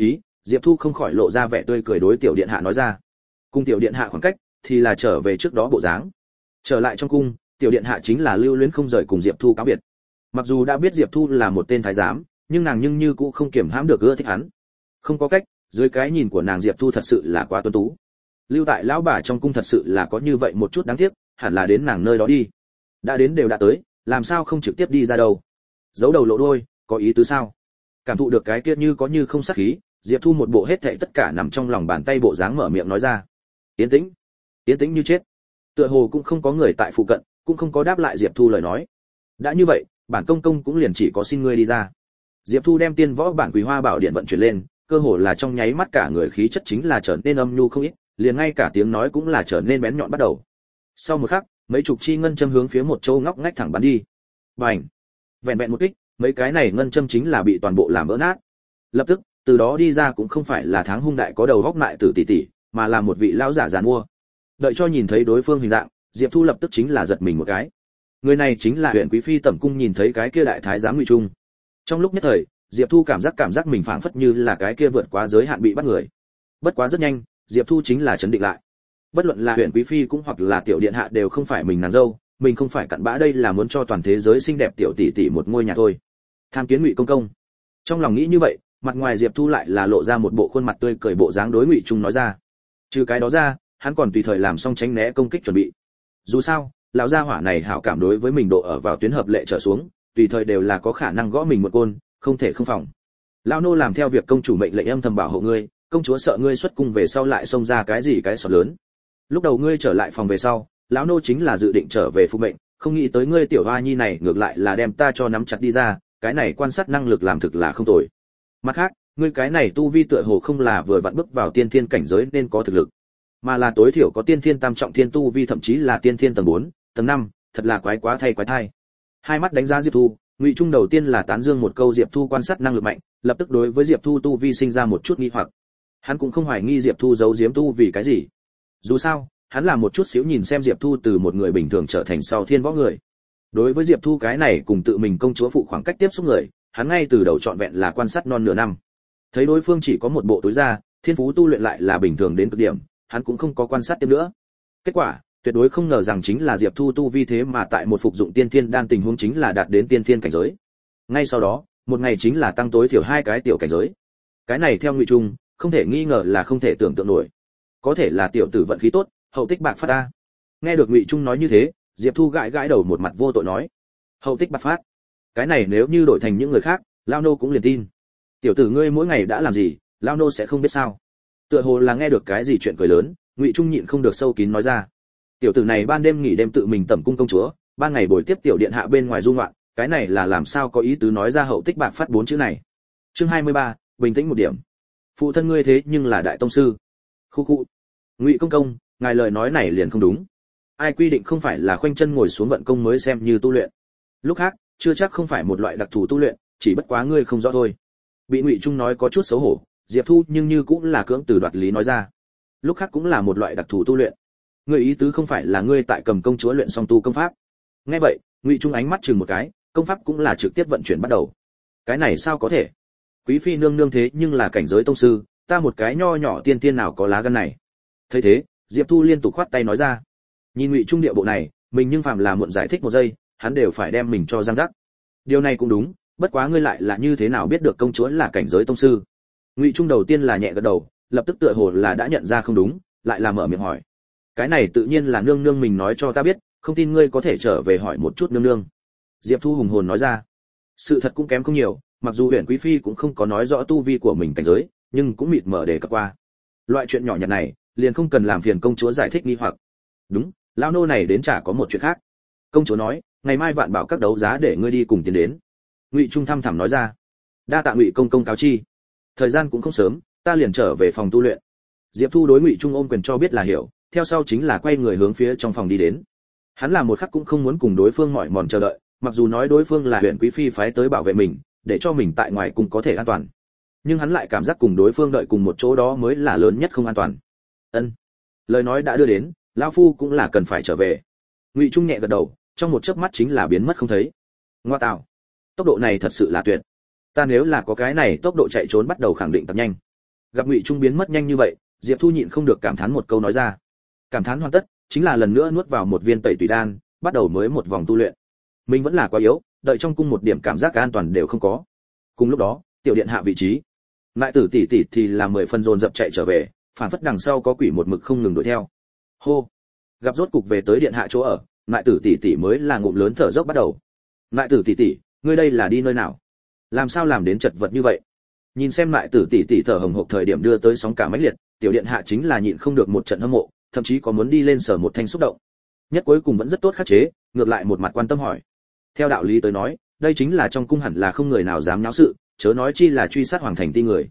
Diệp Thu không khỏi lộ ra vẻ tươi cười đối tiểu điện hạ nói ra. Cùng tiểu điện hạ khoảng cách thì là trở về trước đó bộ dáng. Trở lại trong cung, tiểu điện hạ chính là lưu luyến không rời cùng Diệp Thu cáo biệt. Mặc dù đã biết Diệp Thu là một tên thái giám, nhưng nàng nhưng như cũng không kiềm hãm được ưa thích hắn. Không có cách, dưới cái nhìn của nàng Diệp Thu thật sự là quá tuấn tú. Lưu tại lão bà trong cung thật sự là có như vậy một chút đáng tiếc, hẳn là đến nàng nơi đó đi. Đã đến đều đã tới, làm sao không trực tiếp đi ra đâu? Giấu đầu lộ đuôi, có ý tứ sao? Cảm thụ được cái kia như có như không sát khí, Diệp Thu một bộ hết thảy tất cả nằm trong lòng bàn tay bộ dáng mở miệng nói ra. Yên tĩnh như chết. Tựa hồ cũng không có người tại phụ cận, cũng không có đáp lại Diệp Thu lời nói. Đã như vậy, bản công công cũng liền chỉ có xin ngươi đi ra. Diệp Thu đem tiên võ bản Quý Hoa Bảo Điện vận chuyển lên, cơ hồ là trong nháy mắt cả người khí chất chính là trở nên âm nhu không ít, liền ngay cả tiếng nói cũng là trở nên bén nhọn bắt đầu. Sau một khắc, mấy chục chi ngân châm hướng phía một châu ngóc ngách thẳng bắn đi. Bành! Vẹn vẹn một kích, mấy cái này ngân châm chính là bị toàn bộ làm vỡ nát. Lập tức, từ đó đi ra cũng không phải là Tháng Hung Đại có đầu góc mại tử tỷ tỷ, mà là một vị lão giả giàn mua. Đợi cho nhìn thấy đối phương hình dạng, Diệp Thu lập tức chính là giật mình một cái. Người này chính là huyện quý phi Tẩm Cung nhìn thấy cái kia đại thái giám Ngụy Trung. Trong lúc nhất thời, Diệp Thu cảm giác mình phảng phất như là cái kia vượt quá giới hạn bị bắt người. Bất quá rất nhanh, Diệp Thu chính là trấn định lại. Bất luận là huyện quý phi cũng hoặc là tiểu điện hạ đều không phải mình nàng dâu, mình không phải cặn bã, đây là muốn cho toàn thế giới xinh đẹp tiểu tỷ tỷ một ngôi nhà thôi. Tham kiến Ngụy công công. Trong lòng nghĩ như vậy, mặt ngoài Diệp Thu lại là lộ ra một bộ khuôn mặt tươi cười bộ dáng đối Ngụy Trung nói ra. Trừ cái đó ra, hắn còn tùy thời làm xong tránh né công kích chuẩn bị. Dù sao, lão gia hỏa này hảo cảm đối với mình độ ở vào tuyến hợp lệ trở xuống, tùy thời đều là có khả năng gõ mình một côn, không thể không phòng. Lão nô làm theo việc công chủ mệnh lệnh âm thầm bảo hộ ngươi, công chúa sợ ngươi xuất cung về sau lại xông ra cái gì cái sọt lớn. Lúc đầu ngươi trở lại phòng về sau, lão nô chính là dự định trở về phục mệnh, không nghĩ tới ngươi tiểu hoa nhi này ngược lại là đem ta cho nắm chặt đi ra, cái này quan sát năng lực làm thực là không tồi. Mặt khác, ngươi cái này tu vi tựa hồ không là vừa vặn bước vào tiên thiên cảnh giới nên có thực lực, mà là tối thiểu có tiên thiên tam trọng thiên tu vi, thậm chí là tiên thiên tầng 4, tầng 5, thật là quái quái thai. Hai mắt đánh giá Diệp Thu, Ngụy Trung đầu tiên là tán dương một câu Diệp Thu quan sát năng lực mạnh, lập tức đối với Diệp Thu tu vi sinh ra một chút nghi hoặc. Hắn cũng không hoài nghi Diệp Thu giấu giếm tu vì cái gì. Dù sao, hắn là một chút xíu nhìn xem Diệp Thu từ một người bình thường trở thành sau thiên võ người. Đối với Diệp Thu cái này cùng tự mình công chúa phụ khoảng cách tiếp xúc người, hắn ngay từ đầu trọn vẹn là quan sát non nửa năm. Thấy đối phương chỉ có một bộ túi da, thiên phú tu luyện lại là bình thường đến cực điểm, hắn cũng không có quan sát tiếp nữa. Kết quả, tuyệt đối không ngờ rằng chính là Diệp Thu tu vi thế mà tại một phục dụng tiên thiên đan tình huống chính là đạt đến tiên thiên cảnh giới. Ngay sau đó, một ngày chính là tăng tối thiểu 2 cái tiểu cảnh giới. Cái này theo Ngụy Trung, không thể nghi ngờ là không thể tưởng tượng nổi. Có thể là tiểu tử vận khí tốt, hậu tích bạc phát ta. Nghe được Ngụy Trung nói như thế, Diệp Thu gãi gãi đầu một mặt vô tội nói: hậu tích bạc phát? Cái này nếu như đổi thành những người khác, lao nô cũng liền tin. Tiểu tử ngươi mỗi ngày đã làm gì, lao nô sẽ không biết sao? Tựa hồ là nghe được cái gì chuyện cười lớn, Ngụy Trung nhịn không được sâu kín nói ra. Tiểu tử này ban đêm nghỉ đêm tự mình tẩm cung công chúa, ban ngày buổi tiếp tiểu điện hạ bên ngoài du ngoạn, cái này là làm sao có ý tứ nói ra hậu tích bạc phát 4 chữ này. Chương 23, bình tĩnh một điểm. Phụ thân ngươi thế nhưng là đại tông sư. Khu. Ngụy công công, ngài lời nói này liền không đúng. Ai quy định không phải là khoanh chân ngồi xuống vận công mới xem như tu luyện. Lúc khác, chưa chắc không phải một loại đặc thù tu luyện, chỉ bất quá ngươi không rõ thôi. Bị Ngụy Trung nói có chút xấu hổ, Diệp Thu nhưng như cũng là cưỡng từ đoạt lý nói ra. Lúc khác cũng là một loại đặc thù tu luyện. Ngươi ý tứ không phải là ngươi tại cầm công chúa luyện song tu công pháp? Nghe vậy, Ngụy Trung ánh mắt chừng một cái, công pháp cũng là trực tiếp vận chuyển bắt đầu. Cái này sao có thể? Quý phi nương nương thế nhưng là cảnh giới tông sư, ta một cái nho nhỏ tiên tiên nào có lá gan này. Thấy thế, Diệp Thu liên tục khoát tay nói ra. Nhìn Ngụy Trung địa bộ này, mình nhưng phàm là muộn giải thích một giây, hắn đều phải đem mình cho giang giác. Điều này cũng đúng, bất quá ngươi lại là như thế nào biết được công chúa là cảnh giới tông sư? Ngụy Trung đầu tiên là nhẹ gật đầu, lập tức tựa hồ là đã nhận ra không đúng, lại là mở miệng hỏi. Cái này tự nhiên là nương nương mình nói cho ta biết, không tin ngươi có thể trở về hỏi một chút nương nương. Diệp Thu hùng hồn nói ra. Sự thật cũng kém không nhiều, mặc dù Huyền quý phi cũng không có nói rõ tu vi của mình cảnh giới, nhưng cũng mịt mờ để cập qua. Loại chuyện nhỏ nhặt này, liền không cần làm phiền công chúa giải thích nghi hoặc. Đúng, lão nô này đến chả có một chuyện khác. Công chúa nói, ngày mai vạn bảo các đấu giá để ngươi đi cùng tiến đến. Ngụy Trung thăm thẳm nói ra. Đa tạ Ngụy công công cáo chi. Thời gian cũng không sớm, ta liền trở về phòng tu luyện. Diệp Thu đối Ngụy Trung ôm quyền cho biết là hiểu, theo sau chính là quay người hướng phía trong phòng đi đến. Hắn là một khắc cũng không muốn cùng đối phương mỏi mòn chờ đợi, mặc dù nói đối phương là Huyền quý phi phái tới bảo vệ mình, để cho mình tại ngoài cùng có thể an toàn, nhưng hắn lại cảm giác cùng đối phương đợi cùng một chỗ đó mới là lớn nhất không an toàn. Ân, lời nói đã đưa đến, lão phu cũng là cần phải trở về. Ngụy Trung nhẹ gật đầu, trong một chớp mắt chính là biến mất không thấy. Ngoa tạo, tốc độ này thật sự là tuyệt. Ta nếu là có cái này tốc độ chạy trốn bắt đầu khẳng định tập nhanh. Gặp Ngụy Trung biến mất nhanh như vậy, Diệp Thu nhịn không được cảm thán một câu nói ra. Cảm thán hoàn tất, chính là lần nữa nuốt vào một viên tẩy tùy đan, bắt đầu mới một vòng tu luyện. Mình vẫn là quá yếu, đợi trong cung một điểm cảm giác an toàn đều không có. Cùng lúc đó, tiểu điện hạ vị trí, Lại Tử tỷ tỷ thì là 10 phần dồn dập chạy trở về, phản phất đằng sau có quỷ một mực không ngừng đuổi theo. Hô, gặp rốt cục về tới điện hạ chỗ ở, Lại Tử tỷ tỷ mới là ngụm lớn thở dốc bắt đầu. Lại Tử tỷ tỷ, ngươi đây là đi nơi nào? Làm sao làm đến chật vật như vậy? Nhìn xem Lại Tử tỷ tỷ thở hồng hộc thời điểm đưa tới sóng cả mãnh liệt, tiểu điện hạ chính là nhịn không được một trận hâm mộ, thậm chí có muốn đi lên sở một thanh xúc động. Nhất cuối cùng vẫn rất tốt khắc chế, ngược lại một mặt quan tâm hỏi. Theo đạo lý tới nói, đây chính là trong cung hẳn là không người nào dám nháo sự, chớ nói chi là truy sát hoàng thành ti người.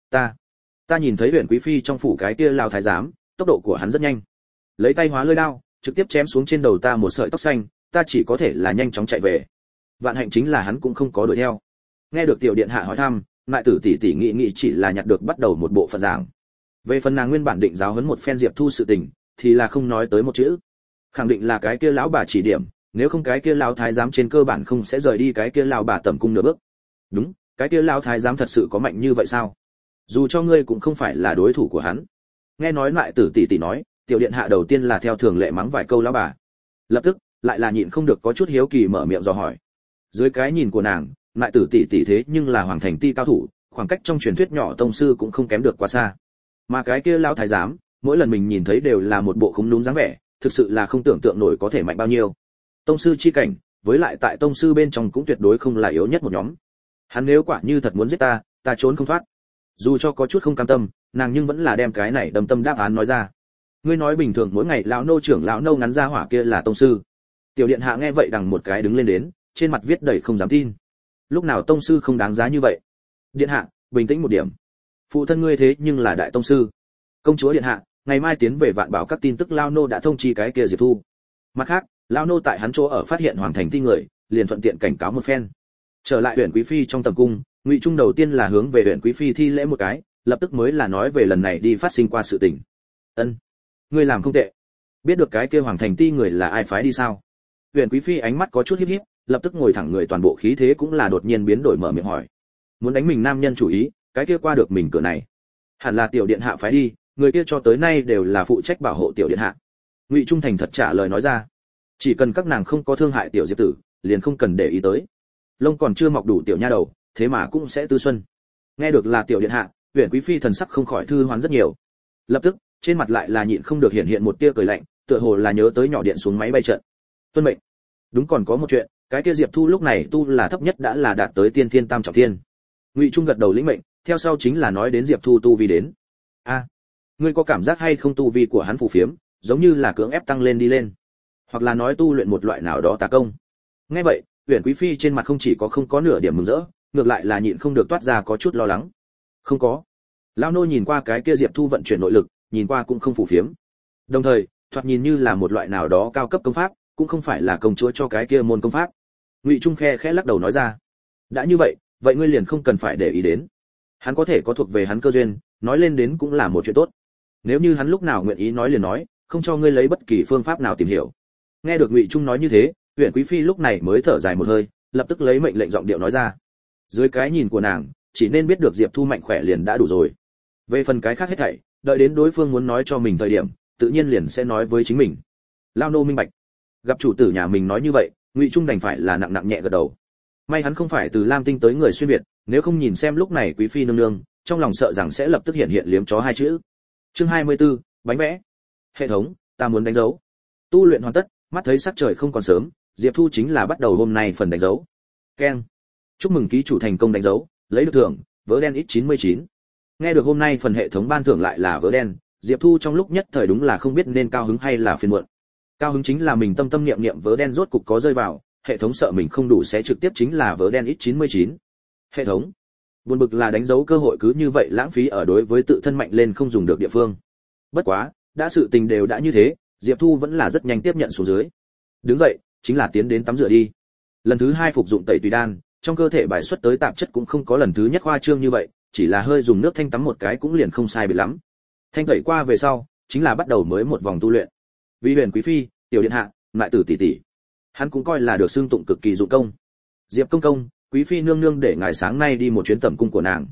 Ta nhìn thấy Huyền quý phi trong phủ cái kia lao thái giám, tốc độ của hắn rất nhanh. Lấy tay hóa lưỡi đao, trực tiếp chém xuống trên đầu ta một sợi tóc xanh, ta chỉ có thể là nhanh chóng chạy về. Vạn hạnh chính là hắn cũng không có đuổi theo. Nghe được tiểu điện hạ hỏi thăm, Lại Tử tỷ tỷ nghĩ chỉ là nhặt được bắt đầu một bộ phận giảng. Về phần nàng nguyên bản định giáo huấn một phen Diệp Thu sự tình, thì là không nói tới một chữ. Khẳng định là cái kia lão bà chỉ điểm, nếu không cái kia lão thái giám trên cơ bản không sẽ rời đi cái kia lão bà tầm cung nửa bước. Đúng, cái kia lão thái giám thật sự có mạnh như vậy sao? Dù cho ngươi cũng không phải là đối thủ của hắn. Nghe nói Lại Tử tỷ tỷ nói, tiểu điện hạ đầu tiên là theo thường lệ mắng vài câu lão bà. Lập tức, lại là nhịn không được có chút hiếu kỳ mở miệng dò hỏi. Dưới cái nhìn của nàng, Lại Tử tỷ tỷ thế nhưng là hoàng thành ti cao thủ, khoảng cách trong truyền thuyết nhỏ tông sư cũng không kém được quá xa. Mà cái kia lão thái giám, mỗi lần mình nhìn thấy đều là một bộ không đúng dáng vẻ, thực sự là không tưởng tượng nổi có thể mạnh bao nhiêu. Tông sư chi cảnh, với lại tại tông sư bên trong cũng tuyệt đối không là yếu nhất một nhóm. Hắn nếu quả như thật muốn giết ta, ta trốn không thoát. Dù cho có chút không cam tâm, nàng nhưng vẫn là đem cái này đâm tâm đáp án nói ra. Ngươi nói bình thường mỗi ngày lão nô trưởng lão nâu ngắn ra hỏa kia là tông sư. Tiểu điện hạ nghe vậy đằng một cái đứng lên đến, trên mặt viết đầy không dám tin. Lúc nào tông sư không đáng giá như vậy? Điện hạ, bình tĩnh một điểm. Phụ thân ngươi thế nhưng là đại tông sư. Công chúa điện hạ, ngày mai tiến về Vạn Bảo các tin tức lao nô đã thông chi cái kia Diệp Thu. Mặt khác, lao nô tại hắn chỗ ở phát hiện hoàng thành ti người, liền thuận tiện cảnh cáo một phen. Trở lại Huyền quý phi trong tầm cung, Ngụy Trung đầu tiên là hướng về Huyền quý phi thi lễ một cái, lập tức mới là nói về lần này đi phát sinh qua sự tình. Ân, ngươi làm không tệ. Biết được cái kia hoàng thành ti người là ai phái đi sao? Huyền quý phi ánh mắt có chút híp híp, lập tức ngồi thẳng người, toàn bộ khí thế cũng là đột nhiên biến đổi, mở miệng hỏi. Muốn đánh mình nam nhân chủ ý, cái kia qua được mình cửa này. Hẳn là tiểu điện hạ phái đi, người kia cho tới nay đều là phụ trách bảo hộ tiểu điện hạ. Ngụy Trung thành thật trả lời nói ra. Chỉ cần các nàng không có thương hại tiểu Diệp tử, liền không cần để ý tới. Lông còn chưa mọc đủ tiểu nha đầu, thế mà cũng sẽ tư xuân. Nghe được là tiểu điện hạ, Huyền quý phi thần sắc không khỏi thư hoán rất nhiều. Lập tức, trên mặt lại là nhịn không được hiện một tia cười lạnh, tựa hồ là nhớ tới nhỏ điện xuống máy bay trận. Tuân mệnh. Đúng, còn có một chuyện, cái kia Diệp Thu lúc này tu là thấp nhất đã là đạt tới tiên thiên tam trọng thiên. Ngụy Trung gật đầu lĩnh mệnh, theo sau chính là nói đến Diệp Thu tu vi đến. A, ngươi có cảm giác hay không tu vi của hắn phù phiếm, giống như là cưỡng ép tăng lên đi lên, hoặc là nói tu luyện một loại nào đó tà công? Nghe vậy, Huyền quý phi trên mặt không chỉ có không có nửa điểm mừng rỡ, ngược lại là nhịn không được toát ra có chút lo lắng. Không có. Lão nô nhìn qua cái kia Diệp Thu vận chuyển nội lực, nhìn qua cũng không phù phiếm. Đồng thời, thoạt nhìn như là một loại nào đó cao cấp công pháp, cũng không phải là công chúa cho cái kia môn công pháp. Ngụy Trung khẽ lắc đầu nói ra. Đã như vậy, vậy ngươi liền không cần phải để ý đến. Hắn có thể có thuộc về hắn cơ duyên, nói lên đến cũng là một chuyện tốt. Nếu như hắn lúc nào nguyện ý nói liền nói, không cho ngươi lấy bất kỳ phương pháp nào tìm hiểu. Nghe được Ngụy Trung nói như thế, Huyền quý phi lúc này mới thở dài một hơi, lập tức lấy mệnh lệnh giọng điệu nói ra. Dưới cái nhìn của nàng, chỉ nên biết được Diệp Thu mạnh khỏe liền đã đủ rồi. Về phần cái khác hết thảy, đợi đến đối phương muốn nói cho mình thời điểm, tự nhiên liền sẽ nói với chính mình. Lao nô minh bạch. Gặp chủ tử nhà mình nói như vậy, Ngụy Trung đành phải là nặng nhẹ gật đầu. May hắn không phải từ Lam Tinh tới người xuyên việt, nếu không nhìn xem lúc này quý phi nương nương, trong lòng sợ rằng sẽ lập tức hiện liếm chó hai chữ. Chương 24, bánh vẽ. Hệ thống, ta muốn đánh dấu. Tu luyện hoàn tất, mắt thấy sắc trời không còn sớm, Diệp Thu chính là bắt đầu hôm nay phần đánh dấu. Keng. Chúc mừng ký chủ thành công đánh dấu, lấy được thưởng, vớ đen X99. Nghe được hôm nay phần hệ thống ban thưởng lại là vớ đen, Diệp Thu trong lúc nhất thời đúng là không biết nên cao hứng hay là phiền muộn. Cao hứng chính là mình tâm niệm vớ đen rốt cục có rơi vào, hệ thống sợ mình không đủ sẽ trực tiếp chính là vớ đen X99. Hệ thống. Buồn bực là đánh dấu cơ hội cứ như vậy lãng phí ở đối với tự thân mạnh lên không dùng được địa phương. Bất quá, đã sự tình đều đã như thế, Diệp Thu vẫn là rất nhanh tiếp nhận xuống dưới. Đứng dậy, chính là tiến đến tắm rửa đi. Lần thứ 2 phục dụng tẩy tùy đan, trong cơ thể bài xuất tới tạp chất cũng không có lần thứ nhất khoa trương như vậy, chỉ là hơi dùng nước thanh tắm một cái cũng liền không sai biệt lắm. Thanh tẩy qua về sau, chính là bắt đầu mới một vòng tu luyện. Vì Huyền quý phi, tiểu điện hạ, Lại Tử tỷ tỷ, hắn cũng coi là được xưng tụng cực kỳ dụng công. Diệp công công, quý phi nương nương để ngài sáng nay đi một chuyến tẩm cung của nàng.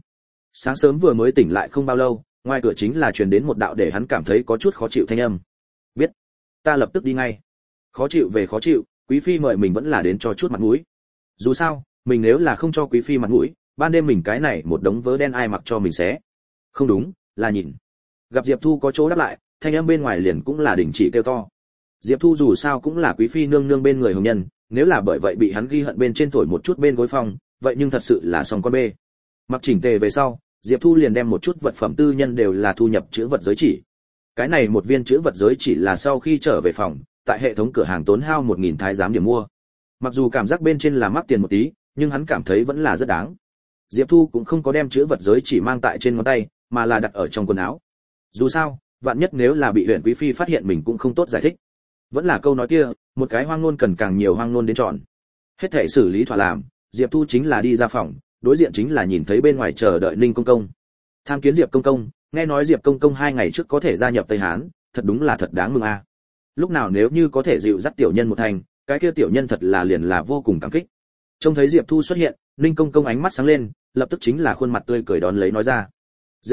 Sáng sớm vừa mới tỉnh lại không bao lâu, ngoài cửa chính là truyền đến một đạo để hắn cảm thấy có chút khó chịu thanh âm. Biết, ta lập tức đi ngay. Khó chịu về khó chịu, quý phi mời mình vẫn là đến cho chút mặt mũi. Dù sao, mình nếu là không cho quý phi mặt mũi, ban đêm mình cái này một đống vớ đen ai mặc cho mình xé. Không đúng, là nhìn. Gặp Diệp Thu có chỗ đáp lại, thanh âm bên ngoài liền cũng là đình chỉ kêu to. Diệp Thu dù sao cũng là quý phi nương nương bên người hồng nhân, nếu là bởi vậy bị hắn ghi hận bên trên thổi một chút bên gối phòng, vậy nhưng thật sự là xong con bê. Mặc chỉnh tề về sau, Diệp Thu liền đem một chút vật phẩm tư nhân đều là thu nhập chữ vật giới chỉ. Cái này một viên chữ vật giới chỉ là sau khi trở về phòng, tại hệ thống cửa hàng tốn hao 1000 thái giám điểm mua. Mặc dù cảm giác bên trên là mắc tiền một tí, nhưng hắn cảm thấy vẫn là rất đáng. Diệp Thu cũng không có đem chữ vật giới chỉ mang tại trên ngón tay, mà là đặt ở trong quần áo. Dù sao, vạn nhất nếu là bị huyện quý phi phát hiện mình cũng không tốt giải thích. Vẫn là câu nói kia, một cái hoang ngôn cần càng nhiều hoang ngôn đến chọn. Hết thảy xử lý thỏa làm, Diệp Thu chính là đi ra phòng, đối diện chính là nhìn thấy bên ngoài chờ đợi Ninh Công Công. Tham kiến Diệp Công Công, nghe nói Diệp Công Công 2 ngày trước có thể gia nhập Tây Hán, thật đúng là thật đáng mừng a. Lúc nào nếu như có thể dịu dắt tiểu nhân một thành, cái kia tiểu nhân thật là liền là vô cùng cảm kích. Trông thấy Diệp Thu xuất hiện, Ninh Công Công ánh mắt sáng lên, lập tức chính là khuôn mặt tươi cười đón lấy nói ra. Dễ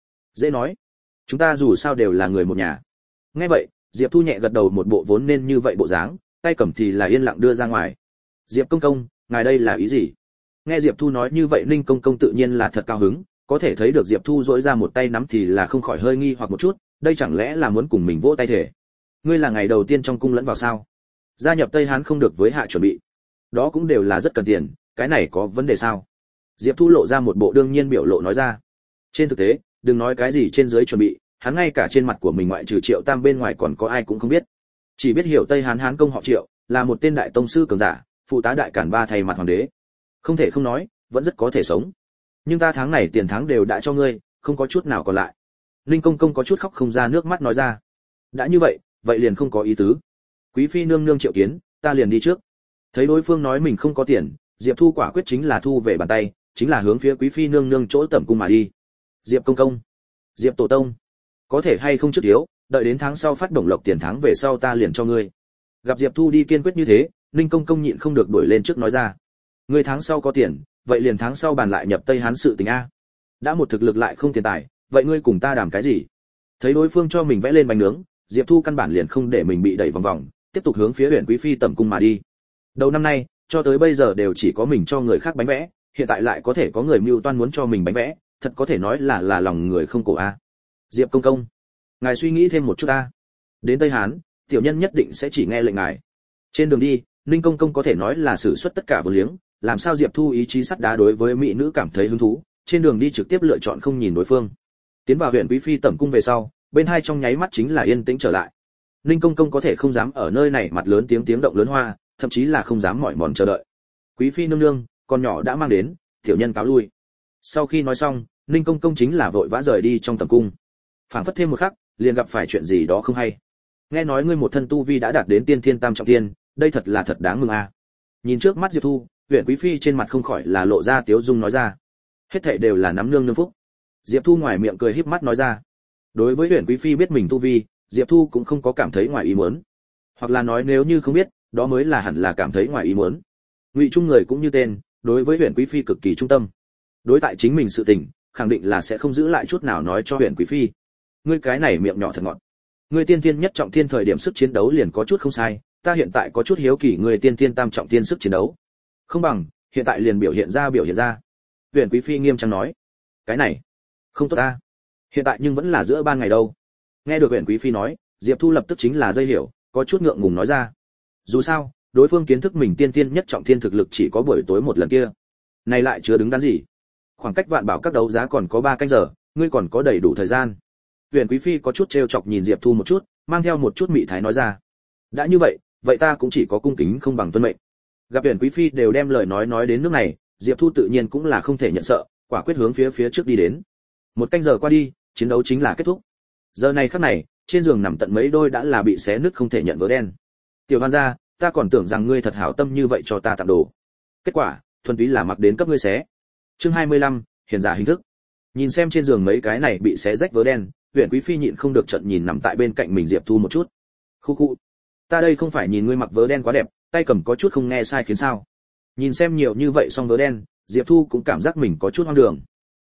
nói, chúng ta dù sao đều là người một nhà. Nghe vậy, Diệp Thu nhẹ gật đầu một bộ vốn nên như vậy bộ dáng, tay cầm thì là yên lặng đưa ra ngoài. Diệp Công Công, ngài đây là ý gì? Nghe Diệp Thu nói như vậy, Ninh Công Công tự nhiên là thật cao hứng, có thể thấy được Diệp Thu dỗi ra một tay nắm thì là không khỏi hơi nghi hoặc một chút, đây chẳng lẽ là muốn cùng mình vỗ tay thể? Ngươi là ngày đầu tiên trong cung lẫn vào sao? Gia nhập Tây Hán không được với hạ chuẩn bị, đó cũng đều là rất cần tiền, cái này có vấn đề sao? Diệp Thu lộ ra một bộ đương nhiên biểu lộ nói ra. Trên thực tế, đừng nói cái gì trên dưới chuẩn bị, hắn ngay cả trên mặt của mình ngoại trừ Triệu Tam bên ngoài còn có ai cũng không biết. Chỉ biết hiểu Tây Hán Hán công họ Triệu, là một tên đại tông sư cường giả, phụ tá đại cản ba thay mặt hoàng đế. Không thể không nói, vẫn rất có thể sống. Nhưng ta tháng này tiền tháng đều đã cho ngươi, không có chút nào còn lại. Linh Công Công có chút khóc không ra nước mắt nói ra. Đã như vậy, vậy liền không có ý tứ. Quý phi nương nương triệu kiến, ta liền đi trước. Thấy đối phương nói mình không có tiền, Diệp Thu quả quyết chính là thu về bàn tay, chính là hướng phía quý phi nương nương chỗ tẩm cung mà đi. Diệp Công Công, Diệp Tổ Tông, có thể hay không trước thiếu, đợi đến tháng sau phát đồng lộc tiền tháng về sau ta liền cho ngươi. Gặp Diệp Thu đi kiên quyết như thế, Ninh Công Công nhịn không được đuổi lên trước nói ra. Ngươi tháng sau có tiền, vậy liền tháng sau bàn lại nhập Tây Hán sự tình a. Đã một thực lực lại không tiền tài, vậy ngươi cùng ta đàm cái gì? Thấy đối phương cho mình vẽ lên bánh nướng, Diệp Thu căn bản liền không để mình bị đẩy vòng vòng, tiếp tục hướng phía huyện quý phi tẩm cung mà đi. Đầu năm nay, cho tới bây giờ đều chỉ có mình cho người khác bánh vẽ, hiện tại lại có thể có người mưu toan muốn cho mình bánh vẽ, thật có thể nói là lòng người không cổ a. Diệp Công Công, ngài suy nghĩ thêm một chút a. Đến Tây Hán, tiểu nhân nhất định sẽ chỉ nghe lệnh ngài. Trên đường đi, Ninh Công Công có thể nói là sử xuất tất cả vô liếng, làm sao Diệp Thu ý chí sắt đá đối với mỹ nữ cảm thấy hứng thú, trên đường đi trực tiếp lựa chọn không nhìn đối phương. Tiến vào huyện quý phi tẩm cung về sau, bên hai trong nháy mắt chính là yên tĩnh trở lại. Ninh Công Công có thể không dám ở nơi này mặt lớn tiếng động lớn hoa, thậm chí là không dám mỏi mòn chờ đợi. Quý phi nương nương, con nhỏ đã mang đến, tiểu nhân cáo lui. Sau khi nói xong, Ninh Công Công chính là vội vã rời đi trong tẩm cung. Phảng phất thêm một khắc, liền gặp phải chuyện gì đó không hay. Nghe nói ngươi một thân tu vi đã đạt đến tiên thiên tam trọng thiên, đây thật là thật đáng mừng a. Nhìn trước mắt Diệp Thu, huyện quý phi trên mặt không khỏi là lộ ra tiếu dung nói ra. Hết thảy đều là nắm nương nương phúc. Diệp Thu ngoài miệng cười híp mắt nói ra. Đối với huyện quý phi biết mình tu vi, Diệp Thu cũng không có cảm thấy ngoài ý muốn. Hoặc là nói nếu như không biết, đó mới là hẳn là cảm thấy ngoài ý muốn. Ngụy Trung người cũng như tên, đối với huyện quý phi cực kỳ trung tâm. Đối tại chính mình sự tình, khẳng định là sẽ không giữ lại chút nào nói cho huyện quý phi. Ngươi cái này miệng nhỏ thật ngọt. Ngươi tiên thiên nhất trọng thiên thời điểm sức chiến đấu liền có chút không sai, ta hiện tại có chút hiếu kỳ ngươi tiên thiên tam trọng thiên sức chiến đấu. Không bằng, hiện tại liền biểu hiện ra. Huyền quý phi nghiêm trang nói. Cái này, không tốt ta. Hiện tại nhưng vẫn là giữa ban ngày đâu. Nghe được Huyền quý phi nói, Diệp Thu lập tức chính là dây hiểu, có chút ngượng ngùng nói ra. Dù sao, đối phương kiến thức mình tiên thiên nhất trọng thiên thực lực chỉ có buổi tối một lần kia. Này lại chưa đứng đắn gì. Khoảng cách vạn bảo các đấu giá còn có 3 canh giờ, ngươi còn có đầy đủ thời gian. Huyền quý phi có chút trêu chọc nhìn Diệp Thu một chút, mang theo một chút mị thái nói ra. Đã như vậy ta cũng chỉ có cung kính không bằng tuân mệnh. Gặp Huyền quý phi đều đem lời nói đến nước này, Diệp Thu tự nhiên cũng là không thể nhận sợ, quả quyết hướng phía trước đi đến. 1 canh giờ qua đi, chiến đấu chính là kết thúc. Giờ này khắc này, trên giường nằm tận mấy đôi đã là bị xé nứt không thể nhận vớ đen. Tiểu Hoan gia, ta còn tưởng rằng ngươi thật hảo tâm như vậy cho ta tặng đồ. Kết quả, thuần túy là mặc đến cấp ngươi xé. Chương 25, hiền giả hình thức. Nhìn xem trên giường mấy cái này bị xé rách vớ đen, Huyền quý phi nhịn không được trận nhìn nằm tại bên cạnh mình Diệp Thu một chút. Khu, ta đây không phải nhìn ngươi mặc vớ đen quá đẹp, tay cầm có chút không nghe sai khiến sao? Nhìn xem nhiều như vậy xong vớ đen, Diệp Thu cũng cảm giác mình có chút hoang đường.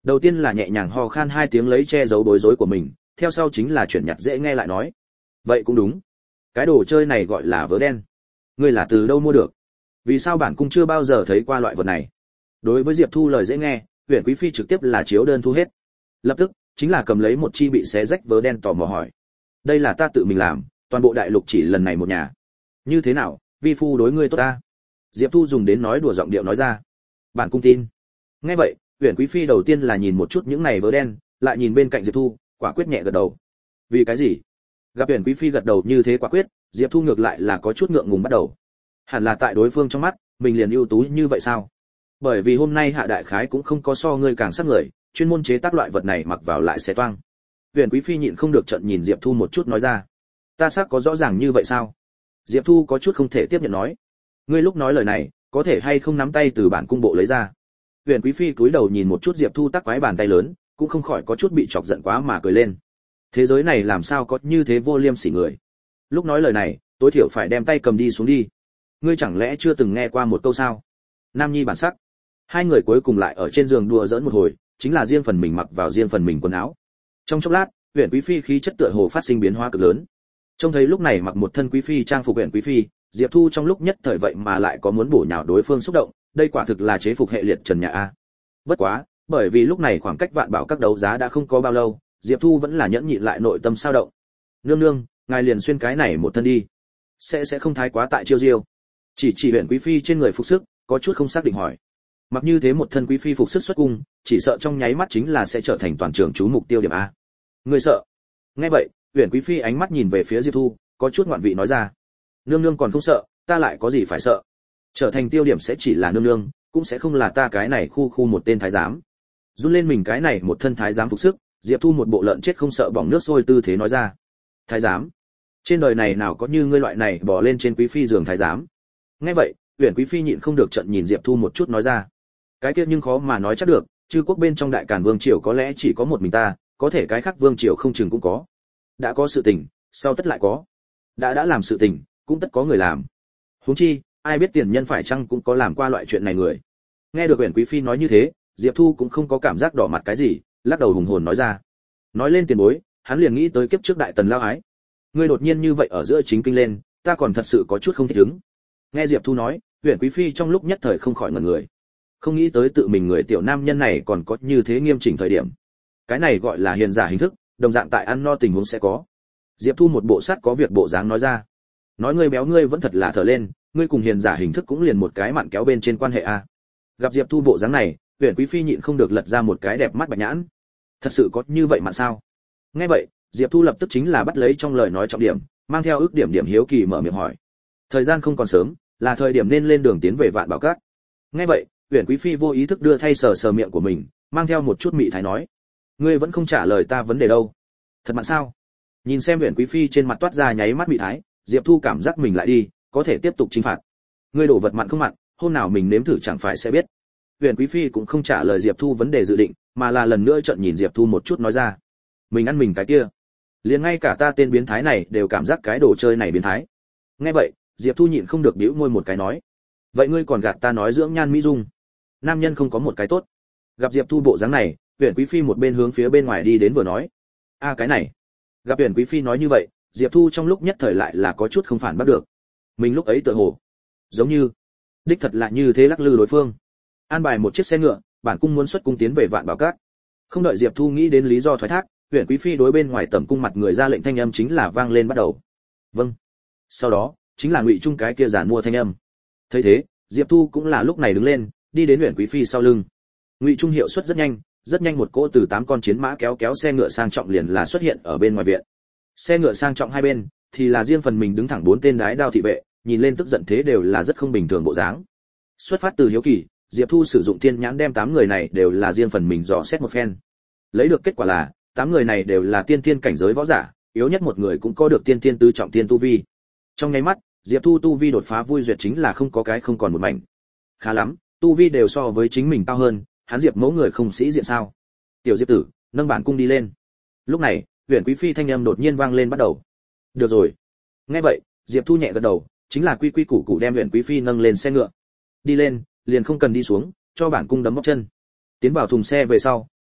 Đầu tiên là nhẹ nhàng ho khan hai tiếng lấy che giấu bối rối của mình, theo sau chính là chuyển nhặt dễ nghe lại nói. Vậy cũng đúng. Cái đồ chơi này gọi là vớ đen. Ngươi là từ đâu mua được? Vì sao bản cung chưa bao giờ thấy qua loại vật này? Đối với Diệp Thu lời dễ nghe, Huyền Quý phi trực tiếp là chiếu đơn thu hết. Lập tức, chính là cầm lấy một chi bị xé rách vớ đen tò mò hỏi. Đây là ta tự mình làm, toàn bộ đại lục chỉ lần này một nhà. Như thế nào, vi phu đối ngươi tốt ta? Diệp Thu dùng đến nói đùa giọng điệu nói ra. Bản cung tin. Nghe vậy, Huyền Quý phi đầu tiên là nhìn một chút những này vớ đen, lại nhìn bên cạnh Diệp Thu, quả quyết nhẹ gật đầu. Vì cái gì? Gặp Huyền Quý phi gật đầu như thế quả quyết, Diệp Thu ngược lại là có chút ngượng ngùng bắt đầu. Hẳn là tại đối phương trong mắt, mình liền ưu tú như vậy sao? Bởi vì hôm nay Hạ đại khái cũng không có so ngươi càng sắc người, chuyên môn chế tác loại vật này mặc vào lại sẽ toang. Huyền Quý phi nhịn không được trợn nhìn Diệp Thu một chút nói ra. Ta sắc có rõ ràng như vậy sao? Diệp Thu có chút không thể tiếp nhận nói. Ngươi lúc nói lời này, có thể hay không nắm tay từ bản cung bộ lấy ra? Huyền Quý phi cúi đầu nhìn một chút Diệp Thu tắc quái bàn tay lớn, cũng không khỏi có chút bị chọc giận quá mà cười lên. Thế giới này làm sao có như thế vô liêm sỉ người? Lúc nói lời này, tối thiểu phải đem tay cầm đi xuống đi. Ngươi chẳng lẽ chưa từng nghe qua một câu sao? Nam nhi bản sắc. Hai người cuối cùng lại ở trên giường đùa giỡn một hồi, chính là riêng phần mình mặc vào riêng phần mình quần áo. Trong chốc lát, Huyền Quý phi khí chất tựa hồ phát sinh biến hóa cực lớn. Trông thấy lúc này mặc một thân quý phi trang phục Huyền Quý phi, Diệp Thu trong lúc nhất thời vậy mà lại có muốn bổ nhào đối phương xúc động, đây quả thực là chế phục hệ liệt trần nhà a. Bất quá, bởi vì lúc này khoảng cách vạn bảo các đấu giá đã không có bao lâu, Diệp Thu vẫn là nhẫn nhịn lại nội tâm sao động. Nương nương, ngài liền xuyên cái này một thân đi, sẽ không thái quá tại chiêu diêu. Chỉ Huyền Quý phi trên người phục sức, có chút không xác định hỏi. Mặc như thế một thân quý phi phục sức xuất cung, chỉ sợ trong nháy mắt chính là sẽ trở thành toàn trường chú mục tiêu điểm a. Ngươi sợ? Nghe vậy, Huyền Quý phi ánh mắt nhìn về phía Diệp Thu, có chút ngoạn vị nói ra. Nương nương còn không sợ, ta lại có gì phải sợ? Trở thành tiêu điểm sẽ chỉ là nương nương, cũng sẽ không là ta cái này khu một tên thái giám. Run lên mình cái này một thân thái giám phục sức, Diệp Thu một bộ lợn chết không sợ bỏng nước sôi tư thế nói ra. Thái giám? Trên đời này nào có như ngươi loại này bỏ lên trên quý phi giường thái giám? Nghe vậy, Huyền Quý phi nhịn không được trợn nhìn Diệp Thu một chút nói ra. Cái kia nhưng khó mà nói chắc được, chư quốc bên trong đại càn vương triều có lẽ chỉ có một mình ta, có thể cái khác vương triều không chừng cũng có. Đã có sự tình, sau tất lại có. Đã làm sự tình, cũng tất có người làm. Huống chi, ai biết tiền nhân phải chăng cũng có làm qua loại chuyện này người. Nghe được Huyền Quý phi nói như thế, Diệp Thu cũng không có cảm giác đỏ mặt cái gì, lắc đầu hùng hồn nói ra. Nói lên tiền bối, hắn liền nghĩ tới kiếp trước đại tần lao ái. Ngươi đột nhiên như vậy ở giữa chính kinh lên, ta còn thật sự có chút không thích ứng. Nghe Diệp Thu nói, Huyền Quý phi trong lúc nhất thời không khỏi ngẩn người. Không nghĩ tới tự mình người tiểu nam nhân này còn có như thế nghiêm chỉnh thời điểm. Cái này gọi là hiền giả hình thức, đồng dạng tại ăn no tình huống sẽ có. Diệp Thu một bộ sắt có việc bộ dáng nói ra. Nói ngươi béo ngươi vẫn thật là thở lên, ngươi cùng hiền giả hình thức cũng liền một cái mặn kéo bên trên quan hệ a. Gặp Diệp Thu bộ dáng này, Huyền Quý phi nhịn không được lật ra một cái đẹp mắt bạch nhãn. Thật sự có như vậy mà sao? Nghe vậy, Diệp Thu lập tức chính là bắt lấy trong lời nói trọng điểm, mang theo ước điểm hiếu kỳ mở miệng hỏi. Thời gian không còn sớm, là thời điểm nên lên đường tiến về Vạn Bảo Các. Nghe vậy, Huyền Quý phi vô ý thức đưa thay sờ miệng của mình, mang theo một chút mị thái nói: ngươi vẫn không trả lời ta vấn đề đâu. Thật mặn sao? Nhìn xem Huyền Quý phi trên mặt toát ra nháy mắt mị thái, Diệp Thu cảm giác mình lại đi, có thể tiếp tục chinh phạt. Ngươi đổ vật mặn không mặn, hôm nào mình nếm thử chẳng phải sẽ biết. Huyền Quý phi cũng không trả lời Diệp Thu vấn đề dự định, mà là lần nữa trợn nhìn Diệp Thu một chút nói ra: mình ăn mình cái kia, liền ngay cả ta tên biến thái này đều cảm giác cái đồ chơi này biến thái. Nghe vậy, Diệp Thu nhịn không được bĩu môi một cái nói: vậy ngươi còn gạt ta nói dưỡng nhan mỹ dung, nam nhân không có một cái tốt. Gặp Diệp Thu bộ dáng này, Huyền Quý phi một bên hướng phía bên ngoài đi đến vừa nói: a cái này. Gặp Huyền Quý phi nói như vậy, Diệp Thu trong lúc nhất thời lại là có chút không phản bắt được. Mình lúc ấy tựa hồ giống như đích thật là như thế lắc lư đối phương. An bài một chiếc xe ngựa, bản cung muốn xuất cung tiến về Vạn Bảo Các. Không đợi Diệp Thu nghĩ đến lý do thoái thác, Huyền Quý phi đối bên ngoài tẩm cung mặt người ra lệnh thanh âm chính là vang lên bắt đầu. Vâng. Sau đó, chính là Ngụy Trung cái kia giản mua thanh âm. Thấy thế, Diệp Thu cũng là lúc này đứng lên, đi đến Huyền Quý phi sau lưng. Ngụy Trung hiệu suất rất nhanh một cỗ từ 8 con chiến mã kéo xe ngựa sang trọng liền là xuất hiện ở bên ngoài viện. Xe ngựa sang trọng hai bên thì là riêng phần mình đứng thẳng 4 tên đái đao thị vệ, nhìn lên tức giận thế đều là rất không bình thường bộ dáng. Xuất phát từ hiếu kỳ, Diệp Thu sử dụng thiên nhãn đem 8 người này đều là riêng phần mình dò xét một phen. Lấy được kết quả là 8 người này đều là tiên thiên cảnh giới võ giả, yếu nhất một người cũng có được tiên thiên tứ trọng tiên tu vi. Trong nháy mắt, Diệp Thu tu vi đột phá vui duyệt chính là không có cái không còn một mảnh. Khá lắm, tu vi đều so với chính mình cao hơn, hắn Diệp mẫu người không sĩ diện sao? Tiểu Diệp tử, nâng bản cung đi lên. Lúc này, Huyền Quý phi thanh âm đột nhiên vang lên bắt đầu. Được rồi. Nghe vậy, Diệp Thu nhẹ gật đầu, chính là quy củ cụ đem Huyền Quý phi nâng lên xe ngựa. Đi lên, liền không cần đi xuống, cho bản cung đấm bóp chân. Tiến vào thùng xe về sau,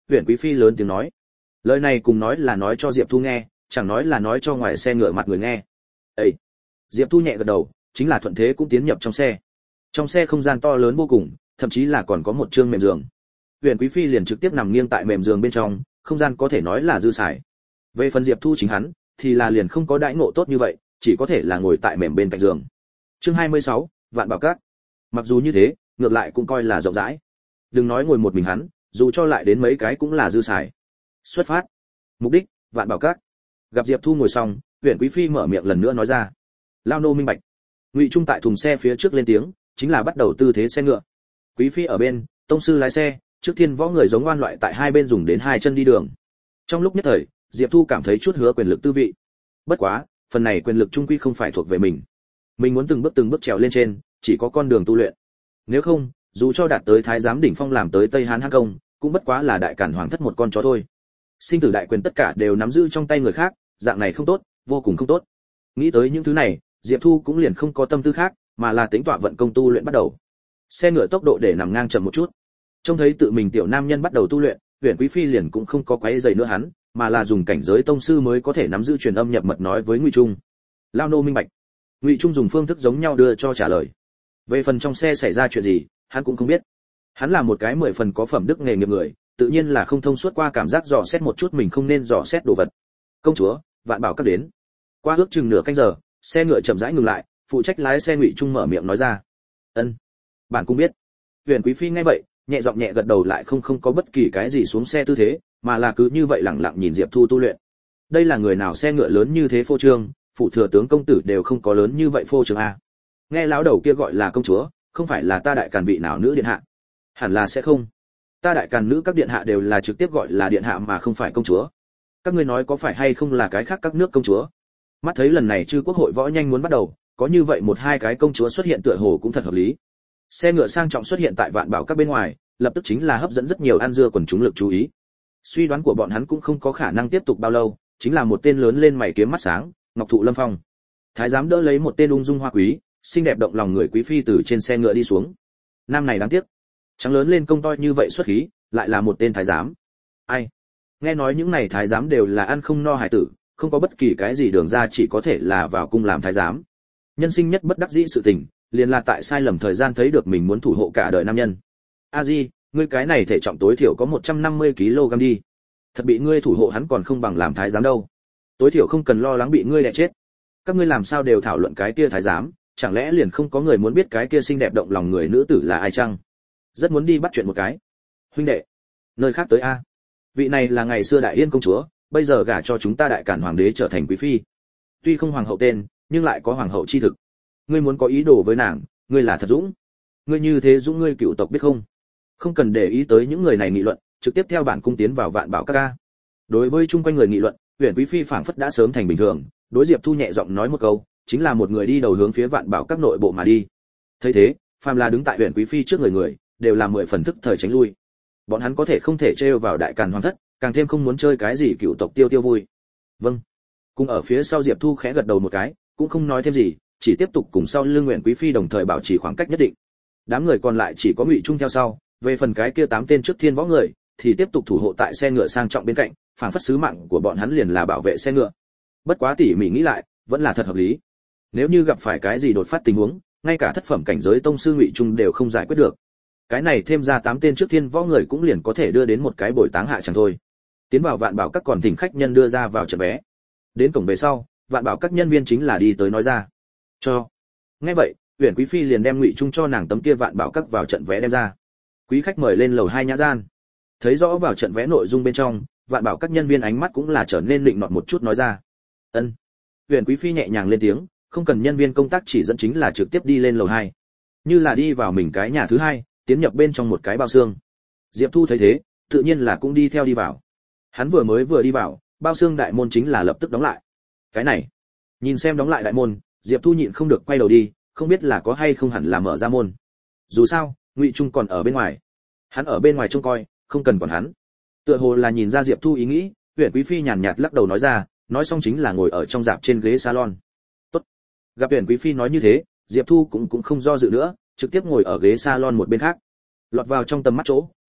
Huyền Quý phi lớn tiếng nói. Lời này cùng nói là nói cho Diệp Thu nghe, chẳng nói là nói cho ngoài xe ngựa mặt người nghe. "Ê." Diệp Thu nhẹ gật đầu, chính là thuận thế cũng tiến nhập trong xe. Trong xe không gian to lớn vô cùng, thậm chí là còn có một trương mềm giường. Huyền Quý phi liền trực tiếp nằm nghiêng tại mềm giường bên trong, không gian có thể nói là dư xài. Về phần Diệp Thu chính hắn, thì là liền không có đãi ngộ tốt như vậy, chỉ có thể là ngồi tại mềm bên cạnh giường. Chương 26, Vạn Bảo Các. Mặc dù như thế, ngược lại cũng coi là rộng rãi. Đừng nói ngồi một mình hắn, dù cho lại đến mấy cái cũng là dư xài. Xuất phát. Mục đích, Vạn Bảo Các. Gặp Diệp Thu ngồi xong, Huyền Quý phi mở miệng lần nữa nói ra. Lao nô minh bạch. Ngụy Trung tại thùng xe phía trước lên tiếng, chính là bắt đầu tư thế xe ngựa. Quý phi ở bên, tông sư lái xe, trước tiên võ người giống oan loại tại hai bên dùng đến hai chân đi đường. Trong lúc nhất thời, Diệp Thu cảm thấy chút hứa quyền lực tư vị. Bất quá, phần này quyền lực trung quy không phải thuộc về mình. Mình muốn từng bước trèo lên trên, chỉ có con đường tu luyện. Nếu không, dù cho đạt tới thái giám đỉnh phong làm tới Tây Hán Hán công, cũng bất quá là đại cản hoàng thất một con chó thôi. Sinh tử đại quyền tất cả đều nắm giữ trong tay người khác, dạng này không tốt, vô cùng không tốt. Nghĩ tới những thứ này, Diệp Thu cũng liền không có tâm tư khác, mà là tính tọa vận công tu luyện bắt đầu. Xe ngựa tốc độ để nằm ngang chậm một chút. Trông thấy tự mình tiểu nam nhân bắt đầu tu luyện, Huyền Quý phi liền cũng không có quấy rầy nữa hắn, mà là dùng cảnh giới tông sư mới có thể nắm giữ truyền âm nhập mật nói với Ngụy Trung. Lao nô minh bạch. Ngụy Trung dùng phương thức giống nhau đưa cho trả lời. Về phần trong xe xảy ra chuyện gì, hắn cũng không biết. Hắn là một cái 10 phần có phẩm đức nghề nghiệp người, tự nhiên là không thông suốt qua cảm giác dò xét một chút mình không nên dò xét đồ vật. Công chúa, Vạn Bảo Các đến. Qua ước chừng nửa canh giờ, xe ngựa chậm rãi ngừng lại, phụ trách lái xe Ngụy Trung mở miệng nói ra. "Ân, bạn cũng biết." Huyền Quý phi nghe vậy, nhẹ giọng nhẹ gật đầu lại không có bất kỳ cái gì xuống xe tư thế, mà là cứ như vậy lặng lặng nhìn Diệp Thu tu luyện. Đây là người nào xe ngựa lớn như thế phô trương, phụ thừa tướng công tử đều không có lớn như vậy phô trương a. Nghe lão đầu kia gọi là công chúa, không phải là ta đại càn vị nào nữ điện hạ? Hẳn là sẽ không. Ta đại càn nữ các điện hạ đều là trực tiếp gọi là điện hạ mà không phải công chúa. Các ngươi nói có phải hay không là cái khác các nước công chúa? Mắt thấy lần này chư quốc hội võ nhanh muốn bắt đầu, có như vậy một hai cái công chúa xuất hiện tựa hồ cũng thật hợp lý. Xe ngựa sang trọng xuất hiện tại Vạn Bảo Các bên ngoài, lập tức chính là hấp dẫn rất nhiều ăn dưa quần chúng lực chú ý. Suy đoán của bọn hắn cũng không có khả năng tiếp tục bao lâu, chính là một tên lớn lên mày kiếm mắt sáng, ngọc thụ lâm phong. Thái giám đỡ lấy một tên ung dung hoa quý, xinh đẹp động lòng người quý phi từ trên xe ngựa đi xuống. Nam này đáng tiếc, trắng lớn lên công toi như vậy xuất khí, lại là một tên thái giám. Ai? Nghe nói những này thái giám đều là ăn không no hải tử, không có bất kỳ cái gì đường ra chỉ có thể là vào cung làm thái giám. Nhân sinh nhất bất đắc dĩ sự tình, liền là tại sai lầm thời gian thấy được mình muốn thủ hộ cả đời nam nhân. A Di, ngươi cái này thể trọng tối thiểu có 150 kg đi. Thật bị ngươi thủ hộ hắn còn không bằng làm thái giám đâu. Tối thiểu không cần lo lắng bị ngươi đè chết. Các ngươi làm sao đều thảo luận cái kia thái giám, chẳng lẽ liền không có người muốn biết cái kia xinh đẹp động lòng người nữ tử là ai chăng? Rất muốn đi bắt chuyện một cái. Huynh đệ, nơi khác tới a. Vị này là ngày xưa Đại Yên công chúa, bây giờ gả cho chúng ta Đại Cản hoàng đế trở thành quý phi. Tuy không hoàng hậu tên, nhưng lại có hoàng hậu chi thực. Ngươi muốn có ý đồ với nàng, ngươi là thật dũng. Ngươi như thế dũng ngươi cựu tộc biết không? Không cần để ý tới những người này nghị luận, trực tiếp theo bản cung tiến vào Vạn Bảo Các ca. Đối với chung quanh người nghị luận, Huyền Quý phi phảng phất đã sớm thành bình thường, đối Diệp Thu nhẹ giọng nói một câu, chính là một người đi đầu hướng phía Vạn Bảo Các nội bộ mà đi. Thấy thế, phàm là đứng tại Huyền Quý phi trước người, đều là 10 phần thức thời tránh lui. Bọn hắn có thể không thể trêu vào Đại Càn hoàng thất, càng thêm không muốn chơi cái gì cựu tộc tiêu vui. Vâng. Cùng ở phía sau Diệp Thu khẽ gật đầu một cái, cũng không nói thêm gì, chỉ tiếp tục cùng sau lưng Huyền Quý phi đồng thời bảo trì khoảng cách nhất định. Đám người còn lại chỉ có Ngụy Trung theo sau, về phần cái kia 8 tên trước thiên võ người thì tiếp tục thủ hộ tại xe ngựa sang trọng bên cạnh, phảng phất sứ mạng của bọn hắn liền là bảo vệ xe ngựa. Bất quá tỉ mỉ nghĩ lại, vẫn là thật hợp lý. Nếu như gặp phải cái gì đột phát tình huống, ngay cả thất phẩm cảnh giới tông sư Ngụy Trung đều không giải quyết được. Cái này thêm ra 8 tên trước thiên võ người cũng liền có thể đưa đến một cái bồi táng hạ chẳng thôi. Tiến vào Vạn Bảo Các còn thỉnh khách nhân đưa ra vào trận vé. Đến cổng về sau, Vạn Bảo Các nhân viên chính là đi tới nói ra. Cho. Nghe vậy, Huyền Quý phi liền đem Ngụy Trung cho nàng tấm kia Vạn Bảo Các vào trận vé đem ra. Quý khách mời lên lầu 2 nhã gian. Thấy rõ vào trận vé nội dung bên trong, Vạn Bảo Các nhân viên ánh mắt cũng là trở nên lịnh nọt một chút nói ra. Ân. Huyền Quý phi nhẹ nhàng lên tiếng, không cần nhân viên công tác chỉ dẫn chính là trực tiếp đi lên lầu 2. Như là đi vào mình cái nhà thứ hai, tiến nhập bên trong một cái bao xương. Diệp Thu thấy thế, tự nhiên là cũng đi theo đi vào. Hắn vừa đi vào, bao xương đại môn chính là lập tức đóng lại. Cái này, nhìn xem đóng lại đại môn, Diệp Thu nhịn không được quay đầu đi, không biết là có hay không hẳn là mở ra môn. Dù sao, Ngụy Trung còn ở bên ngoài. Hắn ở bên ngoài trông coi, không cần quản hắn. Tựa hồ là nhìn ra Diệp Thu ý nghĩ, Huyền Quý phi nhàn nhạt lắc đầu nói ra, nói xong chính là ngồi ở trong dạp trên ghế salon. Tốt. Gặp Huyền Quý phi nói như thế, Diệp Thu cũng không do dự nữa, trực tiếp ngồi ở ghế salon một bên khác. Lọt vào trong tầm mắt chỗ,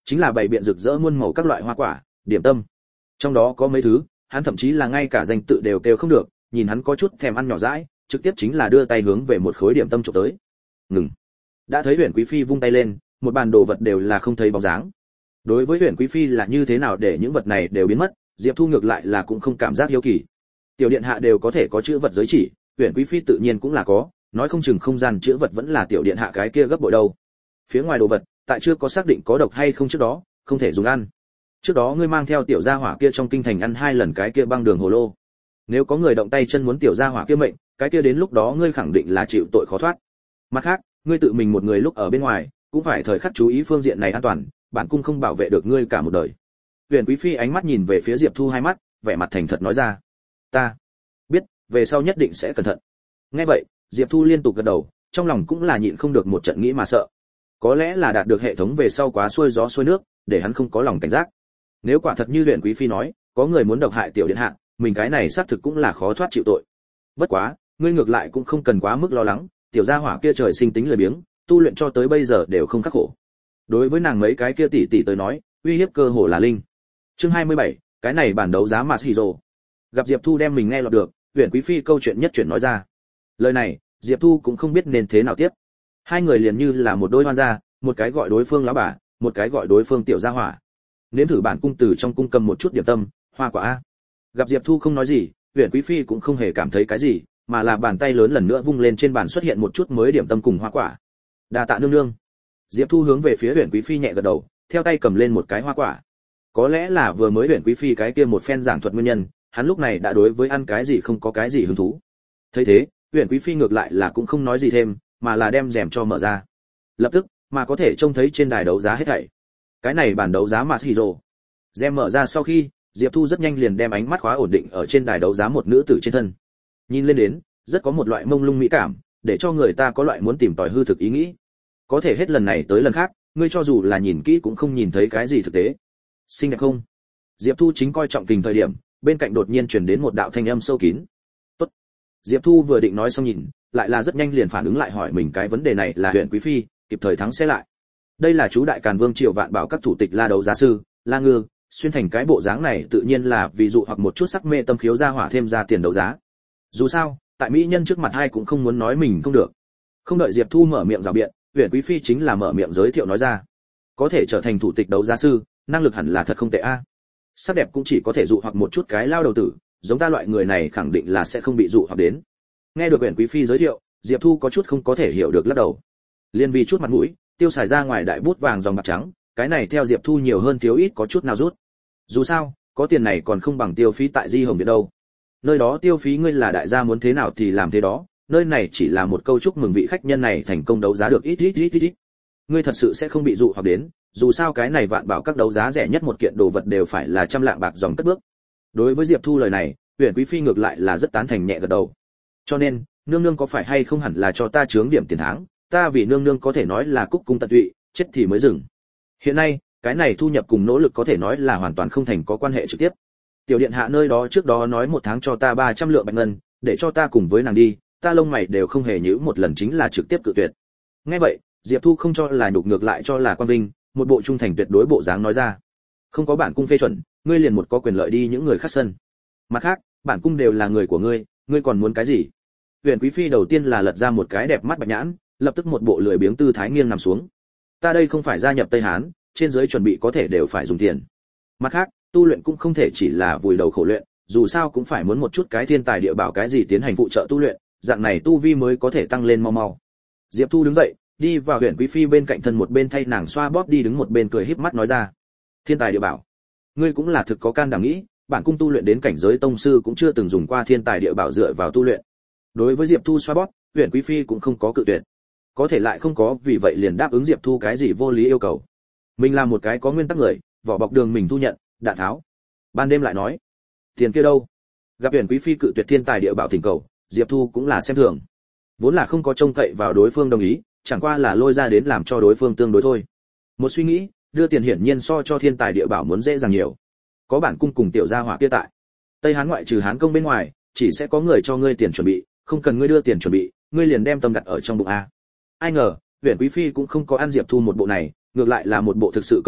chính là bày biện rực rỡ muôn màu các loại hoa quả, điểm tâm. Trong đó có mấy thứ, hắn thậm chí là ngay cả danh tự đều kêu không được, nhìn hắn có chút thèm ăn nhỏ dãi, trực tiếp chính là đưa tay hướng về một khối điểm tâm chụp tới. Ngừng. Đã thấy Huyền Quý phi vung tay lên, một bàn đồ vật đều là không thấy bóng dáng. Đối với Huyền Quý phi là như thế nào để những vật này đều biến mất, Diệp Thu ngược lại là cũng không cảm giác hiếu kỳ. Tiểu điện hạ đều có thể có chữ vật giới chỉ, Huyền Quý phi tự nhiên cũng là có, nói không chừng không gian chữ vật vẫn là tiểu điện hạ cái kia gấp bội đâu. Phía ngoài đồ vật, tại chưa có xác định có độc hay không trước đó, không thể dùng ăn. Trước đó ngươi mang theo tiểu gia hỏa kia trong kinh thành ăn 2 lần cái kia băng đường hồ lô. Nếu có người động tay chân muốn tiểu gia hỏa kia mệnh, cái kia đến lúc đó ngươi khẳng định là chịu tội khó thoát. Mặt khác, ngươi tự mình một người lúc ở bên ngoài, cũng phải thời khắc chú ý phương diện này an toàn, bản cung không bảo vệ được ngươi cả một đời. Huyền Quý phi ánh mắt nhìn về phía Diệp Thu hai mắt, vẻ mặt thành thật nói ra: "Ta biết, về sau nhất định sẽ cẩn thận." Nghe vậy, Diệp Thu liên tục gật đầu, trong lòng cũng là nhịn không được một trận nghĩ mà sợ. Có lẽ là đạt được hệ thống về sau quá xuôi gió xuôi nước, để hắn không có lòng cảnh giác. Nếu quả thật như Huyền Quý phi nói, có người muốn độc hại tiểu điện hạ, mình cái này xác thực cũng là khó thoát chịu tội. Bất quá, ngươi ngược lại cũng không cần quá mức lo lắng, tiểu gia hỏa kia trời sinh tính lười biếng, tu luyện cho tới bây giờ đều không khắc khổ. Đối với nàng mấy cái kia tỷ tỷ tới nói, uy hiếp cơ hồ là linh. Chương 27, cái này bản đấu giá Mashiro. Gặp Diệp Thu đem mình nghe lọt được, Huyền Quý phi câu chuyện nhất chuyển nói ra. Lời này, Diệp Thu cũng không biết nên thế nào tiếp. Hai người liền như là một đôi hoan gia, một cái gọi đối phương lão bà, một cái gọi đối phương tiểu gia hỏa. Nếm thử bản cung từ trong cung cầm một chút điểm tâm, hoa quả a. Gặp Diệp Thu không nói gì, Huyền Quý phi cũng không hề cảm thấy cái gì, mà là bàn tay lớn lần nữa vung lên trên bàn xuất hiện một chút mới điểm tâm cùng hoa quả. Đa tạ nương nương. Diệp Thu hướng về phía Huyền Quý phi nhẹ gật đầu, theo tay cầm lên một cái hoa quả. Có lẽ là vừa mới Huyền Quý phi cái kia một phen giảng thuật nguyên nhân, hắn lúc này đã đối với ăn cái gì không có cái gì hứng thú. Thấy thế, Huyền Quý phi ngược lại là cũng không nói gì thêm, mà là đem rèm cho mở ra. Lập tức, mà có thể trông thấy trên đài đấu giá hết thảy. Cái này bản đấu giá Mashiro. Rèm mở ra sau khi, Diệp Thu rất nhanh liền đem ánh mắt khóa ổn định ở trên đài đấu giá một nữ tử trên thân. Nhìn lên đến, rất có một loại mông lung mỹ cảm, để cho người ta có loại muốn tìm tòi hư thực ý nghĩ. Có thể hết lần này tới lần khác, ngươi cho dù là nhìn kỹ cũng không nhìn thấy cái gì thực tế. Xinh đẹp không? Diệp Thu chính coi trọng tình thời điểm, bên cạnh đột nhiên truyền đến một đạo thanh âm sâu kín. Tốt. Diệp Thu vừa định nói xong nhìn, lại là rất nhanh liền phản ứng lại hỏi mình cái vấn đề này là Huyền Quý phi, kịp thời thắng sẽ lại. Đây là chú đại Càn Vương Triều Vạn Bảo các thủ tịch La đấu giá sư, La Ngư, xuyên thành cái bộ dáng này tự nhiên là ví dụ hoặc một chút sắc mê tâm khiếu ra hỏa thêm ra tiền đấu giá. Dù sao, tại mỹ nhân trước mặt ai cũng không muốn nói mình không được. Không đợi Diệp Thu mở miệng rào biện, Huyền Quý phi chính là mở miệng giới thiệu nói ra. Có thể trở thành thủ tịch đấu giá sư, năng lực hẳn là thật không tệ a. Sắc đẹp cũng chỉ có thể dụ hoặc một chút cái lao đầu tử, giống ta loại người này khẳng định là sẽ không bị dụ hoặc đến. Nghe được Huyền Quý phi giới thiệu, Diệp Thu có chút không có thể hiểu được lắc đầu. Liên vì chút mặt mũi, tiêu xài ra ngoài đại bút vàng dòng bạc trắng, cái này theo Diệp Thu nhiều hơn thiếu ít có chút nào rút. Dù sao, có tiền này còn không bằng tiêu phí tại Di Hồng Viện đâu. Nơi đó tiêu phí ngươi là đại gia muốn thế nào thì làm thế đó, nơi này chỉ là một câu chúc mừng vị khách nhân này thành công đấu giá được ít. Ngươi thật sự sẽ không bị dụ hoặc đến, dù sao cái này Vạn Bảo các đấu giá rẻ nhất một kiện đồ vật đều phải là trăm lạng bạc dòng cất bước. Đối với Diệp Thu lời này, Huyền Quý phi ngược lại là rất tán thành nhẹ gật đầu. Cho nên, nương nương có phải hay không hẳn là cho ta chướng điểm tiền tháng, ta vì nương nương có thể nói là cúc cung tận tụy, chết thì mới dừng. Hiện nay, cái này thu nhập cùng nỗ lực có thể nói là hoàn toàn không thành có quan hệ trực tiếp. Tiểu điện hạ nơi đó trước đó nói một tháng cho ta 300 lượng bạch ngân, để cho ta cùng với nàng đi, ta lông mày đều không hề nhíu một lần chính là trực tiếp cự tuyệt. Nghe vậy, Diệp Thu không cho là nhục ngược lại cho là quan vinh, một bộ trung thành tuyệt đối bộ dáng nói ra. Không có bản cung phê chuẩn, ngươi liền một có quyền lợi đi những người khác sân. Mặt khác, bản cung đều là người của ngươi, ngươi còn muốn cái gì? Huyền Quý phi đầu tiên là lật ra một cái đẹp mắt bạch nhãn, lập tức một bộ lười biếng tư thái nghiêng nằm xuống. Ta đây không phải gia nhập Tây Hán, trên dưới chuẩn bị có thể đều phải dùng tiền. Mặt khác, tu luyện cũng không thể chỉ là vùi đầu khổ luyện, dù sao cũng phải muốn một chút cái thiên tài địa bảo cái gì tiến hành phụ trợ tu luyện, dạng này tu vi mới có thể tăng lên mau mau. Diệp Thu đứng dậy, đi vào Huyền Quý phi bên cạnh thân một bên thay nàng xoa bóp đi đứng một bên cười híp mắt nói ra. Thiên tài địa bảo, ngươi cũng là thực có can đảm nghĩ, bản cung tu luyện đến cảnh giới tông sư cũng chưa từng dùng qua thiên tài địa bảo dựa vào tu luyện. Đối với Diệp Thu xoa bóp, Huyền Quý phi cũng không có cự tuyệt. Có thể lại không có vì vậy liền đáp ứng Diệp Thu cái gì vô lý yêu cầu. Mình là một cái có nguyên tắc người, vỏ bọc đường mình thu nhận, đạn tháo. Ban đêm lại nói, tiền kia đâu? Gặp Huyền Quý phi cự tuyệt thiên tài địa bảo thỉnh cầu, Diệp Thu cũng là xem thường. Vốn là không có trông cậy vào đối phương đồng ý, chẳng qua là lôi ra đến làm cho đối phương tương đối thôi. Một suy nghĩ, đưa tiền hiển nhiên so cho thiên tài địa bảo muốn dễ dàng nhiều. Có bản cung cùng tiểu gia hỏa kia tại. Tây Hán ngoại trừ Hán công bên ngoài, chỉ sẽ có người cho ngươi tiền chuẩn bị, không cần ngươi đưa tiền chuẩn bị, ngươi liền đem tâm đặt ở trong bụng a. Ai ngờ, Huyền Quý phi cũng không có ăn Diệp Thu một bộ này, ngược lại là một bộ thực sự cầu thị,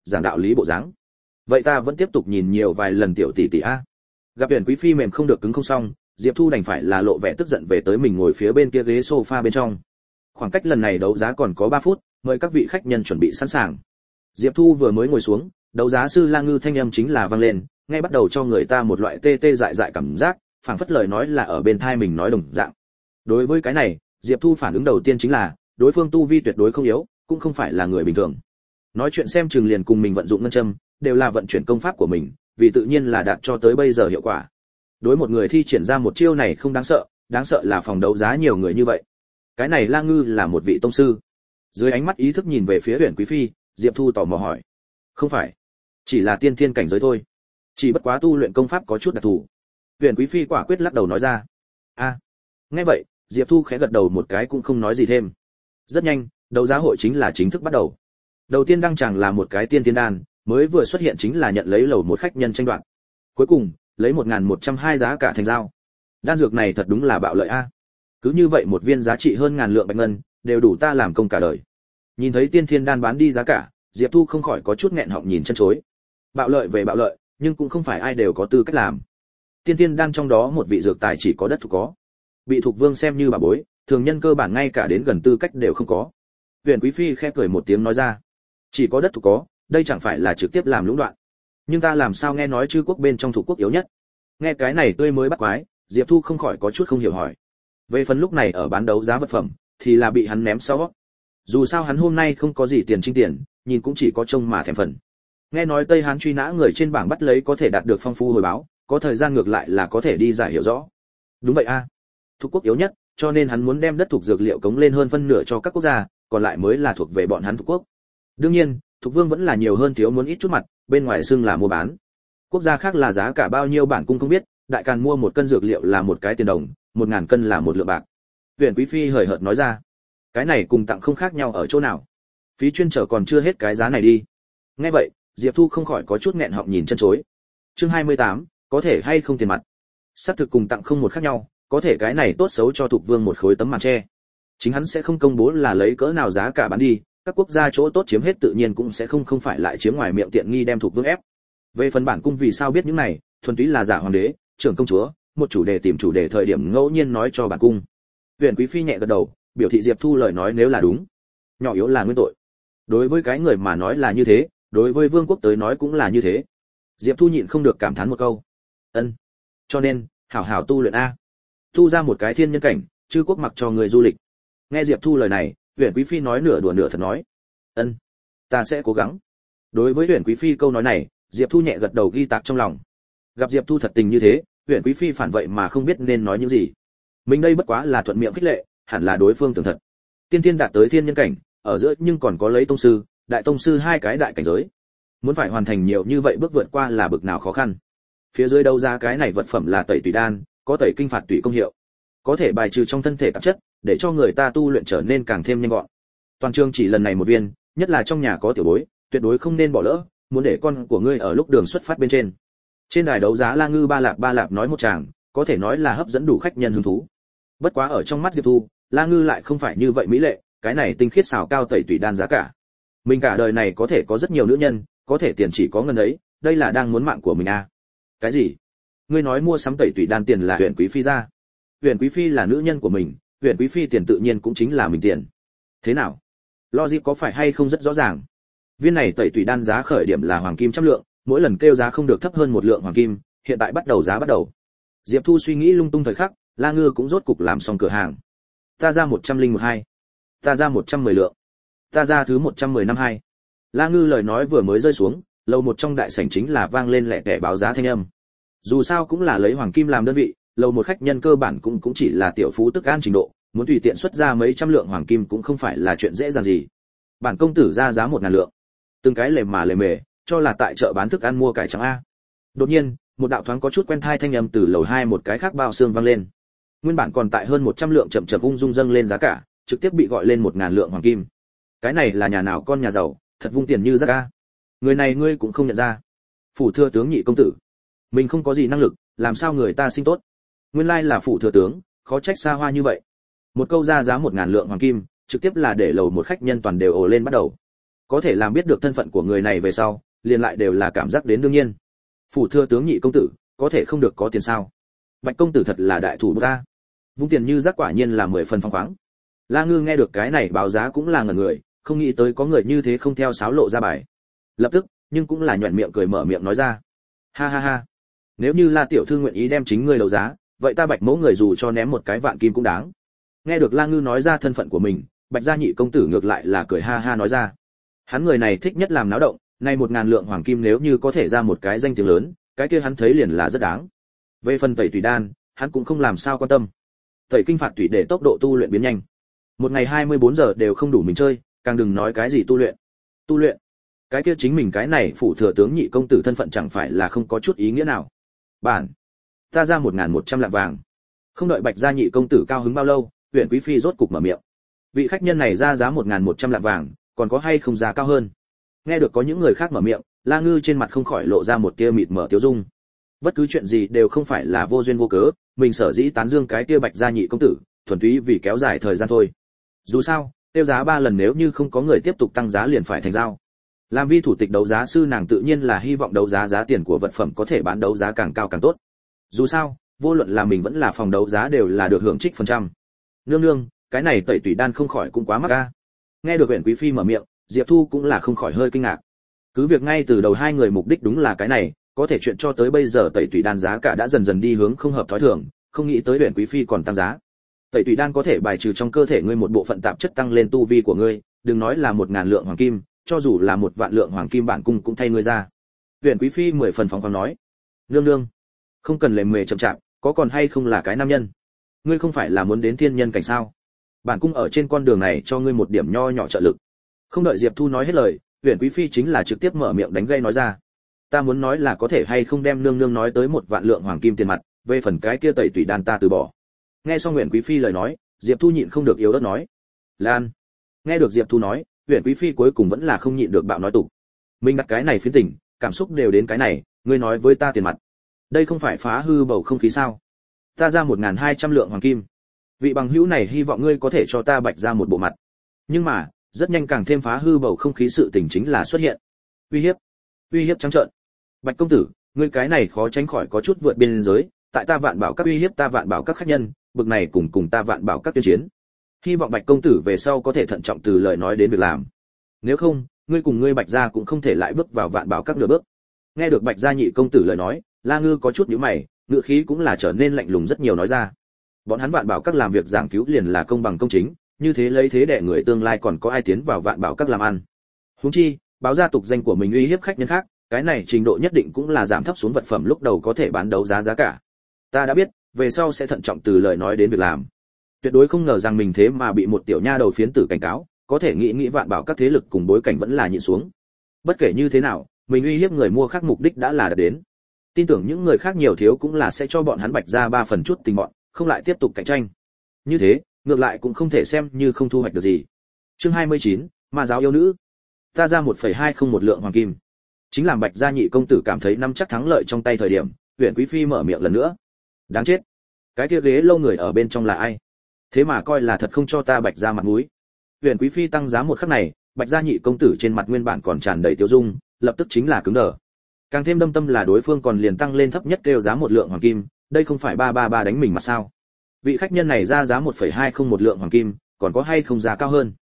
giảng đạo lý bộ dáng. Vậy ta vẫn tiếp tục nhìn nhiều vài lần tiểu tỷ tỷ a. Gặp Huyền Quý phi mềm không được cứng không xong, Diệp Thu đành phải là lộ vẻ tức giận về tới mình ngồi phía bên kia ghế sofa bên trong. Khoảng cách lần này đấu giá còn có 3 phút, mời các vị khách nhân chuẩn bị sẵn sàng. Diệp Thu vừa mới ngồi xuống, đấu giá sư La Ngư thanh âm chính là vang lên, ngay bắt đầu cho người ta một loại tê tê dại dại cảm giác, phảng phất lời nói là ở bên tai mình nói đồng dạng. Đối với cái này, Diệp Thu phản ứng đầu tiên chính là, đối phương tu vi tuyệt đối không yếu, cũng không phải là người bình thường. Nói chuyện xem chừng liền cùng mình vận dụng ngân châm, đều là vận chuyển công pháp của mình, vì tự nhiên là đạt cho tới bây giờ hiệu quả. Đối một người thi triển ra một chiêu này không đáng sợ là phòng đấu giá nhiều người như vậy. Cái này La Ngư là một vị tông sư. Dưới ánh mắt ý thức nhìn về phía Huyền Quý phi, Diệp Thu tò mò hỏi: "Không phải, chỉ là tiên thiên cảnh giới thôi, chỉ bất quá tu luyện công pháp có chút đặc thù." Huyền Quý phi quả quyết lắc đầu nói ra. "A." Nghe vậy, Diệp Thu khẽ gật đầu một cái cũng không nói gì thêm. Rất nhanh, đấu giá hội chính là chính thức bắt đầu. Đầu tiên đăng tràng là một cái tiên thiên đan, mới vừa xuất hiện chính là nhận lấy lầu một khách nhân tranh đoạt. Cuối cùng, lấy 1102 giá cả thành giao. Đan dược này thật đúng là bạo lợi a. Cứ như vậy một viên giá trị hơn ngàn lượng bạch ngân, đều đủ ta làm công cả đời. Nhìn thấy tiên thiên đan bán đi giá cả, Diệp Thu không khỏi có chút nghẹn họng nhìn chân chối. Bạo lợi về bạo lợi, nhưng cũng không phải ai đều có tư cách làm. Tiên thiên đan trong đó một vị dược tài chỉ có đất thuộc có. Bị thuộc vương xem như bà bối, thường nhân cơ bản ngay cả đến gần tư cách đều không có. Huyền Quý phi khẽ cười một tiếng nói ra: "Chỉ có đất thuộc có, đây chẳng phải là trực tiếp làm lũng đoạn. Nhưng ta làm sao nghe nói chư quốc bên trong thuộc quốc yếu nhất?" Nghe cái này tươi mới bắt quái, Diệp Thu không khỏi có chút không hiểu hỏi. Về phần lúc này ở bán đấu giá vật phẩm, thì là bị hắn ném sau. Dù sao hắn hôm nay không có gì tiền trinh tiền, nhìn cũng chỉ có trông mà thèm phần. Nghe nói Tây Hán truy nã người trên bảng bắt lấy có thể đạt được phong phú hồi báo, có thời gian ngược lại là có thể đi giải hiểu rõ. Đúng vậy a, thuộc quốc yếu nhất, cho nên hắn muốn đem đất thuộc dược liệu cống lên hơn phân nửa cho các quốc gia, còn lại mới là thuộc về bọn hắn thuộc quốc. Đương nhiên, thuộc vương vẫn là nhiều hơn thiếu muốn ít chút mặt, bên ngoài xưng là mua bán. Quốc gia khác là giá cả bao nhiêu bản cung không biết, đại càn mua một cân dược liệu là một cái tiền đồng, 1000 cân là một lượng bạc. Huyền Quý phi hời hợt nói ra, cái này cùng tặng không khác nhau ở chỗ nào? Phí chuyên trở còn chưa hết cái giá này đi. Nghe vậy, Diệp Thu không khỏi có chút nghẹn họng nhìn chân chối. Chương 28, có thể hay không tiền mặt. Sắp thực cùng tặng không một khác nhau, có thể cái này tốt xấu cho thuộc vương một khối tấm màn che. Chính hắn sẽ không công bố là lấy cỡ nào giá cả bán đi, các quốc gia chỗ tốt chiếm hết tự nhiên cũng sẽ không phải lại chiếm ngoài miệng tiện nghi đem thuộc vương ép. Về phần bản cung vì sao biết những này, thuần túy là giả hoàng đế, trưởng công chúa, một chủ đề tìm chủ đề thời điểm ngẫu nhiên nói cho bản cung. Huyền Quý phi nhẹ gật đầu, biểu thị Diệp Thu lời nói nếu là đúng, nhỏ yếu là nguyên tội. Đối với cái người mà nói là như thế, đối với vương quốc tới nói cũng là như thế. Diệp Thu nhịn không được cảm thán một câu. Ân. Cho nên, hảo hảo tu luyện a. Tu ra một cái thiên nhân cảnh, chư quốc mặc cho người du lịch. Nghe Diệp Thu lời này, Huyền Quý phi nói nửa đùa nửa thật nói. Ân. Ta sẽ cố gắng. Đối với Huyền Quý phi câu nói này, Diệp Thu nhẹ gật đầu ghi tạc trong lòng. Gặp Diệp Thu thật tình như thế, Huyền Quý phi phản vậy mà không biết nên nói những gì. Mình đây bất quá là thuận miệng khích lệ, hẳn là đối phương tưởng thật. Tiên thiên đạt tới thiên nhân cảnh, ở giữa nhưng còn có lấy tông sư, đại tông sư hai cái đại cảnh giới. Muốn phải hoàn thành nhiều như vậy bước vượt qua là bực nào khó khăn. Phía dưới đâu ra cái này vật phẩm là tẩy tùy đan, có tẩy kinh phạt tùy công hiệu, có thể bài trừ trong thân thể tạp chất, để cho người ta tu luyện trở nên càng thêm nhanh gọn. Toàn trường chỉ lần này một viên, nhất là trong nhà có tiểu bối, tuyệt đối không nên bỏ lỡ, muốn để con của ngươi ở lúc đường xuất phát bên trên. Trên đài đấu giá La Ngư ba lạp nói một tràng, có thể nói là hấp dẫn đủ khách nhân hứng thú. Bất quá ở trong mắt Diệp Thu, La Ngư lại không phải như vậy mỹ lệ, cái này tinh khiết xào cao tẩy tùy đan giá cả. Mình cả đời này có thể có rất nhiều nữ nhân, có thể tiền chỉ có ngân ấy, đây là đang muốn mạng của mình à? Cái gì? Ngươi nói mua sắm tẩy tùy đan tiền là Huyền Quý phi ra? Huyền Quý phi là nữ nhân của mình, Huyền Quý phi tiền tự nhiên cũng chính là mình tiền. Thế nào? Logic có phải hay không rất rõ ràng? Viên này tẩy tùy đan giá khởi điểm là hoàng kim trăm lượng, mỗi lần kêu giá không được thấp hơn một lượng hoàng kim, hiện tại bắt đầu. Diệp Thu suy nghĩ lung tung thời khắc, La Ngư cũng rốt cục làm xong cửa hàng. Ta ra 102, ta ra 110 lượng, ta ra thứ 110 năm hai. La Ngư lời nói vừa mới rơi xuống, lầu một trong đại sảnh chính là vang lên lẹ tẻ báo giá thanh âm. Dù sao cũng là lấy hoàng kim làm đơn vị, lầu một khách nhân cơ bản cũng chỉ là tiểu phú tức an trình độ, muốn tùy tiện xuất ra mấy trăm lượng hoàng kim cũng không phải là chuyện dễ dàng gì. Bản công tử ra giá 1000 lượng. Từng cái lề mề, cho là tại chợ bán thức ăn mua cải trắng a. Đột nhiên, một đạo thoáng có chút quen thai thanh âm từ lầu 2 một cái khác bao xương vang lên. Nguyên bản còn tại hơn 100 lượng chậm ung dung dâng lên giá cả, trực tiếp bị gọi lên 1000 lượng hoàng kim. Cái này là nhà nào con nhà giàu, thật vung tiền như rác a. Người này ngươi cũng không nhận ra. Phủ thừa tướng nhị công tử. Mình không có gì năng lực, làm sao người ta sinh tốt. Nguyên lai là phủ thừa tướng, khó trách xa hoa như vậy. Một câu ra giá 1000 lượng hoàng kim, trực tiếp là để lầu một khách nhân toàn đều ồ lên bắt đầu. có thể làm biết được thân phận của người này về sau liền lại đều là cảm giác đến đương nhiên. Phủ thừa tướng nhị công tử có thể không được có tiền sao? Bạch công tử thật là đại thủ ta. Vung tiền như rác quả nhiên là 10 phần phong khoáng. La Ngư nghe được cái này báo giá cũng là ngẩn người, không nghĩ tới có người như thế không theo sáo lộ ra bài. Lập tức, nhưng cũng là nhuyễn miệng cười mở miệng nói ra. Ha ha ha, nếu như La tiểu thư nguyện ý đem chính ngươi đấu giá, vậy ta Bạch mẫu người dù cho ném một cái vạn kim cũng đáng. Nghe được La Ngư nói ra thân phận của mình, Bạch gia nhị công tử ngược lại là cười ha ha nói ra. Hắn người này thích nhất làm náo động, nay 1000 lượng hoàng kim nếu như có thể ra một cái danh tiếng lớn, cái kia hắn thấy liền là rất đáng. Về phần tẩy tùy đan, hắn cũng không làm sao quan tâm. Tẩy kinh phạt tùy để tốc độ tu luyện biến nhanh. Một ngày 24 giờ đều không đủ mình chơi, càng đừng nói cái gì tu luyện. Tu luyện? Cái kia chính mình cái này phủ thừa tướng nhị công tử thân phận chẳng phải là không có chút ý nghĩa nào. Bản, ta ra 1100 lạng vàng. Không đợi Bạch gia nhị công tử cao hứng bao lâu, Huyền quý phi rốt cục mở miệng. Vị khách nhân này ra giá 1100 lạng vàng, còn có hay không giá cao hơn? Nghe được có những người khác mở miệng, La Ngư trên mặt không khỏi lộ ra một tia mịt mờ tiêu dung. Bất cứ chuyện gì đều không phải là vô duyên vô cớ, mình sở dĩ tán dương cái tia Bạch gia nhị công tử, thuần túy vì kéo dài thời gian thôi. Dù sao, tiêu giá 3 lần nếu như không có người tiếp tục tăng giá liền phải thành giao. Làm vi thủ tịch đấu giá sư nàng tự nhiên là hy vọng đấu giá giá tiền của vật phẩm có thể bán đấu giá càng cao càng tốt. Dù sao, vô luận là mình vẫn là phòng đấu giá đều là được hưởng trích phần trăm. Nương nương, cái này tẩy tùy đan không khỏi cũng quá mắc a. Nghe được Huyền quý phi mở miệng, Diệp Thu cũng là không khỏi hơi kinh ngạc. Cứ việc ngay từ đầu hai người mục đích đúng là cái này, có thể chuyện cho tới bây giờ tẩy tùy đan giá cả đã dần dần đi hướng không hợp thói thường, không nghĩ tới Huyền quý phi còn tăng giá. Tẩy tùy đan có thể bài trừ trong cơ thể ngươi một bộ phận tạp chất tăng lên tu vi của ngươi, đừng nói là 1000 lượng hoàng kim, cho dù là 1 vạn lượng hoàng kim bản cung cũng thay ngươi ra. Huyền quý phi 10 phần phóng khoáng nói. Nương nương, không cần lề mề chậm chạp, có còn hay không là cái nam nhân? Ngươi không phải là muốn đến thiên nhân cảnh sao? Bản cung ở trên con đường này cho ngươi một điểm nho nhỏ trợ lực. Không đợi Diệp Thu nói hết lời, Huyền quý phi chính là trực tiếp mở miệng đánh gây nói ra. Ta muốn nói là có thể hay không đem nương nương nói tới 1 vạn lượng hoàng kim tiền mặt, về phần cái kia tẩy tùy đan ta từ bỏ. Nghe xong Huyền quý phi lời nói, Diệp Thu nhịn không được yếu ớt nói. Lan. Nghe được Diệp Thu nói, Huyền quý phi cuối cùng vẫn là không nhịn được bạo nói tục. Mình đặt cái này phiến tình, cảm xúc đều đến cái này, ngươi nói với ta tiền mặt. Đây không phải phá hư bầu không khí sao? Ta ra 1200 lượng hoàng kim. Vị bằng hữu này hy vọng ngươi có thể cho ta Bạch ra một bộ mặt. Nhưng mà, rất nhanh càng thêm phá hư bầu không khí sự tình chính là xuất hiện. Uy hiếp trắng trợn. Bạch công tử, ngươi cái này khó tránh khỏi có chút vượt biên giới, tại ta Vạn Bảo các uy hiếp ta Vạn Bảo các khách nhân, bực này cùng ta Vạn Bảo các tuyên chiến. Hy vọng Bạch công tử về sau có thể thận trọng từ lời nói đến việc làm. Nếu không, ngươi cùng ngươi Bạch gia cũng không thể lại bước vào Vạn Bảo các nửa bước. Nghe được Bạch gia nhị công tử lời nói, La Ngư có chút nhíu mày, ngữ khí cũng là trở nên lạnh lùng rất nhiều nói ra. Bọn hắn Vạn Bảo các làm việc giảng cứu liền là công bằng công chính, như thế lấy thế để người tương lai còn có ai tiến vào Vạn Bảo các làm ăn. Huống chi, báo gia tục danh của mình uy hiếp khách nhân khác, cái này trình độ nhất định cũng là giảm thấp xuống vật phẩm lúc đầu có thể bán đấu giá giá cả. Ta đã biết, về sau sẽ thận trọng từ lời nói đến việc làm. Tuyệt đối không ngờ rằng mình thế mà bị một tiểu nha đầu phiến tử cảnh cáo, có thể nghĩ Vạn Bảo các thế lực cùng bối cảnh vẫn là nhịn xuống. Bất kể như thế nào, mình uy hiếp người mua khác mục đích đã là đạt đến. Tin tưởng những người khác nhiều thiếu cũng là sẽ cho bọn hắn Bạch ra 3 phần chút tình bọn, không lại tiếp tục cạnh tranh. Như thế, ngược lại cũng không thể xem như không thu hoạch được gì. Chương 29, Ma giáo yêu nữ. Ta ra 1,201 lượng hoàng kim. Chính làm Bạch gia nhị công tử cảm thấy nắm chắc thắng lợi trong tay thời điểm, Huyền quý phi mở miệng lần nữa. Đáng chết, cái kia ghế lâu người ở bên trong là ai? Thế mà coi là thật không cho ta Bạch gia mặt mũi. Huyền quý phi tăng giá một khắc này, Bạch gia nhị công tử trên mặt nguyên bản còn tràn đầy tiêu dung, lập tức chính là cứng đờ. Càng thêm đâm tâm là đối phương còn liền tăng lên thấp nhất kêu giá 1 lượng hoàng kim, đây không phải 333 đánh mình mà sao? Vị khách nhân này ra giá 1,201 lượng hoàng kim, còn có hay không giá cao hơn?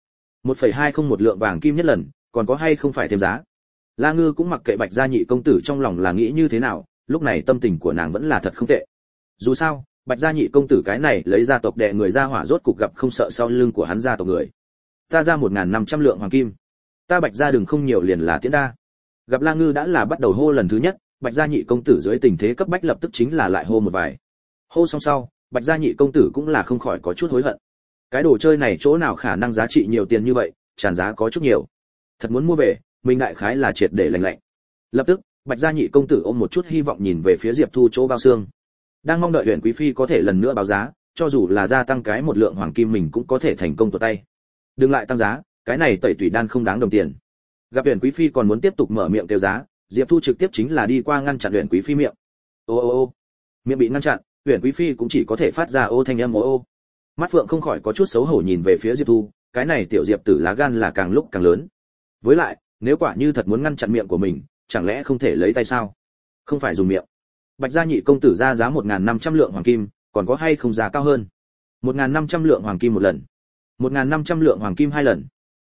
1,201 lượng vàng kim nhất lần, còn có hay không phải thêm giá? La Ngư cũng mặc kệ Bạch gia nhị công tử trong lòng là nghĩ như thế nào, lúc này tâm tình của nàng vẫn là thật không tệ. Dù sao, Bạch gia nhị công tử cái này lấy gia tộc đệ người ra hỏa rốt cục gặp không sợ sau lưng của hắn gia tộc người. Ta ra 1500 lượng hoàng kim. Ta Bạch gia đừng không nhiều liền là tiễn đa. Gặp La Ngư đã là bắt đầu hô lần thứ nhất, Bạch gia nhị công tử dưới tình thế cấp bách lập tức chính là lại hô một vài. Hô xong sau, Bạch gia nhị công tử cũng là không khỏi có chút hối hận. Cái đồ chơi này chỗ nào khả năng giá trị nhiều tiền như vậy, tràn giá có chút nhiều. Thật muốn mua về, mình đại khái là triệt để lành lạnh. Lập tức, Bạch gia nhị công tử ôm một chút hy vọng nhìn về phía Diệp Thu chỗ bao xương. Đang mong đợi Huyền quý phi có thể lần nữa báo giá, cho dù là gia tăng cái 1 lượng hoàng kim mình cũng có thể thành công tuột tay. Đừng lại tăng giá, cái này tẩy tùy đan không đáng đồng tiền. Gặp Huyền quý phi còn muốn tiếp tục mở miệng kêu giá, Diệp Thu trực tiếp chính là đi qua ngăn chặn Huyền quý phi miệng. Ô, miệng bị ngăn chặn, Huyền quý phi cũng chỉ có thể phát ra ô thanh âm ô. Mắt Phượng không khỏi có chút xấu hổ nhìn về phía Diệp Thu, cái này tiểu Diệp tử lá gan là càng lúc càng lớn. Với lại, nếu quả như thật muốn ngăn chặn miệng của mình, chẳng lẽ không thể lấy tay sao? Không phải dùng miệng. Bạch gia nhị công tử ra giá 1.500 lượng hoàng kim, còn có hay không giá cao hơn? 1.500 lượng hoàng kim một lần, 1.500 lượng hoàng kim hai lần,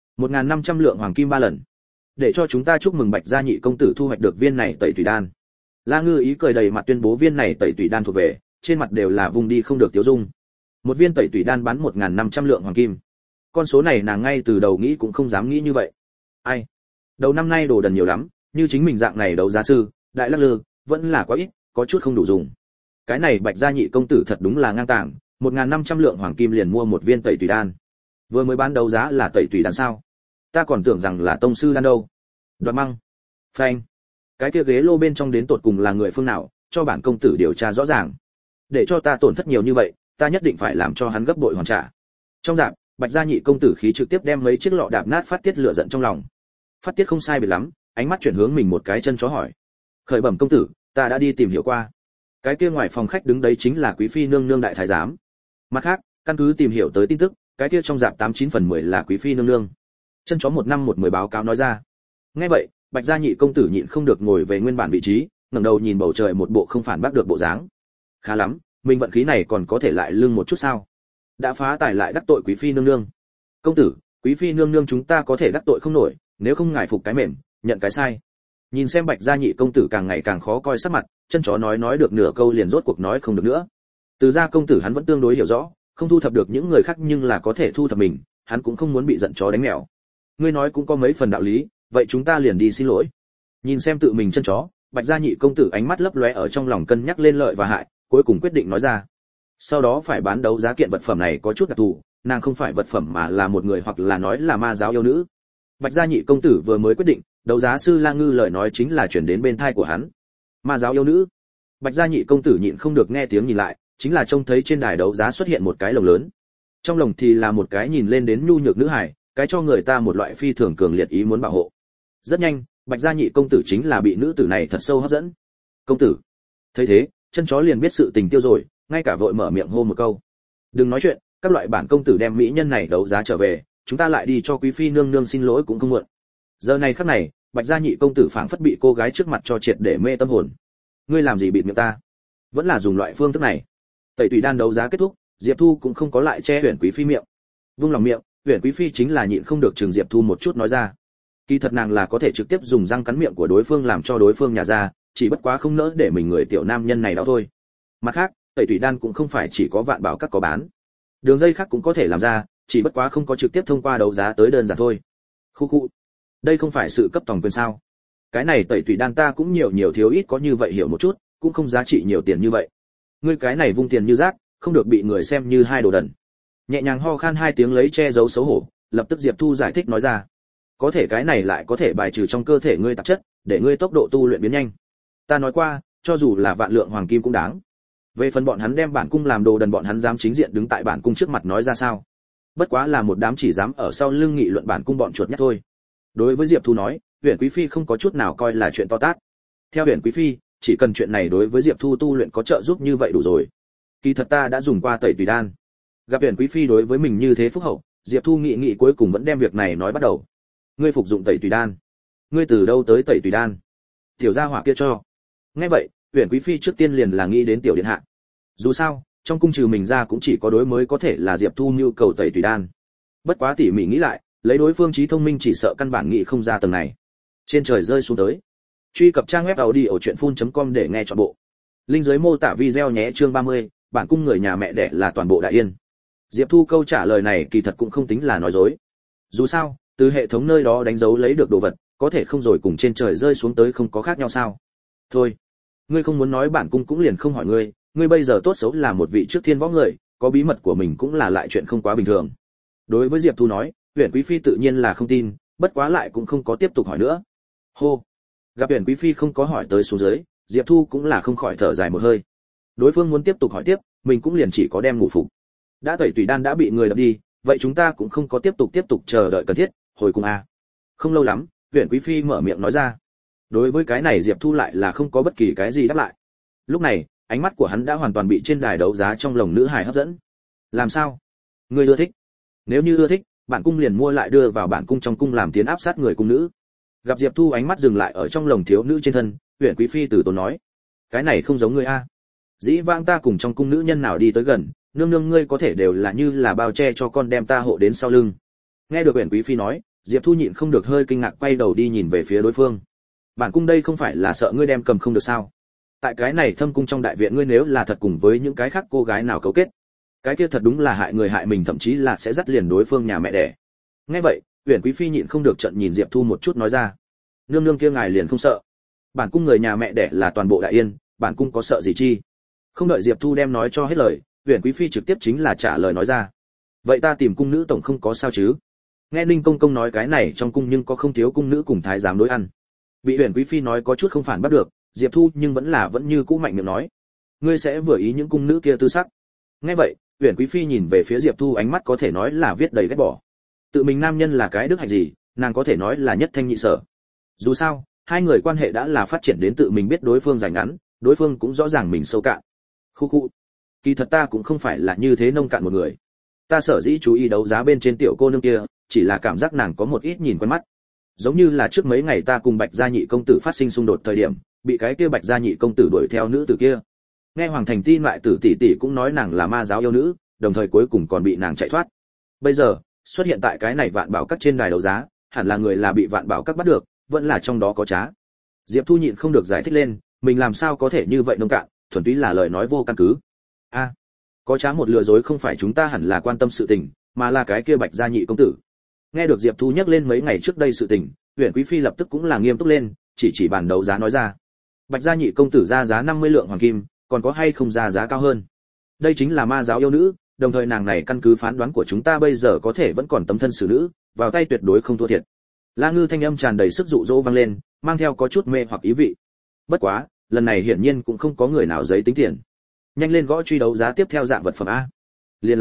1.500 lượng hoàng kim ba lần. Để cho chúng ta chúc mừng Bạch gia nhị công tử thu hoạch được viên này tẩy tùy đan. La Ngư ý cười đầy mặt tuyên bố viên này tẩy tùy đan thuộc về, trên mặt đều là vùng đi không được tiêu dung. Một viên tẩy tùy đan bán 1.500 lượng hoàng kim. Con số này nàng ngay từ đầu nghĩ cũng không dám nghĩ như vậy. Ai? Đầu năm nay đồ đần nhiều lắm, như chính mình dạng này đấu giá sư, đại lắc lư, vẫn là quá ít, có chút không đủ dùng. Cái này Bạch gia nhị công tử thật đúng là ngang tàng, 1.500 lượng hoàng kim liền mua một viên tẩy tùy đan. Vừa mới bán đấu giá là tẩy tùy đan sao? Ta còn tưởng rằng là tông sư đan đâu. Đoạt măng. Phanh. Cái kia ghế lô bên trong đến tột cùng là người phương nào, cho bản công tử điều tra rõ ràng. Để cho ta tổn thất nhiều như vậy, ta nhất định phải làm cho hắn gấp bội hoàn trả. Trong dạp, Bạch gia nhị công tử khí trực tiếp đem mấy chiếc lọ đạp nát phát tiết lửa giận trong lòng. Phát tiết không sai biệt lắm, ánh mắt chuyển hướng mình một cái chân chó hỏi: "Khởi bẩm công tử, ta đã đi tìm hiểu qua. Cái kia ngoài phòng khách đứng đấy chính là quý phi nương nương đại thái giám. Mặt khác, căn cứ tìm hiểu tới tin tức, cái kia trong dạp 89 phần 10 là quý phi nương nương." Chân chó 1 5 1 10 báo cáo nói ra. Nghe vậy, Bạch gia nhị công tử nhịn không được ngồi về nguyên bản vị trí, ngẩng đầu nhìn bầu trời một bộ không phản bác được bộ dáng. Khá lắm, mình vận khí này còn có thể lại lưng một chút sao? Đã phá tài lại đắc tội quý phi nương nương. Công tử, quý phi nương nương chúng ta có thể đắc tội không nổi, nếu không ngài phục cái mềm, nhận cái sai. Nhìn xem Bạch gia nhị công tử càng ngày càng khó coi sắc mặt, chân chó nói được nửa câu liền rốt cuộc nói không được nữa. Từ gia công tử hắn vẫn tương đối hiểu rõ, không thu thập được những người khác nhưng là có thể thu thập mình, hắn cũng không muốn bị giận chó đánh mèo. Ngươi nói cũng có mấy phần đạo lý, vậy chúng ta liền đi xin lỗi. Nhìn xem tự mình chân chó, Bạch gia nhị công tử ánh mắt lấp lóe ở trong lòng cân nhắc lên lợi và hại, cuối cùng quyết định nói ra. Sau đó phải bán đấu giá kiện vật phẩm này có chút đặc thù, nàng không phải vật phẩm mà là một người hoặc là nói là ma giáo yêu nữ. Bạch gia nhị công tử vừa mới quyết định, đấu giá sư La Ngư lời nói chính là chuyển đến bên tai của hắn. Ma giáo yêu nữ. Bạch gia nhị công tử nhịn không được nghe tiếng nhìn lại, chính là trông thấy trên đài đấu giá xuất hiện một cái lồng lớn. Trong lồng thì là một cái nhìn lên đến nhu nhược nữ hài, cái cho người ta một loại phi thường cường liệt ý muốn bảo hộ. Rất nhanh, Bạch gia nhị công tử chính là bị nữ tử này thật sâu hấp dẫn. Công tử. Thấy thế, chân chó liền biết sự tình tiêu rồi, ngay cả vội mở miệng hô một câu. Đừng nói chuyện, các loại bản công tử đem mỹ nhân này đấu giá trở về, chúng ta lại đi cho quý phi nương nương xin lỗi cũng không muộn. Giờ này khắc này, Bạch gia nhị công tử phảng phất bị cô gái trước mặt cho triệt để mê tâm hồn. Ngươi làm gì bịt miệng ta? Vẫn là dùng loại phương thức này. Tẩy tùy đan đấu giá kết thúc, Diệp Thu cũng không có lại che Huyền quý phi miệng. Vung lòng miệng, Huyền quý phi chính là nhịn không được chừng Diệp Thu một chút nói ra. Kỳ thật nàng là có thể trực tiếp dùng răng cắn miệng của đối phương làm cho đối phương nhả ra, chỉ bất quá không nỡ để mình người tiểu nam nhân này đó thôi. Mặt khác, tẩy tùy đan cũng không phải chỉ có Vạn Bảo các có bán. Đường dây khác cũng có thể làm ra, chỉ bất quá không có trực tiếp thông qua đấu giá tới đơn giản thôi. Khu. Đây không phải sự cấp tổng quyền sao? Cái này tẩy tùy đan ta cũng nhiều thiếu ít có như vậy hiểu một chút, cũng không giá trị nhiều tiền như vậy. Ngươi cái này vung tiền như rác, không được bị người xem như hai đồ đần. Nhẹ nhàng ho khan hai tiếng lấy che giấu xấu hổ, lập tức Diệp Thu giải thích nói ra. Có thể cái này lại có thể bài trừ trong cơ thể ngươi tạp chất, để ngươi tốc độ tu luyện biến nhanh. Ta nói qua, cho dù là vạn lượng hoàng kim cũng đáng. Về phần bọn hắn đem bản cung làm đồ đần, bọn hắn dám chính diện đứng tại bản cung trước mặt nói ra sao? Bất quá là một đám chỉ dám ở sau lưng nghị luận bản cung bọn chuột nhất thôi. Đối với Diệp Thu nói, Huyền quý phi không có chút nào coi là chuyện to tát. Theo Huyền quý phi, chỉ cần chuyện này đối với Diệp Thu tu luyện có trợ giúp như vậy đủ rồi. Kỳ thật ta đã dùng qua tẩy tùy đan. Gặp Huyền quý phi đối với mình như thế phúc hậu, Diệp Thu nghị cuối cùng vẫn đem việc này nói bắt đầu. Ngươi phục dụng tẩy tùy đan? Ngươi từ đâu tới tẩy tùy đan? Tiểu gia hỏa kia cho. Nghe vậy, Huyền quý phi trước tiên liền là nghĩ đến tiểu điện hạ. Dù sao, trong cung trừ mình ra cũng chỉ có đối mới có thể là Diệp Thu nhu cầu tẩy tùy đan. Bất quá tỉ mỉ nghĩ lại, lấy đối phương trí thông minh chỉ sợ căn bản nghĩ không ra tầng này. Trên trời rơi xuống tới. Truy cập trang web audiochuyenphun.com để nghe trọn bộ. Link dưới mô tả video nhé. Chương 30, bản cung người nhà mẹ đẻ là toàn bộ Đại Yên. Diệp Thu câu trả lời này kỳ thật cũng không tính là nói dối. Dù sao, từ hệ thống nơi đó đánh dấu lấy được đồ vật, có thể không rồi cùng trên trời rơi xuống tới không có khác nhau sao? Thôi, ngươi không muốn nói bản cung cũng liền không hỏi ngươi, ngươi bây giờ tốt xấu là một vị trước thiên võ người, có bí mật của mình cũng là lại chuyện không quá bình thường. Đối với Diệp Thu nói, Huyền quý phi tự nhiên là không tin, bất quá lại cũng không có tiếp tục hỏi nữa. Hô. Gặp Huyền quý phi không có hỏi tới xuống dưới, Diệp Thu cũng là không khỏi thở dài một hơi. Đối phương muốn tiếp tục hỏi tiếp, mình cũng liền chỉ có đem ngủ phục. Đã tẩy tùy đan đã bị người đập đi, vậy chúng ta cũng không có tiếp tục chờ đợi cần thiết, hồi cùng a. Không lâu lắm, Huyền quý phi mở miệng nói ra. Đối với cái này Diệp Thu lại là không có bất kỳ cái gì đáp lại. Lúc này, ánh mắt của hắn đã hoàn toàn bị trên đài đấu giá trong lồng nữ hài hấp dẫn. Làm sao? Ngươi ưa thích? Nếu như ưa thích, bản cung liền mua lại đưa vào bản cung trong cung làm tiến áp sát người cung nữ. Gặp Diệp Thu ánh mắt dừng lại ở trong lồng thiếu nữ trên thân, Uyển Quý phi từ tốn nói: cái này không giống ngươi a. Dĩ vãng ta cùng trong cung nữ nhân nào đi tới gần, nương nương ngươi có thể đều là như là bao che cho con đem ta hộ đến sau lưng. Nghe được Uyển Quý phi nói, Diệp Thu nhịn không được hơi kinh ngạc quay đầu đi nhìn về phía đối phương. Bản cung đây không phải là sợ ngươi đem cầm không được sao? Tại cái này thâm cung trong đại viện ngươi nếu là thật cùng với những cái khác cô gái nào cấu kết, cái kia thật đúng là hại người hại mình, thậm chí là sẽ dắt liền đối phương nhà mẹ đẻ. Nghe vậy, Uyển Quý phi nhịn không được trợn nhìn Diệp Thu một chút nói ra: nương nương kia ngài liền không sợ? Bản cung người nhà mẹ đẻ là toàn bộ đại yên, bản cung có sợ gì chi? Không đợi Diệp Thu đem nói cho hết lời, Uyển Quý phi trực tiếp chính là trả lời nói ra: vậy ta tìm cung nữ tổng không có sao chứ? Nghe Ninh công công nói cái này trong cung nhưng có không thiếu cung nữ cùng thái giám đối ăn. Bị Uyển Quý phi nói có chút không phản bắt được, Diệp Thu nhưng vẫn như cũ mạnh miệng nói: ngươi sẽ vừa ý những cung nữ kia tư sắc. Nghe vậy, Uyển Quý phi nhìn về phía Diệp Thu ánh mắt có thể nói là viết đầy ghét bỏ. Tự mình nam nhân là cái đức hạnh gì, nàng có thể nói là nhất thanh nhị sở. Dù sao, hai người quan hệ đã là phát triển đến tự mình biết đối phương dài ngắn, đối phương cũng rõ ràng mình sâu cạn. Khu khu. Kỳ thật ta cũng không phải là như thế nông cạn một người. Ta sở dĩ chú ý đấu giá bên trên tiểu cô nương kia, chỉ là cảm giác nàng có một ít nhìn quen mắt. Giống như là trước mấy ngày ta cùng Bạch Gia Nhị công tử phát sinh xung đột thời điểm, bị cái kia Bạch Gia Nhị công tử đuổi theo nữ tử kia. Nghe Hoàng Thành tin lại tử tỷ tỷ cũng nói nàng là ma giáo yêu nữ, đồng thời cuối cùng còn bị nàng chạy thoát. Bây giờ, xuất hiện tại cái này Vạn Bảo các trên đài đấu giá, hẳn là người là bị Vạn Bảo các bắt được, vẫn là trong đó có trá. Diệp Thu nhịn không được giải thích lên, mình làm sao có thể như vậy nông cạn, thuần túy là lời nói vô căn cứ. A, có trá một lừa dối không phải chúng ta hẳn là quan tâm sự tình, mà là cái kia Bạch Gia Nhị công tử. Nghe được Diệp Thu nhắc lên mấy ngày trước đây sự tình, Uyển Quý phi lập tức cũng là nghiêm túc lên, chỉ bàn đấu giá nói ra: Bạch Gia Nhị công tử ra giá 50 lượng hoàng kim, còn có hay không ra giá cao hơn? Đây chính là ma giáo yêu nữ, đồng thời nàng này căn cứ phán đoán của chúng ta bây giờ có thể vẫn còn tấm thân xử nữ, vào tay tuyệt đối không thua thiệt. La Ngư thanh âm tràn đầy sức dụ dỗ vang lên, mang theo có chút mê hoặc ý vị. Bất quá, lần này hiển nhiên cũng không có người nào giấy tính tiền. Nhanh lên gõ truy đấu giá tiếp theo dạng vật phẩm a. Liền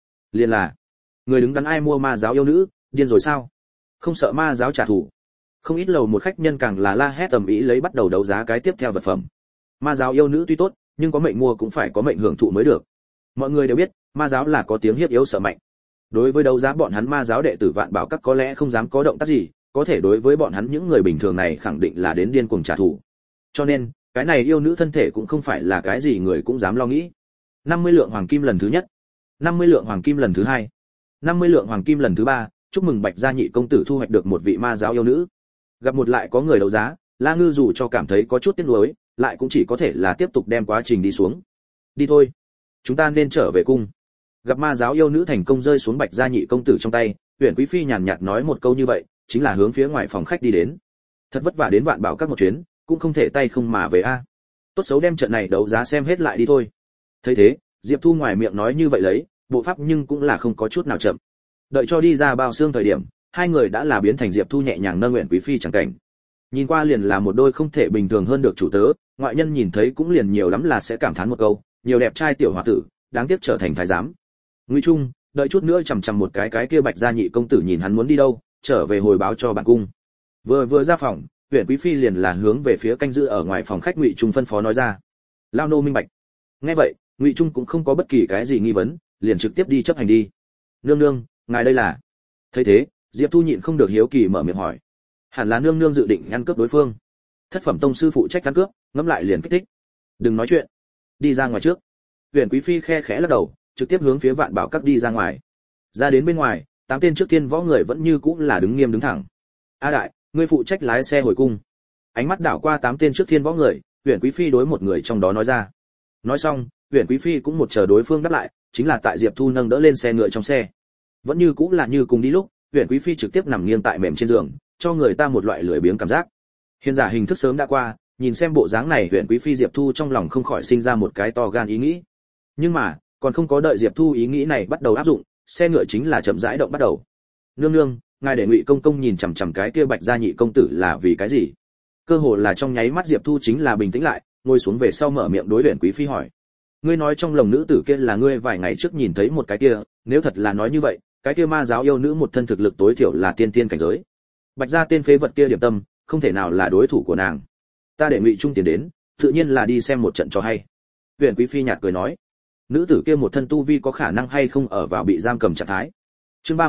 là, người đứng đắn ai mua ma giáo yêu nữ, điên rồi sao? Không sợ ma giáo trả thù. Không ít lầu một khách nhân càng là la hét tầm ý lấy bắt đầu đấu giá cái tiếp theo vật phẩm. Ma giáo yêu nữ tuy tốt, nhưng có mệnh mua cũng phải có mệnh hưởng thụ mới được. Mọi người đều biết, ma giáo là có tiếng hiếp yếu sợ mạnh. Đối với đấu giá bọn hắn ma giáo đệ tử Vạn Bảo các có lẽ không dám có động tác gì, có thể đối với bọn hắn những người bình thường này khẳng định là đến điên cuồng trả thù. Cho nên, cái này yêu nữ thân thể cũng không phải là cái gì người cũng dám lo nghĩ. 50 lượng hoàng kim lần thứ nhất, 50 lượng hoàng kim lần thứ hai, 50 lượng hoàng kim lần thứ ba, chúc mừng Bạch Gia Nhị công tử thu hoạch được một vị ma giáo yêu nữ. Gặp một lại có người đấu giá, La Ngư dù cho cảm thấy có chút tiếc nuối, lại cũng chỉ có thể là tiếp tục đem quá trình đi xuống. Đi thôi, chúng ta nên trở về cung. Gặp ma giáo yêu nữ thành công rơi xuống Bạch Gia Nhị công tử trong tay, Uyển Quý phi nhàn nhạt nói một câu như vậy, chính là hướng phía ngoài phòng khách đi đến. Thật vất vả đến Vạn Bảo các một chuyến, cũng không thể tay không mà về a. Tốt xấu đem trận này đấu giá xem hết lại đi thôi. Thấy thế, Diệp Thu ngoài miệng nói như vậy lấy, bộ pháp nhưng cũng là không có chút nào chậm. Đợi cho đi ra bao xương thời điểm, hai người đã là biến thành Diệp Thu nhẹ nhàng nâng Uyển Quý phi chẳng cảnh. Nhìn qua liền là một đôi không thể bình thường hơn được chủ tớ, ngoại nhân nhìn thấy cũng liền nhiều lắm là sẽ cảm thán một câu, nhiều đẹp trai tiểu hòa tử, đáng tiếc trở thành thái giám. Ngụy Trung, đợi chút nữa chằm chằm một cái kia Bạch Gia Nhị công tử nhìn hắn muốn đi đâu, trở về hồi báo cho bản cung. Vừa ra phòng, Uyển Quý phi liền là hướng về phía canh giữ ở ngoài phòng khách Ngụy Trung phân phó nói ra. Lao nô minh bạch. Nghe vậy, Ngụy Trung cũng không có bất kỳ cái gì nghi vấn, liền trực tiếp đi chấp hành đi. Nương nương, ngài đây là? Thấy thế, Diệp Thu nhịn không được hiếu kỳ mở miệng hỏi. Hẳn là nương nương dự định ăn cướp đối phương. Thất phẩm tông sư phụ trách ăn cướp, ngẫm lại liền kích thích. Đừng nói chuyện, đi ra ngoài trước. Uyển Quý phi khe khẽ lắc đầu, trực tiếp hướng phía Vạn Bảo các đi ra ngoài. Ra đến bên ngoài, 8 tên trước tiên võ người vẫn như cũ là đứng nghiêm đứng thẳng. A đại, ngươi phụ trách lái xe hồi cung. Ánh mắt đảo qua 8 tên trước tiên võ người, Uyển Quý phi đối một người trong đó nói ra. Nói xong, Uyển Quý phi cũng một chờ đối phương đáp lại, chính là tại Diệp Thu nâng đỡ lên xe ngựa trong xe. Vẫn như cũ là như cùng đi lúc, Uyển Quý phi trực tiếp nằm nghiêng tại mềm trên giường, cho người ta một loại lười biếng cảm giác. Hiền giả hình thức sớm đã qua, nhìn xem bộ dáng này, Uyển Quý phi Diệp Thu trong lòng không khỏi sinh ra một cái to gan ý nghĩ. Nhưng mà, còn không có đợi Diệp Thu ý nghĩ này bắt đầu áp dụng, xe ngựa chính là chậm rãi động bắt đầu. Nương nương, ngài để Ngụy công công nhìn chằm chằm cái kia Bạch Gia Nhị công tử là vì cái gì? Cơ hồ là trong nháy mắt Diệp Thu chính là bình tĩnh lại, ngồi xuống về sau mở miệng đối Uyển Quý phi hỏi. Ngươi nói trong lồng nữ tử kia là ngươi vài ngày trước nhìn thấy một cái kia, nếu thật là nói như vậy, cái kia ma giáo yêu nữ một thân thực lực tối thiểu là tiên tiên cảnh giới. Bạch Gia tên phế vật kia điểm tâm, không thể nào là đối thủ của nàng. Ta để Ngụy Trung tiền đến, tự nhiên là đi xem một trận cho hay. Uyển Quý phi nhạt cười nói. Nữ tử kia một thân tu vi có khả năng hay không ở vào bị giam cầm trạng thái. Chương 31,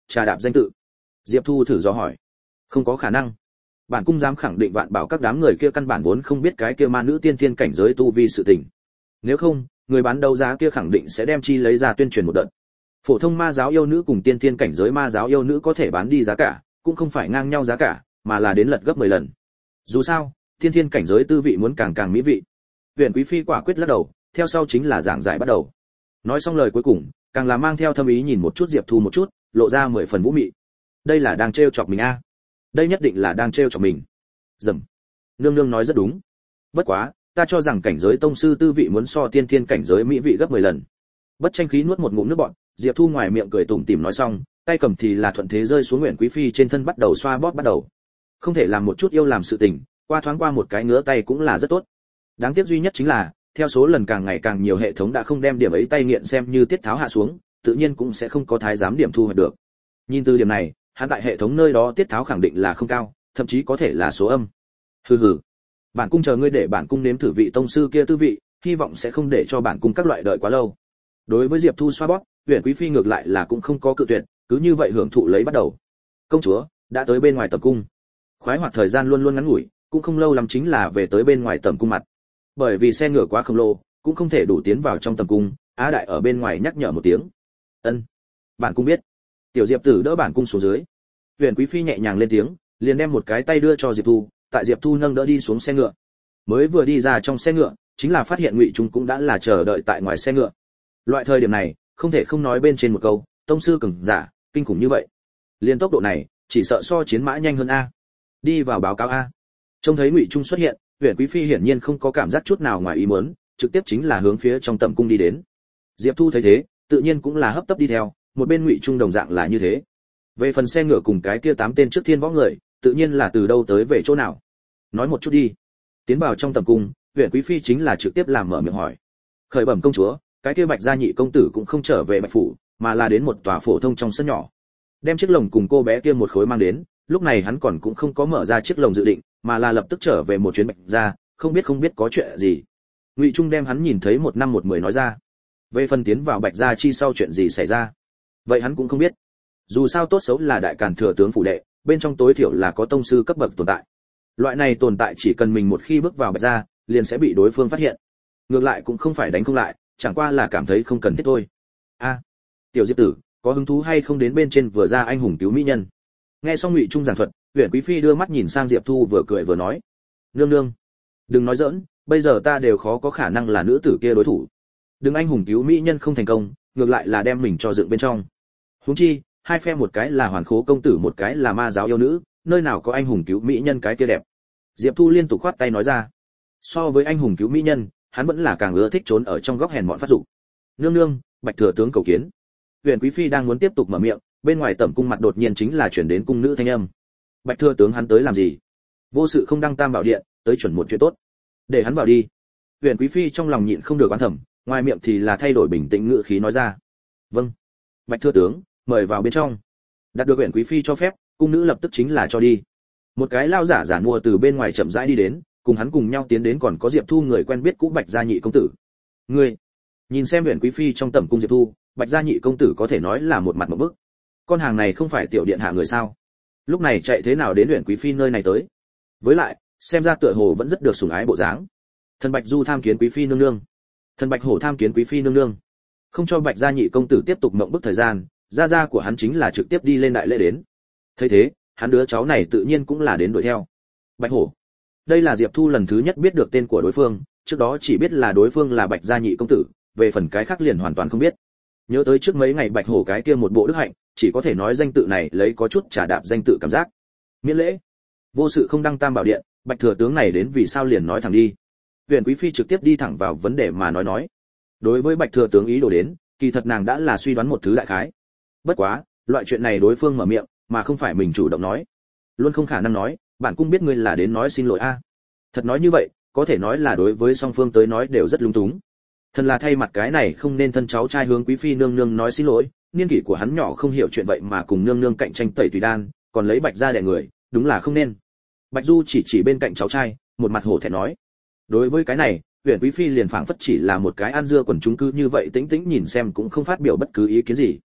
trà đạp danh tự. Diệp Thu thử dò hỏi. Không có khả năng. Bản cung dám khẳng định vạn bảo các đám người kia căn bản vốn không biết cái kia ma nữ tiên thiên cảnh giới tu vi sự tình. Nếu không, người bán đấu giá kia khẳng định sẽ đem chi lấy ra tuyên truyền một đợt. Phổ thông ma giáo yêu nữ cùng tiên thiên cảnh giới ma giáo yêu nữ có thể bán đi giá cả, cũng không phải ngang nhau giá cả, mà là đến lật gấp 10 lần. Dù sao, tiên thiên cảnh giới tư vị muốn càng càng mỹ vị. Huyền Quý phi quả quyết lắc đầu, theo sau chính là giảng giải bắt đầu. Nói xong lời cuối cùng, càng là mang theo thâm ý nhìn một chút Diệp Thu một chút, lộ ra 10 phần vũ mị. Đây là đang trêu chọc mình a. Đây nhất định là đang trêu chọc mình. Dầm. Nương nương nói rất đúng. Bất quá, ta cho rằng cảnh giới tông sư tư vị muốn so tiên thiên cảnh giới mỹ vị gấp 10 lần. Bất tranh khí nuốt một ngụm nước bọt, Diệp Thu ngoài miệng cười tủm tỉm nói xong, tay cầm thì là thuận thế rơi xuống Uyển Quý phi trên thân bắt đầu xoa bóp bắt đầu. Không thể làm một chút yêu làm sự tình, qua thoáng qua một cái ngứa tay cũng là rất tốt. Đáng tiếc duy nhất chính là, theo số lần càng ngày càng nhiều hệ thống đã không đem điểm ấy tay nghiện xem như tiết tháo hạ xuống, tự nhiên cũng sẽ không có thái giám điểm thu hoạch được. Nhìn từ điểm này, hắn tại hệ thống nơi đó tiết tháo khẳng định là không cao, thậm chí có thể là số âm. Hừ hừ. Bản cung chờ ngươi để bản cung nếm thử vị tông sư kia tư vị, hy vọng sẽ không để cho bản cung các loại đợi quá lâu. Đối với Diệp Thu xoa bóp, Uyển Quý phi ngược lại là cũng không có cự tuyệt, cứ như vậy hưởng thụ lấy bắt đầu. Công chúa đã tới bên ngoài tầm cung. Khoái hoạt thời gian luôn luôn ngắn ngủi, cũng không lâu lắm chính là về tới bên ngoài tầm cung mặt. Bởi vì xe ngựa quá khổng lồ, cũng không thể đủ tiến vào trong tầm cung, Á Đại ở bên ngoài nhắc nhở một tiếng. Ân, bản cung biết. Tiểu Diệp Tử đỡ bản cung xuống dưới. Huyền Quý phi nhẹ nhàng lên tiếng, liền đem một cái tay đưa cho Diệp Thu, tại Diệp Thu nâng đỡ đi xuống xe ngựa. Mới vừa đi ra trong xe ngựa, chính là phát hiện Ngụy Trung cũng đã là chờ đợi tại ngoài xe ngựa. Loại thời điểm này, không thể không nói bên trên một câu, tông sư cường giả, kinh khủng như vậy. Liên tốc độ này, chỉ sợ so chiến mã nhanh hơn a. Đi vào báo cáo a. Trông thấy Ngụy Trung xuất hiện, Huyền Quý phi hiển nhiên không có cảm giác chút nào ngoài ý muốn, trực tiếp chính là hướng phía trong tầm cung đi đến. Diệp Thu thấy thế, tự nhiên cũng là hấp tấp đi theo, một bên Ngụy Trung đồng dạng là như thế. Về phần xe ngựa cùng cái kia 8 tên trước thiên võ người, tự nhiên là từ đâu tới về chỗ nào. Nói một chút đi. Tiến vào trong tầm cung, Huyền Quý phi chính là trực tiếp làm mở miệng hỏi. Khởi bẩm công chúa, cái kia Bạch gia nhị công tử cũng không trở về Bạch phủ, mà là đến một tòa phổ thông trong sân nhỏ. Đem chiếc lồng cùng cô bé kia một khối mang đến, lúc này hắn còn cũng không có mở ra chiếc lồng dự định, mà là lập tức trở về một chuyến Bạch gia, không biết có chuyện gì. Ngụy Trung đem hắn nhìn thấy 1 năm 1 10 nói ra. Về phần tiến vào Bạch gia chi sau chuyện gì xảy ra, vậy hắn cũng không biết. Dù sao tốt xấu là đại càn thừa tướng phủ đệ, bên trong tối thiểu là có tông sư cấp bậc tồn tại. Loại này tồn tại chỉ cần mình một khi bước vào Bạch gia, liền sẽ bị đối phương phát hiện. Ngược lại cũng không phải đánh không lại, chẳng qua là cảm thấy không cần thiết thôi. A, tiểu Diệp Tử, có hứng thú hay không đến bên trên vừa ra anh hùng cứu mỹ nhân? Nghe xong Ngụy Trung giảng thuật, Huyền Quý phi đưa mắt nhìn sang Diệp Thu vừa cười vừa nói. Nương nương, đừng nói giỡn, bây giờ ta đều khó có khả năng là nữ tử kia đối thủ. Đừng anh hùng cứu mỹ nhân không thành công, ngược lại là đem mình cho dựng bên trong. Huống chi, hai phe một cái là hoàn khố công tử một cái là ma giáo yêu nữ, nơi nào có anh hùng cứu mỹ nhân cái kia đẹp. Diệp Thu liên tục khoát tay nói ra. So với anh hùng cứu mỹ nhân, hắn vẫn là càng ưa thích trốn ở trong góc hèn mọn phát dục. Nương nương, Bạch thừa tướng cầu kiến. Huyền Quý phi đang muốn tiếp tục mở miệng, bên ngoài tẩm cung mặt đột nhiên chính là chuyển đến cung nữ thanh âm. Bạch thừa tướng hắn tới làm gì? Vô sự không đăng tam bảo điện, tới chuẩn một chuyện tốt. Để hắn vào đi. Huyền Quý phi trong lòng nhịn không được oán thầm, ngoài miệng thì là thay đổi bình tĩnh ngữ khí nói ra. Vâng. Bạch thừa tướng, mời vào bên trong. Đạt được Huyền Quý phi cho phép, cung nữ lập tức chính là cho đi. Một cái lao giả giản mua từ bên ngoài chậm rãi đi đến, cùng hắn cùng nhau tiến đến còn có Diệp Thu người quen biết cũ Bạch gia nhị công tử. Ngươi, nhìn xem Huyền Quý phi trong tẩm cung Diệp Thu, Bạch gia nhị công tử có thể nói là một mặt một bức. Con hàng này không phải tiểu điện hạ người sao? Lúc này chạy thế nào đến Huyền Quý phi nơi này tới? Với lại, xem ra tựa hồ vẫn rất được sủng ái bộ dáng. Thần Bạch Du tham kiến quý phi nương nương. Thần Bạch Hổ tham kiến quý phi nương nương. Không cho Bạch gia nhị công tử tiếp tục mộng bức thời gian, gia của hắn chính là trực tiếp đi lên đại lễ đến. Thấy thế, hắn đứa cháu này tự nhiên cũng là đến đuổi theo. Bạch Hổ. Đây là Diệp Thu lần thứ nhất biết được tên của đối phương, trước đó chỉ biết là đối phương là Bạch gia nhị công tử, về phần cái khác liền hoàn toàn không biết. Nhớ tới trước mấy ngày Bạch Hổ cái kia một bộ đức hạnh, chỉ có thể nói danh tự này lấy có chút trả đạp danh tự cảm giác. Miễn lễ. Vô sự không đăng tam bảo điện, Bạch thừa tướng này đến vì sao liền nói thẳng đi. Huyền Quý phi trực tiếp đi thẳng vào vấn đề mà nói. Đối với Bạch thừa tướng ý đồ đến, kỳ thật nàng đã là suy đoán một thứ đại khái. Bất quá, loại chuyện này đối phương mở miệng, mà không phải mình chủ động nói. Luôn không khả năng nói, bản cung biết ngươi là đến nói xin lỗi a. Thật nói như vậy, có thể nói là đối với song phương tới nói đều rất lung túng. Thần là thay mặt cái này không nên thân cháu trai hướng quý phi nương nương nói xin lỗi, niên kỷ của hắn nhỏ không hiểu chuyện vậy mà cùng nương nương cạnh tranh tẩy tùy đan, còn lấy Bạch gia đè người, đúng là không nên. Bạch Du chỉ bên cạnh cháu trai, một mặt hổ thẹn nói. Đối với cái này, Huyền Quý phi liền phảng phất chỉ là một cái ăn dưa quần chúng cư như vậy tĩnh tĩnh nhìn xem cũng không phát biểu bất cứ ý kiến gì.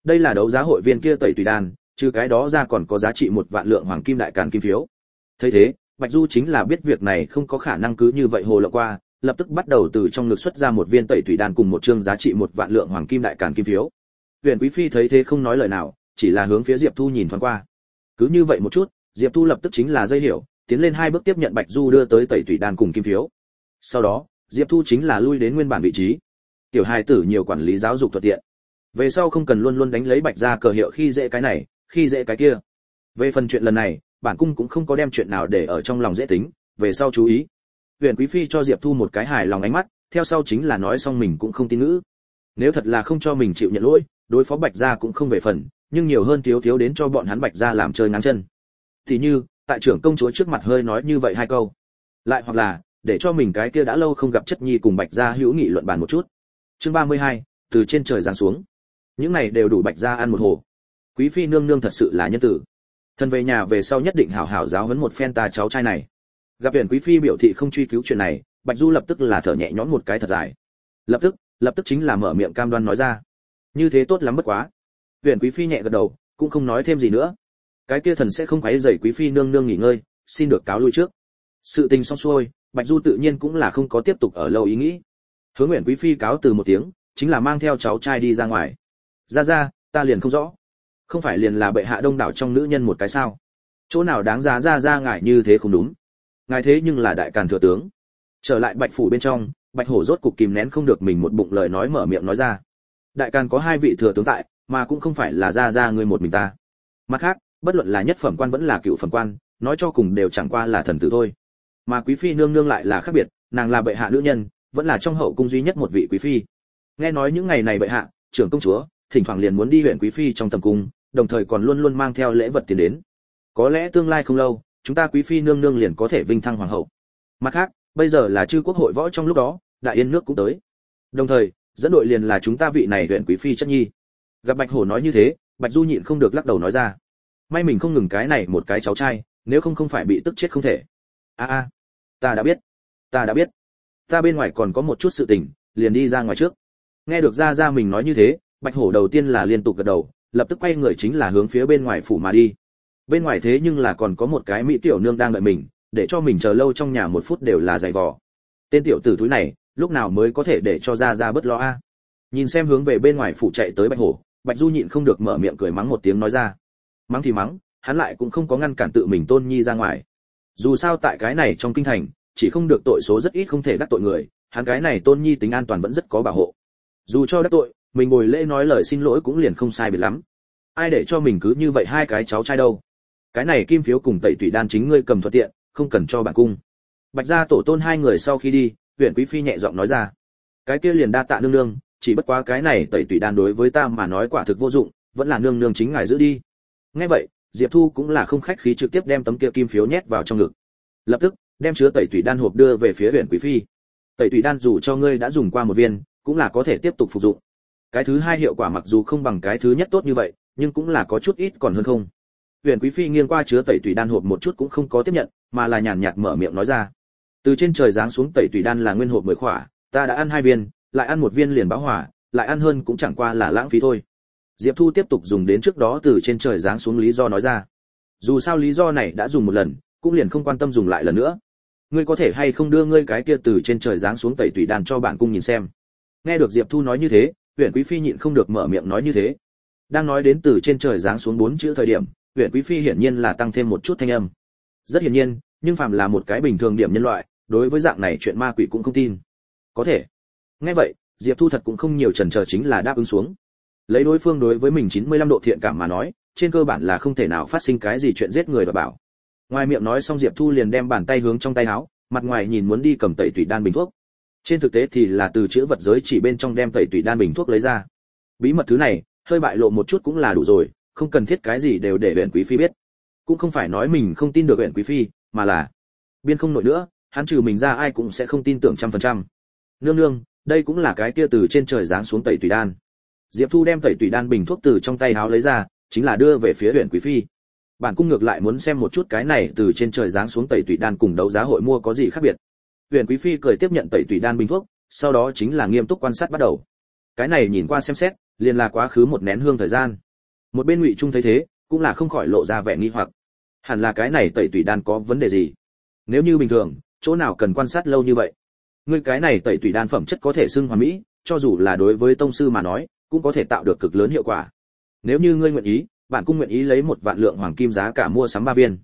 đây là đấu giá hội viên kia tẩy tùy đan, trừ cái đó ra còn có giá trị 1.000.000 lượng hoàng kim đại càn kim phiếu. Thấy thế, Bạch Du chính là biết việc này không có khả năng cứ như vậy hồ lộ qua, lập tức bắt đầu từ trong ngực xuất ra một viên tẩy tùy đan cùng một chương giá trị 1.000.000 lượng hoàng kim đại càn kim phiếu. Huyền Quý phi thấy thế không nói lời nào, chỉ là hướng phía Diệp Thu nhìn thoáng qua. Cứ như vậy một chút, Diệp Thu lập tức chính là dây hiểu, tiến lên 2 bước tiếp nhận Bạch Du đưa tới tẩy tùy đan cùng kim phiếu. Sau đó, Diệp Thu chính là lui đến nguyên bản vị trí. Tiểu hài tử nhiều quản lý giáo dục thuận tiện. Về sau không cần luôn luôn đánh lấy Bạch gia cờ hiệu khi dễ cái này, khi dễ cái kia. Về phần chuyện lần này, bản cung cũng không có đem chuyện nào để ở trong lòng dễ tính, về sau chú ý. Huyền Quý phi cho Diệp Thu một cái hài lòng ánh mắt, theo sau chính là nói xong mình cũng không tin ngữ. Nếu thật là không cho mình chịu nhận lỗi, đối phó Bạch gia cũng không về phần, nhưng nhiều hơn thiếu đến cho bọn hắn Bạch gia làm chơi ngáng chân. Thì như, tại trưởng công chúa trước mặt hơi nói như vậy 2 câu. Lại hoặc là, để cho mình cái kia đã lâu không gặp chất nhi cùng Bạch gia hữu nghị luận bàn một chút. Chương 32, từ trên trời giáng xuống. Những này đều đủ Bạch gia ăn một hồ. Quý phi nương nương thật sự là nhân tử. Thân về nhà về sau nhất định hảo hảo giáo huấn một phen ta cháu trai này. Gặp Huyền Quý phi biểu thị không truy cứu chuyện này, Bạch Du lập tức là thở nhẹ nhõm một cái thật dài. Lập tức chính là mở miệng cam đoan nói ra. Như thế tốt lắm bất quá. Huyền Quý phi nhẹ gật đầu, cũng không nói thêm gì nữa. Cái kia thần sẽ không quấy rầy quý phi nương nương nghỉ ngơi, xin được cáo lui trước. Sự tình xong xuôi, Bạch Du tự nhiên cũng là không có tiếp tục ở lâu ý nghĩ. Hướng Huyền Quý phi cáo từ một tiếng, chính là mang theo cháu trai đi ra ngoài. Ra, ta liền không rõ. Không phải liền là bệ hạ đông đảo trong nữ nhân một cái sao? Chỗ nào đáng giá ra ngài như thế không đúng. Ngài thế nhưng là đại càn thừa tướng. Trở lại Bạch phủ bên trong, Bạch Hổ rốt cục kìm nén không được mình một bụng lời nói mở miệng nói ra. Đại càn có 2 vị thừa tướng tại, mà cũng không phải là ra người một mình ta. Mặt khác, bất luận là nhất phẩm quan vẫn là cựu phẩm quan, nói cho cùng đều chẳng qua là thần tử thôi. Mà quý phi nương nương lại là khác biệt, nàng là bệ hạ nữ nhân, vẫn là trong hậu cung duy nhất một vị quý phi. Nghe nói những ngày này bệ hạ, trưởng công chúa, thỉnh thoảng liền muốn đi huyện quý phi trong tầm cung, đồng thời còn luôn luôn mang theo lễ vật tiền đến. Có lẽ tương lai không lâu, chúng ta quý phi nương nương liền có thể vinh thăng hoàng hậu. Mặt khác, bây giờ là chư quốc hội võ trong lúc đó, đại yên nước cũng tới. Đồng thời, dẫn đội liền là chúng ta vị này huyện quý phi chất nhi. Gặp Bạch Hổ nói như thế, Bạch Du nhịn không được lắc đầu nói ra. May mình không ngừng cái này một cái cháu trai, nếu không phải bị tức chết không thể. Ta đã biết. Ta bên ngoài còn có một chút sự tình, liền đi ra ngoài trước. Nghe được ra mình nói như thế, Bạch Hổ đầu tiên là liên tục gật đầu, lập tức quay người chính là hướng phía bên ngoài phủ mà đi. Bên ngoài thế nhưng là còn có một cái mỹ tiểu nương đang đợi mình, để cho mình chờ lâu trong nhà 1 phút đều là dày vò. Tên tiểu tử thúi này, lúc nào mới có thể để cho ra bớt lo a. Nhìn xem hướng về bên ngoài phủ chạy tới Bạch Hổ, Bạch Du nhịn không được mở miệng cười mắng một tiếng nói ra. Mắng thì mắng, hắn lại cũng không có ngăn cản tự mình tôn nhi ra ngoài. Dù sao tại cái này trong kinh thành, chỉ không được tội số rất ít không thể đắc tội người, hắn cái này tôn nhi tính an toàn vẫn rất có bảo hộ. Dù cho đắc tội, mình ngồi lễ nói lời xin lỗi cũng liền không sai biệt lắm. Ai để cho mình cứ như vậy 2 cái cháu trai đâu? Cái này kim phiếu cùng tẩy tủy đan chính ngươi cầm thuận tiện, không cần cho bản cung. Bạch gia tổ tôn 2 người sau khi đi, Huyền Quý phi nhẹ giọng nói ra. Cái kia liền đa tạ nương nương, chỉ bất quá cái này tẩy tủy đan đối với ta mà nói quả thực vô dụng, vẫn là nương nương chính ngài giữ đi. Nghe vậy, Diệp Thu cũng là không khách khí trực tiếp đem tấm kia kim phiếu nhét vào trong ngực. Lập tức, đem chứa tẩy tủy đan hộp đưa về phía Huyền Quý phi. Tẩy tủy đan dù cho ngươi đã dùng qua 1 viên, cũng là có thể tiếp tục phục dụng. Cái thứ 2 hiệu quả mặc dù không bằng cái thứ nhất tốt như vậy, nhưng cũng là có chút ít còn hơn không. Huyền Quý phi nghiêng qua chứa tẩy tủy đan hộp một chút cũng không có tiếp nhận, mà là nhàn nhạt mở miệng nói ra. Từ trên trời giáng xuống tẩy tủy đan là nguyên hộp 10 khỏa, ta đã ăn 2 viên, lại ăn 1 viên liền báo hỏa, lại ăn hơn cũng chẳng qua là lãng phí thôi. Diệp Thu tiếp tục dùng đến trước đó từ trên trời giáng xuống lý do nói ra. Dù sao lý do này đã dùng một lần, cũng liền không quan tâm dùng lại lần nữa. Ngươi có thể hay không đưa ngươi cái kia từ trên trời giáng xuống tẩy tủy đan cho bản cung nhìn xem. Nghe được Diệp Thu nói như thế, Huyền Quý phi nhịn không được mở miệng nói như thế. Đang nói đến từ trên trời giáng xuống 4 chữ thời điểm, Huyền Quý phi hiển nhiên là tăng thêm một chút thanh âm. Rất hiển nhiên, nhưng phàm là một cái bình thường điểm nhân loại, đối với dạng này chuyện ma quỷ cũng không tin. Có thể. Nghe vậy, Diệp Thu thật cũng không nhiều chần chờ chính là đáp ứng xuống. Lấy đối phương đối với mình 95 độ thiện cảm mà nói, trên cơ bản là không thể nào phát sinh cái gì chuyện giết người và bảo. Ngoài miệng nói xong Diệp Thu liền đem bàn tay hướng trong tay áo, mặt ngoài nhìn muốn đi cầm tẩy tủy đan bình thuốc. Trên thực tế thì là từ chữ vật giới chỉ bên trong đem tẩy tủy đan bình thuốc lấy ra. Bí mật thứ này, hơi bại lộ một chút cũng là đủ rồi, không cần thiết cái gì đều để Huyền Quý phi biết. Cũng không phải nói mình không tin được Huyền Quý phi, mà là biên không nổi nữa, hắn trừ mình ra ai cũng sẽ không tin tưởng 100%. Nương, đây cũng là cái kia từ trên trời giáng xuống tẩy tủy đan. Diệp Thu đem tẩy tủy đan bình thuốc từ trong tay áo lấy ra, chính là đưa về phía Huyền Quý phi. Bản cung ngược lại muốn xem một chút cái này từ trên trời giáng xuống tẩy tủy đan cùng đấu giá hội mua có gì khác biệt. Huyền Quý phi cười tiếp nhận tẩy tủy đan bình thuốc, sau đó chính là nghiêm túc quan sát bắt đầu. Cái này nhìn qua xem xét, liền là quá khứ một nén hương thời gian. Một bên Ngụy Trung thấy thế, cũng là không khỏi lộ ra vẻ nghi hoặc. Hẳn là cái này tẩy tủy đan có vấn đề gì? Nếu như bình thường, chỗ nào cần quan sát lâu như vậy? Ngươi cái này tẩy tủy đan phẩm chất có thể xưng hoàn mỹ, cho dù là đối với tông sư mà nói, cũng có thể tạo được cực lớn hiệu quả. Nếu như ngươi nguyện ý, bản cung nguyện ý lấy 1 vạn lượng hoàng kim giá cả mua sắm 3 viên.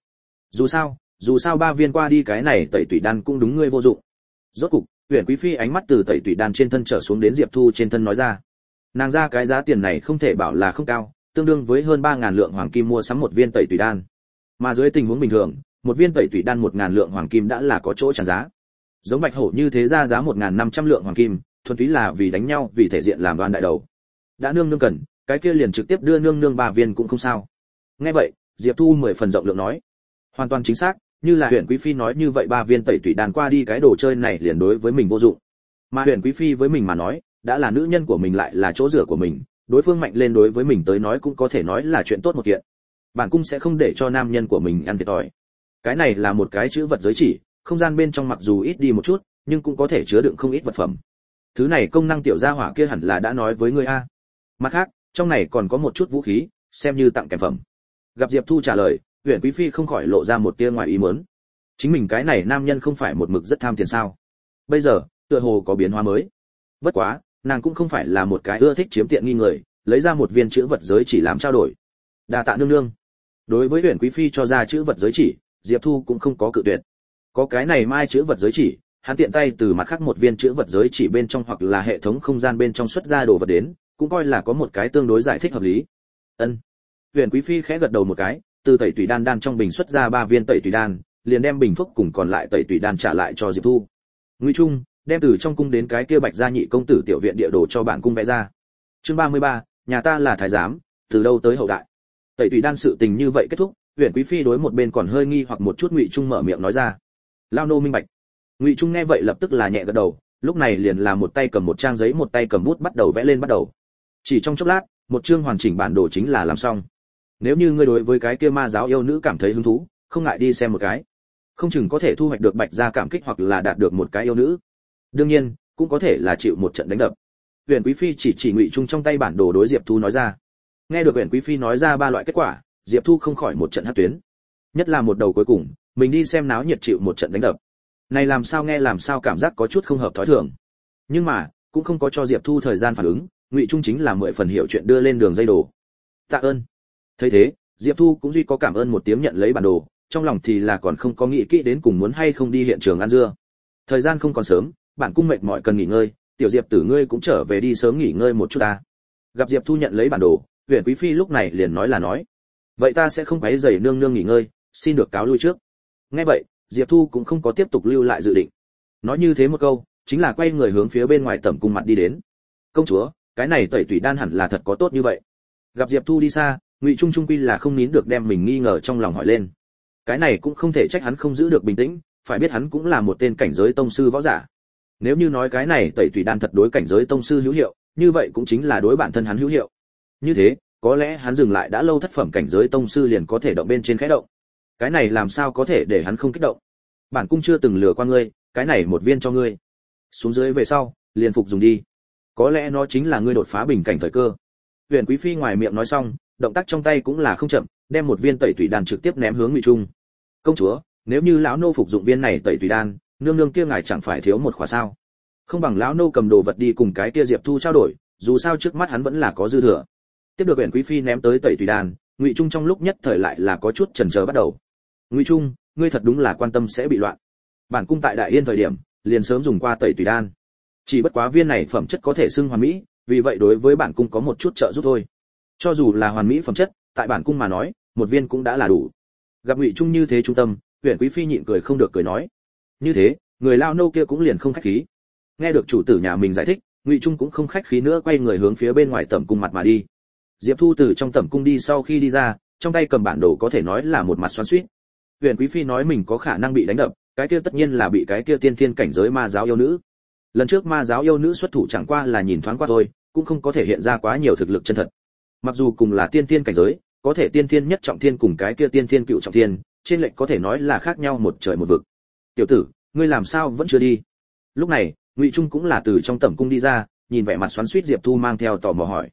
Dù sao 3 viên qua đi cái này tẩy tủy đan cũng đúng ngươi vô dụng. Rốt cục, Huyền Quý phi ánh mắt từ tẩy tủy đan trên thân trở xuống đến Diệp Thu trên thân nói ra. Nàng ra cái giá tiền này không thể bảo là không cao, tương đương với hơn 3000 lượng hoàng kim mua sắm 1 viên tẩy tủy đan. Mà dưới tình huống bình thường, 1 viên tẩy tủy đan 1000 lượng hoàng kim đã là có chỗ trả giá. Giống Bạch Hổ như thế ra giá 1500 lượng hoàng kim, thuần túy là vì đánh nhau, vì thể diện làm đoan đại đầu. Đã nương nương cần, cái kia liền trực tiếp đưa nương nương 3 viên cũng không sao. Nghe vậy, Diệp Thu 10 phần rộng lượng nói, hoàn toàn chính xác, như là Huyền Quý phi nói như vậy 3 viên tẩy tủy đan qua đi cái đồ chơi này liền đối với mình vô dụng. Mà Huyền Quý phi với mình mà nói, đã là nữ nhân của mình lại là chỗ dựa của mình, đối phương mạnh lên đối với mình tới nói cũng có thể nói là chuyện tốt một kiện. Bản cung sẽ không để cho nam nhân của mình ăn thiệt thòi. Cái này là một cái chữ vật giới chỉ, không gian bên trong mặc dù ít đi một chút, nhưng cũng có thể chứa đựng không ít vật phẩm. Thứ này công năng tiểu gia hỏa kia hẳn là đã nói với ngươi a. Mặt khác, trong này còn có một chút vũ khí, xem như tặng kèm phẩm. Gặp Diệp Thu trả lời, Huyền Quý phi không khỏi lộ ra một tia ngoài ý muốn. Chính mình cái này nam nhân không phải một mực rất tham tiền sao? Bây giờ, tựa hồ có biến hóa mới. Bất quá, nàng cũng không phải là một cái ưa thích chiếm tiện nghi người, lấy ra một viên chữ vật giới chỉ làm trao đổi. Đa tạ nương nương. Đối với Huyền Quý phi cho ra chữ vật giới chỉ, Diệp Thu cũng không có cự tuyệt. Có cái này mai chữ vật giới chỉ, hắn tiện tay từ mặt khác một viên chữ vật giới chỉ bên trong hoặc là hệ thống không gian bên trong xuất ra đồ vật đến, cũng coi là có một cái tương đối giải thích hợp lý. Ân. Huyền Quý phi khẽ gật đầu một cái, từ tẩy tủy đan trong bình xuất ra 3 viên tẩy tủy đan, liền đem bình thuốc cùng còn lại tẩy tủy đan trả lại cho Diệp Thu. Ngụy Trung, đem từ trong cung đến cái kia Bạch gia nhị công tử tiểu viện địa đồ cho bản cung vẽ ra. Chương 33, nhà ta là thái giám, từ đâu tới hậu đại. Tẩy tủy đan sự tình như vậy kết thúc, Huyền Quý phi đối một bên còn hơi nghi hoặc một chút Ngụy Trung mở miệng nói ra. Lao nô minh bạch. Ngụy Trung nghe vậy lập tức là nhẹ gật đầu, lúc này liền là một tay cầm một trang giấy một tay cầm bút bắt đầu vẽ lên bắt đầu. Chỉ trong chốc lát, một chương hoàn chỉnh bản đồ chính là làm xong. Nếu như ngươi đối với cái kia ma giáo yêu nữ cảm thấy hứng thú, không ngại đi xem một cái. Không chừng có thể thu hoạch được Bạch gia cảm kích hoặc là đạt được một cái yêu nữ. Đương nhiên, cũng có thể là chịu một trận đánh đập. Huyền Quý phi chỉ Ngụy Trung trong tay bản đồ đối Diệp Thu nói ra. Nghe được Huyền Quý phi nói ra 3 loại kết quả, Diệp Thu không khỏi một trận hất tuyến. Nhất là một đầu cuối cùng, mình đi xem náo nhiệt chịu một trận đánh đập. Này làm sao cảm giác có chút không hợp thói thường. Nhưng mà, cũng không có cho Diệp Thu thời gian phản ứng, Ngụy Trung chính là 10 phần hiểu chuyện đưa lên đường dây đồ. Tạ ơn. Thấy thế, Diệp Thu cũng duy có cảm ơn một tiếng nhận lấy bản đồ, trong lòng thì là còn không có nghĩ kỹ đến cùng muốn hay không đi hiện trường ăn dưa. Thời gian không còn sớm, bản cung mệt mỏi cần nghỉ ngơi, tiểu Diệp tử ngươi cũng trở về đi sớm nghỉ ngơi một chút ta. Gặp Diệp Thu nhận lấy bản đồ, Huyền Quý phi lúc này liền nói là nói, vậy ta sẽ không quấy rầy nương nương nghỉ ngơi, xin được cáo lui trước. Nghe vậy, Diệp Thu cũng không có tiếp tục lưu lại dự định. Nói như thế một câu, chính là quay người hướng phía bên ngoài tẩm cung mặt đi đến. Công chúa, cái này tẩy tủy đan hẳn là thật có tốt như vậy. Gặp Diệp Thu đi xa, Ngụy Trung trung quy là không nín được đem mình nghi ngờ trong lòng hỏi lên. Cái này cũng không thể trách hắn không giữ được bình tĩnh, phải biết hắn cũng là một tên cảnh giới tông sư võ giả. Nếu như nói cái này tẩy tủy đan thật đối cảnh giới tông sư hữu hiệu, như vậy cũng chính là đối bản thân hắn hữu hiệu. Như thế, có lẽ hắn dừng lại đã lâu thất phẩm cảnh giới tông sư liền có thể động bên trên khẽ động. Cái này làm sao có thể để hắn không kích động? Bản cung chưa từng lừa qua ngươi, cái này một viên cho ngươi. Xuống dưới về sau, liền phục dùng đi. Có lẽ nó chính là ngươi đột phá bình cảnh thời cơ. Huyền Quý phi ngoài miệng nói xong, động tác trong tay cũng là không chậm, đem một viên tẩy tủy đan trực tiếp ném hướng Ngụy Trung. Công chúa, nếu như lão nô phục dụng viên này tẩy tủy đan, nương nương kia ngài chẳng phải thiếu một khỏa sao? Không bằng lão nô cầm đồ vật đi cùng cái kia Diệp Thu trao đổi, dù sao trước mắt hắn vẫn là có dư thừa. Tiếp được Huyền Quý phi ném tới tẩy tủy đan, Ngụy Trung trong lúc nhất thời lại là có chút chần chờ bắt đầu. Ngụy Trung, ngươi thật đúng là quan tâm sẽ bị loạn. Bản cung tại Đại Yên thời điểm, liền sớm dùng qua tẩy tủy đan. Chỉ bất quá viên này phẩm chất có thể xưng hoàn mỹ, vì vậy đối với bản cung có một chút trợ giúp thôi. Cho dù là hoàn mỹ phẩm chất, tại bản cung mà nói, một viên cũng đã là đủ. Gặp Ngụy Trung như thế trung tâm, Huyền Quý phi nhịn cười không được cười nói. Như thế, người lao nô kia cũng liền không khách khí. Nghe được chủ tử nhà mình giải thích, Ngụy Trung cũng không khách khí nữa quay người hướng phía bên ngoài tẩm cung mặt mà đi. Diệp Thu từ trong tẩm cung đi sau khi đi ra, trong tay cầm bản đồ có thể nói là một mặt xoắn xuýt. Huyền Quý phi nói mình có khả năng bị đánh đập, cái kia tất nhiên là bị cái kia tiên thiên cảnh giới ma giáo yêu nữ. Lần trước ma giáo yêu nữ xuất thủ chẳng qua là nhìn thoáng qua thôi, cũng không có thể hiện ra quá nhiều thực lực chân thật. Mặc dù cùng là tiên thiên cảnh giới, có thể tiên thiên nhất trọng thiên cùng cái kia tiên thiên cựu trọng thiên, trên lệnh có thể nói là khác nhau một trời một vực. Tiểu tử, ngươi làm sao vẫn chưa đi? Lúc này, Ngụy Trung cũng là từ trong tẩm cung đi ra, nhìn vẻ mặt xoắn xuýt Diệp Thu mang theo tò mò hỏi.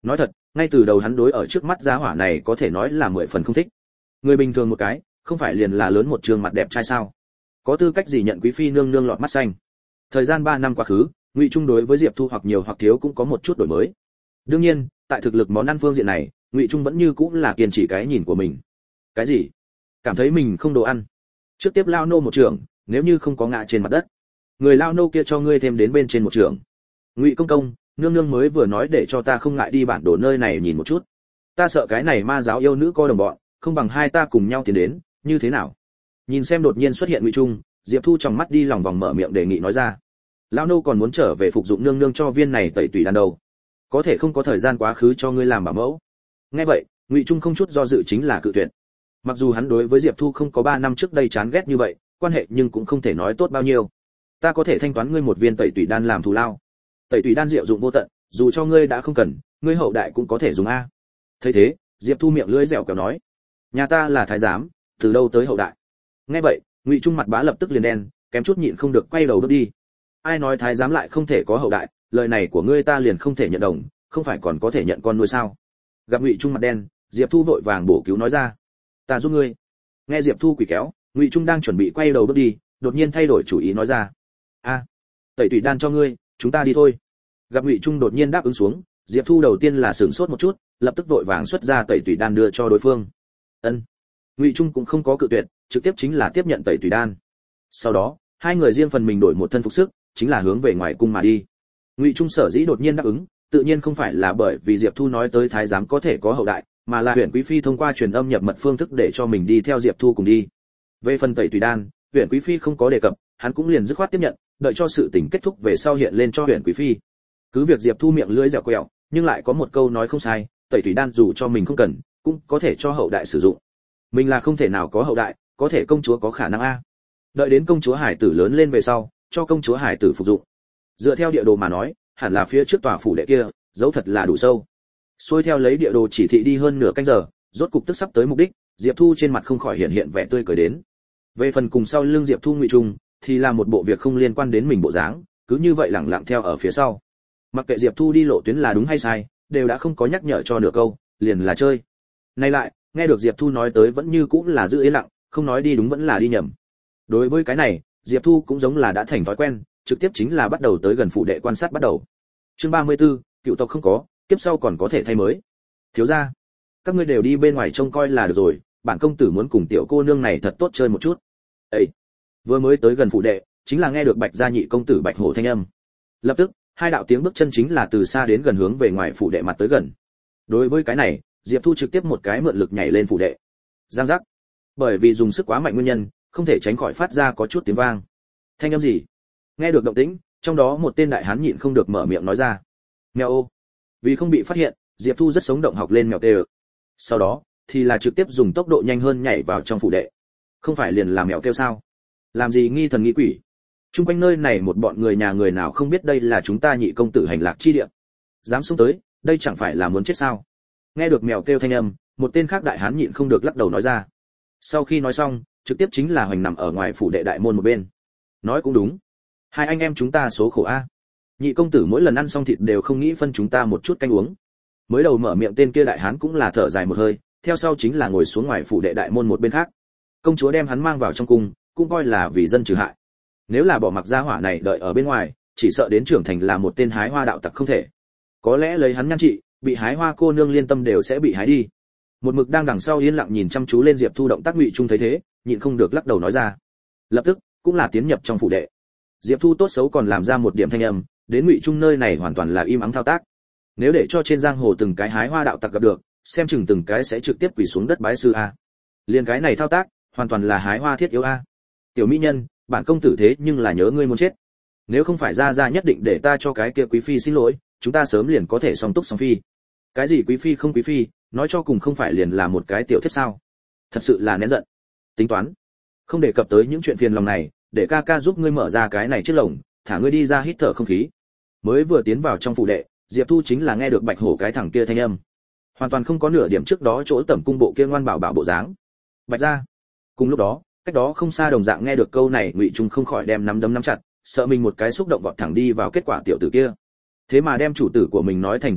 Nói thật, ngay từ đầu hắn đối ở trước mắt gia hỏa này có thể nói là 10 phần không thích. Người bình thường một cái, không phải liền là lớn một trường mặt đẹp trai sao? Có tư cách gì nhận quý phi nương nương lọt mắt xanh? Thời gian 3 năm quá khứ, Ngụy Trung đối với Diệp Thu hoặc nhiều hoặc thiếu cũng có một chút đổi mới. Đương nhiên, tại thực lực món ăn phương diện này, Ngụy Trung vẫn như cũng là kiên trì cái nhìn của mình. Cái gì? Cảm thấy mình không đồ ăn. Trước tiếp lao nô một trường, nếu như không có ngã trên mặt đất, người lao nô kia cho ngươi thêm đến bên trên một trường. Ngụy công công, nương nương mới vừa nói để cho ta không ngại đi bản đồ nơi này nhìn một chút. Ta sợ cái này ma giáo yêu nữ coi đồng bọn, không bằng hai ta cùng nhau tiến đến, như thế nào? Nhìn xem đột nhiên xuất hiện Ngụy Trung, Diệp Thu trong mắt đi lòng vòng mở miệng đề nghị nói ra. Lão nô còn muốn trở về phục dụng nương nương cho viên này tẩy tùy đan đầu, có thể không có thời gian quá khứ cho ngươi làm bảo mẫu. Nghe vậy, Ngụy Trung không chút do dự chính là cự tuyệt. Mặc dù hắn đối với Diệp Thu không có 3 năm trước đây chán ghét như vậy, quan hệ nhưng cũng không thể nói tốt bao nhiêu. Ta có thể thanh toán ngươi một viên tẩy tùy đan làm thù lao. Tẩy tùy đan diệu dụng vô tận, dù cho ngươi đã không cần, ngươi hậu đại cũng có thể dùng a. Thấy thế, Diệp Thu miệng lưỡi dẻo kẹo nói, nhà ta là thái giám, từ đâu tới hậu đại? Nghe vậy, Ngụy Trung mặt bá lập tức liền đen, kém chút nhịn không được quay đầu bước đi. Ai nói thái giám lại không thể có hậu đại, lời này của ngươi ta liền không thể nhận đồng, không phải còn có thể nhận con nuôi sao? Gặp Ngụy Trung mặt đen, Diệp Thu vội vàng bổ cứu nói ra, ta giúp ngươi. Nghe Diệp Thu quỷ kéo, Ngụy Trung đang chuẩn bị quay đầu bước đi, đột nhiên thay đổi chủ ý nói ra, a, tẩy tùy đan cho ngươi, chúng ta đi thôi. Gặp Ngụy Trung đột nhiên đáp ứng xuống, Diệp Thu đầu tiên là sửng sốt một chút, lập tức vội vàng xuất ra tẩy tùy đan đưa cho đối phương. Ân. Ngụy Trung cũng không có cự tuyệt, trực tiếp chính là tiếp nhận tẩy tùy đan. Sau đó, hai người riêng phần mình đổi một thân phục sức, chính là hướng về ngoài cung mà đi. Ngụy Trung sở dĩ đột nhiên đáp ứng, tự nhiên không phải là bởi vì Diệp Thu nói tới thái giám có thể có hậu đại, mà là Huyền Quý phi thông qua truyền âm nhập mật phương thức để cho mình đi theo Diệp Thu cùng đi. Về phần tẩy tùy đan, Huyền Quý phi không có đề cập, hắn cũng liền dứt khoát tiếp nhận, đợi cho sự tình kết thúc về sau hiện lên cho Huyền Quý phi. Cứ việc Diệp Thu miệng lưỡi dẻo quẹo, nhưng lại có một câu nói không sai, tẩy tùy đan dù cho mình không cần, cũng có thể cho hậu đại sử dụng. Mình là không thể nào có hậu đại, có thể công chúa có khả năng a. Đợi đến công chúa hải tử lớn lên về sau, cho công chúa hải tử phục dụng. Dựa theo địa đồ mà nói, hẳn là phía trước tòa phủ đệ kia, dấu thật là đủ sâu. Xuôi theo lấy địa đồ chỉ thị đi hơn nửa canh giờ, rốt cục tức sắp tới mục đích, Diệp Thu trên mặt không khỏi hiện hiện vẻ tươi cười đến. Về phần cùng sau lưng Diệp Thu Ngụy Trung, thì là một bộ việc không liên quan đến mình bộ dáng, cứ như vậy lẳng lặng theo ở phía sau. Mặc kệ Diệp Thu đi lộ tuyến là đúng hay sai, đều đã không có nhắc nhở cho nửa câu, liền là chơi. Nay lại, nghe được Diệp Thu nói tới vẫn như cũng là giữ yên lặng, không nói đi đúng vẫn là đi nhầm. Đối với cái này, Diệp Thu cũng giống là đã thành thói quen, trực tiếp chính là bắt đầu tới gần phủ đệ quan sát bắt đầu. Chương 34, cựu tộc không có, kiếp sau còn có thể thay mới. Thiếu gia, các ngươi đều đi bên ngoài trông coi là được rồi, bản công tử muốn cùng tiểu cô nương này thật tốt chơi một chút. Ê! Vừa mới tới gần phủ đệ, chính là nghe được Bạch gia nhị công tử Bạch Hổ thanh âm. Lập tức, hai đạo tiếng bước chân chính là từ xa đến gần hướng về ngoài phủ đệ mặt tới gần. Đối với cái này, Diệp Thu trực tiếp một cái mượn lực nhảy lên phủ đệ. Giang giác. Bởi vì dùng sức quá mạnh nguyên nhân, không thể tránh khỏi phát ra có chút tiếng vang. Thanh âm gì? Nghe được động tĩnh, trong đó một tên đại hán nhịn không được mở miệng nói ra. Mèo ô. Vì không bị phát hiện, Diệp Thu rất sống động học lên mèo tê. Sau đó, thì là trực tiếp dùng tốc độ nhanh hơn nhảy vào trong phủ đệ. Không phải liền làm mèo kêu sao? Làm gì nghi thần nghi quỷ? Trung quanh nơi này một bọn người nhà người nào không biết đây là chúng ta nhị công tử hành lạc chi địa. Dám xuống tới, đây chẳng phải là muốn chết sao? Nghe được mèo kêu thanh âm, một tên khác đại hán nhịn không được lắc đầu nói ra. Sau khi nói xong, trực tiếp chính là hoành nằm ở ngoài phủ đệ đại môn một bên. Nói cũng đúng, hai anh em chúng ta số khổ a. Nhị công tử mỗi lần ăn xong thịt đều không nghĩ phân chúng ta một chút canh uống. Mới đầu mở miệng tên kia đại hán cũng là thở dài một hơi, theo sau chính là ngồi xuống ngoài phủ đệ đại môn một bên khác. Công chúa đem hắn mang vào trong cung, cũng coi là vì dân trừ hại. Nếu là bỏ mặc gia hỏa này đợi ở bên ngoài, chỉ sợ đến trưởng thành là một tên hái hoa đạo tặc không thể. Có lẽ lấy hắn nhan trị, bị hái hoa cô nương liên tâm đều sẽ bị hái đi. Một mực đang đằng sau yên lặng nhìn chăm chú lên Diệp Thu động tác Ngụy Trung thấy thế, nhịn không được lắc đầu nói ra. Lập tức, cũng là tiến nhập trong phủ đệ. Diệp Thu tốt xấu còn làm ra một điểm thanh âm, đến Ngụy Trung nơi này hoàn toàn là im ắng thao tác. Nếu để cho trên giang hồ từng cái hái hoa đạo tặc gặp được, xem chừng từng cái sẽ trực tiếp quỳ xuống đất bái sư a. Liên cái này thao tác, hoàn toàn là hái hoa thiết yếu a. Tiểu mỹ nhân, bản công tử thế nhưng là nhớ ngươi muốn chết. Nếu không phải ra nhất định để ta cho cái kia quý phi xin lỗi, chúng ta sớm liền có thể song túc song phi. Cái gì quý phi không quý phi, nói cho cùng không phải liền là một cái tiểu thiếp sao? Thật sự là nén giận. Tính toán, không đề cập tới những chuyện phiền lòng này, để ca ca giúp ngươi mở ra cái này chiếc lồng, thả ngươi đi ra hít thở không khí. Mới vừa tiến vào trong phủ đệ, Diệp Thu chính là nghe được Bạch Hổ cái thằng kia thanh âm, hoàn toàn không có nửa điểm trước đó chỗ tẩm cung bộ kia ngoan bảo bảo bộ dáng. Bạch gia. Cùng lúc đó, cách đó không xa đồng dạng nghe được câu này, Ngụy Trung không khỏi đem nắm đấm nắm chặt, sợ mình một cái xúc động vọt thẳng đi vào kết quả tiểu tử kia. Thế mà đem chủ tử của mình nói thành tiểu thiếp,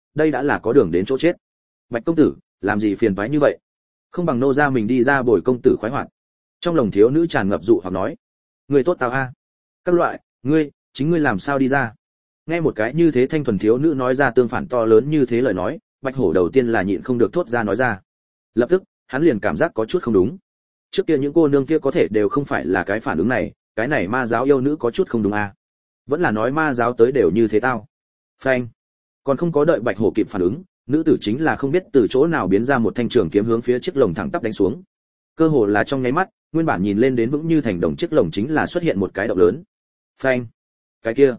đây đã là có đường đến chỗ chết. Bạch công tử, làm gì phiền toái như vậy? Không bằng nô gia mình đi ra bồi công tử khoái hoạt. Trong lòng thiếu nữ tràn ngập dụ hoặc nói, người tốt tao a. Các loại, chính ngươi làm sao đi ra? Nghe một cái như thế thanh thuần thiếu nữ nói ra tương phản to lớn như thế lời nói, Bạch Hổ đầu tiên là nhịn không được thốt ra nói ra. Lập tức, hắn liền cảm giác có chút không đúng. Trước kia những cô nương kia có thể đều không phải là cái phản ứng này, cái này ma giáo yêu nữ có chút không đúng a. Vẫn là nói ma giáo tới đều như thế tao. Phanh. Còn không có đợi Bạch Hổ kịp phản ứng, nữ tử chính là không biết từ chỗ nào biến ra một thanh trường kiếm hướng phía chiếc lồng thẳng tắp đánh xuống. Cơ hồ là trong nháy mắt, nguyên bản nhìn lên đến vững như thành đồng chiếc lồng chính là xuất hiện một cái động lớn. Phanh. Cái kia,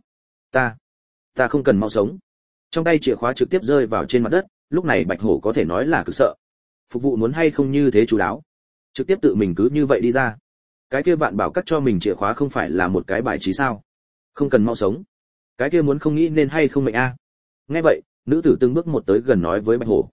ta không cần mau sống. Trong tay chìa khóa trực tiếp rơi vào trên mặt đất, lúc này Bạch Hổ có thể nói là cực sợ. Phục vụ muốn hay không như thế chú đáo, trực tiếp tự mình cứ như vậy đi ra. Cái kia vạn bảo cắt cho mình chìa khóa không phải là một cái bài trí sao? Không cần mau sống. Cái kia muốn không nghĩ nên hay không mệnh a. Nghe vậy, nữ tử từng bước một tới gần nói với Bạch Hổ.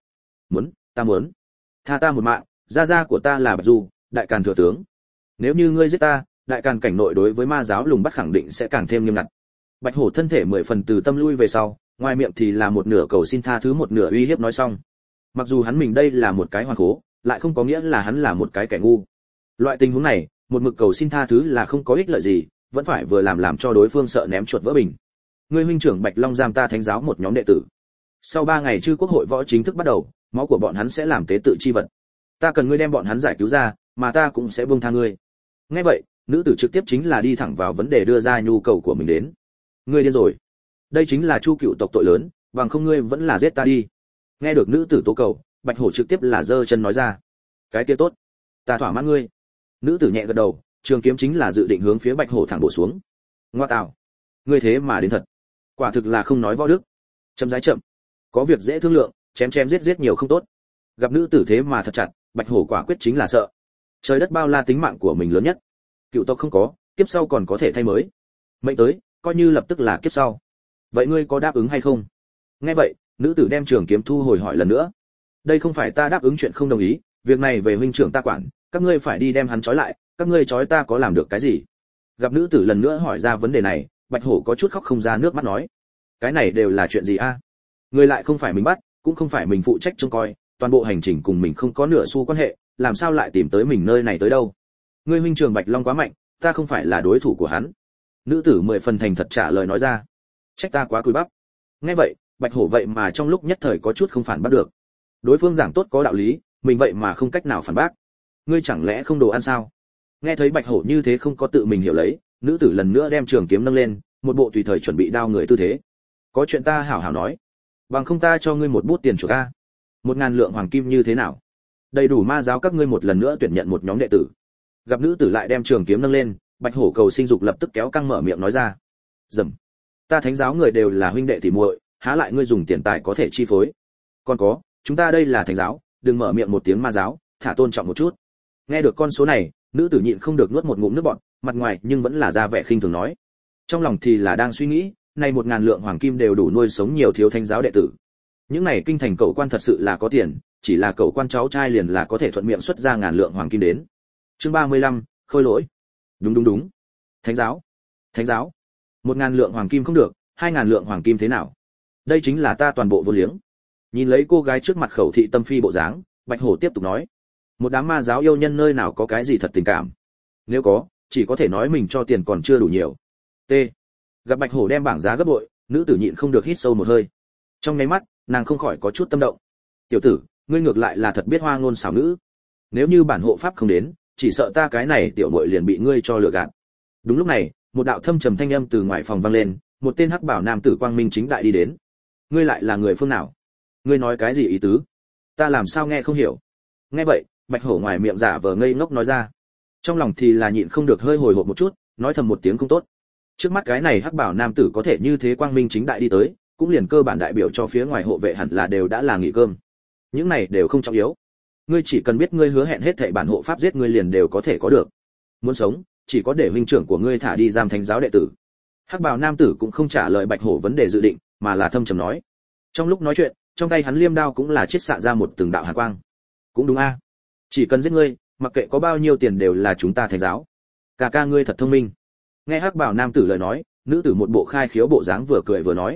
Ta muốn. Tha ta một mạng, gia gia của ta là Bạch Du, đại càn thừa tướng. Nếu như ngươi giết ta, đại càn cảnh nội đối với ma giáo lùng bắt khẳng định sẽ càng thêm nghiêm ngặt. Bạch Hổ thân thể 10 phần từ tâm lui về sau, ngoài miệng thì là một nửa cầu xin tha thứ một nửa uy hiếp nói xong. Mặc dù hắn mình đây là một cái hoàn khố, lại không có nghĩa là hắn là một cái kẻ ngu. Loại tình huống này, một mực cầu xin tha thứ là không có ích lợi gì, vẫn phải vừa làm cho đối phương sợ ném chuột vỡ bình. Ngươi huynh trưởng Bạch Long giam ta thánh giáo một nhóm đệ tử. Sau 3 ngày chư quốc hội võ chính thức bắt đầu, máu của bọn hắn sẽ làm tế tự chi vật. Ta cần ngươi đem bọn hắn giải cứu ra, mà ta cũng sẽ buông tha ngươi. Nghe vậy, nữ tử trực tiếp chính là đi thẳng vào vấn đề đưa ra nhu cầu của mình đến. Ngươi điên rồi. Đây chính là Chu cựu tộc tội lớn, bằng không ngươi vẫn là giết ta đi. Nghe được nữ tử tố cầu, Bạch Hổ trực tiếp là giơ chân nói ra. Cái kia tốt, ta thỏa mãn ngươi. Nữ tử nhẹ gật đầu, trường kiếm chính là dự định hướng phía Bạch Hổ thẳng bổ xuống. Ngoa tạo, ngươi thế mà đến thật. Quả thực là không nói võ đức. Chậm rãi chậm, có việc dễ thương lượng, chém giết nhiều không tốt. Gặp nữ tử thế mà thật chặt, Bạch Hổ quả quyết chính là sợ. Trời đất bao la tính mạng của mình lớn nhất. Cựu tộc không có, kiếp sau còn có thể thay mới. Mệnh tới, coi như lập tức là kiếp sau. Vậy ngươi có đáp ứng hay không? Nghe vậy, nữ tử đem trường kiếm thu hồi hỏi lần nữa. Đây không phải ta đáp ứng chuyện không đồng ý, việc này về huynh trưởng ta quản, các ngươi phải đi đem hắn trói lại, các ngươi trói ta có làm được cái gì? Gặp nữ tử lần nữa hỏi ra vấn đề này, Bạch Hổ có chút khóc không ra nước mắt nói. Cái này đều là chuyện gì a? Người lại không phải mình bắt, cũng không phải mình phụ trách trông coi, toàn bộ hành trình cùng mình không có nửa xu quan hệ, làm sao lại tìm tới mình nơi này tới đâu? Ngươi huynh trưởng Bạch Long quá mạnh, ta không phải là đối thủ của hắn. Nữ tử 10 phần thành thật trả lời nói ra. Trách ta quá cùi bắp. Nghe vậy, Bạch Hổ vậy mà trong lúc nhất thời có chút không phản bác được. Đối phương giảng tốt có đạo lý, mình vậy mà không cách nào phản bác. Ngươi chẳng lẽ không đồ ăn sao? Nghe thấy Bạch Hổ như thế không có tự mình hiểu lấy, nữ tử lần nữa đem trường kiếm nâng lên, một bộ tùy thời chuẩn bị đao người tư thế. Có chuyện ta hảo hảo nói, bằng không ta cho ngươi một bút tiền chuộc a. 1000 lượng hoàng kim như thế nào? Đầy đủ ma giáo các ngươi một lần nữa tuyển nhận một nhóm đệ tử. Gặp nữ tử lại đem trường kiếm nâng lên, Bạch Hổ cầu sinh dục lập tức kéo căng mở miệng nói ra. Dầm. Ta thánh giáo người đều là huynh đệ tỉ muội, há lại ngươi dùng tiền tài có thể chi phối? Còn có, chúng ta đây là thánh giáo, đừng mở miệng một tiếng ma giáo, thả tôn trọng một chút. Nghe được con số này, nữ tử nhịn không được nuốt một ngụm nước bọt, mặt ngoài nhưng vẫn là ra vẻ khinh thường nói. Trong lòng thì là đang suy nghĩ, này 1000 lượng hoàng kim đều đủ nuôi sống nhiều thiếu thánh giáo đệ tử. Những này kinh thành cậu quan thật sự là có tiền, chỉ là cậu quan cháu trai liền là có thể thuận miệng xuất ra 1000 lượng hoàng kim đến. Chương 35, khôi lỗi. Đúng. Thánh giáo. 1000 lượng hoàng kim không được, 2000 lượng hoàng kim thế nào? Đây chính là ta toàn bộ vô liếng. Nhìn lấy cô gái trước mặt khẩu thị tâm phi bộ dáng, Bạch Hổ tiếp tục nói. Một đám ma giáo yêu nhân nơi nào có cái gì thật tình cảm? Nếu có, chỉ có thể nói mình cho tiền còn chưa đủ nhiều. T. Gặp Bạch Hổ đem bảng giá gấp bội, nữ tử nhịn không được hít sâu một hơi. Trong nháy mắt, nàng không khỏi có chút tâm động. Tiểu tử, ngươi ngược lại là thật biết hoa ngôn xảo ngữ. Nếu như bản hộ pháp không đến, chỉ sợ ta cái này tiểu muội liền bị ngươi cho lừa gạt. Đúng lúc này, một đạo thâm trầm thanh âm từ ngoài phòng vang lên, một tên hắc bảo nam tử quang minh chính đại đi đến. Ngươi lại là người phương nào? Ngươi nói cái gì ý tứ? Ta làm sao nghe không hiểu? Nghe vậy, Bạch Hổ ngoài miệng giả vờ ngây ngốc nói ra. Trong lòng thì là nhịn không được hơi hồi hộp một chút, nói thầm một tiếng không tốt. Trước mắt cái này hắc bảo nam tử có thể như thế quang minh chính đại đi tới, cũng liền cơ bản đại biểu cho phía ngoài hộ vệ hẳn là đều đã là nghỉ cơm. Những này đều không trọng yếu. Ngươi chỉ cần biết ngươi hứa hẹn hết thảy bản hộ pháp giết ngươi liền đều có thể có được. Muốn sống, chỉ có để huynh trưởng của ngươi thả đi giam thánh giáo đệ tử. Hắc bào nam tử cũng không trả lời Bạch Hổ vấn đề dự định, mà là thâm trầm nói. Trong lúc nói chuyện, trong tay hắn liêm đao cũng là chiết xạ ra một từng đạo hàn quang. Cũng đúng a, chỉ cần giết ngươi, mặc kệ có bao nhiêu tiền đều là chúng ta thánh giáo. Ca ngươi thật thông minh. Nghe Hắc bào nam tử lời nói, nữ tử một bộ khai khiếu bộ dáng vừa cười vừa nói.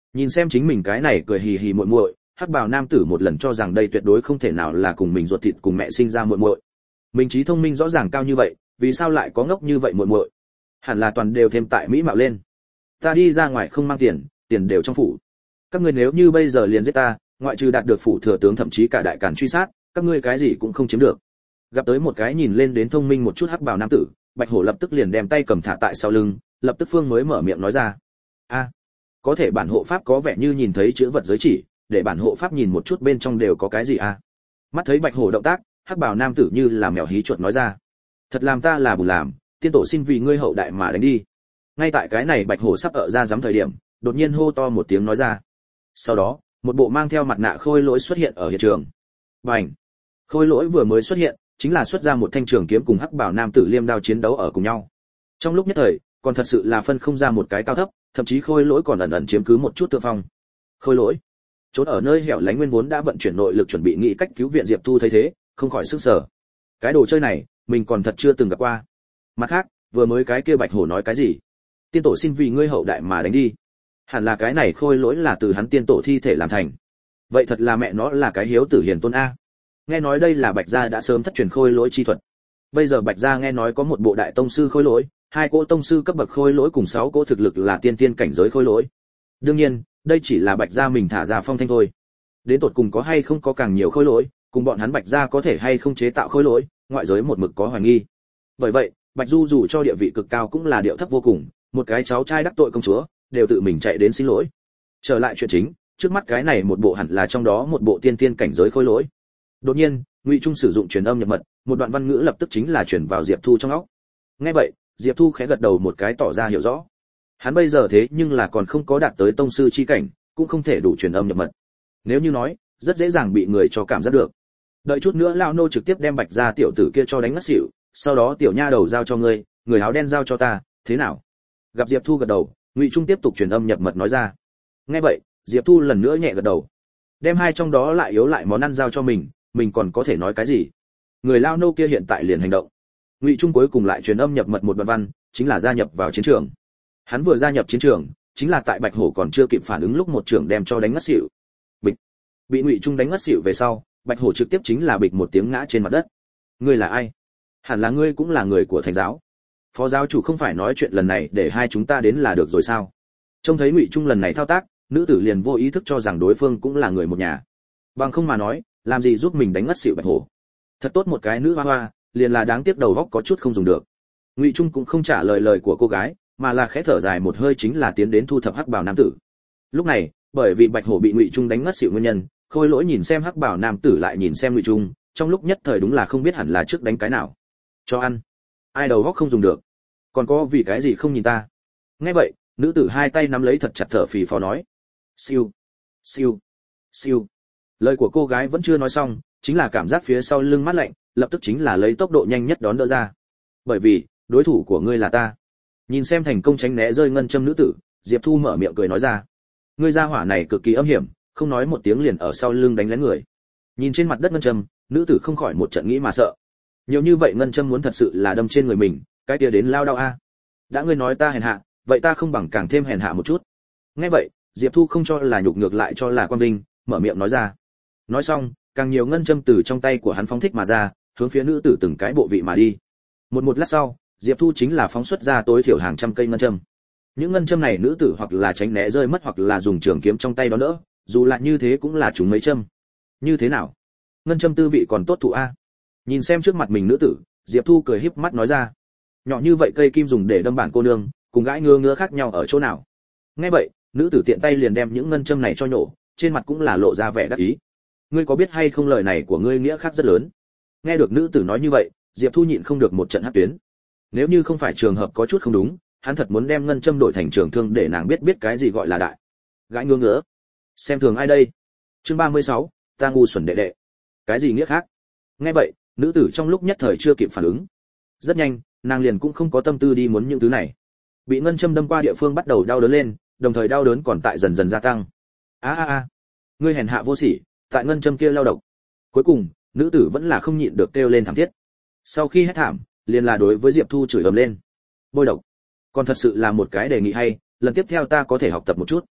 Nhìn xem chính mình cái này cười hì hì muội muội, hắc bào nam tử một lần cho rằng đây tuyệt đối không thể nào là cùng mình ruột thịt cùng mẹ sinh ra muội muội. Mình trí thông minh rõ ràng cao như vậy, vì sao lại có ngốc như vậy muội muội? Hẳn là toàn đều thêm tại mỹ mạo lên. Ta đi ra ngoài không mang tiền, tiền đều trong phủ. Các ngươi nếu như bây giờ liền giết ta, ngoại trừ đạt được phủ thừa tướng thậm chí cả đại càn truy sát, các ngươi cái gì cũng không chiếm được. Gặp tới một cái nhìn lên đến thông minh một chút hắc bào nam tử, Bạch Hổ lập tức liền đem tay cầm thả tại sau lưng, lập tức Phương mới mở miệng nói ra. A, có thể bản hộ pháp có vẻ như nhìn thấy chữ vật giới chỉ, để bản hộ pháp nhìn một chút bên trong đều có cái gì a? Mắt thấy Bạch Hổ động tác, hắc bào nam tử như là mèo hí chuột nói ra. Thật làm ta là bùn làm, tiên tổ xin vì ngươi hậu đại mà đánh đi. Ngay tại cái này Bạch Hổ sắp ở ra giám thời điểm, đột nhiên hô to một tiếng nói ra. Sau đó, một bộ mang theo mặt nạ khôi lỗi xuất hiện ở hiện trường. Bành! Khôi lỗi vừa mới xuất hiện, chính là xuất ra một thanh trường kiếm cùng hắc bảo nam tử liêm đao chiến đấu ở cùng nhau. Trong lúc nhất thời, còn thật sự là phân không ra một cái cao thấp, thậm chí khôi lỗi còn ẩn ẩn chiếm cứ một chút thượng phong. Khôi lỗi, trốn ở nơi hẻo lánh nguyên vốn đã vận chuyển nội lực chuẩn bị nghĩ cách cứu viện Diệp Thu thấy thế, không khỏi sức sở. Cái đồ chơi này, mình còn thật chưa từng gặp qua. Mặt khác, vừa mới cái kia Bạch Hổ nói cái gì? Tiên tổ xin vì ngươi hậu đại mà đánh đi. Hẳn là cái này khôi lỗi là từ hắn tiên tổ thi thể làm thành. Vậy thật là mẹ nó là cái hiếu tử hiền tôn a. Nghe nói đây là Bạch gia đã sớm thất truyền khôi lỗi chi thuật. Bây giờ Bạch gia nghe nói có một bộ đại tông sư khôi lỗi, 2 cỗ tông sư cấp bậc khôi lỗi cùng 6 cỗ thực lực là tiên tiên cảnh giới khôi lỗi. Đương nhiên, đây chỉ là Bạch gia mình thả ra phong thanh thôi. Đến tột cùng có hay không có càng nhiều khôi lỗi, cùng bọn hắn Bạch gia có thể hay không chế tạo khôi lỗi, ngoại giới một mực có hoài nghi. Bởi vậy, Bạch Du dù cho địa vị cực cao cũng là điệu thấp vô cùng, một cái cháu trai đắc tội công chúa, đều tự mình chạy đến xin lỗi. Trở lại chuyện chính, trước mắt cái này một bộ hẳn là trong đó một bộ tiên tiên cảnh giới khôi lỗi. Đột nhiên, Ngụy Trung sử dụng truyền âm nhập mật, một đoạn văn ngữ lập tức chính là truyền vào Diệp Thu trong óc. Nghe vậy, Diệp Thu khẽ gật đầu một cái tỏ ra hiểu rõ. Hắn bây giờ thế nhưng là còn không có đạt tới tông sư chi cảnh, cũng không thể đủ truyền âm nhập mật. Nếu như nói, rất dễ dàng bị người cho cảm giác được. Đợi chút nữa lão nô trực tiếp đem Bạch gia tiểu tử kia cho đánh ngất xỉu, sau đó tiểu nha đầu giao cho ngươi, người áo đen giao cho ta, thế nào? Gặp Diệp Thu gật đầu, Ngụy Trung tiếp tục truyền âm nhập mật nói ra. Nghe vậy, Diệp Thu lần nữa nhẹ gật đầu. Đem 2 trong đó lại yếu lại món ăn giao cho mình còn có thể nói cái gì? Người lao nô kia hiện tại liền hành động. Ngụy Trung cuối cùng lại truyền âm nhập mật một đoạn văn, chính là gia nhập vào chiến trường. Hắn vừa gia nhập chiến trường, chính là tại Bạch Hổ còn chưa kịp phản ứng lúc một trưởng đem cho đánh ngất xỉu. Bịch. Bị Ngụy Trung đánh ngất xỉu về sau, Bạch Hổ trực tiếp chính là bịch một tiếng ngã trên mặt đất. Ngươi là ai? Hẳn là ngươi cũng là người của Thánh giáo. Phó giáo chủ không phải nói chuyện lần này để 2 chúng ta đến là được rồi sao? Trông thấy Ngụy Trung lần này thao tác, nữ tử liền vô ý thức cho rằng đối phương cũng là người một nhà. Bằng không mà nói, làm gì giúp mình đánh ngất xỉu Bạch Hổ. Thật tốt một cái nữ hoa hoa, liền là đáng tiếc đầu óc có chút không dùng được. Ngụy Trung cũng không trả lời lời của cô gái, mà là khẽ thở dài một hơi chính là tiến đến thu thập hắc bào nam tử. Lúc này, bởi vì Bạch Hổ bị Ngụy Trung đánh ngất xỉu nguyên nhân, Khôi Lỗi nhìn xem hắc bào nam tử lại nhìn xem Ngụy Trung, trong lúc nhất thời đúng là không biết hẳn là trước đánh cái nào. Cho ăn. Ai đầu óc không dùng được. Còn có vì cái gì không nhìn ta? Nghe vậy, nữ tử 2 tay nắm lấy thật chặt thở phì phò nói. Siêu, siêu, siêu. Lời của cô gái vẫn chưa nói xong, chính là cảm giác phía sau lưng mát lạnh, lập tức chính là lấy tốc độ nhanh nhất đón đỡ ra. Bởi vì, đối thủ của ngươi là ta. Nhìn xem thành công tránh né rơi ngân châm nữ tử, Diệp Thu mở miệng cười nói ra. Ngươi gia hỏa này cực kỳ âm hiểm, không nói một tiếng liền ở sau lưng đánh lén người. Nhìn trên mặt đất ngân châm, nữ tử không khỏi một trận nghĩ mà sợ. Nhiều như vậy ngân châm muốn thật sự là đâm trên người mình, cái kia đến lao đau a. Đã ngươi nói ta hèn hạ, vậy ta không bằng càng thêm hèn hạ một chút. Nghe vậy, Diệp Thu không cho là nhục ngược lại cho là quan vinh, mở miệng nói ra. Nói xong, càng nhiều ngân châm từ trong tay của hắn phóng thích mà ra, hướng phía nữ tử từng cái bộ vị mà đi. Một lát sau, Diệp Thu chính là phóng xuất ra tối thiểu hàng trăm cây ngân châm. Những ngân châm này nữ tử hoặc là tránh né rơi mất hoặc là dùng trường kiếm trong tay đó đỡ, dù là như thế cũng là chúng mấy châm. Như thế nào? Ngân châm tư vị còn tốt thụ a. Nhìn xem trước mặt mình nữ tử, Diệp Thu cười híp mắt nói ra. Nhỏ như vậy cây kim dùng để đâm bản cô nương, cùng gãi ngứa khác nhau ở chỗ nào? Nghe vậy, nữ tử tiện tay liền đem những ngân châm này cho nhổ, trên mặt cũng là lộ ra vẻ đắc ý. Ngươi có biết hay không lời này của ngươi nghĩa khác rất lớn. Nghe được nữ tử nói như vậy, Diệp Thu nhịn không được một trận hắc tuyến. Nếu như không phải trường hợp có chút không đúng, hắn thật muốn đem ngân châm đổi thành trường thương để nàng biết cái gì gọi là đại. Gãi ngứa. Xem thường ai đây? Chương 36, ta ngu xuẩn đệ đệ. Cái gì nghĩa khác? Nghe vậy, nữ tử trong lúc nhất thời chưa kịp phản ứng. Rất nhanh, nàng liền cũng không có tâm tư đi muốn những thứ này. Bị ngân châm đâm qua địa phương bắt đầu đau đớn lên, đồng thời đau đớn còn tại dần dần gia tăng. Ngươi hèn hạ vô sỉ, tại ngân châm kia lao độc. Cuối cùng, nữ tử vẫn là không nhịn được kêu lên thảm thiết. Sau khi hét thảm, liền là đối với Diệp Thu chửi ầm lên. Bôi độc. Còn thật sự là một cái đề nghị hay, lần tiếp theo ta có thể học tập một chút.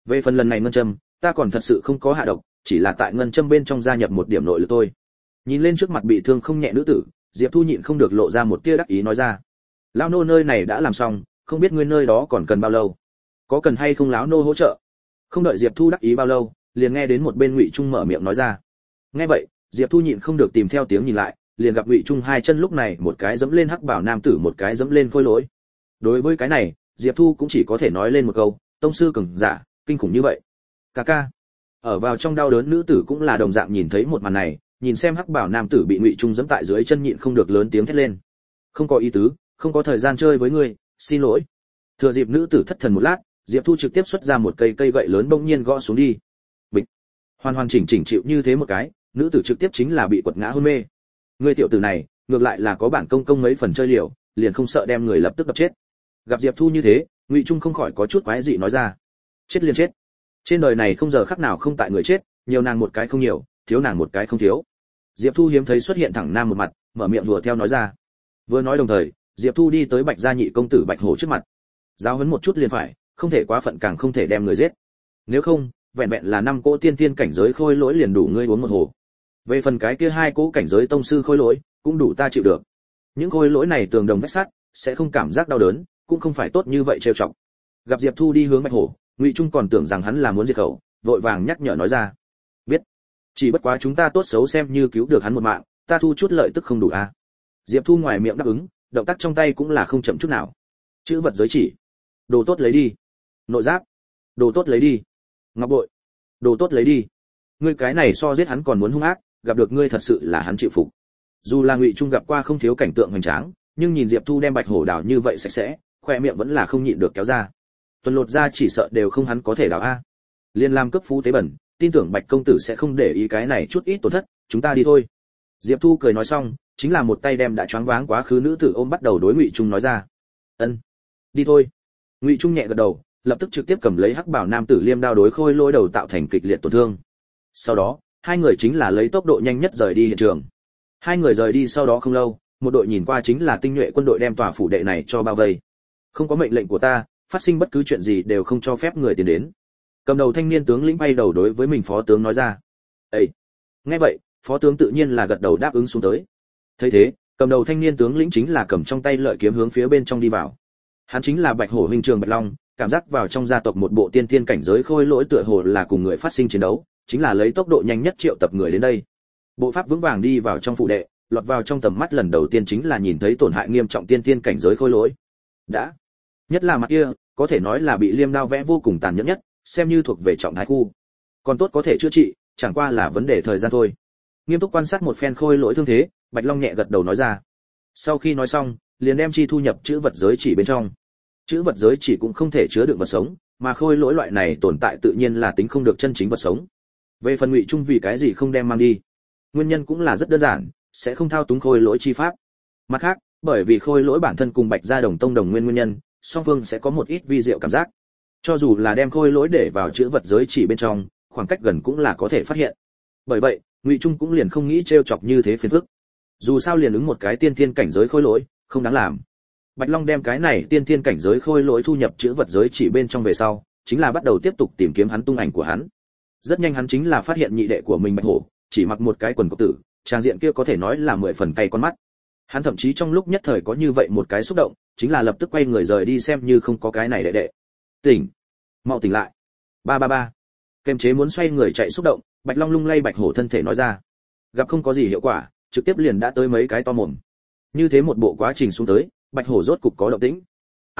Về phần lần này ngân châm, ta còn thật sự không có hạ độc, chỉ là tại ngân châm bên trong gia nhập một điểm nội lực thôi. Nhìn lên trước mặt bị thương không nhẹ nữ tử, Diệp Thu nhịn không được lộ ra một tia đắc ý nói ra. Lão nô nơi này đã làm xong, không biết ngươi nơi đó còn cần bao lâu? Có cần hay không lão nô hỗ trợ? Không đợi Diệp Thu đắc ý bao lâu, liền nghe đến một bên Ngụy Trung mở miệng nói ra. Nghe vậy, Diệp Thu nhịn không được tìm theo tiếng nhìn lại, liền gặp Ngụy Trung hai chân lúc này một cái dẫm lên hắc bảo nam tử, một cái dẫm lên khôi lỗi. Đối với cái này, Diệp Thu cũng chỉ có thể nói lên một câu, tông sư cường giả, kinh khủng như vậy. Ca ca. Ở vào trong đau đớn nữ tử cũng là đồng dạng nhìn thấy một màn này, nhìn xem hắc bảo nam tử bị Ngụy Trung giẫm tại dưới chân nhịn không được lớn tiếng thét lên. Không có ý tứ, không có thời gian chơi với ngươi, xin lỗi. Thừa dịp nữ tử thất thần một lát, Diệp Thu trực tiếp xuất ra một cây gậy lớn bỗng nhiên gõ xuống đi. Bịch. Hoàn hoàn chỉnh chỉnh chịu như thế một cái, nữ tử trực tiếp chính là bị quật ngã hôn mê. Ngươi tiểu tử này, ngược lại là có bản công mấy phần chơi liều, liền không sợ đem người lập tức đập chết. Gặp Diệp Thu như thế, Ngụy Trung không khỏi có chút quái dị nói ra. Chết liền chết. Trên đời này không giờ khắc nào không tại người chết, nhiều nàng một cái không nhiều, thiếu nàng một cái không thiếu. Diệp Thu hiếm thấy xuất hiện thẳng nam một mặt, mở miệng đùa theo nói ra. Vừa nói đồng thời, Diệp Thu đi tới Bạch gia nhị công tử Bạch Hổ trước mặt. Giáo huấn một chút liền phải, không thể quá phận càng không thể đem người giết. Nếu không, vẹn vẹn là 5 cỗ tiên tiên cảnh giới khôi lỗi liền đủ ngươi uống một hồ. Về phần cái kia 2 cỗ cảnh giới tông sư khôi lỗi, cũng đủ ta chịu được. Những khôi lỗi này tường đồng vách sắt, sẽ không cảm giác đau đớn, cũng không phải tốt như vậy trêu chọc. Gặp Diệp Thu đi hướng Bạch Hổ, Ngụy Trung còn tưởng rằng hắn là muốn diệt khẩu, vội vàng nhắc nhở nói ra. Biết. Chỉ bất quá chúng ta tốt xấu xem như cứu được hắn một mạng, ta thu chút lợi tức không đủ à? Diệp Thu ngoài miệng đáp ứng, động tác trong tay cũng là không chậm chút nào. Chữ vật giới chỉ. Đồ tốt lấy đi. Nội giáp. Đồ tốt lấy đi. Ngọc bội. Đồ tốt lấy đi. Ngươi cái này so giết hắn còn muốn hung ác, gặp được ngươi thật sự là hắn chịu phục. Dù là Ngụy Trung gặp qua không thiếu cảnh tượng hoành tráng, nhưng nhìn Diệp Thu đem Bạch Hổ đào như vậy sạch sẽ, khoe miệng vẫn là không nhịn được kéo ra. Tuần lột ra chỉ sợ đều không hắn có thể đào a. Liên làm cấp phú tế bẩn, tin tưởng Bạch công tử sẽ không để ý cái này chút ít tổn thất, chúng ta đi thôi. Diệp Thu cười nói xong, chính là một tay đem đã choáng váng quá khứ nữ tử ôm bắt đầu đối Ngụy Trung nói ra. Ân, đi thôi. Ngụy Trung nhẹ gật đầu, lập tức trực tiếp cầm lấy hắc bảo nam tử liêm đao đối khôi lỗi đầu tạo thành kịch liệt tổn thương. Sau đó, hai người chính là lấy tốc độ nhanh nhất rời đi hiện trường. Hai người rời đi sau đó không lâu, một đội nhìn qua chính là tinh nhuệ quân đội đem tòa phủ đệ này cho bao vây. Không có mệnh lệnh của ta, phát sinh bất cứ chuyện gì đều không cho phép người tiến đến. Cầm đầu thanh niên tướng lĩnh bay đầu đối với mình phó tướng nói ra. Ê! Nghe vậy, phó tướng tự nhiên là gật đầu đáp ứng xuống tới. Thấy thế, cầm đầu thanh niên tướng lĩnh chính là cầm trong tay lợi kiếm hướng phía bên trong đi vào. Hắn chính là Bạch Hổ huynh trường Bạch Long, cảm giác vào trong gia tộc một bộ tiên tiên cảnh giới khôi lỗi tựa hồ là cùng người phát sinh chiến đấu, chính là lấy tốc độ nhanh nhất triệu tập người đến đây. Bộ pháp vững vàng đi vào trong phủ đệ, lọt vào trong tầm mắt lần đầu tiên chính là nhìn thấy tổn hại nghiêm trọng tiên tiên cảnh giới khôi lỗi. Đã, nhất là mặt kia, có thể nói là bị liêm đao vẽ vô cùng tàn nhẫn nhất, xem như thuộc về trọng thái khu. Còn tốt có thể chữa trị, chẳng qua là vấn đề thời gian thôi. Nghiêm túc quan sát một phen khôi lỗi thương thế, Bạch Long nhẹ gật đầu nói ra. Sau khi nói xong, liền đem chi thu nhập chữ vật giới chỉ bên trong. Chữ vật giới chỉ cũng không thể chứa đựng vật sống, mà khôi lỗi loại này tồn tại tự nhiên là tính không được chân chính vật sống. Về phần Ngụy Trung vì cái gì không đem mang đi, nguyên nhân cũng là rất đơn giản, sẽ không thao túng khôi lỗi chi pháp. Mặt khác, bởi vì khôi lỗi bản thân cùng Bạch gia đồng tông đồng nguyên nhân, song phương sẽ có một ít vi diệu cảm giác. Cho dù là đem khôi lỗi để vào chữ vật giới chỉ bên trong, khoảng cách gần cũng là có thể phát hiện. Bởi vậy, Ngụy Trung cũng liền không nghĩ trêu chọc như thế phiền phức. Dù sao liền ứng một cái tiên thiên cảnh giới khôi lỗi, không đáng làm. Bạch Long đem cái này tiên thiên cảnh giới khôi lỗi thu nhập chữ vật giới chỉ bên trong về sau, chính là bắt đầu tiếp tục tìm kiếm hắn tung ảnh của hắn. Rất nhanh hắn chính là phát hiện nhị đệ của mình Bạch Hổ, chỉ mặc một cái quần cộc tử, trang diện kia có thể nói là 10 phần cay con mắt. Hắn thậm chí trong lúc nhất thời có như vậy một cái xúc động, chính là lập tức quay người rời đi xem như không có cái này đệ đệ. Tỉnh, mau tỉnh lại. Ba ba ba. Kềm chế muốn xoay người chạy xúc động, Bạch Long lung lay Bạch Hổ thân thể nói ra. Gặp không có gì hiệu quả, trực tiếp liền đã tới mấy cái to mồm. Như thế một bộ quá trình xuống tới, Bạch Hổ rốt cục có động tĩnh.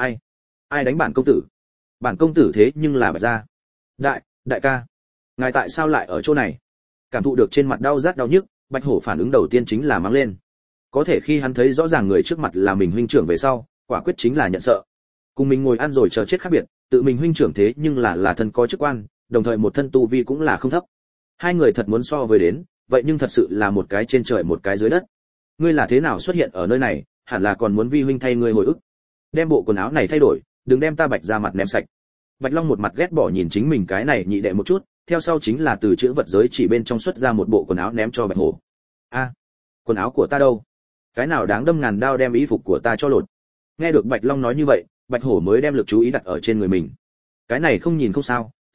Ai đánh bản công tử? Bản công tử thế nhưng là Bạch gia. Đại ca, ngài tại sao lại ở chỗ này? Cảm thụ được trên mặt đau rát đau nhức, Bạch Hổ phản ứng đầu tiên chính là mắng lên. Có thể khi hắn thấy rõ ràng người trước mặt là mình huynh trưởng về sau, quả quyết chính là nhận sợ. Cùng mình ngồi ăn rồi chờ chết khác biệt, tự mình huynh trưởng thế nhưng là thân có chức quan, đồng thời một thân tu vi cũng là không thấp. Hai người thật muốn so với đến, vậy nhưng thật sự là một cái trên trời một cái dưới đất. Ngươi là thế nào xuất hiện ở nơi này, hẳn là còn muốn vi huynh thay ngươi hồi ức. Đem bộ quần áo này thay đổi, đừng đem ta Bạch ra mặt ném sạch. Bạch Long một mặt ghét bỏ nhìn chính mình cái này nhị đệ một chút, theo sau chính là từ chữ vật giới chỉ bên trong xuất ra một bộ quần áo ném cho Bạch Hổ. Quần áo của ta đâu? Cái nào đáng đâm ngàn đao đem y phục của ta cho lột. Nghe được Bạch Long nói như vậy, Bạch Hổ mới đem lực chú ý đặt ở trên người mình. Cái này không nhìn không sao,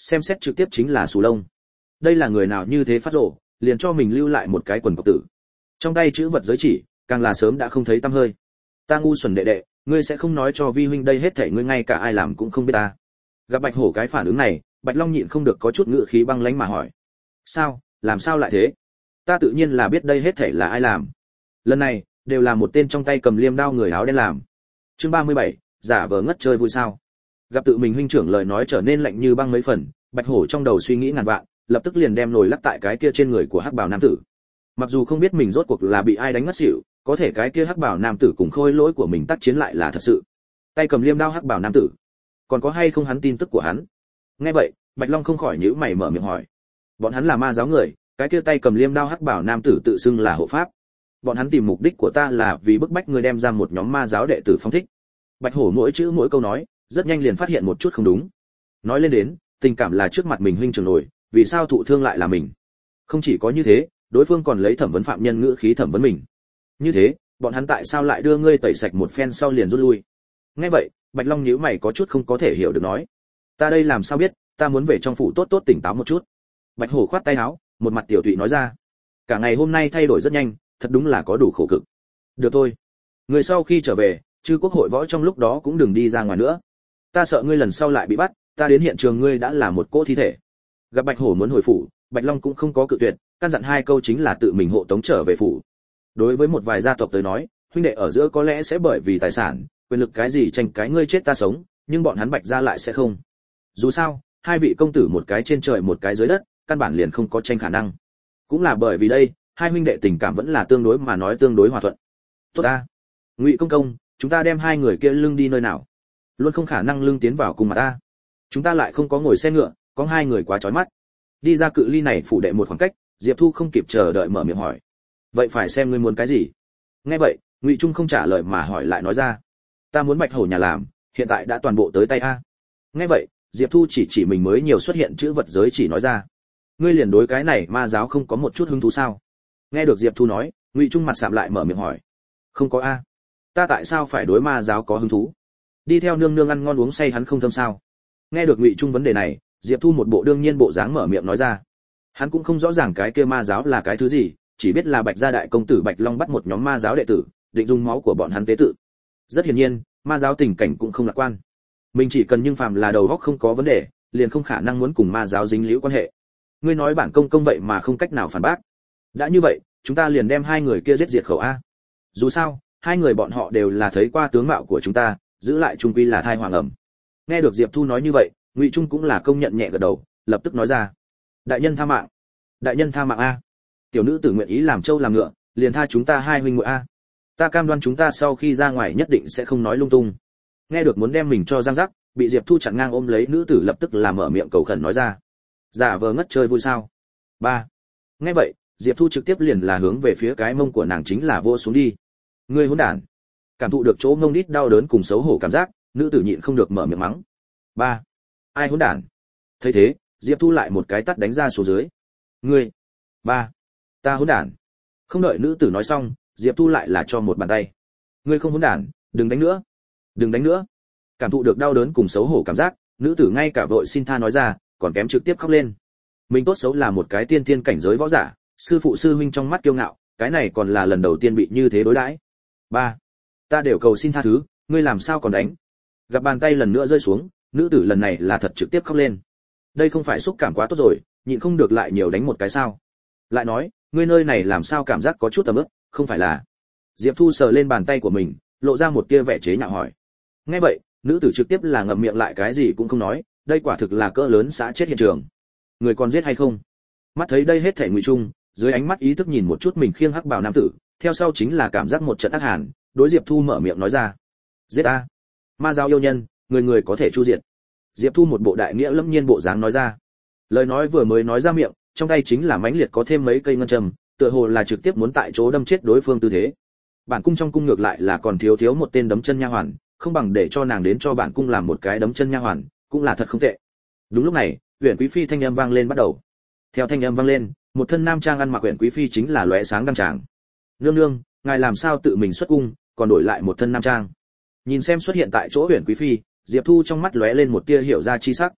xem xét trực tiếp chính là Sù Lông. Đây là người nào như thế phát rồ, liền cho mình lưu lại một cái quần cộc tử. Trong tay chữ vật giới chỉ, càng là sớm đã không thấy tăm hơi. Ta ngu xuẩn đệ đệ, ngươi sẽ không nói cho vi huynh đây hết thảy ngươi ngay cả ai làm cũng không biết ta. Gặp Bạch Hổ cái phản ứng này, Bạch Long nhịn không được có chút ngữ khí băng lãnh mà hỏi: sao, làm sao lại thế? Ta tự nhiên là biết đây hết thảy là ai làm. Lần này đều là một tên trong tay cầm liêm đao người áo đen làm. Chương 37, giả vờ ngất chơi vui sao? Gặp tự mình huynh trưởng lời nói trở nên lạnh như băng mấy phần, Bạch Hổ trong đầu suy nghĩ ngàn vạn, lập tức liền đem nồi lắc tại cái kia trên người của hắc bào nam tử. Mặc dù không biết mình rốt cuộc là bị ai đánh ngất xỉu, có thể cái kia hắc bào nam tử cùng khôi lỗi của mình tác chiến lại là thật sự. Tay cầm liêm đao hắc bào nam tử, còn có hay không hắn tin tức của hắn? Nghe vậy, Bạch Long không khỏi nhíu mày mở miệng hỏi. Bọn hắn là ma giáo người, cái kia tay cầm liêm đao hắc bào nam tử tự xưng là hộ pháp. Bọn hắn tìm mục đích của ta là vì bức bách người đem ra một nhóm ma giáo đệ tử phóng thích. Bạch Hổ mỗi chữ mỗi câu nói, rất nhanh liền phát hiện một chút không đúng. Nói lên đến, tình cảm là trước mặt mình huynh trưởng nổi, vì sao thụ thương lại là mình? Không chỉ có như thế, đối phương còn lấy thẩm vấn phạm nhân ngữ khí thẩm vấn mình. Như thế, bọn hắn tại sao lại đưa ngươi tẩy sạch một phen sau liền rút lui? Nghe vậy, Bạch Long nhíu mày có chút không có thể hiểu được nói. Ta đây làm sao biết, ta muốn về trong phủ tốt tốt tỉnh táo một chút. Bạch Hổ khoát tay áo, một mặt tiểu tụy nói ra. Cả ngày hôm nay thay đổi rất nhanh, thật đúng là có đủ khổ cực. Được thôi, người sau khi trở về, chư quốc hội võ trong lúc đó cũng đừng đi ra ngoài nữa. Ta sợ ngươi lần sau lại bị bắt, ta đến hiện trường ngươi đã là một cỗ thi thể. Gặp Bạch Hổ muốn hồi phủ, Bạch Long cũng không có cự tuyệt, căn dặn hai câu chính là tự mình hộ tống trở về phủ. Đối với một vài gia tộc tới nói, huynh đệ ở giữa có lẽ sẽ bởi vì tài sản, quyền lực cái gì tranh cái ngươi chết ta sống, nhưng bọn hắn Bạch gia lại sẽ không. Dù sao, hai vị công tử một cái trên trời một cái dưới đất, căn bản liền không có tranh khả năng. Cũng là bởi vì đây, hai huynh đệ tình cảm vẫn là tương đối mà nói tương đối hòa thuận. Tốt ta, Ngụy công công, chúng ta đem hai người kia lưng đi nơi nào? Luôn không khả năng lưng tiến vào cùng mà ta. Chúng ta lại không có ngồi xe ngựa, có hai người quá chói mắt. Đi ra cự ly này phủ đệ một khoảng cách, Diệp Thu không kịp chờ đợi mở miệng hỏi. Vậy phải xem ngươi muốn cái gì? Nghe vậy, Ngụy Trung không trả lời mà hỏi lại nói ra. Ta muốn Bạch Hổ nhà làm, hiện tại đã toàn bộ tới tay a. Nghe vậy, Diệp Thu chỉ mình mới nhiều xuất hiện chữ vật giới chỉ nói ra. Ngươi liền đối cái này ma giáo không có một chút hứng thú sao? Nghe được Diệp Thu nói, Ngụy Trung mặt sạm lại mở miệng hỏi. Không có a. Ta tại sao phải đối ma giáo có hứng thú? Đi theo nương nương ăn ngon uống say hắn không thâm sao? Nghe được Ngụy Trung vấn đề này, Diệp Thu một bộ đương nhiên bộ dáng mở miệng nói ra. Hắn cũng không rõ ràng cái kia ma giáo là cái thứ gì, chỉ biết là Bạch gia đại công tử Bạch Long bắt một nhóm ma giáo đệ tử, định dùng máu của bọn hắn tế tự. Rất hiển nhiên, ma giáo tình cảnh cũng không lạc quan. Mình chỉ cần nhưng phàm là đầu óc không có vấn đề, liền không khả năng muốn cùng ma giáo dính líu quan hệ. Ngươi nói bản công công vậy mà không cách nào phản bác. Đã như vậy, chúng ta liền đem hai người kia giết diệt khẩu a. Dù sao, hai người bọn họ đều là thấy qua tướng mạo của chúng ta, giữ lại trung quy là thai hoàng ẩm. Nghe được Diệp Thu nói như vậy, Ngụy Trung cũng là công nhận nhẹ gật đầu, lập tức nói ra. Đại nhân tha mạng. Đại nhân tha mạng a. Tiểu nữ tử nguyện ý làm trâu làm ngựa, liền tha chúng ta hai huynh muội a. Ta cam đoan chúng ta sau khi ra ngoài nhất định sẽ không nói lung tung. Nghe được muốn đem mình cho răng rắc, bị Diệp Thu chặn ngang ôm lấy nữ tử lập tức là mở miệng cầu khẩn nói ra. Giả vờ ngất chơi vui sao? 3. Nghe vậy, Diệp Thu trực tiếp liền là hướng về phía cái mông của nàng chính là vô xuống đi. Ngươi hỗn đản. Cảm thụ được chỗ mông đít đau đớn cùng xấu hổ cảm giác, nữ tử nhịn không được mở miệng mắng. 3. Ai hỗn đản? Thấy thế, Diệp Thu lại một cái tát đánh ra xuống dưới. Ngươi. 3. Ta hỗn đản. Không đợi nữ tử nói xong, Diệp Thu lại là cho một bàn tay. Ngươi không hỗn đản, đừng đánh nữa. Đừng đánh nữa. Cảm thụ được đau đớn cùng xấu hổ cảm giác, nữ tử ngay cả vội xin tha nói ra, còn kém trực tiếp khóc lên. Mình tốt xấu là một cái tiên tiên cảnh giới võ giả, sư phụ sư huynh trong mắt kiêu ngạo, cái này còn là lần đầu tiên bị như thế đối đãi. 3. Ta đều cầu xin tha thứ, ngươi làm sao còn đánh? Gặp bàn tay lần nữa rơi xuống, nữ tử lần này là thật trực tiếp khóc lên. Đây không phải xúc cảm quá tốt rồi, nhịn không được lại nhiều đánh một cái sao? Lại nói, ngươi nơi này làm sao cảm giác có chút ấm ức, không phải là? Diệp Thu sờ lên bàn tay của mình, lộ ra một tia vẻ chế nhạo hỏi. Nghe vậy, nữ tử trực tiếp là ngậm miệng lại cái gì cũng không nói, đây quả thực là cỡ lớn xã chết hiện trường. Người còn giết hay không? Mắt thấy đây hết thảy Ngụy Trung, dưới ánh mắt ý thức nhìn một chút mình khiêng hắc bào nam tử, theo sau chính là cảm giác một trận ác hàn, đối Diệp Thu mở miệng nói ra. Giết a! Ma giáo yêu nhân, người người có thể chu diệt. Diệp Thu một bộ đại nghĩa lâm nhiên bộ dáng nói ra. Lời nói vừa mới nói ra miệng, trong tay chính là mãnh liệt có thêm mấy cây ngân châm, tựa hồ là trực tiếp muốn tại chỗ đâm chết đối phương tư thế. Bản cung trong cung ngược lại là còn thiếu một tên đấm chân nha hoàn, không bằng để cho nàng đến cho bản cung làm một cái đấm chân nha hoàn, cũng là thật không tệ. Đúng lúc này, Uyển Quý phi thanh âm vang lên bắt đầu. Theo thanh âm vang lên, một thân nam trang ăn mặc Uyển Quý phi chính là lóe sáng đăng tràng. Nương nương, ngài làm sao tự mình xuất cung, còn đổi lại một thân nam trang? Nhìn xem xuất hiện tại chỗ Uyển Quý phi, Diệp Thu trong mắt lóe lên một tia hiểu ra chi sắc.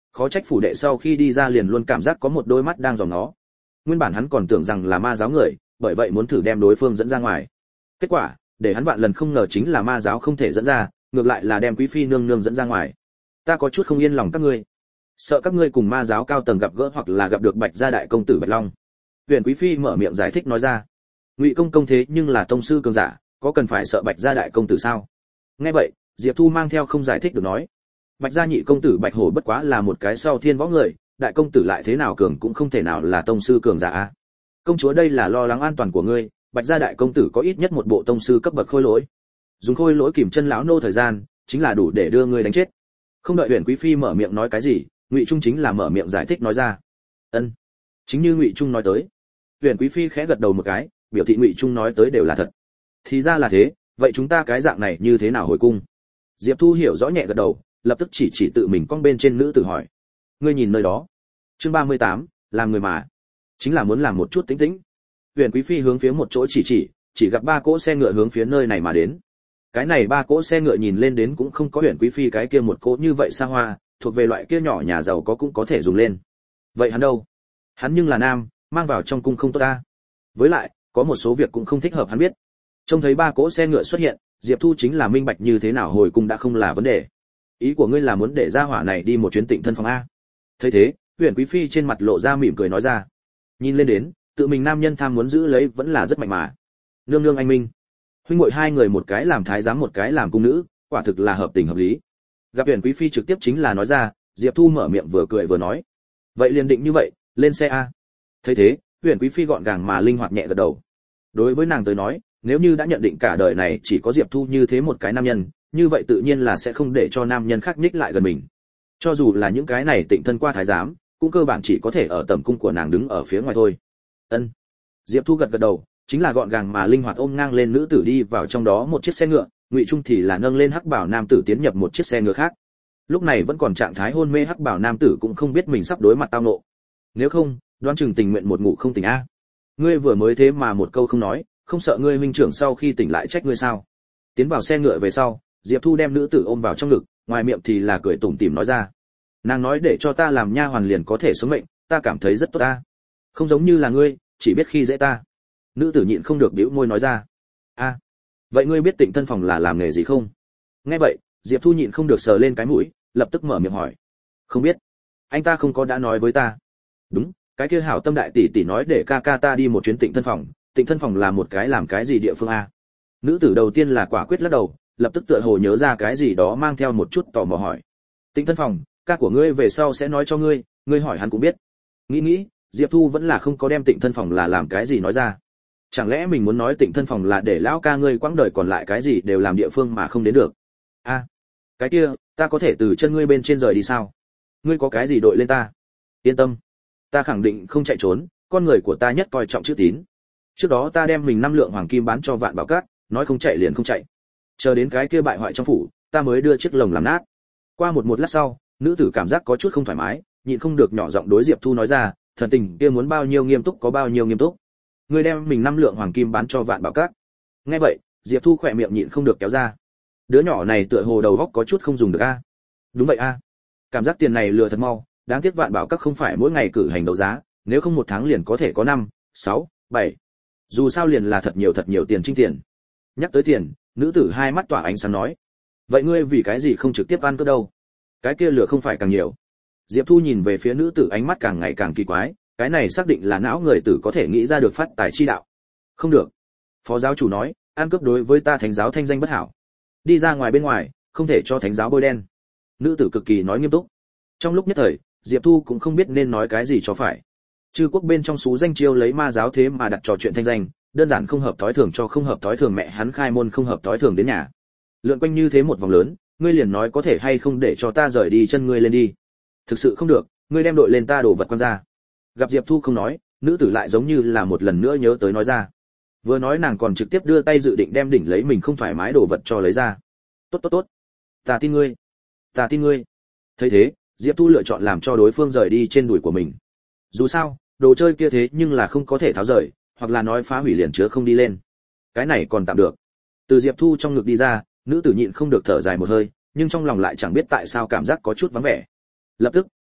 Khó trách phủ đệ sau khi đi ra liền luôn cảm giác có một đôi mắt đang dò nó. Nguyên bản hắn còn tưởng rằng là ma giáo người, bởi vậy muốn thử đem đối phương dẫn ra ngoài. Kết quả, để hắn vạn lần không ngờ chính là ma giáo không thể dẫn ra, ngược lại là đem quý phi nương nương dẫn ra ngoài. Ta có chút không yên lòng các ngươi, sợ các ngươi cùng ma giáo cao tầng gặp gỡ hoặc là gặp được Bạch gia đại công tử Bạch Long. Huyền quý phi mở miệng giải thích nói ra. Ngụy công công thế nhưng là tông sư cường giả, có cần phải sợ Bạch gia đại công tử sao? Nghe vậy, Diệp Thu mang theo không giải thích được nói. Bạch gia nhị công tử Bạch Hổ bất quá là một cái sau thiên võ người, đại công tử lại thế nào cường cũng không thể nào là tông sư cường giả a. Công chúa đây là lo lắng an toàn của ngươi, Bạch gia đại công tử có ít nhất một bộ tông sư cấp bậc khôi lỗi. Dùng khôi lỗi kìm chân lão nô thời gian, chính là đủ để đưa ngươi đánh chết. Không đợi Huyền quý phi mở miệng nói cái gì, Ngụy Trung chính là mở miệng giải thích nói ra. Ân, chính như Ngụy Trung nói tới. Huyền quý phi khẽ gật đầu một cái, biểu thị Ngụy Trung nói tới đều là thật. Thì ra là thế, vậy chúng ta cái dạng này như thế nào hồi cung? Diệp Thu hiểu rõ nhẹ gật đầu, lập tức chỉ tự mình cong bên trên nữ tử hỏi. Ngươi nhìn nơi đó. Chương 38, làm người mà, chính là muốn làm một chút tĩnh tĩnh. Huyền quý phi hướng phía một chỗ chỉ gặp 3 cỗ xe ngựa hướng phía nơi này mà đến. Cái này 3 cỗ xe ngựa nhìn lên đến cũng không có Huyền quý phi cái kia một cỗ như vậy xa hoa, thuộc về loại kia nhỏ nhà giàu có cũng có thể dùng lên. Vậy hắn đâu? Hắn nhưng là nam, mang vào trong cung không tốt ta. Với lại, có một số việc cũng không thích hợp hắn biết. Trông thấy 3 cỗ xe ngựa xuất hiện, Diệp Thu chính là minh bạch như thế nào hồi cung đã không là vấn đề. Ý của ngươi là muốn để gia hỏa này đi một chuyến Tịnh thân phòng a? Thấy thế, Huyền quý phi trên mặt lộ ra mỉm cười nói ra. Nhìn lên đến, tự mình nam nhân tham muốn giữ lấy vẫn là rất mạnh mà. Nương nương anh minh, huynh muội hai người một cái làm thái giám một cái làm cung nữ, quả thực là hợp tình hợp lý. Gặp Huyền quý phi trực tiếp chính là nói ra, Diệp Thu mở miệng vừa cười vừa nói. Vậy liền định như vậy, lên xe a. Thấy thế, Huyền quý phi gọn gàng mà linh hoạt nhẹ gật đầu. Đối với nàng tới nói, nếu như đã nhận định cả đời này chỉ có Diệp Thu như thế một cái nam nhân, như vậy tự nhiên là sẽ không để cho nam nhân khác nhích lại gần mình. Cho dù là những cái này tịnh thân qua thái giám, cũng cơ bản chỉ có thể ở tầm cung của nàng đứng ở phía ngoài thôi. Ân. Diệp Thu gật gật đầu, chính là gọn gàng mà linh hoạt ôm ngang lên nữ tử đi vào trong đó một chiếc xe ngựa, Ngụy Trung thì là nâng lên hắc bảo nam tử tiến nhập một chiếc xe ngựa khác. Lúc này vẫn còn trạng thái hôn mê hắc bảo nam tử cũng không biết mình sắp đối mặt tao nộ. Nếu không, đoán chừng tình nguyện một ngủ không tỉnh a. Ngươi vừa mới thế mà một câu không nói, không sợ ngươi huynh trưởng sau khi tỉnh lại trách ngươi sao? Tiến vào xe ngựa về sau, Diệp Thu đem nữ tử ôm vào trong ngực, ngoài miệng thì là cười tủm tỉm nói ra. Nàng nói để cho ta làm nha hoàn liền có thể sống mệnh, ta cảm thấy rất tốt ta. Không giống như là ngươi, chỉ biết khi dễ ta. Nữ tử nhịn không được bĩu môi nói ra. A, vậy ngươi biết Tịnh thân phòng là làm nghề gì không? Nghe vậy, Diệp Thu nhịn không được sờ lên cái mũi, lập tức mở miệng hỏi. Không biết. Anh ta không có đã nói với ta. Đúng, cái kia hảo tâm đại tỷ tỷ nói để ca ca ta đi một chuyến Tịnh thân phòng. Tịnh thân phòng là một cái làm cái gì địa phương a? Nữ tử đầu tiên là quả quyết lắc đầu, lập tức tựa hồ nhớ ra cái gì đó mang theo một chút tò mò hỏi. Tịnh thân phòng, ca của ngươi về sau sẽ nói cho ngươi, ngươi hỏi hắn cũng biết. Nghĩ, Diệp Thu vẫn là không có đem Tịnh thân phòng là làm cái gì nói ra. Chẳng lẽ mình muốn nói Tịnh thân phòng là để lão ca ngươi quãng đời còn lại cái gì đều làm địa phương mà không đến được? A, cái kia, ta có thể từ chân ngươi bên trên rời đi sao? Ngươi có cái gì đội lên ta? Yên tâm, ta khẳng định không chạy trốn, con người của ta nhất coi trọng chữ tín. Trước đó ta đem mình 5 lượng hoàng kim bán cho Vạn Bảo Các, nói không chạy liền không chạy. Chờ đến cái kia bại hoại trong phủ, ta mới đưa chiếc lồng làm nát. Qua một lát sau, nữ tử cảm giác có chút không thoải mái, nhịn không được nhỏ giọng đối Diệp Thu nói ra, thần tình kia muốn bao nhiêu nghiêm túc có bao nhiêu nghiêm túc. Ngươi đem mình 5 lượng hoàng kim bán cho Vạn Bảo Các. Nghe vậy, Diệp Thu khỏe miệng nhịn không được kéo ra. Đứa nhỏ này tựa hồ đầu óc có chút không dùng được a. Đúng vậy a. Cảm giác tiền này lừa thật mau, đáng tiếc Vạn Bảo Các không phải mỗi ngày cử hành đấu giá, nếu không 1 tháng liền có thể có 5, 6, 7. Dù sao liền là thật nhiều tiền trinh tiền. Nhắc tới tiền, nữ tử hai mắt tỏa ánh sáng nói. Vậy ngươi vì cái gì không trực tiếp ăn cướp đâu? Cái kia lừa không phải càng nhiều. Diệp Thu nhìn về phía nữ tử ánh mắt càng ngày càng kỳ quái, cái này xác định là não người tử có thể nghĩ ra được phát tài chi đạo. Không được. Phó giáo chủ nói, ăn cướp đối với ta thánh giáo thanh danh bất hảo. Đi ra ngoài bên ngoài, không thể cho thánh giáo bôi đen. Nữ tử cực kỳ nói nghiêm túc. Trong lúc nhất thời, Diệp Thu cũng không biết nên nói cái gì cho phải. Chư quốc bên trong xú danh chiêu lấy ma giáo thế mà đặt trò chuyện thanh danh, đơn giản không hợp thói thường cho không hợp thói thường mẹ hắn khai môn không hợp thói thường đến nhà. Lượn quanh như thế một vòng lớn, ngươi liền nói có thể hay không để cho ta rời đi chân ngươi lên đi. Thực sự không được, ngươi đem đội lên ta đổ vật quan ra. Gặp Diệp Thu không nói, nữ tử lại giống như là một lần nữa nhớ tới nói ra. Vừa nói nàng còn trực tiếp đưa tay dự định đem đỉnh lấy mình không thoải mái đổ vật cho lấy ra. Tốt. Ta tin ngươi. Thấy thế, Diệp Thu lựa chọn làm cho đối phương rời đi trên đùi của mình. Dù sao, đồ chơi kia thế nhưng là không có thể tháo rời, hoặc là nói phá hủy liền chứa không đi lên. Cái này còn tạm được. Từ Diệp Thu trong ngực đi ra, nữ tử nhịn không được thở dài một hơi, nhưng trong lòng lại chẳng biết tại sao cảm giác có chút vắng vẻ. Lập tức,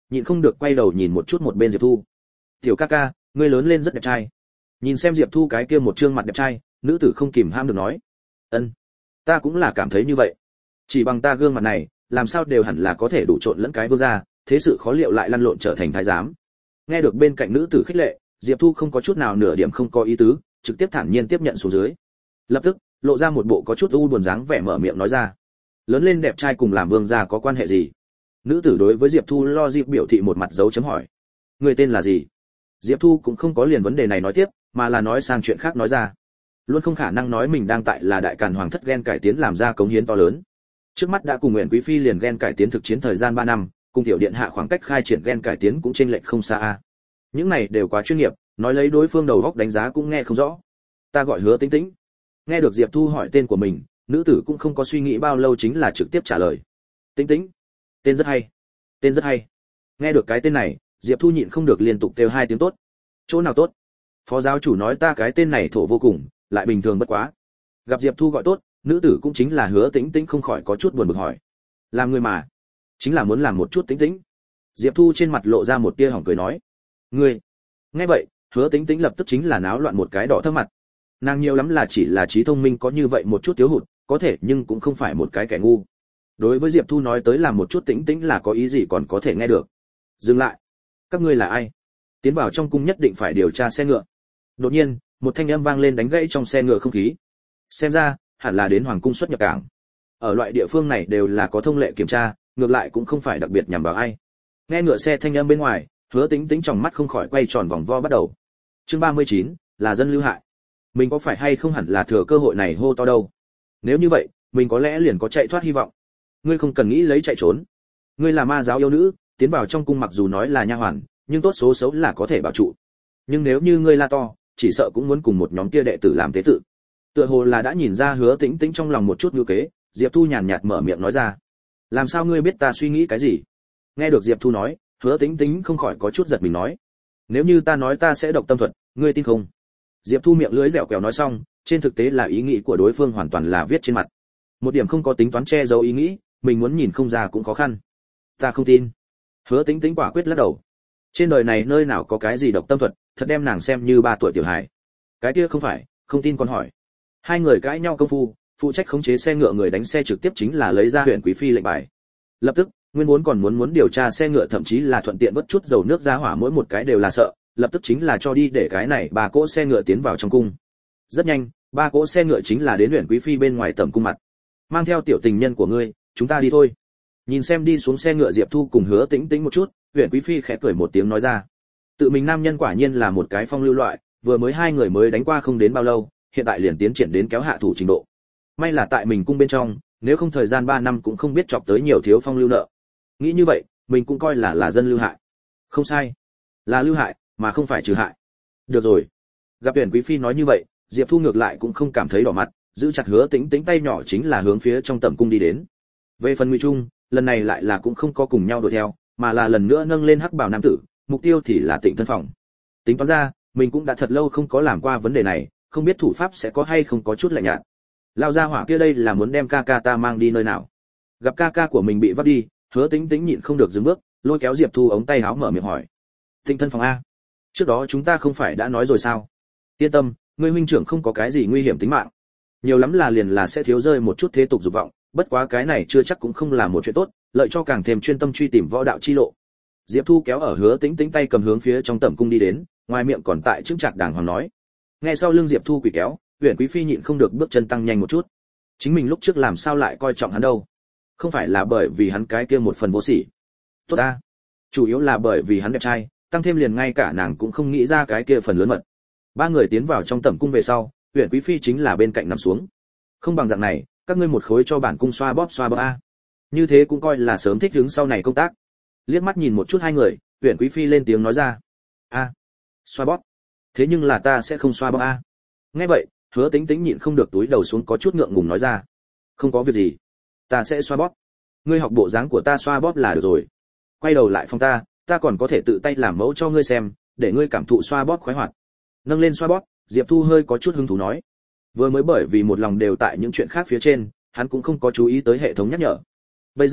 nhịn không được quay đầu nhìn một chút một bên Diệp Thu. "Tiểu ca ca, ngươi lớn lên rất đẹp trai." Nhìn xem Diệp Thu cái kia một trương mặt đẹp trai, nữ tử không kìm ham được nói. "Ân, ta cũng là cảm thấy như vậy. Chỉ bằng ta gương mặt này, làm sao đều hẳn là có thể đủ trộn lẫn cái vương gia, thế sự khó liệu lại lăn lộn trở thành thái giám." Nghe được bên cạnh nữ tử khích lệ, Diệp Thu không có chút nào nửa điểm không có ý tứ, trực tiếp thản nhiên tiếp nhận xuống dưới. Lập tức, lộ ra một bộ có chút u buồn dáng vẻ mở miệng nói ra. "Lớn lên đẹp trai cùng làm vương gia có quan hệ gì?" Nữ tử đối với Diệp Thu lo dịp biểu thị một mặt dấu chấm hỏi. "Người tên là gì?" Diệp Thu cũng không có liền vấn đề này nói tiếp, mà là nói sang chuyện khác nói ra. Luôn không khả năng nói mình đang tại là đại càn hoàng thất gen cải tiến làm ra cống hiến to lớn. Trước mắt đã cùng Nguyện Quý phi liền gen cải tiến thực chiến thời gian 3 năm, cùng tiểu điện hạ khoảng cách khai triển gen cải tiến cũng chênh lệch không xa a. Những này đều quá chuyên nghiệp, nói lấy đối phương đầu góc đánh giá cũng nghe không rõ. "Ta gọi Hứa Tĩnh Tĩnh." Nghe được Diệp Thu hỏi tên của mình, nữ tử cũng không có suy nghĩ bao lâu chính là trực tiếp trả lời. "Tĩnh Tĩnh, tên rất hay, tên rất hay." Nghe được cái tên này, Diệp Thu nhịn không được liên tục kêu 2 tiếng tốt. "Chỗ nào tốt?" "Phó giáo chủ nói ta cái tên này thổ vô cùng, lại bình thường bất quá." Gặp Diệp Thu gọi tốt, nữ tử cũng chính là Hứa Tĩnh Tĩnh không khỏi có chút buồn bực hỏi. "Làm người mà, chính là muốn làm một chút Tĩnh Tĩnh." Diệp Thu trên mặt lộ ra một tia hỏng cười nói. "Ngươi?" Nghe vậy, Hứa Tĩnh Tĩnh lập tức chính là náo loạn một cái đỏ thẫm mặt. Nàng nhiều lắm là chỉ là trí thông minh có như vậy một chút thiếu hụt, có thể nhưng cũng không phải một cái kẻ ngu. Đối với Diệp Thu nói tới làm một chút Tĩnh Tĩnh là có ý gì còn có thể nghe được. "Dừng lại, các ngươi là ai? Tiến vào trong cung nhất định phải điều tra xe ngựa." Đột nhiên, một thanh âm vang lên đánh gãy trong xe ngựa không khí. Xem ra, hẳn là đến hoàng cung xuất nhập cảng. Ở loại địa phương này đều là có thông lệ kiểm tra, ngược lại cũng không phải đặc biệt nhằm vào ai. Nghe ngựa xe thanh âm bên ngoài, Hứa Tĩnh Tĩnh trong mắt không khỏi quay tròn vòng vo bắt đầu. Chương 39, là dân lưu hại. Mình có phải hay không hẳn là thừa cơ hội này hô to đâu? Nếu như vậy, mình có lẽ liền có chạy thoát hy vọng. Ngươi không cần nghĩ lấy chạy trốn. Ngươi là ma giáo yêu nữ, tiến vào trong cung mặc dù nói là nha hoàn, nhưng tốt số xấu là có thể bảo trụ. Nhưng nếu như ngươi la to, chỉ sợ cũng muốn cùng một nhóm kia đệ tử làm tế tự. Tựa hồ là đã nhìn ra Hứa Tĩnh Tĩnh trong lòng một chút ngữ kế, Diệp Thu nhàn nhạt mở miệng nói ra. "Làm sao ngươi biết ta suy nghĩ cái gì?" Nghe được Diệp Thu nói, Hứa Tĩnh Tĩnh không khỏi có chút giật mình nói. "Nếu như ta nói ta sẽ độc tâm thuật, ngươi tin không?" Diệp Thu miệng lưỡi dẻo quẹo nói xong, trên thực tế là ý nghĩ của đối phương hoàn toàn là viết trên mặt. Một điểm không có tính toán che giấu ý nghĩ, mình muốn nhìn không ra cũng khó khăn. "Ta không tin." Hứa Tĩnh Tĩnh quả quyết lắc đầu. Trên đời này nơi nào có cái gì độc tâm thuật, thật đem nàng xem như 3 tuổi tiểu hài. "Cái kia không phải, không tin còn hỏi." Hai người cãi nhau công phu, phụ trách khống chế xe ngựa người đánh xe trực tiếp chính là lấy ra Huyền Quý phi lệnh bài. Lập tức, nguyên vốn còn muốn điều tra xe ngựa thậm chí là thuận tiện vớt chút dầu nước ra hỏa mỗi một cái đều là sợ, lập tức chính là cho đi để cái này 3 cỗ xe ngựa tiến vào trong cung. Rất nhanh, 3 cỗ xe ngựa chính là đến Huyền Quý phi bên ngoài tầm cung mặt. "Mang theo tiểu tình nhân của ngươi, chúng ta đi thôi." Nhìn xem đi xuống xe ngựa Diệp Thu cùng Hứa Tĩnh Tĩnh một chút, Huyền Quý phi khẽ cười một tiếng nói ra. Tự mình nam nhân quả nhiên là một cái phong lưu loại, vừa mới 2 người mới đánh qua không đến bao lâu, hiện tại liền tiến triển đến kéo hạ thủ trình độ. May là tại mình cung bên trong, nếu không thời gian 3 năm cũng không biết chọc tới nhiều thiếu phong lưu nợ. Nghĩ như vậy, mình cũng coi là dân lưu hại. Không sai, là lưu hại, mà không phải trừ hại. Được rồi. Gặp Huyền Quý phi nói như vậy, Diệp Thu ngược lại cũng không cảm thấy đỏ mặt, giữ chặt Hứa Tĩnh Tĩnh tay nhỏ chính là hướng phía trong tẩm cung đi đến. Về phần Ngụy Trung, lần này lại là cũng không có cùng nhau đuổi theo, mà là lần nữa nâng lên hắc bào nam tử, mục tiêu thì là Tịnh thân phòng. Tính toán ra, mình cũng đã thật lâu không có làm qua vấn đề này, không biết thủ pháp sẽ có hay không có chút lạnh nhạt. Lao ra hỏa kia đây là muốn đem ca ca ta mang đi nơi nào? Gặp ca ca của mình bị vấp đi, Hứa Tĩnh Tĩnh nhịn không được dừng bước, lôi kéo Diệp Thu ống tay áo mở miệng hỏi. "Tịnh thân phòng a? Trước đó chúng ta không phải đã nói rồi sao? Yên tâm, ngươi huynh trưởng không có cái gì nguy hiểm tính mạng. Nhiều lắm là liền là sẽ thiếu rơi một chút thế tục dục vọng, bất quá cái này chưa chắc cũng không là một chuyện tốt, lợi cho càng thêm chuyên tâm truy tìm võ đạo chi lộ." Diệp Thu kéo ở Hứa Tĩnh Tĩnh tay cầm hướng phía trong tẩm cung đi đến, ngoài miệng còn tại chững chạc đàng hoàng nói. Nghe sau lưng Diệp Thu quỷ kéo, Huyền Quý phi nhịn không được bước chân tăng nhanh một chút. Chính mình lúc trước làm sao lại coi trọng hắn đâu? Không phải là bởi vì hắn cái kia một phần vô sỉ. Tốt a, chủ yếu là bởi vì hắn đẹp trai, tăng thêm liền ngay cả nàng cũng không nghĩ ra cái kia phần lớn mật. 3 người tiến vào trong tẩm cung về sau, Huyền Quý phi chính là bên cạnh nằm xuống. "Không bằng dạng này, các ngươi một khối cho bản cung xoa bóp a." Như thế cũng coi là sớm thích ứng sau này công tác. Liếc mắt nhìn một chút 2 người, Huyền Quý phi lên tiếng nói ra. "A, xoa bóp? Thế nhưng là ta sẽ không xoa bóp a." Nghe vậy, Hứa Tĩnh Tĩnh nhịn không được túi đầu xuống có chút ngượng ngùng nói ra. "Không có việc gì, ta sẽ xoa bóp. Ngươi học bộ dáng của ta xoa bóp là được rồi. Quay đầu lại phòng ta còn có thể tự tay làm mẫu cho ngươi xem, để ngươi cảm thụ xoa bóp khoái hoạt." Nâng lên xoa bóp, Diệp Thu hơi có chút hứng thú nói. Vừa mới bởi vì một lòng đều tại những chuyện khác phía trên, hắn cũng không có chú ý tới hệ thống nhắc nhở. Bây giờ,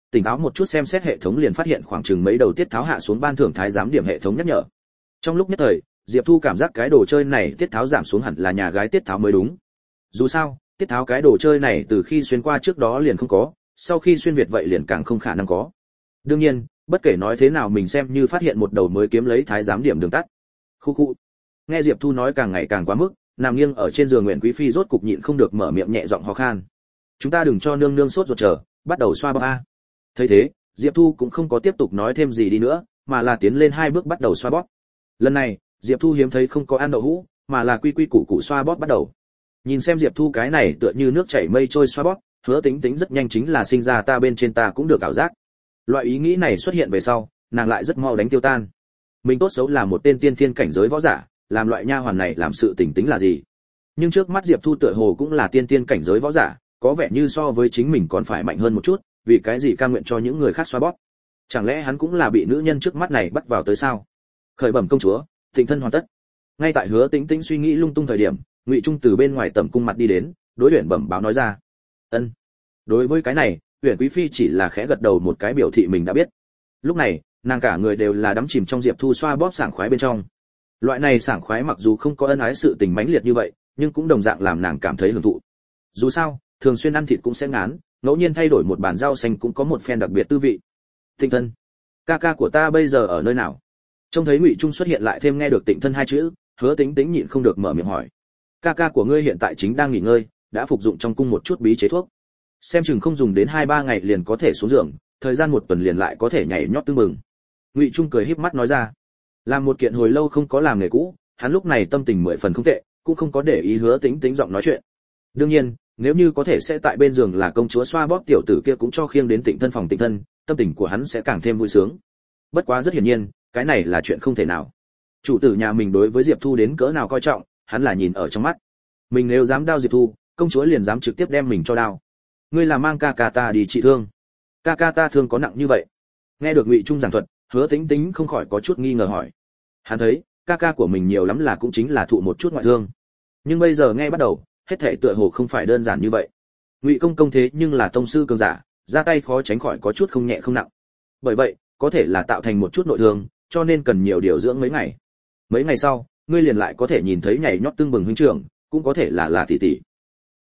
tỉnh táo một chút xem xét hệ thống liền phát hiện khoảng chừng mấy đầu tiết tháo hạ xuống ban thưởng thái giám điểm hệ thống nhắc nhở. Trong lúc nhất thời, Diệp Thu cảm giác cái đồ chơi này tiết tháo giảm xuống hẳn là nhà gái tiết tháo mới đúng. Dù sao, tiết tháo cái đồ chơi này từ khi xuyên qua trước đó liền không có, sau khi xuyên việt vậy liền càng không khả năng có. Đương nhiên, bất kể nói thế nào mình xem như phát hiện một đầu mới kiếm lấy thái giám điểm đường tắt. Khu khu. Nghe Diệp Thu nói càng ngày càng quá mức, nằm nghiêng ở trên giường Nguyện Quý phi rốt cục nhịn không được mở miệng nhẹ giọng ho khan. Chúng ta đừng cho nương nương sốt ruột chờ, bắt đầu xoa bóp a. Thấy thế, Diệp Thu cũng không có tiếp tục nói thêm gì đi nữa, mà là tiến lên 2 bước bắt đầu xoa bóp. Lần này, Diệp Thu hiếm thấy không có ăn đậu hũ, mà là quy quy củ củ xoa bóp bắt đầu. Nhìn xem Diệp Thu cái này tựa như nước chảy mây trôi xoa bóp, Hứa Tính Tính rất nhanh chính là sinh ra ta bên trên ta cũng được ảo giác. Loại ý nghĩ này xuất hiện về sau, nàng lại rất mau đánh tiêu tan. Mình tốt xấu là một tên tiên thiên cảnh giới võ giả, làm loại nha hoàn này làm sự tình tính là gì? Nhưng trước mắt Diệp Thu tựa hồ cũng là tiên thiên cảnh giới võ giả, có vẻ như so với chính mình còn phải mạnh hơn một chút, vì cái gì cam nguyện cho những người khác xoa bóp? Chẳng lẽ hắn cũng là bị nữ nhân trước mắt này bắt vào tới sao? Khởi bẩm công chúa, tịnh thân hoàn tất. Ngay tại Hứa Tĩnh Tĩnh suy nghĩ lung tung thời điểm, Ngụy Trung từ bên ngoài tẩm cung mặt đi đến, đối Uyển bẩm báo nói ra. Ân. Đối với cái này, Uyển Quý phi chỉ là khẽ gật đầu một cái biểu thị mình đã biết. Lúc này, nàng cả người đều là đắm chìm trong Diệp Thu xoa bóp sảng khoái bên trong. Loại này sảng khoái mặc dù không có ân ái sự tình mãnh liệt như vậy, nhưng cũng đồng dạng làm nàng cảm thấy hưởng thụ. Dù sao, thường xuyên ăn thịt cũng sẽ ngán, ngẫu nhiên thay đổi một bàn rau xanh cũng có một phen đặc biệt tư vị. Tịnh thân, ca ca của ta bây giờ ở nơi nào? Trông thấy Ngụy Trung xuất hiện lại thêm nghe được Tịnh thân 2 chữ, Hứa Tính Tính nhịn không được mở miệng hỏi. Ca ca của ngươi hiện tại chính đang nghỉ ngơi, đã phục dụng trong cung một chút bí chế thuốc. Xem chừng không dùng đến 2-3 ngày liền có thể xuống giường, thời gian 1 tuần liền lại có thể nhảy nhót tưng bừng. Ngụy Trung cười híp mắt nói ra. Làm một kiện hồi lâu không có làm nghề cũ, hắn lúc này tâm tình 10 phần không tệ, cũng không có để ý Hứa Tính Tính giọng nói chuyện. Đương nhiên, nếu như có thể sẽ tại bên giường là công chúa xoa bóp tiểu tử kia cũng cho khiêng đến Tịnh thân phòng Tịnh thân, tâm tình của hắn sẽ càng thêm vui sướng. Bất quá rất hiển nhiên, cái này là chuyện không thể nào. Chủ tử nhà mình đối với Diệp Thu đến cỡ nào coi trọng, hắn là nhìn ở trong mắt. Mình nếu dám đao Diệp Thu, công chúa liền dám trực tiếp đem mình cho đao. Ngươi là mang ca ca ta đi trị thương. Ca ca ta thương có nặng như vậy? Nghe được Ngụy Trung giảng thuật, Hứa Tính Tính không khỏi có chút nghi ngờ hỏi. Hắn thấy, ca ca của mình nhiều lắm là cũng chính là thụ một chút ngoại thương. Nhưng bây giờ nghe bắt đầu, hết thảy tựa hồ không phải đơn giản như vậy. Ngụy công công thế nhưng là tông sư cường giả, ra tay khó tránh khỏi có chút không nhẹ không nặng. Bởi vậy, có thể là tạo thành một chút nội thương, cho nên cần nhiều điều dưỡng mấy ngày. Mấy ngày sau, ngươi liền lại có thể nhìn thấy nhảy nhót tương bừng huynh trưởng, cũng có thể là tỷ tỷ.